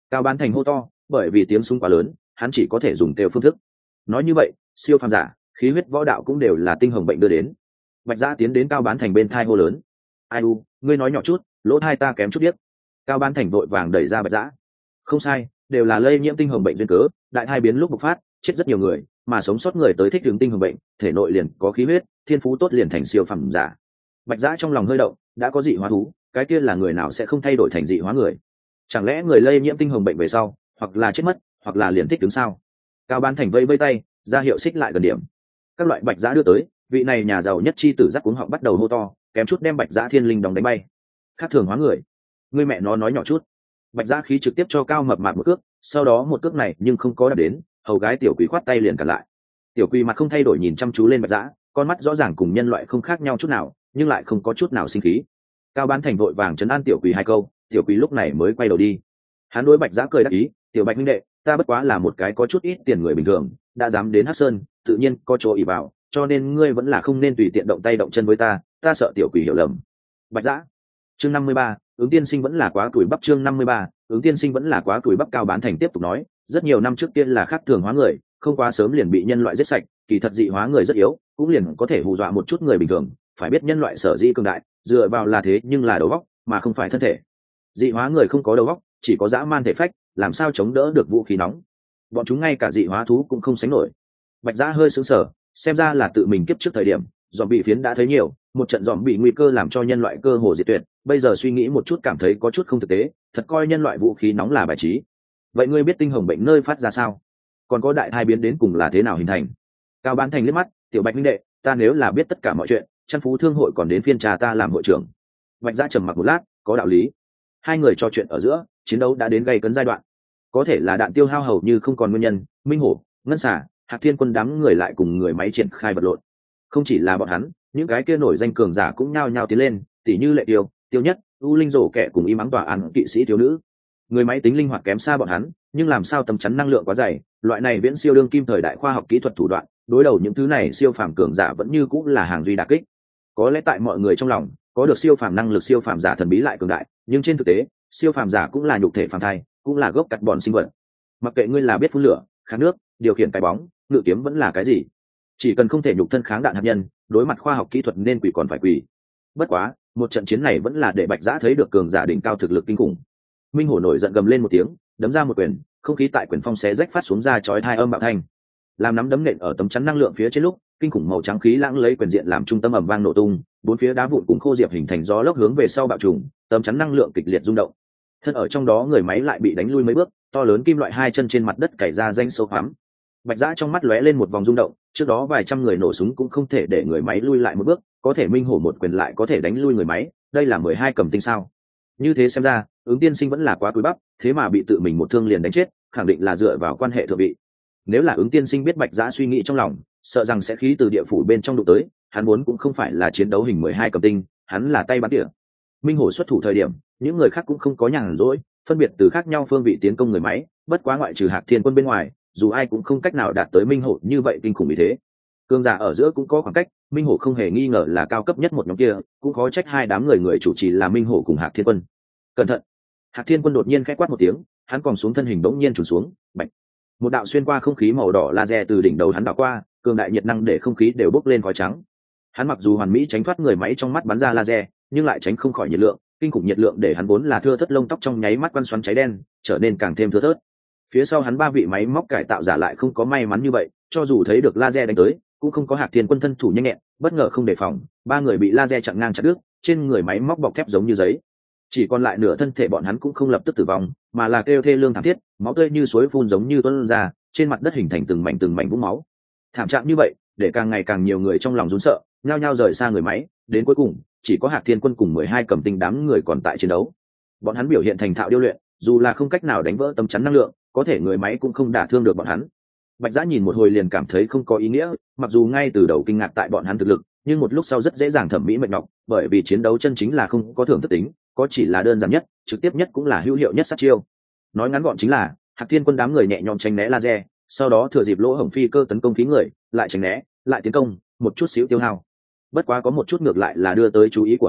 Cao Bán Thành hô to, bởi vì tiếng súng quá lớn, hắn chỉ có thể dùng kêu phương thức. Nói như vậy, siêu phàm giả, khí huyết võ đạo cũng đều là tinh hồng bệnh đưa đến. Bạch Giã tiến đến Cao Bán Thành bên thai hô lớn. Ai u, ngươi nói nhỏ chút, lỗ thai ta kém chút điếc. Cao Bán Thành vội vàng đẩy ra Bạch Giã. Không sai, đều là lây nhiễm tinh hồng bệnh duyên cớ, đại hai biến lúc bộc phát, chết rất nhiều người, mà sống sót người tới thích ứng tinh hồng bệnh, thể nội liền có khí huyết, thiên phú tốt liền thành siêu phàm giả. Bạch Giã trong lòng hơi động, đã có dị hóa thú, cái kia là người nào sẽ không thay đổi thành dị hóa người? Chẳng lẽ người lây nhiễm tinh hồng bệnh về sau, hoặc là chết mất, hoặc là liền thích ứng sao? Cao Bán Thành vây vây tay, ra hiệu xích lại gần điểm. Các loại Bạch Giã đưa tới, vị này nhà giàu nhất chi tử giác cuống họng bắt đầu hô to, kém chút đem Bạch Giã thiên linh đóng đánh bay. Khác thường hóa người, người mẹ nó nói nhỏ chút. Bạch Giã khí trực tiếp cho Cao Mập Mạp một cước, sau đó một cước này nhưng không có đập đến, hầu gái tiểu quỷ khoát tay liền cản lại. Tiểu quỷ mặt không thay đổi nhìn chăm chú lên Bạch Giã, con mắt rõ ràng cùng nhân loại không khác nhau chút nào, nhưng lại không có chút nào sinh khí. Cao Bán Thành vội vàng trấn an tiểu quỷ hai câu, tiểu quỷ lúc này mới quay đầu đi. Hắn đối Bạch Giã cười đáp ý, tiểu Bạch huynh đệ, ta bất quá là một cái có chút ít tiền người bình thường, đã dám đến Hắc Sơn, tự nhiên có chỗ ỷ vào, cho nên ngươi vẫn là không nên tùy tiện động tay động chân với ta, ta sợ tiểu quỷ hiểu lầm. Bạch Giã. Chương năm mươi ba, ứng tiên sinh vẫn là quá tuổi bắp. Chương năm mươi ba, ứng tiên sinh vẫn là quá tuổi bắp. Cao Bán Thành tiếp tục nói, rất nhiều năm trước tiên là khác thường hóa người, không quá sớm liền bị nhân loại giết sạch, kỳ thật dị hóa người rất yếu, cũng liền có thể hù dọa một chút người bình thường, phải biết nhân loại sở dĩ cường đại, dựa vào là thế nhưng là đầu óc, mà không phải thân thể. Dị hóa người không có đầu óc, chỉ có dã man thể phách, làm sao chống đỡ được vũ khí nóng? Bọn chúng ngay cả dị hóa thú cũng không sánh nổi. Bạch Giã hơi sững sờ, xem ra là tự mình kiếp trước thời điểm, dòm bị phiến đã thấy nhiều, một trận dòm bị nguy cơ làm cho nhân loại cơ hồ diệt tuyệt, bây giờ suy nghĩ một chút cảm thấy có chút không thực tế, thật coi nhân loại vũ khí nóng là bài trí. Vậy ngươi biết tinh hồng bệnh nơi phát ra sao? Còn có đại thai biến đến cùng là thế nào hình thành? Cao Bán Thành liếc mắt, tiểu Bạch huynh đệ, ta nếu là biết tất cả mọi chuyện, Chân Phú Thương hội còn đến phiên trà ta làm hội trưởng. Bạch Giã trầm mặc một lát, có đạo lý. Hai người trò chuyện ở giữa, chiến đấu đã đến gay cấn giai đoạn. Có thể là đạn tiêu hao hầu như không còn nguyên nhân, Minh Hổ, Ngân Xà, Hạc Thiên Quân đám người lại cùng người máy triển khai vật lộn. Không chỉ là bọn hắn, những cái kia nổi danh cường giả cũng nhao nhao tiến lên, tỉ như Lệ Tiêu, Tiêu Nhất, U Linh Rổ Kẻ cùng Y Mắng Tòa Án kỵ sĩ thiếu nữ. Người máy tính linh hoạt kém xa bọn hắn, nhưng làm sao tầm chắn năng lượng quá dày, loại này viễn siêu đương kim thời đại khoa học kỹ thuật thủ đoạn, đối đầu những thứ này siêu phàm cường giả vẫn như cũng là hàng duy đả kích. Có lẽ tại mọi người trong lòng, có được siêu phàm năng lực siêu phàm giả thần bí lại cường đại, nhưng trên thực tế, siêu phàm giả cũng là nhục thể phàm thai, cũng là gốc cắt bọn sinh vật. Mặc kệ ngươi là biết phun lửa, kháng nước, điều khiển cái bóng, ngự kiếm vẫn là cái gì, chỉ cần không thể nhục thân kháng đạn hạt nhân, đối mặt khoa học kỹ thuật nên quỷ còn phải quỷ. Bất quá, một trận chiến này vẫn là để Bạch Giã thấy được cường giả đỉnh cao thực lực kinh khủng. Minh Hổ nổi giận gầm lên một tiếng, đấm ra một quyền, không khí tại quyền phong xé rách phát xuống ra chói tai âm bạo thanh. Làm nắm đấm nện ở tấm chắn năng lượng phía trên lúc, kinh khủng màu trắng khí lãng lấy quyền diện làm trung tâm ầm vang nổ tung, bốn phía đá vụn cùng khô diệp hình thành gió lốc hướng về sau bạo trùng, tấm chắn năng lượng kịch liệt rung động. Thân ở trong đó người máy lại bị đánh lui mấy bước, to lớn kim loại hai chân trên mặt đất cày ra danh sâu hoắm. Bạch Giã trong mắt lóe lên một vòng rung động, trước đó vài trăm người nổ súng cũng không thể để người máy lui lại một bước, có thể Minh Hổ một quyền lại có thể đánh lui người máy, đây là mười hai cầm tinh sao? Như thế xem ra, ứng tiên sinh vẫn là quá cúi bắp, thế mà bị tự mình một thương liền đánh chết, khẳng định là dựa vào quan hệ thượng vị. Nếu là ứng tiên sinh biết Bạch Giã suy nghĩ trong lòng, sợ rằng sẽ khí từ địa phủ bên trong đụng tới, hắn muốn cũng không phải là chiến đấu hình mười hai cầm tinh, hắn là tay bắn tỉa. Minh Hổ xuất thủ thời điểm, những người khác cũng không có nhàn rỗi, phân biệt từ khác nhau phương vị tiến công người máy, bất quá ngoại trừ Hạc Thiên Quân bên ngoài, dù ai cũng không cách nào đạt tới Minh Hổ như vậy kinh khủng như thế. Cường giả ở giữa cũng có khoảng cách, Minh Hổ không hề nghi ngờ là cao cấp nhất một nhóm kia, cũng khó trách hai đám người người chủ trì là Minh Hổ cùng Hạc Thiên Quân. Cẩn thận! Hạc Thiên Quân đột nhiên khẽ quát một tiếng, hắn còn xuống thân hình bỗng nhiên trùn xuống, bạch. Một đạo xuyên qua không khí màu đỏ laser từ đỉnh đầu hắn đảo qua, cường đại nhiệt năng để không khí đều bốc lên khói trắng. Hắn mặc dù hoàn mỹ tránh thoát người máy trong mắt bắn ra laser, nhưng lại tránh không khỏi nhiệt lượng, kinh khủng nhiệt lượng để hắn vốn là thưa thớt lông tóc trong nháy mắt quăn xoắn cháy đen, trở nên càng thêm thưa thớt. Phía sau hắn ba vị máy móc cải tạo giả lại không có may mắn như vậy, cho dù thấy được laser đánh tới, cũng không có Hạc Thiên Quân thân thủ nhanh nhẹn, bất ngờ không đề phòng, ba người bị laser chặn ngang chặt đứt, trên người máy móc bọc thép giống như giấy. Chỉ còn lại nửa thân thể bọn hắn cũng không lập tức tử vong, mà là kêu thê lương thảm thiết, máu tươi như suối phun giống như tuôn ra, trên mặt đất hình thành từng mảnh từng mảnh vũng máu. Thảm trạng như vậy, để càng ngày càng nhiều người trong lòng run sợ, nhao nhao rời xa người máy, đến cuối cùng, chỉ có Hạc Thiên Quân cùng mười hai cầm tinh đám người còn tại chiến đấu. Bọn hắn biểu hiện thành thạo điêu luyện, dù là không cách nào đánh vỡ tấm chắn năng lượng, có thể người máy cũng không đả thương được bọn hắn. Bạch Giã nhìn một hồi liền cảm thấy không có ý nghĩa, mặc dù ngay từ đầu kinh ngạc tại bọn hắn thực lực, nhưng một lúc sau rất dễ dàng thẩm mỹ mệt nhọc, bởi vì chiến đấu chân chính là không có thưởng thức tính, có chỉ là đơn giản nhất, trực tiếp nhất cũng là hữu hiệu nhất sát chiêu. Nói ngắn gọn chính là, Hạc Thiên Quân đám người nhẹ nhõm tránh né laser, sau đó thừa dịp lỗ hổng phi cơ tấn công khí người, lại tránh né, lại tiến công, một chút xíu tiêu hao. Bất quá có một chút ngược lại là đưa tới chú ý của hắn,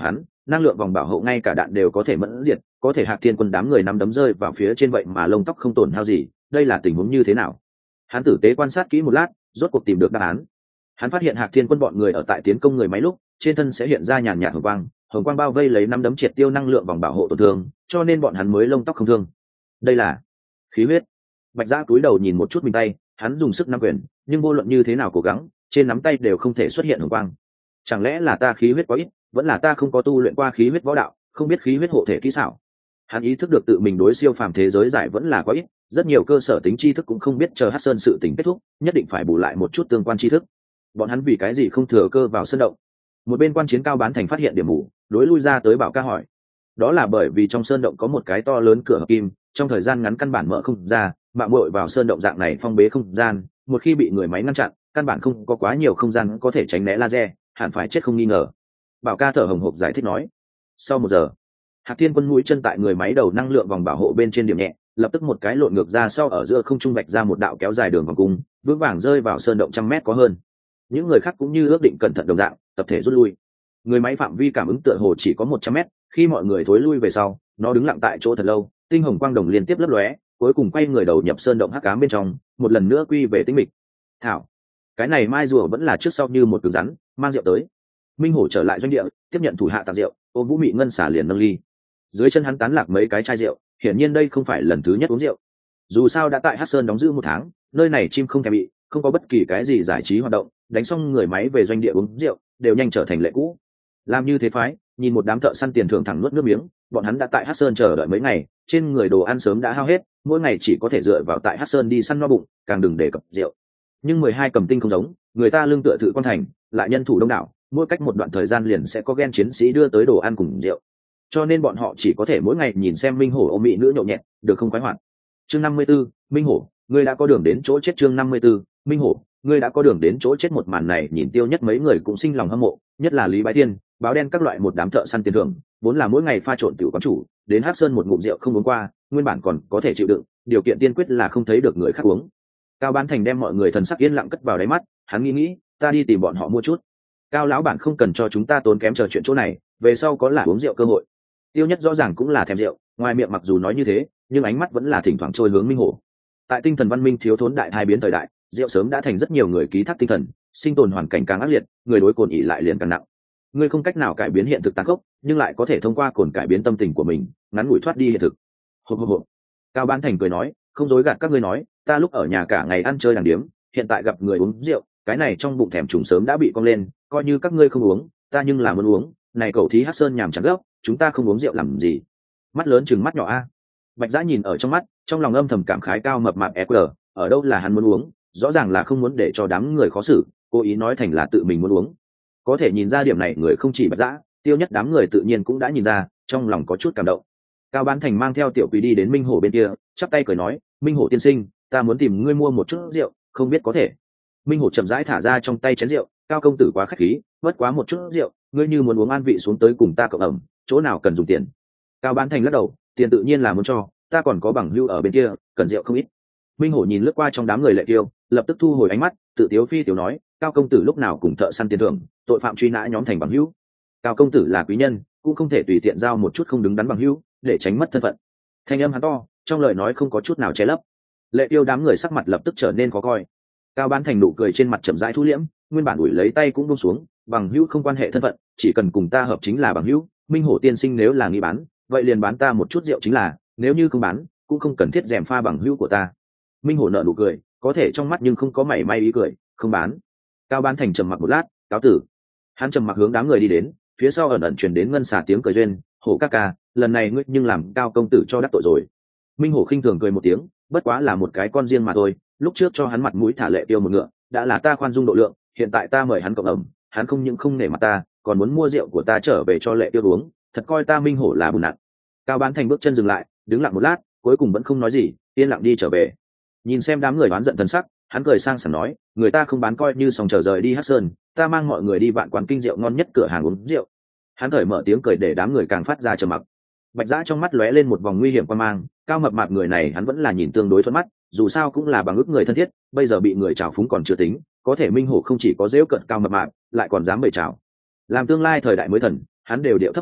năng lượng vòng bảo hộ ngay cả đạn đều có thể mẫn diệt, có thể Hạc Thiên Quân đám người nắm đấm rơi vào phía trên vậy mà lông tóc không tổn hao gì, đây là tình huống như thế nào? Hắn tử tế quan sát kỹ một lát, rốt cuộc tìm được đáp án. Hắn phát hiện Hạc Thiên Quân bọn người ở tại tiến công người máy lúc, trên thân sẽ hiện ra nhàn nhạt hồng quang, hồng quang bao vây lấy nắm đấm triệt tiêu năng lượng vòng bảo hộ tổn thương, cho nên bọn hắn mới lông tóc không thương. Đây là khí huyết. Bạch Giã cúi đầu nhìn một chút mình tay, hắn dùng sức nắm quyền, nhưng vô luận như thế nào cố gắng, trên nắm tay đều không thể xuất hiện hồng quang. Chẳng lẽ là ta khí huyết quá ít, vẫn là ta không có tu luyện qua khí huyết võ đạo, không biết khí huyết hộ thể kỹ xảo. Hắn ý thức được tự mình đối siêu phàm thế giới giải vẫn là quá ít, rất nhiều cơ sở tính tri thức cũng không biết, chờ Hắc Sơn sự tình kết thúc, nhất định phải bù lại một chút tương quan tri thức. Bọn hắn vì cái gì không thừa cơ vào sơn động? Một bên quan chiến Cao Bán Thành phát hiện điểm mù, đối lui ra tới Bảo Ca hỏi. Đó là bởi vì trong sơn động có một cái to lớn cửa hợp kim, trong thời gian ngắn căn bản mở không ra, mạng muội vào sơn động dạng này phong bế không gian, một khi bị người máy ngăn chặn, căn bản không có quá nhiều không gian có thể tránh né laser, hẳn phải chết không nghi ngờ. Bảo Ca thở hồng hộc giải thích nói. Sau một giờ, Hạc Thiên Quân mũi chân tại người máy đầu năng lượng vòng bảo hộ bên trên điểm nhẹ, lập tức một cái lộn ngược ra sau ở giữa không trung vạch ra một đạo kéo dài đường vòng cung, vững vàng rơi vào sơn động trăm mét có hơn. Những người khác cũng như ước định cẩn thận đồng dạng, tập thể rút lui. Người máy phạm vi cảm ứng tựa hồ chỉ có một trăm mét, khi mọi người thối lui về sau, nó đứng lặng tại chỗ thật lâu, tinh hồng quang đồng liên tiếp lấp lóe, cuối cùng quay người đầu nhập sơn động hắc ám bên trong, một lần nữa quy về tĩnh mịch. Thảo, cái này mai rùa vẫn là trước sau như một cứng rắn, mang rượu tới. Minh Hổ trở lại doanh địa, tiếp nhận thủ hạ tặng rượu, ôm Vũ Mị Ngân xả liền nâng ly. Dưới chân hắn tán lạc mấy cái chai rượu, hiển nhiên đây không phải lần thứ nhất uống rượu. Dù sao đã tại Hắc Sơn đóng giữ một tháng, nơi này chim không thèm bị, không có bất kỳ cái gì giải trí hoạt động, đánh xong người máy về doanh địa uống rượu, đều nhanh trở thành lệ cũ. Làm như thế phái, nhìn một đám thợ săn tiền thưởng thẳng nuốt nước miếng, bọn hắn đã tại Hắc Sơn chờ đợi mấy ngày, trên người đồ ăn sớm đã hao hết, mỗi ngày chỉ có thể dựa vào tại Hắc Sơn đi săn no bụng, càng đừng đề cập rượu. Nhưng mười hai cầm tinh không giống, người ta lương tựa tự quan thành, lại nhân thủ đông đảo, mỗi cách một đoạn thời gian liền sẽ có ghen chiến sĩ đưa tới đồ ăn cùng rượu, cho nên bọn họ chỉ có thể mỗi ngày nhìn xem Minh Hổ ôm mỹ nữ nhộn nhẹt, được không khoái hoạt. Chương năm mươi 54, Minh Hổ, ngươi đã có đường đến chỗ chết. Chương năm mươi 54, Minh Hổ, ngươi đã có đường đến chỗ chết. Một màn này nhìn Tiêu Nhất mấy người cũng sinh lòng hâm mộ, nhất là Lý Bái Thiên, báo đen các loại một đám thợ săn tiền thưởng, vốn là mỗi ngày pha trộn tiểu quán chủ, đến Hắc Sơn một ngụm rượu không uống qua, nguyên bản còn có thể chịu đựng, điều kiện tiên quyết là không thấy được người khác uống. Cao Bán Thành đem mọi người thần sắc yên lặng cất vào đáy mắt, hắn nghĩ nghĩ, ta đi tìm bọn họ mua chút. Cao lão bản không cần cho chúng ta tốn kém chờ chuyện chỗ này, về sau có là uống rượu cơ hội. Tiêu Nhất rõ ràng cũng là thèm rượu, ngoài miệng mặc dù nói như thế, nhưng ánh mắt vẫn là thỉnh thoảng trôi hướng Minh Hổ. Tại tinh thần văn minh thiếu thốn đại hai biến thời đại, rượu sớm đã thành rất nhiều người ký thác tinh thần, sinh tồn hoàn cảnh càng ác liệt, người đối cồn ỉ lại liền càng nặng. Ngươi không cách nào cải biến hiện thực tàn khốc, nhưng lại có thể thông qua cồn cải biến tâm tình của mình, ngắn ngủi thoát đi hiện thực. Hộp hộp hộp. Cao Bán Thành cười nói, không dối gạt các ngươi nói, ta lúc ở nhà cả ngày ăn chơi đàng điếm, hiện tại gặp người uống rượu, cái này trong bụng thèm trùng sớm đã bị cong lên, coi như các ngươi không uống, ta nhưng là muốn uống, này cậu thí Hắc Sơn nhàm chán gốc, chúng ta không uống rượu làm gì? Mắt lớn chừng mắt nhỏ a. Bạch Giã nhìn ở trong mắt, trong lòng âm thầm cảm khái Cao mập mạp e quy, ở đâu là hắn muốn uống, rõ ràng là không muốn để cho đám người khó xử, cố ý nói thành là tự mình muốn uống. Có thể nhìn ra điểm này người không chỉ Bạch Giã, Tiêu Nhất đám người tự nhiên cũng đã nhìn ra, trong lòng có chút cảm động. Cao Bán Thành mang theo Tiểu Quý đi đến Minh Hổ bên kia, chắp tay cười nói, Minh Hổ tiên sinh, ta muốn tìm ngươi mua một chút rượu, không biết có thể. Minh Hổ chậm rãi thả ra trong tay chén rượu, Cao công tử quá khách khí, bất quá một chút rượu, ngươi như muốn uống an vị xuống tới cùng ta cộng ẩm, chỗ nào cần dùng tiền. Cao Bán Thành lắc đầu, tiền tự nhiên là muốn cho, ta còn có bằng hữu ở bên kia, cần rượu không ít. Minh Hổ nhìn lướt qua trong đám người lệ kiêu, lập tức thu hồi ánh mắt, tự tiếu phi tiểu nói, Cao công tử lúc nào cùng thợ săn tiền thưởng, tội phạm truy nã nhóm thành bằng hữu. Cao công tử là quý nhân, cũng không thể tùy tiện giao một chút không đứng đắn bằng hữu, để tránh mất thân phận. Thanh âm hắn to, trong lời nói không có chút nào che lấp. Lệ kiêu đám người sắc mặt lập tức trở nên khó coi. Cao Bán Thành nụ cười trên mặt chậm rãi thu liễm, nguyên bản ủi lấy tay cũng buông xuống, bằng hữu không quan hệ thân phận, chỉ cần cùng ta hợp chính là bằng hữu. Minh Hổ tiên sinh nếu là nghi bán, vậy liền bán ta một chút rượu chính là, nếu như không bán, cũng không cần thiết rèm pha bằng hữu của ta. Minh Hổ nở nụ cười, có thể trong mắt nhưng không có mảy may ý cười, không bán. Cao Bán Thành trầm mặc một lát, cáo tử. Hắn trầm mặc hướng đám người đi đến, phía sau ẩn ẩn truyền đến ngân xà tiếng cười duyên, Hổ ca ca, lần này ngươi nhưng làm Cao công tử cho đắc tội rồi. Minh Hổ khinh thường cười một tiếng, bất quá là một cái con riêng mà thôi, lúc trước cho hắn mặt mũi thả lệ tiêu một ngựa, đã là ta khoan dung độ lượng, hiện tại ta mời hắn cộng ẩm, hắn không những không nể mặt ta, còn muốn mua rượu của ta trở về cho lệ tiêu uống, thật coi ta Minh Hổ là bùn nặn. Cao Bán Thành bước chân dừng lại, đứng lặng một lát, cuối cùng vẫn không nói gì, yên lặng đi trở về. Nhìn xem đám người oán giận thần sắc, hắn cười sang sảng nói, người ta không bán coi như xong chờ rời đi Hắc Sơn, ta mang mọi người đi vạn quán kinh rượu ngon nhất cửa hàng uống rượu. Hắn thởi mở tiếng cười để đám người càng phát ra trầm mặc. Bạch Giã trong mắt lóe lên một vòng nguy hiểm quan mang, Cao mập mạp người này hắn vẫn là nhìn tương đối thuận mắt, dù sao cũng là bằng ước người thân thiết, bây giờ bị người trào phúng còn chưa tính, có thể Minh Hổ không chỉ có giễu cận Cao mập mạp, lại còn dám bày trào. Làm tương lai thời đại mới thần, hắn đều điệu thấp như vậy,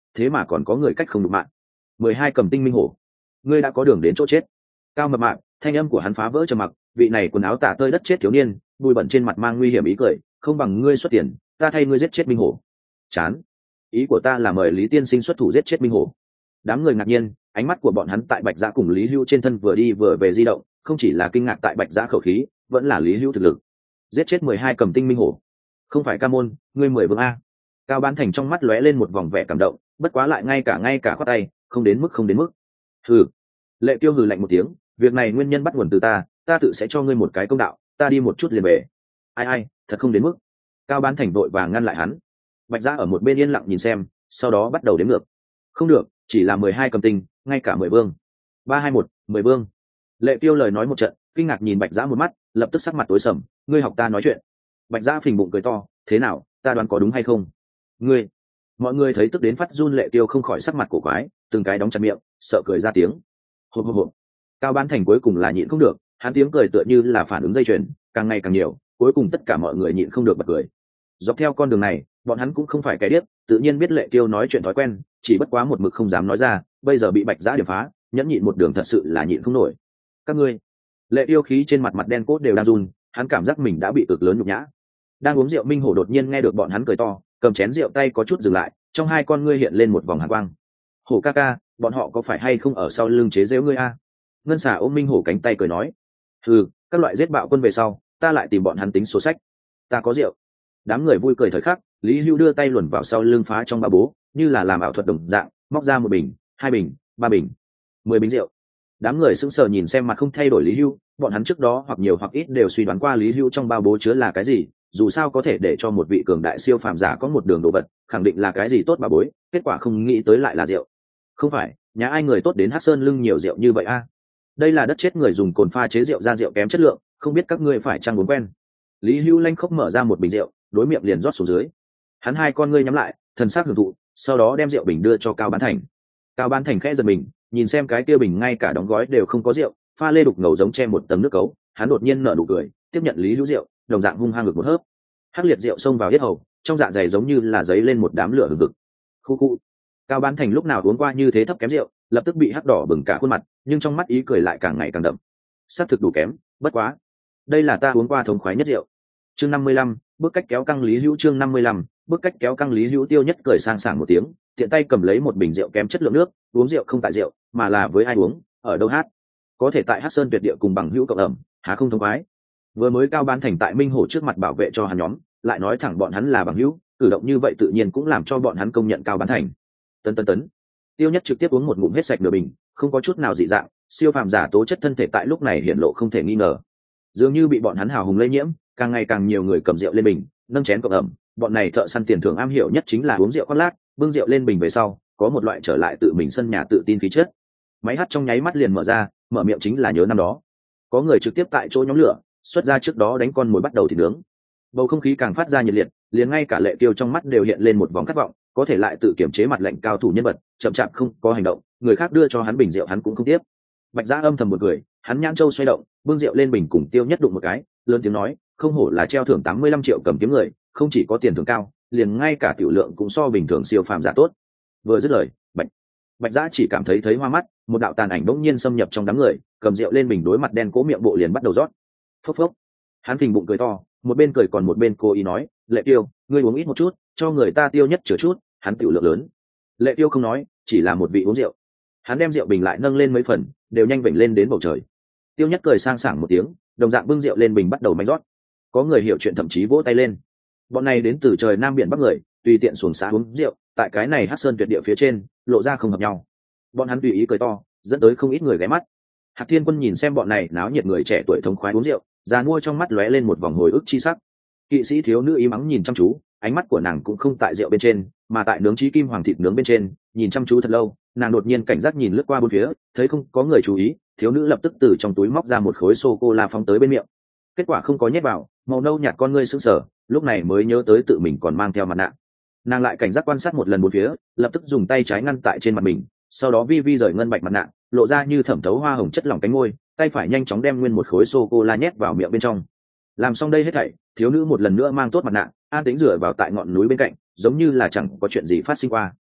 thế mà còn có người cách không đụng mạng. Mười hai cầm tinh minh hổ, ngươi đã có đường đến chỗ chết. Cao mập mạp, thanh âm của hắn phá vỡ trầm mặc, vị này quần áo tả tơi đất chết thiếu niên, bụi bẩn trên mặt mang nguy hiểm ý cười, không bằng ngươi xuất tiền, ta thay ngươi giết chết minh hổ. Chán, ý của ta là mời Lý tiên sinh xuất thủ giết chết minh hổ. Đám người ngạc nhiên, ánh mắt của bọn hắn tại Bạch Giã cùng Lý Hưu trên thân vừa đi vừa về di động, không chỉ là kinh ngạc tại Bạch Giã khẩu khí, vẫn là Lý Hưu thực lực. Giết chết mười hai cầm tinh minh hổ, không phải ca môn, ngươi mười vương a. Cao Bán Thành trong mắt lóe lên một vòng vẻ cảm động, bất quá lại ngay cả ngay cả khoát tay, không đến mức không đến mức. Hừ. Lệ Tiêu hừ lạnh một tiếng, việc này nguyên nhân bắt nguồn từ ta, ta tự sẽ cho ngươi một cái công đạo, ta đi một chút liền về. Ai ai, thật không đến mức. Cao Bán Thành vội vàng ngăn lại hắn. Bạch Giã ở một bên yên lặng nhìn xem, sau đó bắt đầu đếm ngược. Không được, chỉ là mười hai cầm tinh, ngay cả mười vương. Ba hai một, mười vương. Lệ Tiêu lời nói một trận, kinh ngạc nhìn Bạch Giã một mắt, lập tức sắc mặt tối sầm, ngươi học ta nói chuyện. Bạch Giã phình bụng cười to, thế nào, ta đoán có đúng hay không? Ngươi. Mọi người thấy tức đến phát run, Lệ Tiêu không khỏi sắc mặt cổ quái, từng cái đóng chặt miệng, sợ cười ra tiếng. Hộp hộp hộp. Cao Bán Thành cuối cùng là nhịn không được, hắn tiếng cười tựa như là phản ứng dây chuyền, càng ngày càng nhiều, cuối cùng tất cả mọi người nhịn không được bật cười. Dọc theo con đường này, bọn hắn cũng không phải kẻ điếc, tự nhiên biết Lệ Tiêu nói chuyện thói quen, chỉ bất quá một mực không dám nói ra, bây giờ bị Bạch Giã điểm phá, nhẫn nhịn một đường thật sự là nhịn không nổi. Các ngươi. Lệ Tiêu khí trên mặt mặt đen cốt đều đang run, hắn cảm giác mình đã bị cực lớn nhục nhã. Đang uống rượu Minh Hổ đột nhiên nghe được bọn hắn cười to, cầm chén rượu tay có chút dừng lại, trong hai con ngươi hiện lên một vòng hàn quang. Hổ ca ca, bọn họ có phải hay không ở sau lưng chế giễu ngươi a? Ngân Xà ôm Minh Hổ cánh tay cười nói, ừ, các loại giết bạo quân về sau, ta lại tìm bọn hắn tính số sách. Ta có rượu. Đám người vui cười thời khắc, Lý Hưu đưa tay luồn vào sau lưng phá trong ba bố, như là làm ảo thuật đồng dạng, móc ra một bình, hai bình, ba bình, mười bình rượu. Đám người sững sờ nhìn xem mặt không thay đổi Lý Hưu, bọn hắn trước đó hoặc nhiều hoặc ít đều suy đoán qua Lý Hưu trong ba bố chứa là cái gì, dù sao có thể để cho một vị cường đại siêu phàm giả có một đường đồ vật, khẳng định là cái gì tốt bà bối, kết quả không nghĩ tới lại là rượu. Không phải, nhà ai người tốt đến Hắc Sơn lưng nhiều rượu như vậy a? Đây là đất chết người dùng cồn pha chế rượu ra rượu kém chất lượng, không biết các ngươi phải chăng muốn quen. Lý Hưu lanh khốc mở ra một bình rượu, đối miệng liền rót xuống dưới. Hắn hai con ngươi nhắm lại, thần sắc hưởng thụ, sau đó đem rượu bình đưa cho Cao Bán Thành. Cao Bán Thành khẽ giật mình, nhìn xem cái kia bình ngay cả đóng gói đều không có rượu, pha lê đục ngầu giống che một tấm nước cấu, hắn đột nhiên nở nụ cười, tiếp nhận Lý Hưu rượu, đồng dạng hung hăng ngực một hớp. Hắc liệt rượu xông vào yết hầu, trong dạ dày giống như là giấy lên một đám lửa hừng hực. Khu khu. Cao Bán Thành lúc nào uống qua như thế thấp kém rượu, lập tức bị hắc đỏ bừng cả khuôn mặt, nhưng trong mắt ý cười lại càng ngày càng đậm. Sắc thực đủ kém, bất quá, đây là ta uống qua thống khoái nhất rượu. Chương năm mươi lăm, bước cách kéo căng Lý Hữu. Chương năm mươi lăm, bước cách kéo căng Lý Hữu. Tiêu Nhất cười sang sảng một tiếng, tiện tay cầm lấy một bình rượu kém chất lượng nước, uống rượu không tại rượu, mà là với ai uống, ở đâu hát. Có thể tại Hắc Sơn tuyệt địa cùng bằng hữu cộng ẩm, há không thống khoái. Vừa mới Cao Bán Thành tại Minh Hổ trước mặt bảo vệ cho hắn nhóm, lại nói thẳng bọn hắn là bằng hữu, cử động như vậy tự nhiên cũng làm cho bọn hắn công nhận Cao Bán Thành. Tấn tấn tấn. Tiêu Nhất trực tiếp uống một ngụm hết sạch nửa bình, không có chút nào dị dạng, siêu phàm giả tố chất thân thể tại lúc này hiện lộ không thể nghi ngờ. Dường như bị bọn hắn hào hùng lây nhiễm, càng ngày càng nhiều người cầm rượu lên bình, nâng chén cộng ẩm, bọn này thợ săn tiền thưởng am hiểu nhất chính là uống rượu khoác lác, bưng rượu lên bình về sau, có một loại trở lại tự mình sân nhà tự tin khí chất. Máy hát trong nháy mắt liền mở ra, mở miệng chính là nhớ năm đó. Có người trực tiếp tại chỗ nhóm lửa, xuất ra trước đó đánh con mồi bắt đầu thịt nướng. Bầu không khí càng phát ra nhiệt liệt, liền ngay cả Lệ Tiêu trong mắt đều hiện lên một vòng khát vọng, có thể lại tự kiểm chế mặt lạnh cao thủ nhân vật, chậm chạp không có hành động, người khác đưa cho hắn bình rượu hắn cũng không tiếp. Bạch Giã âm thầm một cười, hắn nhãn châu xoay động, bưng rượu lên bình cùng Tiêu Nhất đụng một cái, lớn tiếng nói, không hổ là treo thưởng tám mươi lăm triệu cầm kiếm người, không chỉ có tiền thưởng cao, liền ngay cả tiểu lượng cũng so bình thường siêu phàm giả tốt. Vừa dứt lời, Bạch Bạch Giã chỉ cảm thấy thấy hoa mắt, một đạo tàn ảnh bỗng nhiên xâm nhập trong đám người, cầm rượu lên bình đối mặt đen cố miệng bộ liền bắt đầu rót. Phốc phốc. Hắn phình bụng cười to, một bên cười còn một bên cố ý nói, Lệ Tiêu, ngươi uống ít một chút, cho người ta Tiêu Nhất chữa chút, hắn tiểu lượng lớn. Lệ Tiêu không nói, chỉ là một vị uống rượu. Hắn đem rượu bình lại nâng lên mấy phần, đều nhanh vểnh lên đến bầu trời. Tiêu Nhất cười sang sảng một tiếng, đồng dạng bưng rượu lên bình bắt đầu mạnh rót. Có người hiểu chuyện thậm chí vỗ tay lên. Bọn này đến từ trời nam biển bắc người, tùy tiện xuồng xã uống rượu, tại cái này Hắc Sơn tuyệt địa phía trên, lộ ra không hợp nhau. Bọn hắn tùy ý cười to, dẫn tới không ít người ghé mắt. Hạc Thiên Quân nhìn xem bọn này náo nhiệt người trẻ tuổi thống khoái uống rượu, già mua trong mắt lóe lên một vòng hồi ức chi sắc. Kỵ sĩ thiếu nữ ý mắng nhìn chăm chú, ánh mắt của nàng cũng không tại rượu bên trên, mà tại nướng chí kim hoàng thịt nướng bên trên, nhìn chăm chú thật lâu, nàng đột nhiên cảnh giác nhìn lướt qua bốn phía, thấy không có người chú ý, thiếu nữ lập tức từ trong túi móc ra một khối sô cô la phóng tới bên miệng. Kết quả không có nhét vào, màu nâu nhạt con ngươi sững sờ, lúc này mới nhớ tới tự mình còn mang theo mặt nạ. Nàng lại cảnh giác quan sát một lần bốn phía, lập tức dùng tay trái ngăn tại trên mặt mình, sau đó vi vi rời ngân bạch mặt nạ, lộ ra như thẩm thấu hoa hồng chất lỏng cánh môi, tay phải nhanh chóng đem nguyên một khối sô cô la nhét vào miệng bên trong. Làm xong đây hết thảy, thiếu nữ một lần nữa mang tốt mặt nạ, an tĩnh dựa vào tại ngọn núi bên cạnh, giống như là chẳng có chuyện gì phát sinh qua.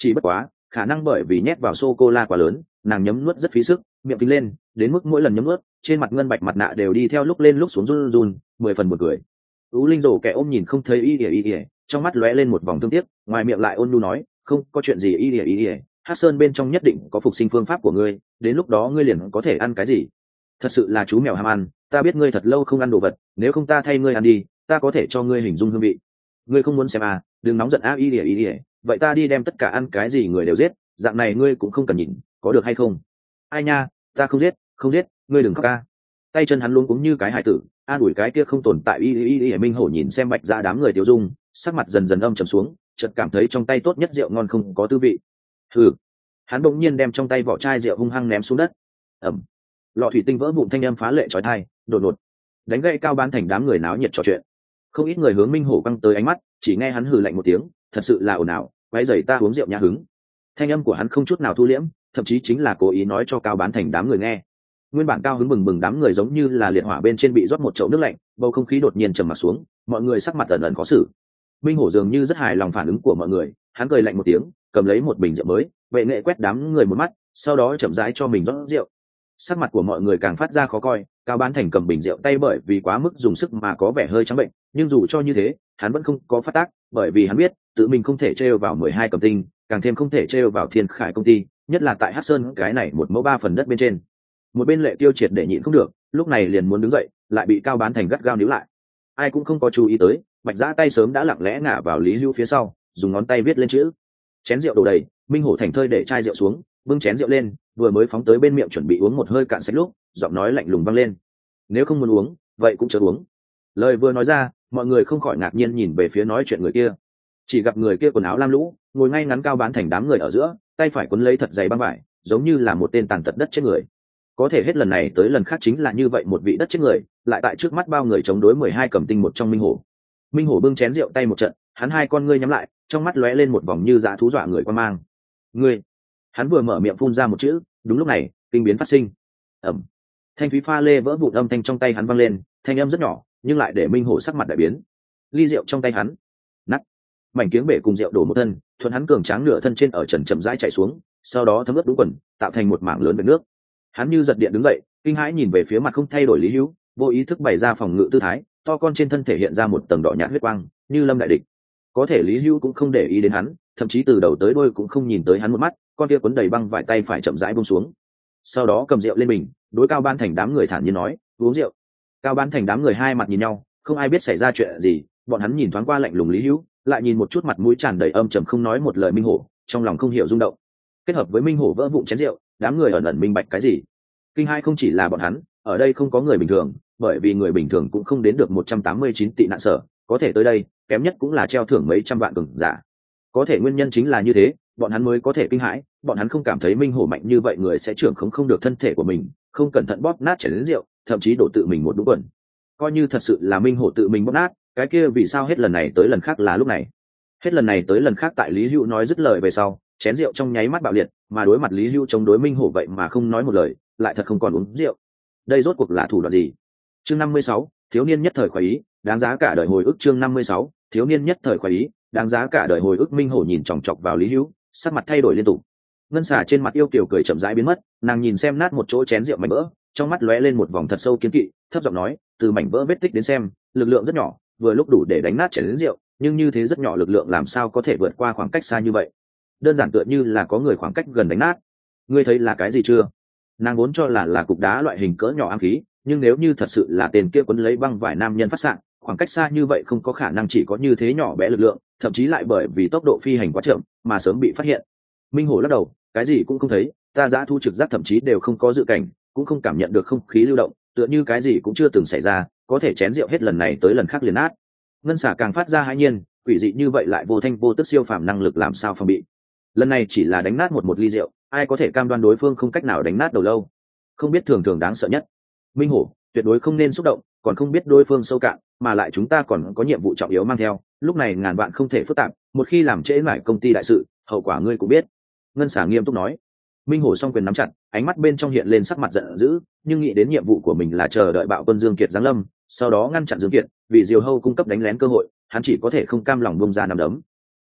chỉ bất quá khả năng bởi vì nhét vào sô cô la quá lớn, nàng nhấm nuốt rất phí sức, miệng phình lên đến mức mỗi lần nhấm nuốt trên mặt ngân bạch mặt nạ đều đi theo lúc lên lúc xuống run run, mười phần một cười. Ú Linh rồ kẻ ôm nhìn không thấy y ỉa y ỉa, trong mắt lóe lên một vòng thương tiếc, ngoài miệng lại ôn nhu nói, không có chuyện gì y ỉa y ỉa, Hắc Sơn bên trong nhất định có phục sinh phương pháp của ngươi, đến lúc đó ngươi liền có thể ăn cái gì. Thật sự là chú mèo ham ăn, ta biết ngươi thật lâu không ăn đồ vật, nếu không ta thay ngươi ăn đi, ta có thể cho ngươi hình dung hương vị. Ngươi không muốn xem à, đừng nóng giận a y ỉa y ỉa, vậy ta đi đem tất cả ăn cái gì người đều giết, dạng này ngươi cũng không cần nhìn, có được hay không? Ai nha, ta không giết, không giết, ngươi đừng khóc ca. Tay chân hắn luống cuống như cái hải tử, an ủi cái kia không tồn tại y y y Minh Hổ nhìn xem Bạch Dạ đám người tiêu dung, sắc mặt dần dần âm trầm xuống, chợt cảm thấy trong tay tốt nhất rượu ngon không có tư vị. Hừ. Hắn bỗng nhiên đem trong tay vỏ chai rượu hung hăng ném xuống đất. Ầm. Lọ thủy tinh vỡ vụn, thanh âm phá lệ chói tai, đột ngột đánh gãy Cao Bán Thành đám người náo nhiệt trò chuyện. Không ít người hướng Minh Hổ căng tới ánh mắt, chỉ nghe hắn hừ lạnh một tiếng, thật sự là ồn ào, quấy rầy ta uống rượu nhã hứng. Thanh âm của hắn không chút nào thu liễm, thậm chí chính là cố ý nói cho Cao Bán Thành đám người nghe. Nguyên bản cao hứng bừng bừng đám người giống như là liệt hỏa bên trên bị rót một chậu nước lạnh, bầu không khí đột nhiên trầm mặc xuống, mọi người sắc mặt ẩn ẩn khó xử. Minh Hổ dường như rất hài lòng phản ứng của mọi người, hắn cười lạnh một tiếng, cầm lấy một bình rượu mới, vệ nghệ quét đám người một mắt, sau đó chậm rãi cho mình rót rượu. Sắc mặt của mọi người càng phát ra khó coi, Cao Bán Thành cầm bình rượu tay bởi vì quá mức dùng sức mà có vẻ hơi trắng bệnh, nhưng dù cho như thế, hắn vẫn không có phát tác, bởi vì hắn biết, tự mình không thể trêu vào mười hai cầm tinh, càng thêm không thể trêu vào Thiên Khải công ty, nhất là tại Hắc Sơn cái này một mẫu ba phần đất bên trên. Một bên Lệ Tiêu triệt để nhịn không được, lúc này liền muốn đứng dậy, lại bị Cao Bán Thành gắt gao níu lại. Ai cũng không có chú ý tới, Bạch Giã tay sớm đã lặng lẽ ngả vào Lý Hưu phía sau, dùng ngón tay viết lên chữ. Chén rượu đổ đầy, Minh Hổ thành thơi để chai rượu xuống, bưng chén rượu lên, vừa mới phóng tới bên miệng chuẩn bị uống một hơi cạn sạch lúc, giọng nói lạnh lùng vang lên: "Nếu không muốn uống, vậy cũng chớ uống." Lời vừa nói ra, mọi người không khỏi ngạc nhiên nhìn về phía nói chuyện người kia. Chỉ gặp người kia quần áo lam lũ, ngồi ngay ngắn Cao Bán Thành đám người ở giữa, tay phải quấn lấy thật dày băng vải, giống như là một tên tàn tật đất chết người. Có thể hết lần này tới lần khác chính là như vậy một vị đất chết người, lại tại trước mắt bao người chống đối mười hai cầm tinh một trong Minh Hổ. Minh Hổ bưng chén rượu tay một trận, hắn hai con ngươi nhắm lại, trong mắt lóe lên một vòng như dã thú dọa người quan mang. "Ngươi!" Hắn vừa mở miệng phun ra một chữ, đúng lúc này, kinh biến phát sinh. Ầm. Thanh thúy pha lê vỡ vụn, âm thanh trong tay hắn vang lên, thanh âm rất nhỏ, nhưng lại để Minh Hổ sắc mặt đại biến. Ly rượu trong tay hắn nát, mảnh kiếng bể cùng rượu đổ một thân, thuận hắn cường tráng nửa thân trên ở trần chậm rãi chảy xuống, sau đó thấm ướt đúng quần, tạo thành một mảng lớn vệt nước. Hắn như giật điện đứng dậy, kinh hãi nhìn về phía mặt không thay đổi Lý Hữu, vô ý thức bày ra phòng ngự tư thái, to con trên thân thể hiện ra một tầng đỏ nhạt huyết quang, như lâm đại địch. Có thể Lý Hữu cũng không để ý đến hắn, thậm chí từ đầu tới đuôi cũng không nhìn tới hắn một mắt, con kia cuốn đầy băng vải tay phải chậm rãi buông xuống. Sau đó cầm rượu lên mình, đối Cao Bán Thành đám người thản nhiên nói: "Uống rượu." Cao Bán Thành đám người hai mặt nhìn nhau, không ai biết xảy ra chuyện gì, bọn hắn nhìn thoáng qua lạnh lùng Lý Hữu, lại nhìn một chút mặt mũi tràn đầy âm trầm không nói một lời Minh Hổ, trong lòng không hiểu rung động. Kết hợp với Minh Hổ vỡ vụn chén rượu, đám người ẩn ẩn minh bạch cái gì. Kinh hai không chỉ là bọn hắn, ở đây không có người bình thường, bởi vì người bình thường cũng không đến được một trăm tám mươi chín tị nạn sở, có thể tới đây, kém nhất cũng là treo thưởng mấy trăm vạn cường giả. Có thể nguyên nhân chính là như thế, bọn hắn mới có thể kinh hãi, bọn hắn không cảm thấy Minh Hổ mạnh như vậy người sẽ trưởng khống không được thân thể của mình, không cẩn thận bóp nát chén đến rượu, thậm chí đổ tự mình một đũa quần. Coi như thật sự là Minh Hổ tự mình bóp nát, cái kia vì sao hết lần này tới lần khác là lúc này? Hết lần này tới lần khác tại Lý Hữu nói dứt lời về sau, chén rượu trong nháy mắt bạo liệt, mà đối mặt Lý Hữu chống đối Minh Hổ vậy mà không nói một lời, lại thật không còn uống rượu. Đây rốt cuộc là thủ đoạn gì? Chương năm mươi sáu, thiếu niên nhất thời khoái ý, đáng giá cả đời hồi ức. Chương năm mươi sáu, thiếu niên nhất thời khoái ý, đáng giá cả đời hồi ức. Minh Hổ nhìn chòng chọc vào Lý Hữu, sắc mặt thay đổi liên tục. Ngân xà trên mặt yêu kiều cười chậm rãi biến mất, nàng nhìn xem nát một chỗ chén rượu mảnh vỡ, trong mắt lóe lên một vòng thật sâu kiến kỵ, thấp giọng nói: "Từ mảnh vỡ vết tích đến xem, lực lượng rất nhỏ, vừa lúc đủ để đánh nát chén rượu, nhưng như thế rất nhỏ lực lượng làm sao có thể vượt qua khoảng cách xa như vậy? Đơn giản tựa như là có người khoảng cách gần đánh nát. Ngươi thấy là cái gì chưa?" Nàng vốn cho là là cục đá loại hình cỡ nhỏ ám khí, nhưng nếu như thật sự là tên kia quấn lấy băng vải nam nhân phát xạ, khoảng cách xa như vậy không có khả năng chỉ có như thế nhỏ bé lực lượng, thậm chí lại bởi vì tốc độ phi hành quá chậm mà sớm bị phát hiện. Minh Hổ lắc đầu, cái gì cũng không thấy, ta dã thu trực giác thậm chí đều không có dự cảnh, cũng không cảm nhận được không khí lưu động, tựa như cái gì cũng chưa từng xảy ra, có thể chén rượu hết lần này tới lần khác liền nát. Ngân xà càng phát ra hãi nhiên, quỷ dị như vậy lại vô thanh vô tức siêu phàm năng lực làm sao phòng bị. Lần này chỉ là đánh nát một một ly rượu, ai có thể cam đoan đối phương không cách nào đánh nát đầu lâu? Không biết thường thường đáng sợ nhất. Minh Hổ, tuyệt đối không nên xúc động, còn không biết đối phương sâu cạn, mà lại chúng ta còn có nhiệm vụ trọng yếu mang theo, lúc này ngàn vạn không thể phức tạp, một khi làm trễ mãi công ty đại sự, hậu quả ngươi cũng biết. Ngân xà nghiêm túc nói. Minh Hổ song quyền nắm chặt, ánh mắt bên trong hiện lên sắc mặt giận dữ, nhưng nghĩ đến nhiệm vụ của mình là chờ đợi bạo quân Dương Kiệt giáng lâm, sau đó ngăn chặn Dương Kiệt, vì Diều Hâu cung cấp đánh lén cơ hội, hắn chỉ có thể không cam lòng buông ra nắm đấm.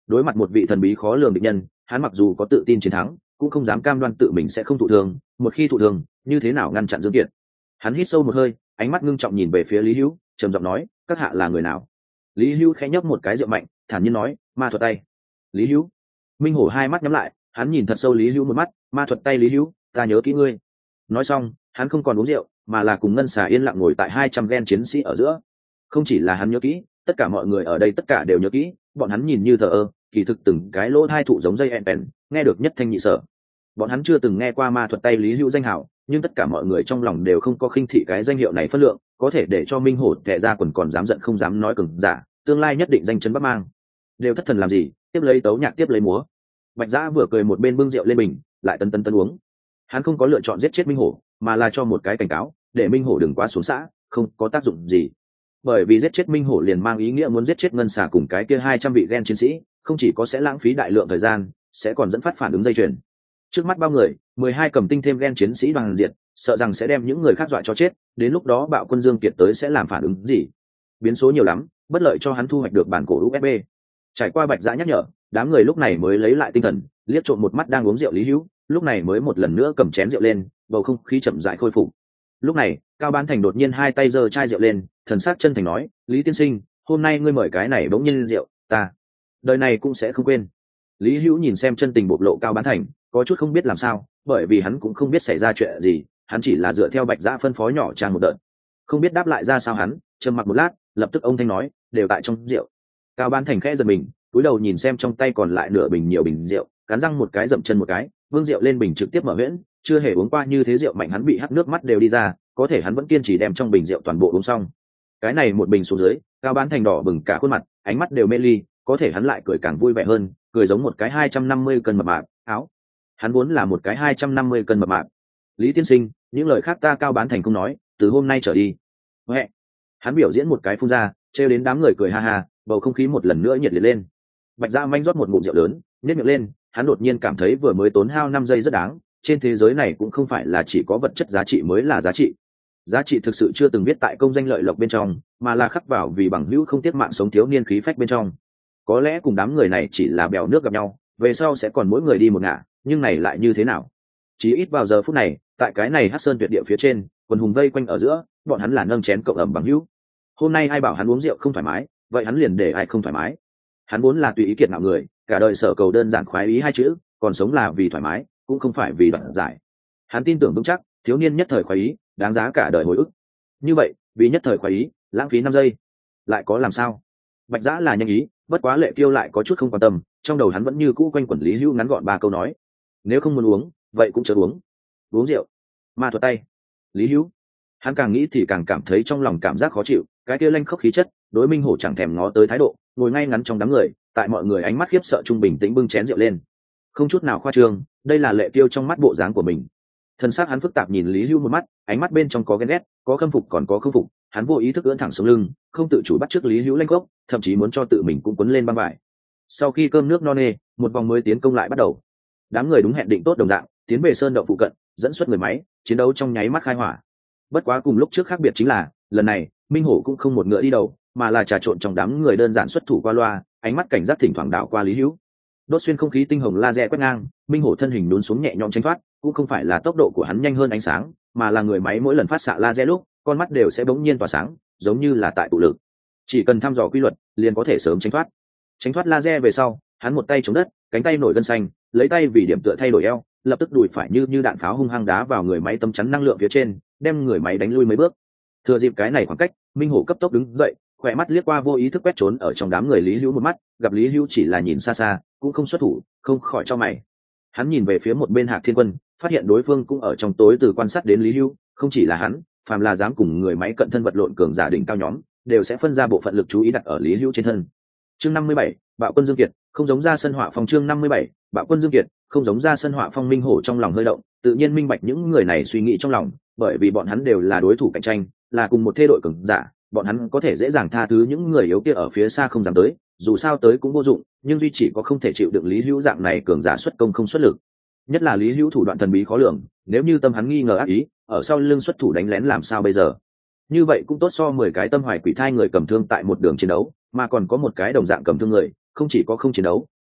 đối mặt một vị thần bí khó lường địch nhân, hắn mặc dù có tự tin chiến thắng, cũng không dám cam đoan tự mình sẽ không thụ thương, một khi thụ thương như thế nào ngăn chặn Dương Kiệt. Hắn hít sâu một hơi, ánh mắt ngưng trọng nhìn về phía Lý Hữu, trầm giọng nói, các hạ là người nào? Lý Hữu khẽ nhấp một cái rượu mạnh, thản nhiên nói, ma thuật tay. Lý Hữu. Minh Hổ hai mắt nhắm lại, hắn nhìn thật sâu Lý Hữu một mắt, ma thuật tay Lý Hữu, ta nhớ kỹ ngươi. Nói xong, hắn không còn uống rượu, mà là cùng Ngân Xà yên lặng ngồi tại hai trăm gen chiến sĩ ở giữa. Không chỉ là hắn nhớ kỹ, tất cả mọi người ở đây tất cả đều nhớ kỹ, bọn hắn nhìn như thờ ơ, kỳ thực từng cái lỗ thai thụ giống dây ẹn bèn, nghe được nhất thanh nhị sở. Bọn hắn chưa từng nghe qua ma thuật tay Lý Hữu danh hào, nhưng tất cả mọi người trong lòng đều không có khinh thị cái danh hiệu này phân lượng, có thể để cho Minh Hổ tệ ra quần còn dám giận không dám nói cứng giả, tương lai nhất định danh chấn Bắc Mang. Đều thất thần làm gì, tiếp lấy tấu nhạc tiếp lấy múa. Bạch Giã vừa cười một bên bưng rượu lên bình, lại tân tân tân uống. Hắn không có lựa chọn giết chết Minh Hổ, mà là cho một cái cảnh cáo, để Minh Hổ đừng quá xuống xã, không có tác dụng gì. Bởi vì giết chết Minh Hổ liền mang ý nghĩa muốn giết chết Ngân Xà cùng cái kia hai trăm vị gen chiến sĩ, không chỉ có sẽ lãng phí đại lượng thời gian, sẽ còn dẫn phát phản ứng dây chuyền. Trước mắt bao người, mười hai cầm tinh thêm gen chiến sĩ đoàn diệt, sợ rằng sẽ đem những người khác dọa cho chết, đến lúc đó Bạo Quân Dương Kiệt tới sẽ làm phản ứng gì? Biến số nhiều lắm, bất lợi cho hắn thu hoạch được bản cổ u ép bê. Trải qua Bạch Giã nhắc nhở, đám người lúc này mới lấy lại tinh thần, liếc trộm một mắt đang uống rượu Lý Hữu, lúc này mới một lần nữa cầm chén rượu lên, bầu không khí chậm rãi khôi phục. Lúc này, Cao Bán Thành đột nhiên hai tay giơ chai rượu lên, thần sắc chân thành nói, Lý tiên sinh, hôm nay ngươi mời cái này bỗng nhiên rượu, ta đời này cũng sẽ không quên. Lý Hữu nhìn xem chân tình bộc lộ Cao Bán Thành, có chút không biết làm sao, bởi vì hắn cũng không biết xảy ra chuyện gì, hắn chỉ là dựa theo Bạch Giã phân phó nhỏ trang một đợt, không biết đáp lại ra sao. Hắn trầm mặc một lát, lập tức ông thanh nói, đều tại trong rượu. Cao Bán Thành khẽ giật mình, cúi đầu nhìn xem trong tay còn lại nửa bình nhiều bình rượu, cắn răng một cái dậm chân một cái, vương rượu lên bình trực tiếp mở huyễn, chưa hề uống qua như thế rượu mạnh hắn bị hắt nước mắt đều đi ra, có thể hắn vẫn kiên trì đem trong bình rượu toàn bộ uống xong. Cái này một bình xuống dưới, Cao Bán Thành đỏ bừng cả khuôn mặt, ánh mắt đều mê ly, có thể hắn lại cười càng vui vẻ hơn, cười giống một cái hai trăm năm mươi cân mập mạp, áo. Hắn vốn là một cái hai trăm năm mươi cân mập mạp. Lý tiên sinh, những lời khác ta Cao Bán Thành không nói, từ hôm nay trở đi. Huệ. Hắn biểu diễn một cái phun ra, trêu đến đám người cười ha ha, bầu không khí một lần nữa nhiệt liệt lên. Bạch Giã manh rót một ngụm rượu lớn, nhếch miệng lên, hắn đột nhiên cảm thấy vừa mới tốn hao năm giây rất đáng, trên thế giới này cũng không phải là chỉ có vật chất giá trị mới là giá trị. Giá trị thực sự chưa từng biết tại công danh lợi lộc bên trong, mà là khắc vào vì bằng hữu không tiếc mạng sống thiếu niên khí phách bên trong. Có lẽ cùng đám người này chỉ là bèo nước gặp nhau, về sau sẽ còn mỗi người đi một ngả, nhưng này lại như thế nào? Chỉ ít vào giờ phút này, tại cái này Hắc Sơn tuyệt địa phía trên, quần hùng vây quanh ở giữa, bọn hắn là nâng chén cộng ẩm bằng hữu. Hôm nay ai bảo hắn uống rượu không thoải mái, vậy hắn liền để ai không thoải mái. Hắn vốn là tùy ý kiệt ngạo người, cả đời sở cầu đơn giản khoái ý hai chữ, còn sống là vì thoải mái, cũng không phải vì đoạt giải. Hắn tin tưởng vững chắc, thiếu niên nhất thời khoái ý, đáng giá cả đời hồi ức. Như vậy, vì nhất thời khoái ý, lãng phí năm giây, lại có làm sao? Bạch Giã là nhanh ý, bất quá Lệ Tiêu lại có chút không quan tâm, trong đầu hắn vẫn như cũ quanh quẩn Lý Hữu ngắn gọn ba câu nói: nếu không muốn uống, vậy cũng chớ uống. Uống rượu, ma thuật tay, Lý Hữu. Hắn càng nghĩ thì càng cảm thấy trong lòng cảm giác khó chịu, cái kia lanh khốc khí chất, đối Minh Hổ chẳng thèm ngó tới thái độ, ngồi ngay ngắn trong đám người, tại mọi người ánh mắt khiếp sợ trung bình tĩnh bưng chén rượu lên, không chút nào khoa trương, đây là Lệ Tiêu trong mắt bộ dáng của mình. Thân xác hắn phức tạp nhìn Lý Hữu một mắt, ánh mắt bên trong có ghen ghét, có khâm phục còn có không phục, hắn vô ý thức ưỡn thẳng xuống lưng, không tự chủ bắt chước Lý Hữu lanh khốc, thậm chí muốn cho tự mình cũng quấn lên băng vải. Sau khi cơm nước no nê, một vòng mới tiến công lại bắt đầu. Đám người đúng hẹn định tốt đồng dạng, tiến về sơn động phụ cận, dẫn xuất người máy, chiến đấu trong nháy mắt khai hỏa. Bất quá cùng lúc trước khác biệt chính là, lần này, Minh Hổ cũng không một ngựa đi đầu, mà là trà trộn trong đám người đơn giản xuất thủ qua loa, ánh mắt cảnh giác thỉnh thoảng đảo qua Lý Hữu. Đốt xuyên không khí tinh hồng laser quét ngang, Minh Hổ thân hình đốn xuống nhẹ nhõm tránh thoát, cũng không phải là tốc độ của hắn nhanh hơn ánh sáng, mà là người máy mỗi lần phát xạ laser lúc, con mắt đều sẽ bỗng nhiên tỏa sáng, giống như là tại tụ lực. Chỉ cần thăm dò quy luật, liền có thể sớm tránh thoát. Tránh thoát laser về sau, hắn một tay chống đất, cánh tay nổi gân xanh, lấy tay vì điểm tựa thay đổi eo, lập tức đùi phải như như đạn pháo hung hăng đá vào người máy tấm chắn năng lượng phía trên, đem người máy đánh lui mấy bước. Thừa dịp cái này khoảng cách, Minh Hổ cấp tốc đứng dậy, khỏe mắt liếc qua vô ý thức quét trốn ở trong đám người Lý Hữu một mắt, gặp Lý Hữu chỉ là nhìn xa xa, cũng không xuất thủ, không khỏi cho mày. Hắn nhìn về phía một bên Hạc Thiên Quân, phát hiện đối phương cũng ở trong tối từ quan sát đến Lý Hữu, không chỉ là hắn, phàm là dám cùng người máy cận thân vật lộn cường giả đỉnh cao nhóm, đều sẽ phân ra bộ phận lực chú ý đặt ở Lý Hữu trên thân. Chương năm mươi bảy, Bạo Quân Dương Kiệt, không giống ra sân họa phong. Chương năm mươi bảy, Bạo Quân Dương Kiệt, không giống ra sân họa phong. Minh Hổ trong lòng hơi động, tự nhiên minh bạch những người này suy nghĩ trong lòng, bởi vì bọn hắn đều là đối thủ cạnh tranh, là cùng một thế đội cường giả, bọn hắn có thể dễ dàng tha thứ những người yếu kia ở phía xa không dám tới, dù sao tới cũng vô dụng, nhưng duy chỉ có không thể chịu được Lý Hữu dạng này cường giả xuất công không xuất lực. Nhất là Lý Hữu thủ đoạn thần bí khó lường, nếu như tâm hắn nghi ngờ ác ý, ở sau lưng xuất thủ đánh lén làm sao bây giờ? Như vậy cũng tốt so mười cái tâm hoài quỷ thai người cầm thương tại một đường chiến đấu, mà còn có một cái đồng dạng cầm thương người, không chỉ có không chiến đấu,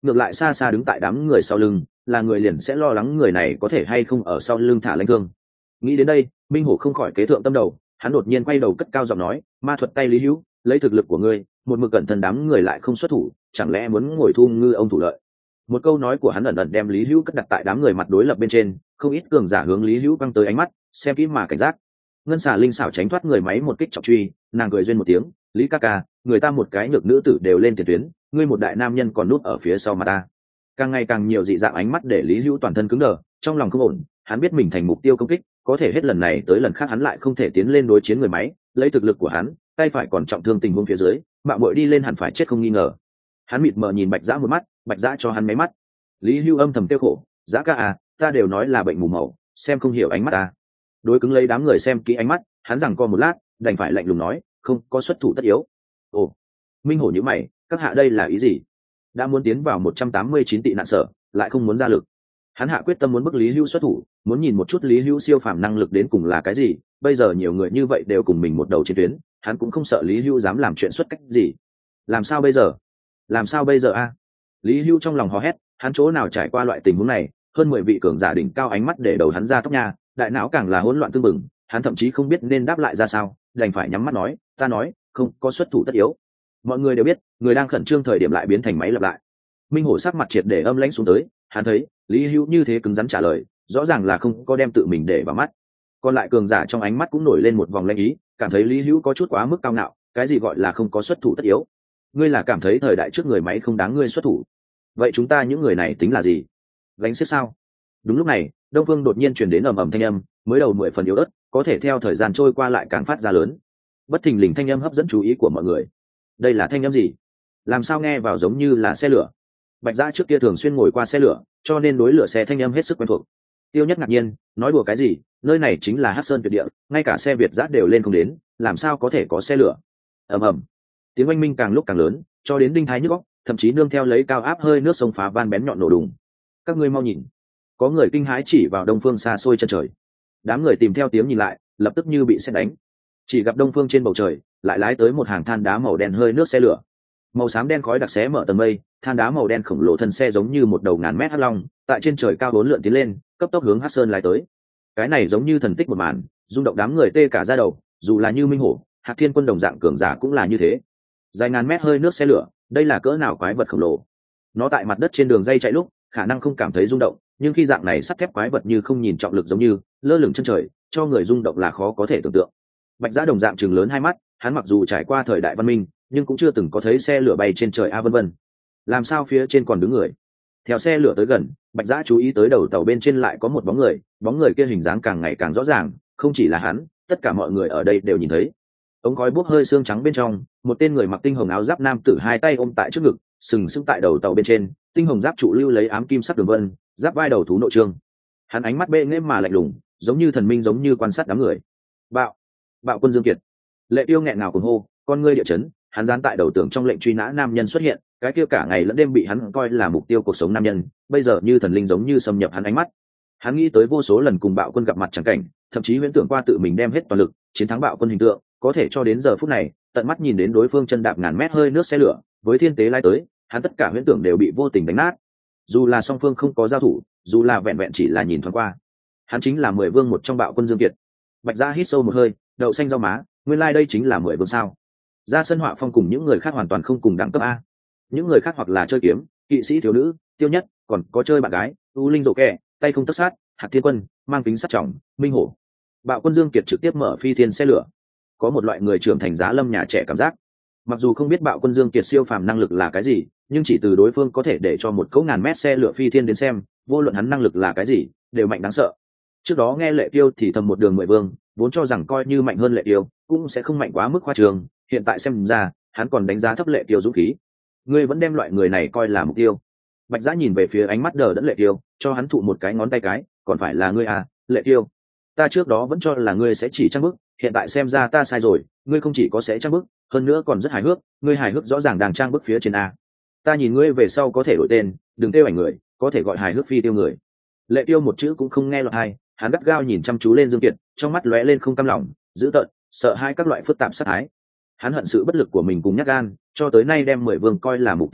ngược lại xa xa đứng tại đám người sau lưng là người liền sẽ lo lắng người này có thể hay không ở sau lưng thả lãnh thương. Nghĩ đến đây minh hổ không khỏi kế thượng tâm đầu, hắn đột nhiên quay đầu cất cao giọng nói, ma thuật tay Lý Hữu, lấy thực lực của ngươi một mực cẩn thận đám người lại không xuất thủ, chẳng lẽ muốn ngồi thu ngư ông thủ lợi? Một câu nói của hắn ẩn ẩn đem Lý Hữu cất đặt tại đám người mặt đối lập bên trên, không ít cường giả hướng Lý Hữu quăng tới ánh mắt xem kỹ mà cảnh giác. Ngân xà linh xảo tránh thoát người máy một kích trọng truy, nàng cười duyên một tiếng, Lý ca ca, người ta một cái nhược nữ tử đều lên tiền tuyến, ngươi một đại nam nhân còn núp ở phía sau mà ta. Càng ngày càng nhiều dị dạng ánh mắt để Lý Hữu toàn thân cứng đờ, trong lòng không ổn, hắn biết mình thành mục tiêu công kích, có thể hết lần này tới lần khác hắn lại không thể tiến lên đối chiến người máy, lấy thực lực của hắn, tay phải còn trọng thương tình huống phía dưới, mạo muội đi lên hẳn phải chết không nghi ngờ. Hắn mịt mờ nhìn Bạch Dã một mắt, Bạch Dã cho hắn mấy mắt. Lý Hữu âm thầm tiêu khổ, Dã ca à, ta đều nói là bệnh mù màu, xem không hiểu ánh mắt ta. Đối cứng lấy đám người xem kỹ ánh mắt, hắn giằng co một lát, đành phải lạnh lùng nói, không có xuất thủ tất yếu. Ồ, Minh Hổ nhíu mày, các hạ đây là ý gì? Đã muốn tiến vào một trăm tám mươi chín tị nạn sở, lại không muốn ra lực. Hắn hạ quyết tâm muốn bức Lý Hữu xuất thủ, muốn nhìn một chút Lý Hữu siêu phàm năng lực đến cùng là cái gì. Bây giờ nhiều người như vậy đều cùng mình một đầu chiến tuyến, hắn cũng không sợ Lý Hữu dám làm chuyện xuất cách gì. Làm sao bây giờ? Làm sao bây giờ a? Lý Hữu trong lòng hò hét, hắn chỗ nào trải qua loại tình huống này, hơn mười vị cường giả đỉnh cao ánh mắt để đầu hắn ra tóc nha, đại não càng là hỗn loạn tương mừng, hắn thậm chí không biết nên đáp lại ra sao, đành phải nhắm mắt nói, ta nói, không có xuất thủ tất yếu. Mọi người đều biết, người đang khẩn trương thời điểm lại biến thành máy lặp lại. Minh Hổ sắc mặt triệt để âm lãnh xuống tới, hắn thấy Lý Hữu như thế cứng rắn trả lời, rõ ràng là không có đem tự mình để vào mắt. Còn lại cường giả trong ánh mắt cũng nổi lên một vòng lãnh ý, cảm thấy Lý Hữu có chút quá mức cao ngạo, cái gì gọi là không có xuất thủ tất yếu? Ngươi là cảm thấy thời đại trước người máy không đáng ngươi xuất thủ? Vậy chúng ta những người này tính là gì? Gánh xiếc sao? Đúng lúc này, Đông Phương đột nhiên truyền đến ầm ầm thanh âm, mới đầu mười phần yếu ớt, có thể theo thời gian trôi qua lại càng phát ra lớn. Bất thình lình thanh âm hấp dẫn chú ý của mọi người. Đây là thanh âm gì? Làm sao nghe vào giống như là xe lửa? Bạch Dã trước kia thường xuyên ngồi qua xe lửa, cho nên đối lửa xe thanh âm hết sức quen thuộc. Tiêu Nhất ngạc nhiên, nói đùa cái gì? Nơi này chính là Hắc Sơn tuyệt địa, ngay cả xe Việt Dã đều lên không đến, làm sao có thể có xe lửa? Ầm ầm. Tiếng oanh minh càng lúc càng lớn, cho đến đinh thái nhức óc, thậm chí nương theo lấy cao áp hơi nước sông phá van bén nhọn nổ đùng. Các ngươi mau nhìn, có người kinh hãi chỉ vào đông phương xa xôi chân trời. Đám người tìm theo tiếng nhìn lại, lập tức như bị sét đánh. Chỉ gặp đông phương trên bầu trời lại lái tới một hàng than đá màu đen hơi nước xe lửa, màu xám đen khói đặc xé mở tầng mây, than đá màu đen khổng lồ thân xe giống như một đầu ngàn mét hắc long, tại trên trời cao bốn lượn tiến lên, cấp tốc hướng Hắc Sơn lái tới. Cái này giống như thần tích một màn, rung động đám người tê cả da đầu, dù là như Minh Hổ, Hạc Thiên Quân đồng dạng cường giả cũng là như thế. Dài ngàn mét hơi nước xe lửa, đây là cỡ nào quái vật khổng lồ. Nó tại mặt đất trên đường dây chạy lúc, khả năng không cảm thấy rung động, nhưng khi dạng này sắt thép quái vật như không nhìn trọng lực giống như lơ lửng chân trời, cho người rung động là khó có thể tưởng tượng. Bạch Dã đồng dạng trừng lớn hai mắt, hắn mặc dù trải qua thời đại văn minh, nhưng cũng chưa từng có thấy xe lửa bay trên trời a vân vân. Làm sao phía trên còn đứng người? Theo xe lửa tới gần, Bạch Dã chú ý tới đầu tàu bên trên lại có một bóng người, bóng người kia hình dáng càng ngày càng rõ ràng, không chỉ là hắn, tất cả mọi người ở đây đều nhìn thấy. Ống khói bốc hơi xương trắng bên trong, một tên người mặc tinh hồng áo giáp nam tử hai tay ôm tại trước ngực, sừng sững tại đầu tàu bên trên, tinh hồng giáp trụ lưu lấy ám kim sắc đường vân, giáp vai đầu thú nội trương. Hắn ánh mắt bệ nghễ mà lạnh lùng, giống như thần minh giống như quan sát đám người. Bạo, Bạo Quân Dương Kiệt. Lệ Tiêu nghẹn ngào cuồng hô, con ngươi địa chấn, hắn dán tại đầu tường trong lệnh truy nã nam nhân xuất hiện, cái kia cả ngày lẫn đêm bị hắn coi là mục tiêu cuộc sống nam nhân, bây giờ như thần linh giống như xâm nhập hắn ánh mắt. Hắn nghĩ tới vô số lần cùng Bạo Quân gặp mặt chẳng cảnh, thậm chí huyễn tưởng qua tự mình đem hết toàn lực chiến thắng Bạo Quân hình tượng, có thể cho đến giờ phút này, tận mắt nhìn đến đối phương chân đạp ngàn mét hơi nước xe lửa, với thiên tế lai tới, hắn tất cả huyễn tưởng đều bị vô tình đánh nát. Dù là song phương không có giao thủ, dù là vẹn vẹn chỉ là nhìn thoáng qua, hắn chính là mười vương một trong Bạo Quân Dương Kiệt. Bạch Dã hít sâu một hơi, đậu xanh rau má, nguyên lai like đây chính là mười vương sao? Ra sân họa phong cùng những người khác hoàn toàn không cùng đẳng cấp a. Những người khác hoặc là chơi kiếm, kỵ sĩ thiếu nữ, Tiêu Nhất, còn có chơi bạn gái, u linh rộ kẹ, tay không tất sát, Hạc Thiên Quân, mang kính sắt trọng, Minh Hổ. Bạo Quân Dương Kiệt trực tiếp mở phi thiên xe lửa, có một loại người trưởng thành giá lâm nhà trẻ cảm giác. Mặc dù không biết Bạo Quân Dương Kiệt siêu phàm năng lực là cái gì, nhưng chỉ từ đối phương có thể để cho một cỗ ngàn mét xe lửa phi thiên đến xem, vô luận hắn năng lực là cái gì, đều mạnh đáng sợ. Trước đó nghe Lệ Tiêu thì thầm một đường mười vương, vốn cho rằng coi như mạnh hơn Lệ Tiêu, cũng sẽ không mạnh quá mức khoa trương, hiện tại xem ra, hắn còn đánh giá thấp Lệ Tiêu dũng khí. Ngươi vẫn đem loại người này coi là mục tiêu. Bạch Dã nhìn về phía ánh mắt đờ đẫn Lệ Tiêu, cho hắn thụ một cái ngón tay cái, còn phải là ngươi à, Lệ Tiêu. Ta trước đó vẫn cho là ngươi sẽ chỉ trang bức, hiện tại xem ra ta sai rồi, ngươi không chỉ có sẽ trang bức, hơn nữa còn rất hài hước, ngươi hài hước rõ ràng đang trang bức phía trên a. Ta nhìn ngươi về sau có thể đổi tên, đừng tiêu ảnh người, có thể gọi hài hước phi tiêu người. Lệ Tiêu một chữ cũng không nghe lọt tai, hắn gắt gao nhìn chăm chú lên Dương Kiệt, trong mắt lóe lên không cam lòng, dữ tợn, sợ hai các loại phức tạp sát thái. Hắn hận sự bất lực của mình cùng nhát gan, cho tới nay đem mười vương coi là mục tiêu hắn,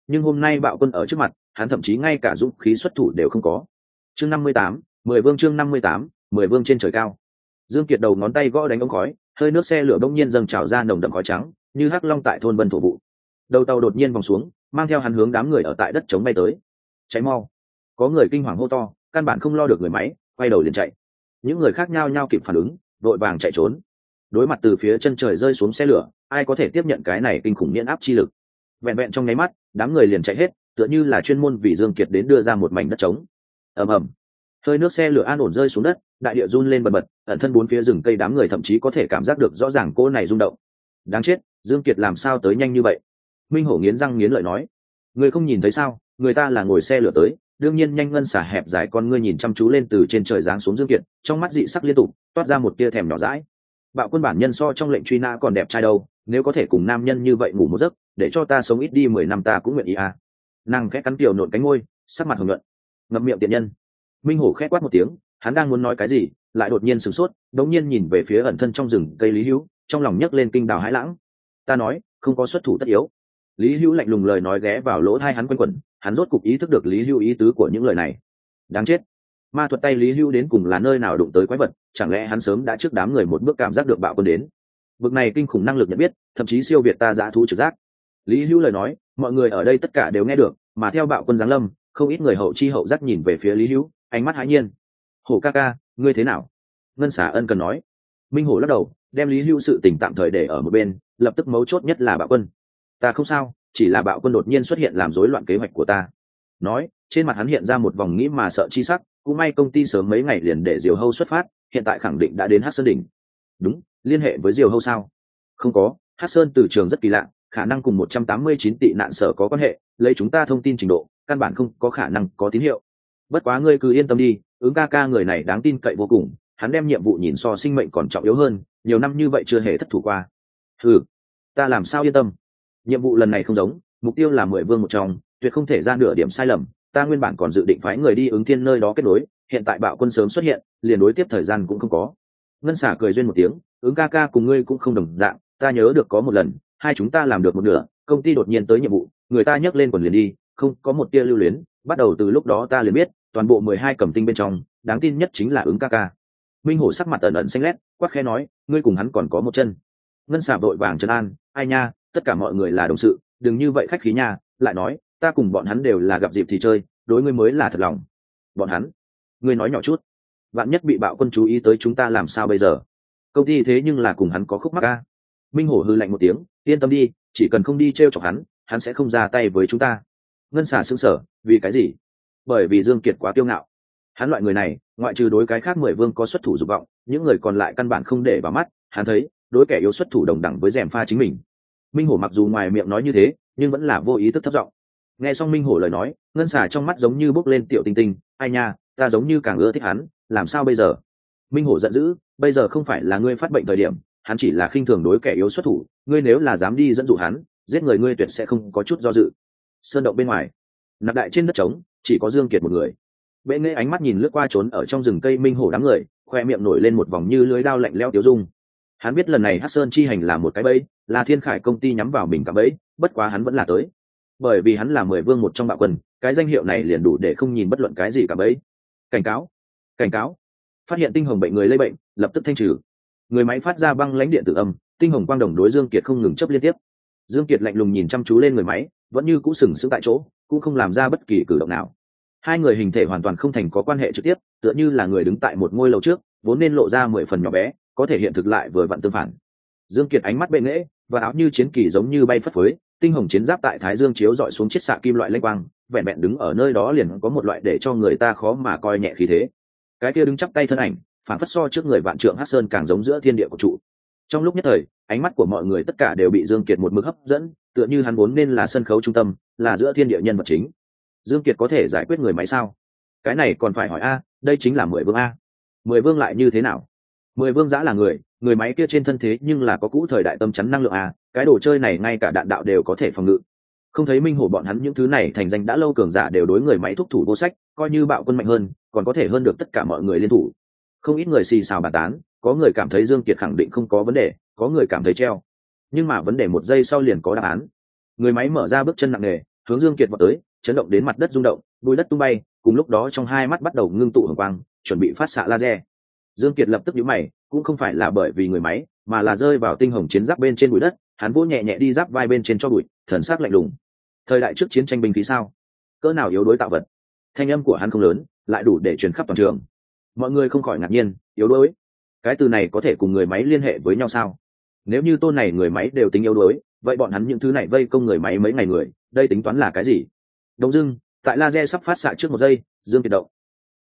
nhưng hôm nay bạo quân ở trước mặt hắn thậm chí ngay cả dũng khí xuất thủ đều không có. Chương năm mươi tám, mười vương chương năm mươi tám, mười vương trên trời cao. Dương Kiệt đầu ngón tay gõ đánh ống khói, hơi nước xe lửa bỗng nhiên dâng trào ra nồng đậm khói trắng, như hắc long tại thôn Vân thổ vụ. Đầu tàu đột nhiên vòng xuống, mang theo hắn hướng đám người ở tại đất chống bay tới. Cháy mau! Có người kinh hoàng hô to, căn bản không lo được người máy, quay đầu liền chạy. Những người khác nhao nhao kịp phản ứng, vội vàng chạy trốn. Đối mặt từ phía chân trời rơi xuống xe lửa, ai có thể tiếp nhận cái này kinh khủng miễn áp chi lực? Vẹn vẹn trong nháy mắt, đám người liền chạy hết, tựa như là chuyên môn vì Dương Kiệt đến đưa ra một mảnh đất trống. Ầm ầm, hơi nước xe lửa an ổn rơi xuống đất, đại địa run lên bần bật, ẩn thân bốn phía rừng cây đám người thậm chí có thể cảm giác được rõ ràng cỗ này rung động. Đáng chết, Dương Kiệt làm sao tới nhanh như vậy? Minh Hổ nghiến răng nghiến lợi nói, người không nhìn thấy sao? Người ta là ngồi xe lửa tới, đương nhiên nhanh. Ngân xả hẹp dài con ngươi nhìn chăm chú lên từ trên trời giáng xuống Dương Kiệt, trong mắt dị sắc liên tục toát ra một tia thèm nhỏ dãi. Bạo quân bản nhân so trong lệnh truy nã còn đẹp trai đâu, nếu có thể cùng nam nhân như vậy ngủ một giấc, để cho ta sống ít đi mười năm ta cũng nguyện ý à. Nàng khẽ cắn tiểu nộn cánh môi, sắc mặt hồng nhuận. Ngậm miệng tiện nhân. Minh Hổ khẽ quát một tiếng, hắn đang muốn nói cái gì, lại đột nhiên sửng sốt, đống nhiên nhìn về phía ẩn thân trong rừng cây Lý Hữu, trong lòng nhấc lên kinh đào hãi lãng. Ta nói, không có xuất thủ tất yếu. Lý Hữu lạnh lùng lời nói ghé vào lỗ tai hắn quanh quẩn, hắn rốt cục ý thức được Lý Hữu ý tứ của những lời này. Đáng chết, ma thuật tay Lý Hữu đến cùng là nơi nào đụng tới quái vật, chẳng lẽ hắn sớm đã trước đám người một bước cảm giác được bạo quân đến? Bực này kinh khủng năng lực nhận biết, thậm chí siêu việt ta dã thú trực giác. Lý Hữu lời nói, mọi người ở đây tất cả đều nghe được, mà theo bạo quân giáng lâm, không ít người hậu chi hậu giác nhìn về phía Lý Hữu, ánh mắt hãi nhiên. Hổ ca ca, ngươi thế nào? Ngân Xà ân cần nói. Minh Hổ lắc đầu, đem Lý Hữu sự tình tạm thời để ở một bên, lập tức mấu chốt nhất là bạo quân. Ta không sao, chỉ là bạo quân đột nhiên xuất hiện làm rối loạn kế hoạch của ta. Nói, trên mặt hắn hiện ra một vòng nghĩ mà sợ chi sắc, cũng may công ty sớm mấy ngày liền để Diều Hâu xuất phát, hiện tại khẳng định đã đến Hắc Sơn đỉnh. Đúng, liên hệ với Diều Hâu sao? Không có, Hắc Sơn từ trường rất kỳ lạ, khả năng cùng một trăm tám mươi chín tị nạn sở có quan hệ, lấy chúng ta thông tin trình độ, căn bản không có khả năng có tín hiệu. Bất quá ngươi cứ yên tâm đi, ứng ca ca người này đáng tin cậy vô cùng, hắn đem nhiệm vụ nhìn so sinh mệnh còn trọng yếu hơn, nhiều năm như vậy chưa hề thất thủ qua. Ừ, ta làm sao yên tâm? Nhiệm vụ lần này không giống, mục tiêu là mười vương một trong, tuyệt không thể ra nửa điểm sai lầm. Ta nguyên bản còn dự định phái người đi ứng thiên nơi đó kết nối, hiện tại bạo quân sớm xuất hiện, liền đối tiếp thời gian cũng không có. Ngân Xả cười duyên một tiếng, ứng ca ca cùng ngươi cũng không đồng dạng, ta nhớ được có một lần, hai chúng ta làm được một nửa, công ty đột nhiên tới nhiệm vụ, người ta nhấc lên quần liền đi, không có một tia lưu luyến, bắt đầu từ lúc đó ta liền biết, toàn bộ mười hai cầm tinh bên trong, đáng tin nhất chính là ứng ca ca. Minh Hổ sắc mặt ẩn ẩn xanh lét, quát khẽ nói, ngươi cùng hắn còn có một chân. Ngân Xả vội vàng trấn an, ai nha, tất cả mọi người là đồng sự, đừng như vậy khách khí nha, lại nói, ta cùng bọn hắn đều là gặp dịp thì chơi, đối ngươi mới là thật lòng. Bọn hắn? Ngươi nói nhỏ chút, vạn nhất bị bạo quân chú ý tới chúng ta làm sao bây giờ? Công ty thế nhưng là cùng hắn có khúc mắc a. Minh Hổ hư lạnh một tiếng, yên tâm đi, chỉ cần không đi trêu chọc hắn, hắn sẽ không ra tay với chúng ta. Ngân Xả sững sờ, vì cái gì? Bởi vì Dương Kiệt quá kiêu ngạo. Hắn loại người này, ngoại trừ đối cái khác mười vương có xuất thủ dục vọng, những người còn lại căn bản không để vào mắt. Hắn thấy, đối kẻ yếu xuất thủ đồng đẳng với rèm pha chính mình. Minh Hổ mặc dù ngoài miệng nói như thế, nhưng vẫn là vô ý thức thấp giọng. Nghe xong Minh Hổ lời nói, Ngân Xả trong mắt giống như bốc lên tiểu tinh tinh, ai nha, ta giống như càng ưa thích hắn, làm sao bây giờ? Minh Hổ giận dữ, bây giờ không phải là ngươi phát bệnh thời điểm, hắn chỉ là khinh thường đối kẻ yếu xuất thủ, ngươi nếu là dám đi dẫn dụ hắn, giết người ngươi tuyệt sẽ không có chút do dự. Sơn động bên ngoài, nạp đại trên đất trống, chỉ có Dương Kiệt một người. Bệ Nghệ ánh mắt nhìn lướt qua trốn ở trong rừng cây Minh Hổ đám người, khoe miệng nổi lên một vòng như lưới dao lạnh lẽo tiêu dung. Hắn biết lần này Hắc Sơn chi hành là một cái bẫy, là Thiên Khải công ty nhắm vào mình cả bẫy, bất quá hắn vẫn là tới. Bởi vì hắn là mười vương một trong bạo quân, cái danh hiệu này liền đủ để không nhìn bất luận cái gì cả bẫy. Cảnh cáo, cảnh cáo, phát hiện tinh hồng bệnh người lây bệnh, lập tức thanh trừ. Người máy phát ra băng lãnh điện tử âm, tinh hồng quang đồng đối Dương Kiệt không ngừng chấp liên tiếp. Dương Kiệt lạnh lùng nhìn chăm chú lên người máy, vẫn như cũ sừng sững tại chỗ, cũng không làm ra bất kỳ cử động nào. Hai người hình thể hoàn toàn không thành có quan hệ trực tiếp, tựa như là người đứng tại một ngôi lầu trước, vốn nên lộ ra mười phần nhỏ bé, có thể hiện thực lại vừa vặn tương phản. Dương Kiệt ánh mắt bệ nghệ, và áo như chiến kỳ giống như bay phất phới, tinh hồng chiến giáp tại thái dương chiếu dọi xuống chiết xạ kim loại lênh quang, vẹn vẹn đứng ở nơi đó liền có một loại để cho người ta khó mà coi nhẹ khí thế. Cái kia đứng chắp tay thân ảnh, phản phất so trước người vạn trượng Hắc Sơn càng giống giữa thiên địa của trụ. Trong lúc nhất thời, ánh mắt của mọi người tất cả đều bị Dương Kiệt một mực hấp dẫn, tựa như hắn vốn nên là sân khấu trung tâm, là giữa thiên địa nhân vật chính. Dương Kiệt có thể giải quyết người máy sao? Cái này còn phải hỏi a, đây chính là mười vương a. Mười vương lại như thế nào? Mười vương giã là người, người máy kia trên thân thế nhưng là có cũ thời đại tâm chắn năng lượng a, cái đồ chơi này ngay cả đạn đạo đều có thể phòng ngự. Không thấy Minh Hổ bọn hắn những thứ này thành danh đã lâu cường giả đều đối người máy thúc thủ vô sách, coi như bạo quân mạnh hơn, còn có thể hơn được tất cả mọi người liên thủ. Không ít người xì xào bàn tán, có người cảm thấy Dương Kiệt khẳng định không có vấn đề, có người cảm thấy treo. Nhưng mà vấn đề một giây sau liền có đáp án. Người máy mở ra bước chân nặng nề, hướng Dương Kiệt vọt tới, chấn động đến mặt đất rung động, bụi đất tung bay, cùng lúc đó trong hai mắt bắt đầu ngưng tụ hồng quang, chuẩn bị phát xạ laser. Dương Kiệt lập tức nhíu mày, cũng không phải là bởi vì người máy, mà là rơi vào tinh hồng chiến giáp bên trên bụi đất, hắn vỗ nhẹ nhẹ đi giáp vai bên trên cho bụi, thần sắc lạnh lùng. Thời đại trước chiến tranh binh khí sao? Cỡ nào yếu đuối tạo vật. Thanh âm của hắn không lớn, lại đủ để truyền khắp toàn trường. Mọi người không khỏi ngạc nhiên, yếu đuối. Cái từ này có thể cùng người máy liên hệ với nhau sao? Nếu như tôn này người máy đều tính yếu đuối, vậy bọn hắn những thứ này vây công người máy mấy ngày người, đây tính toán là cái gì? Đông dưng, tại laser sắp phát xạ trước một giây, Dương Kiệt động.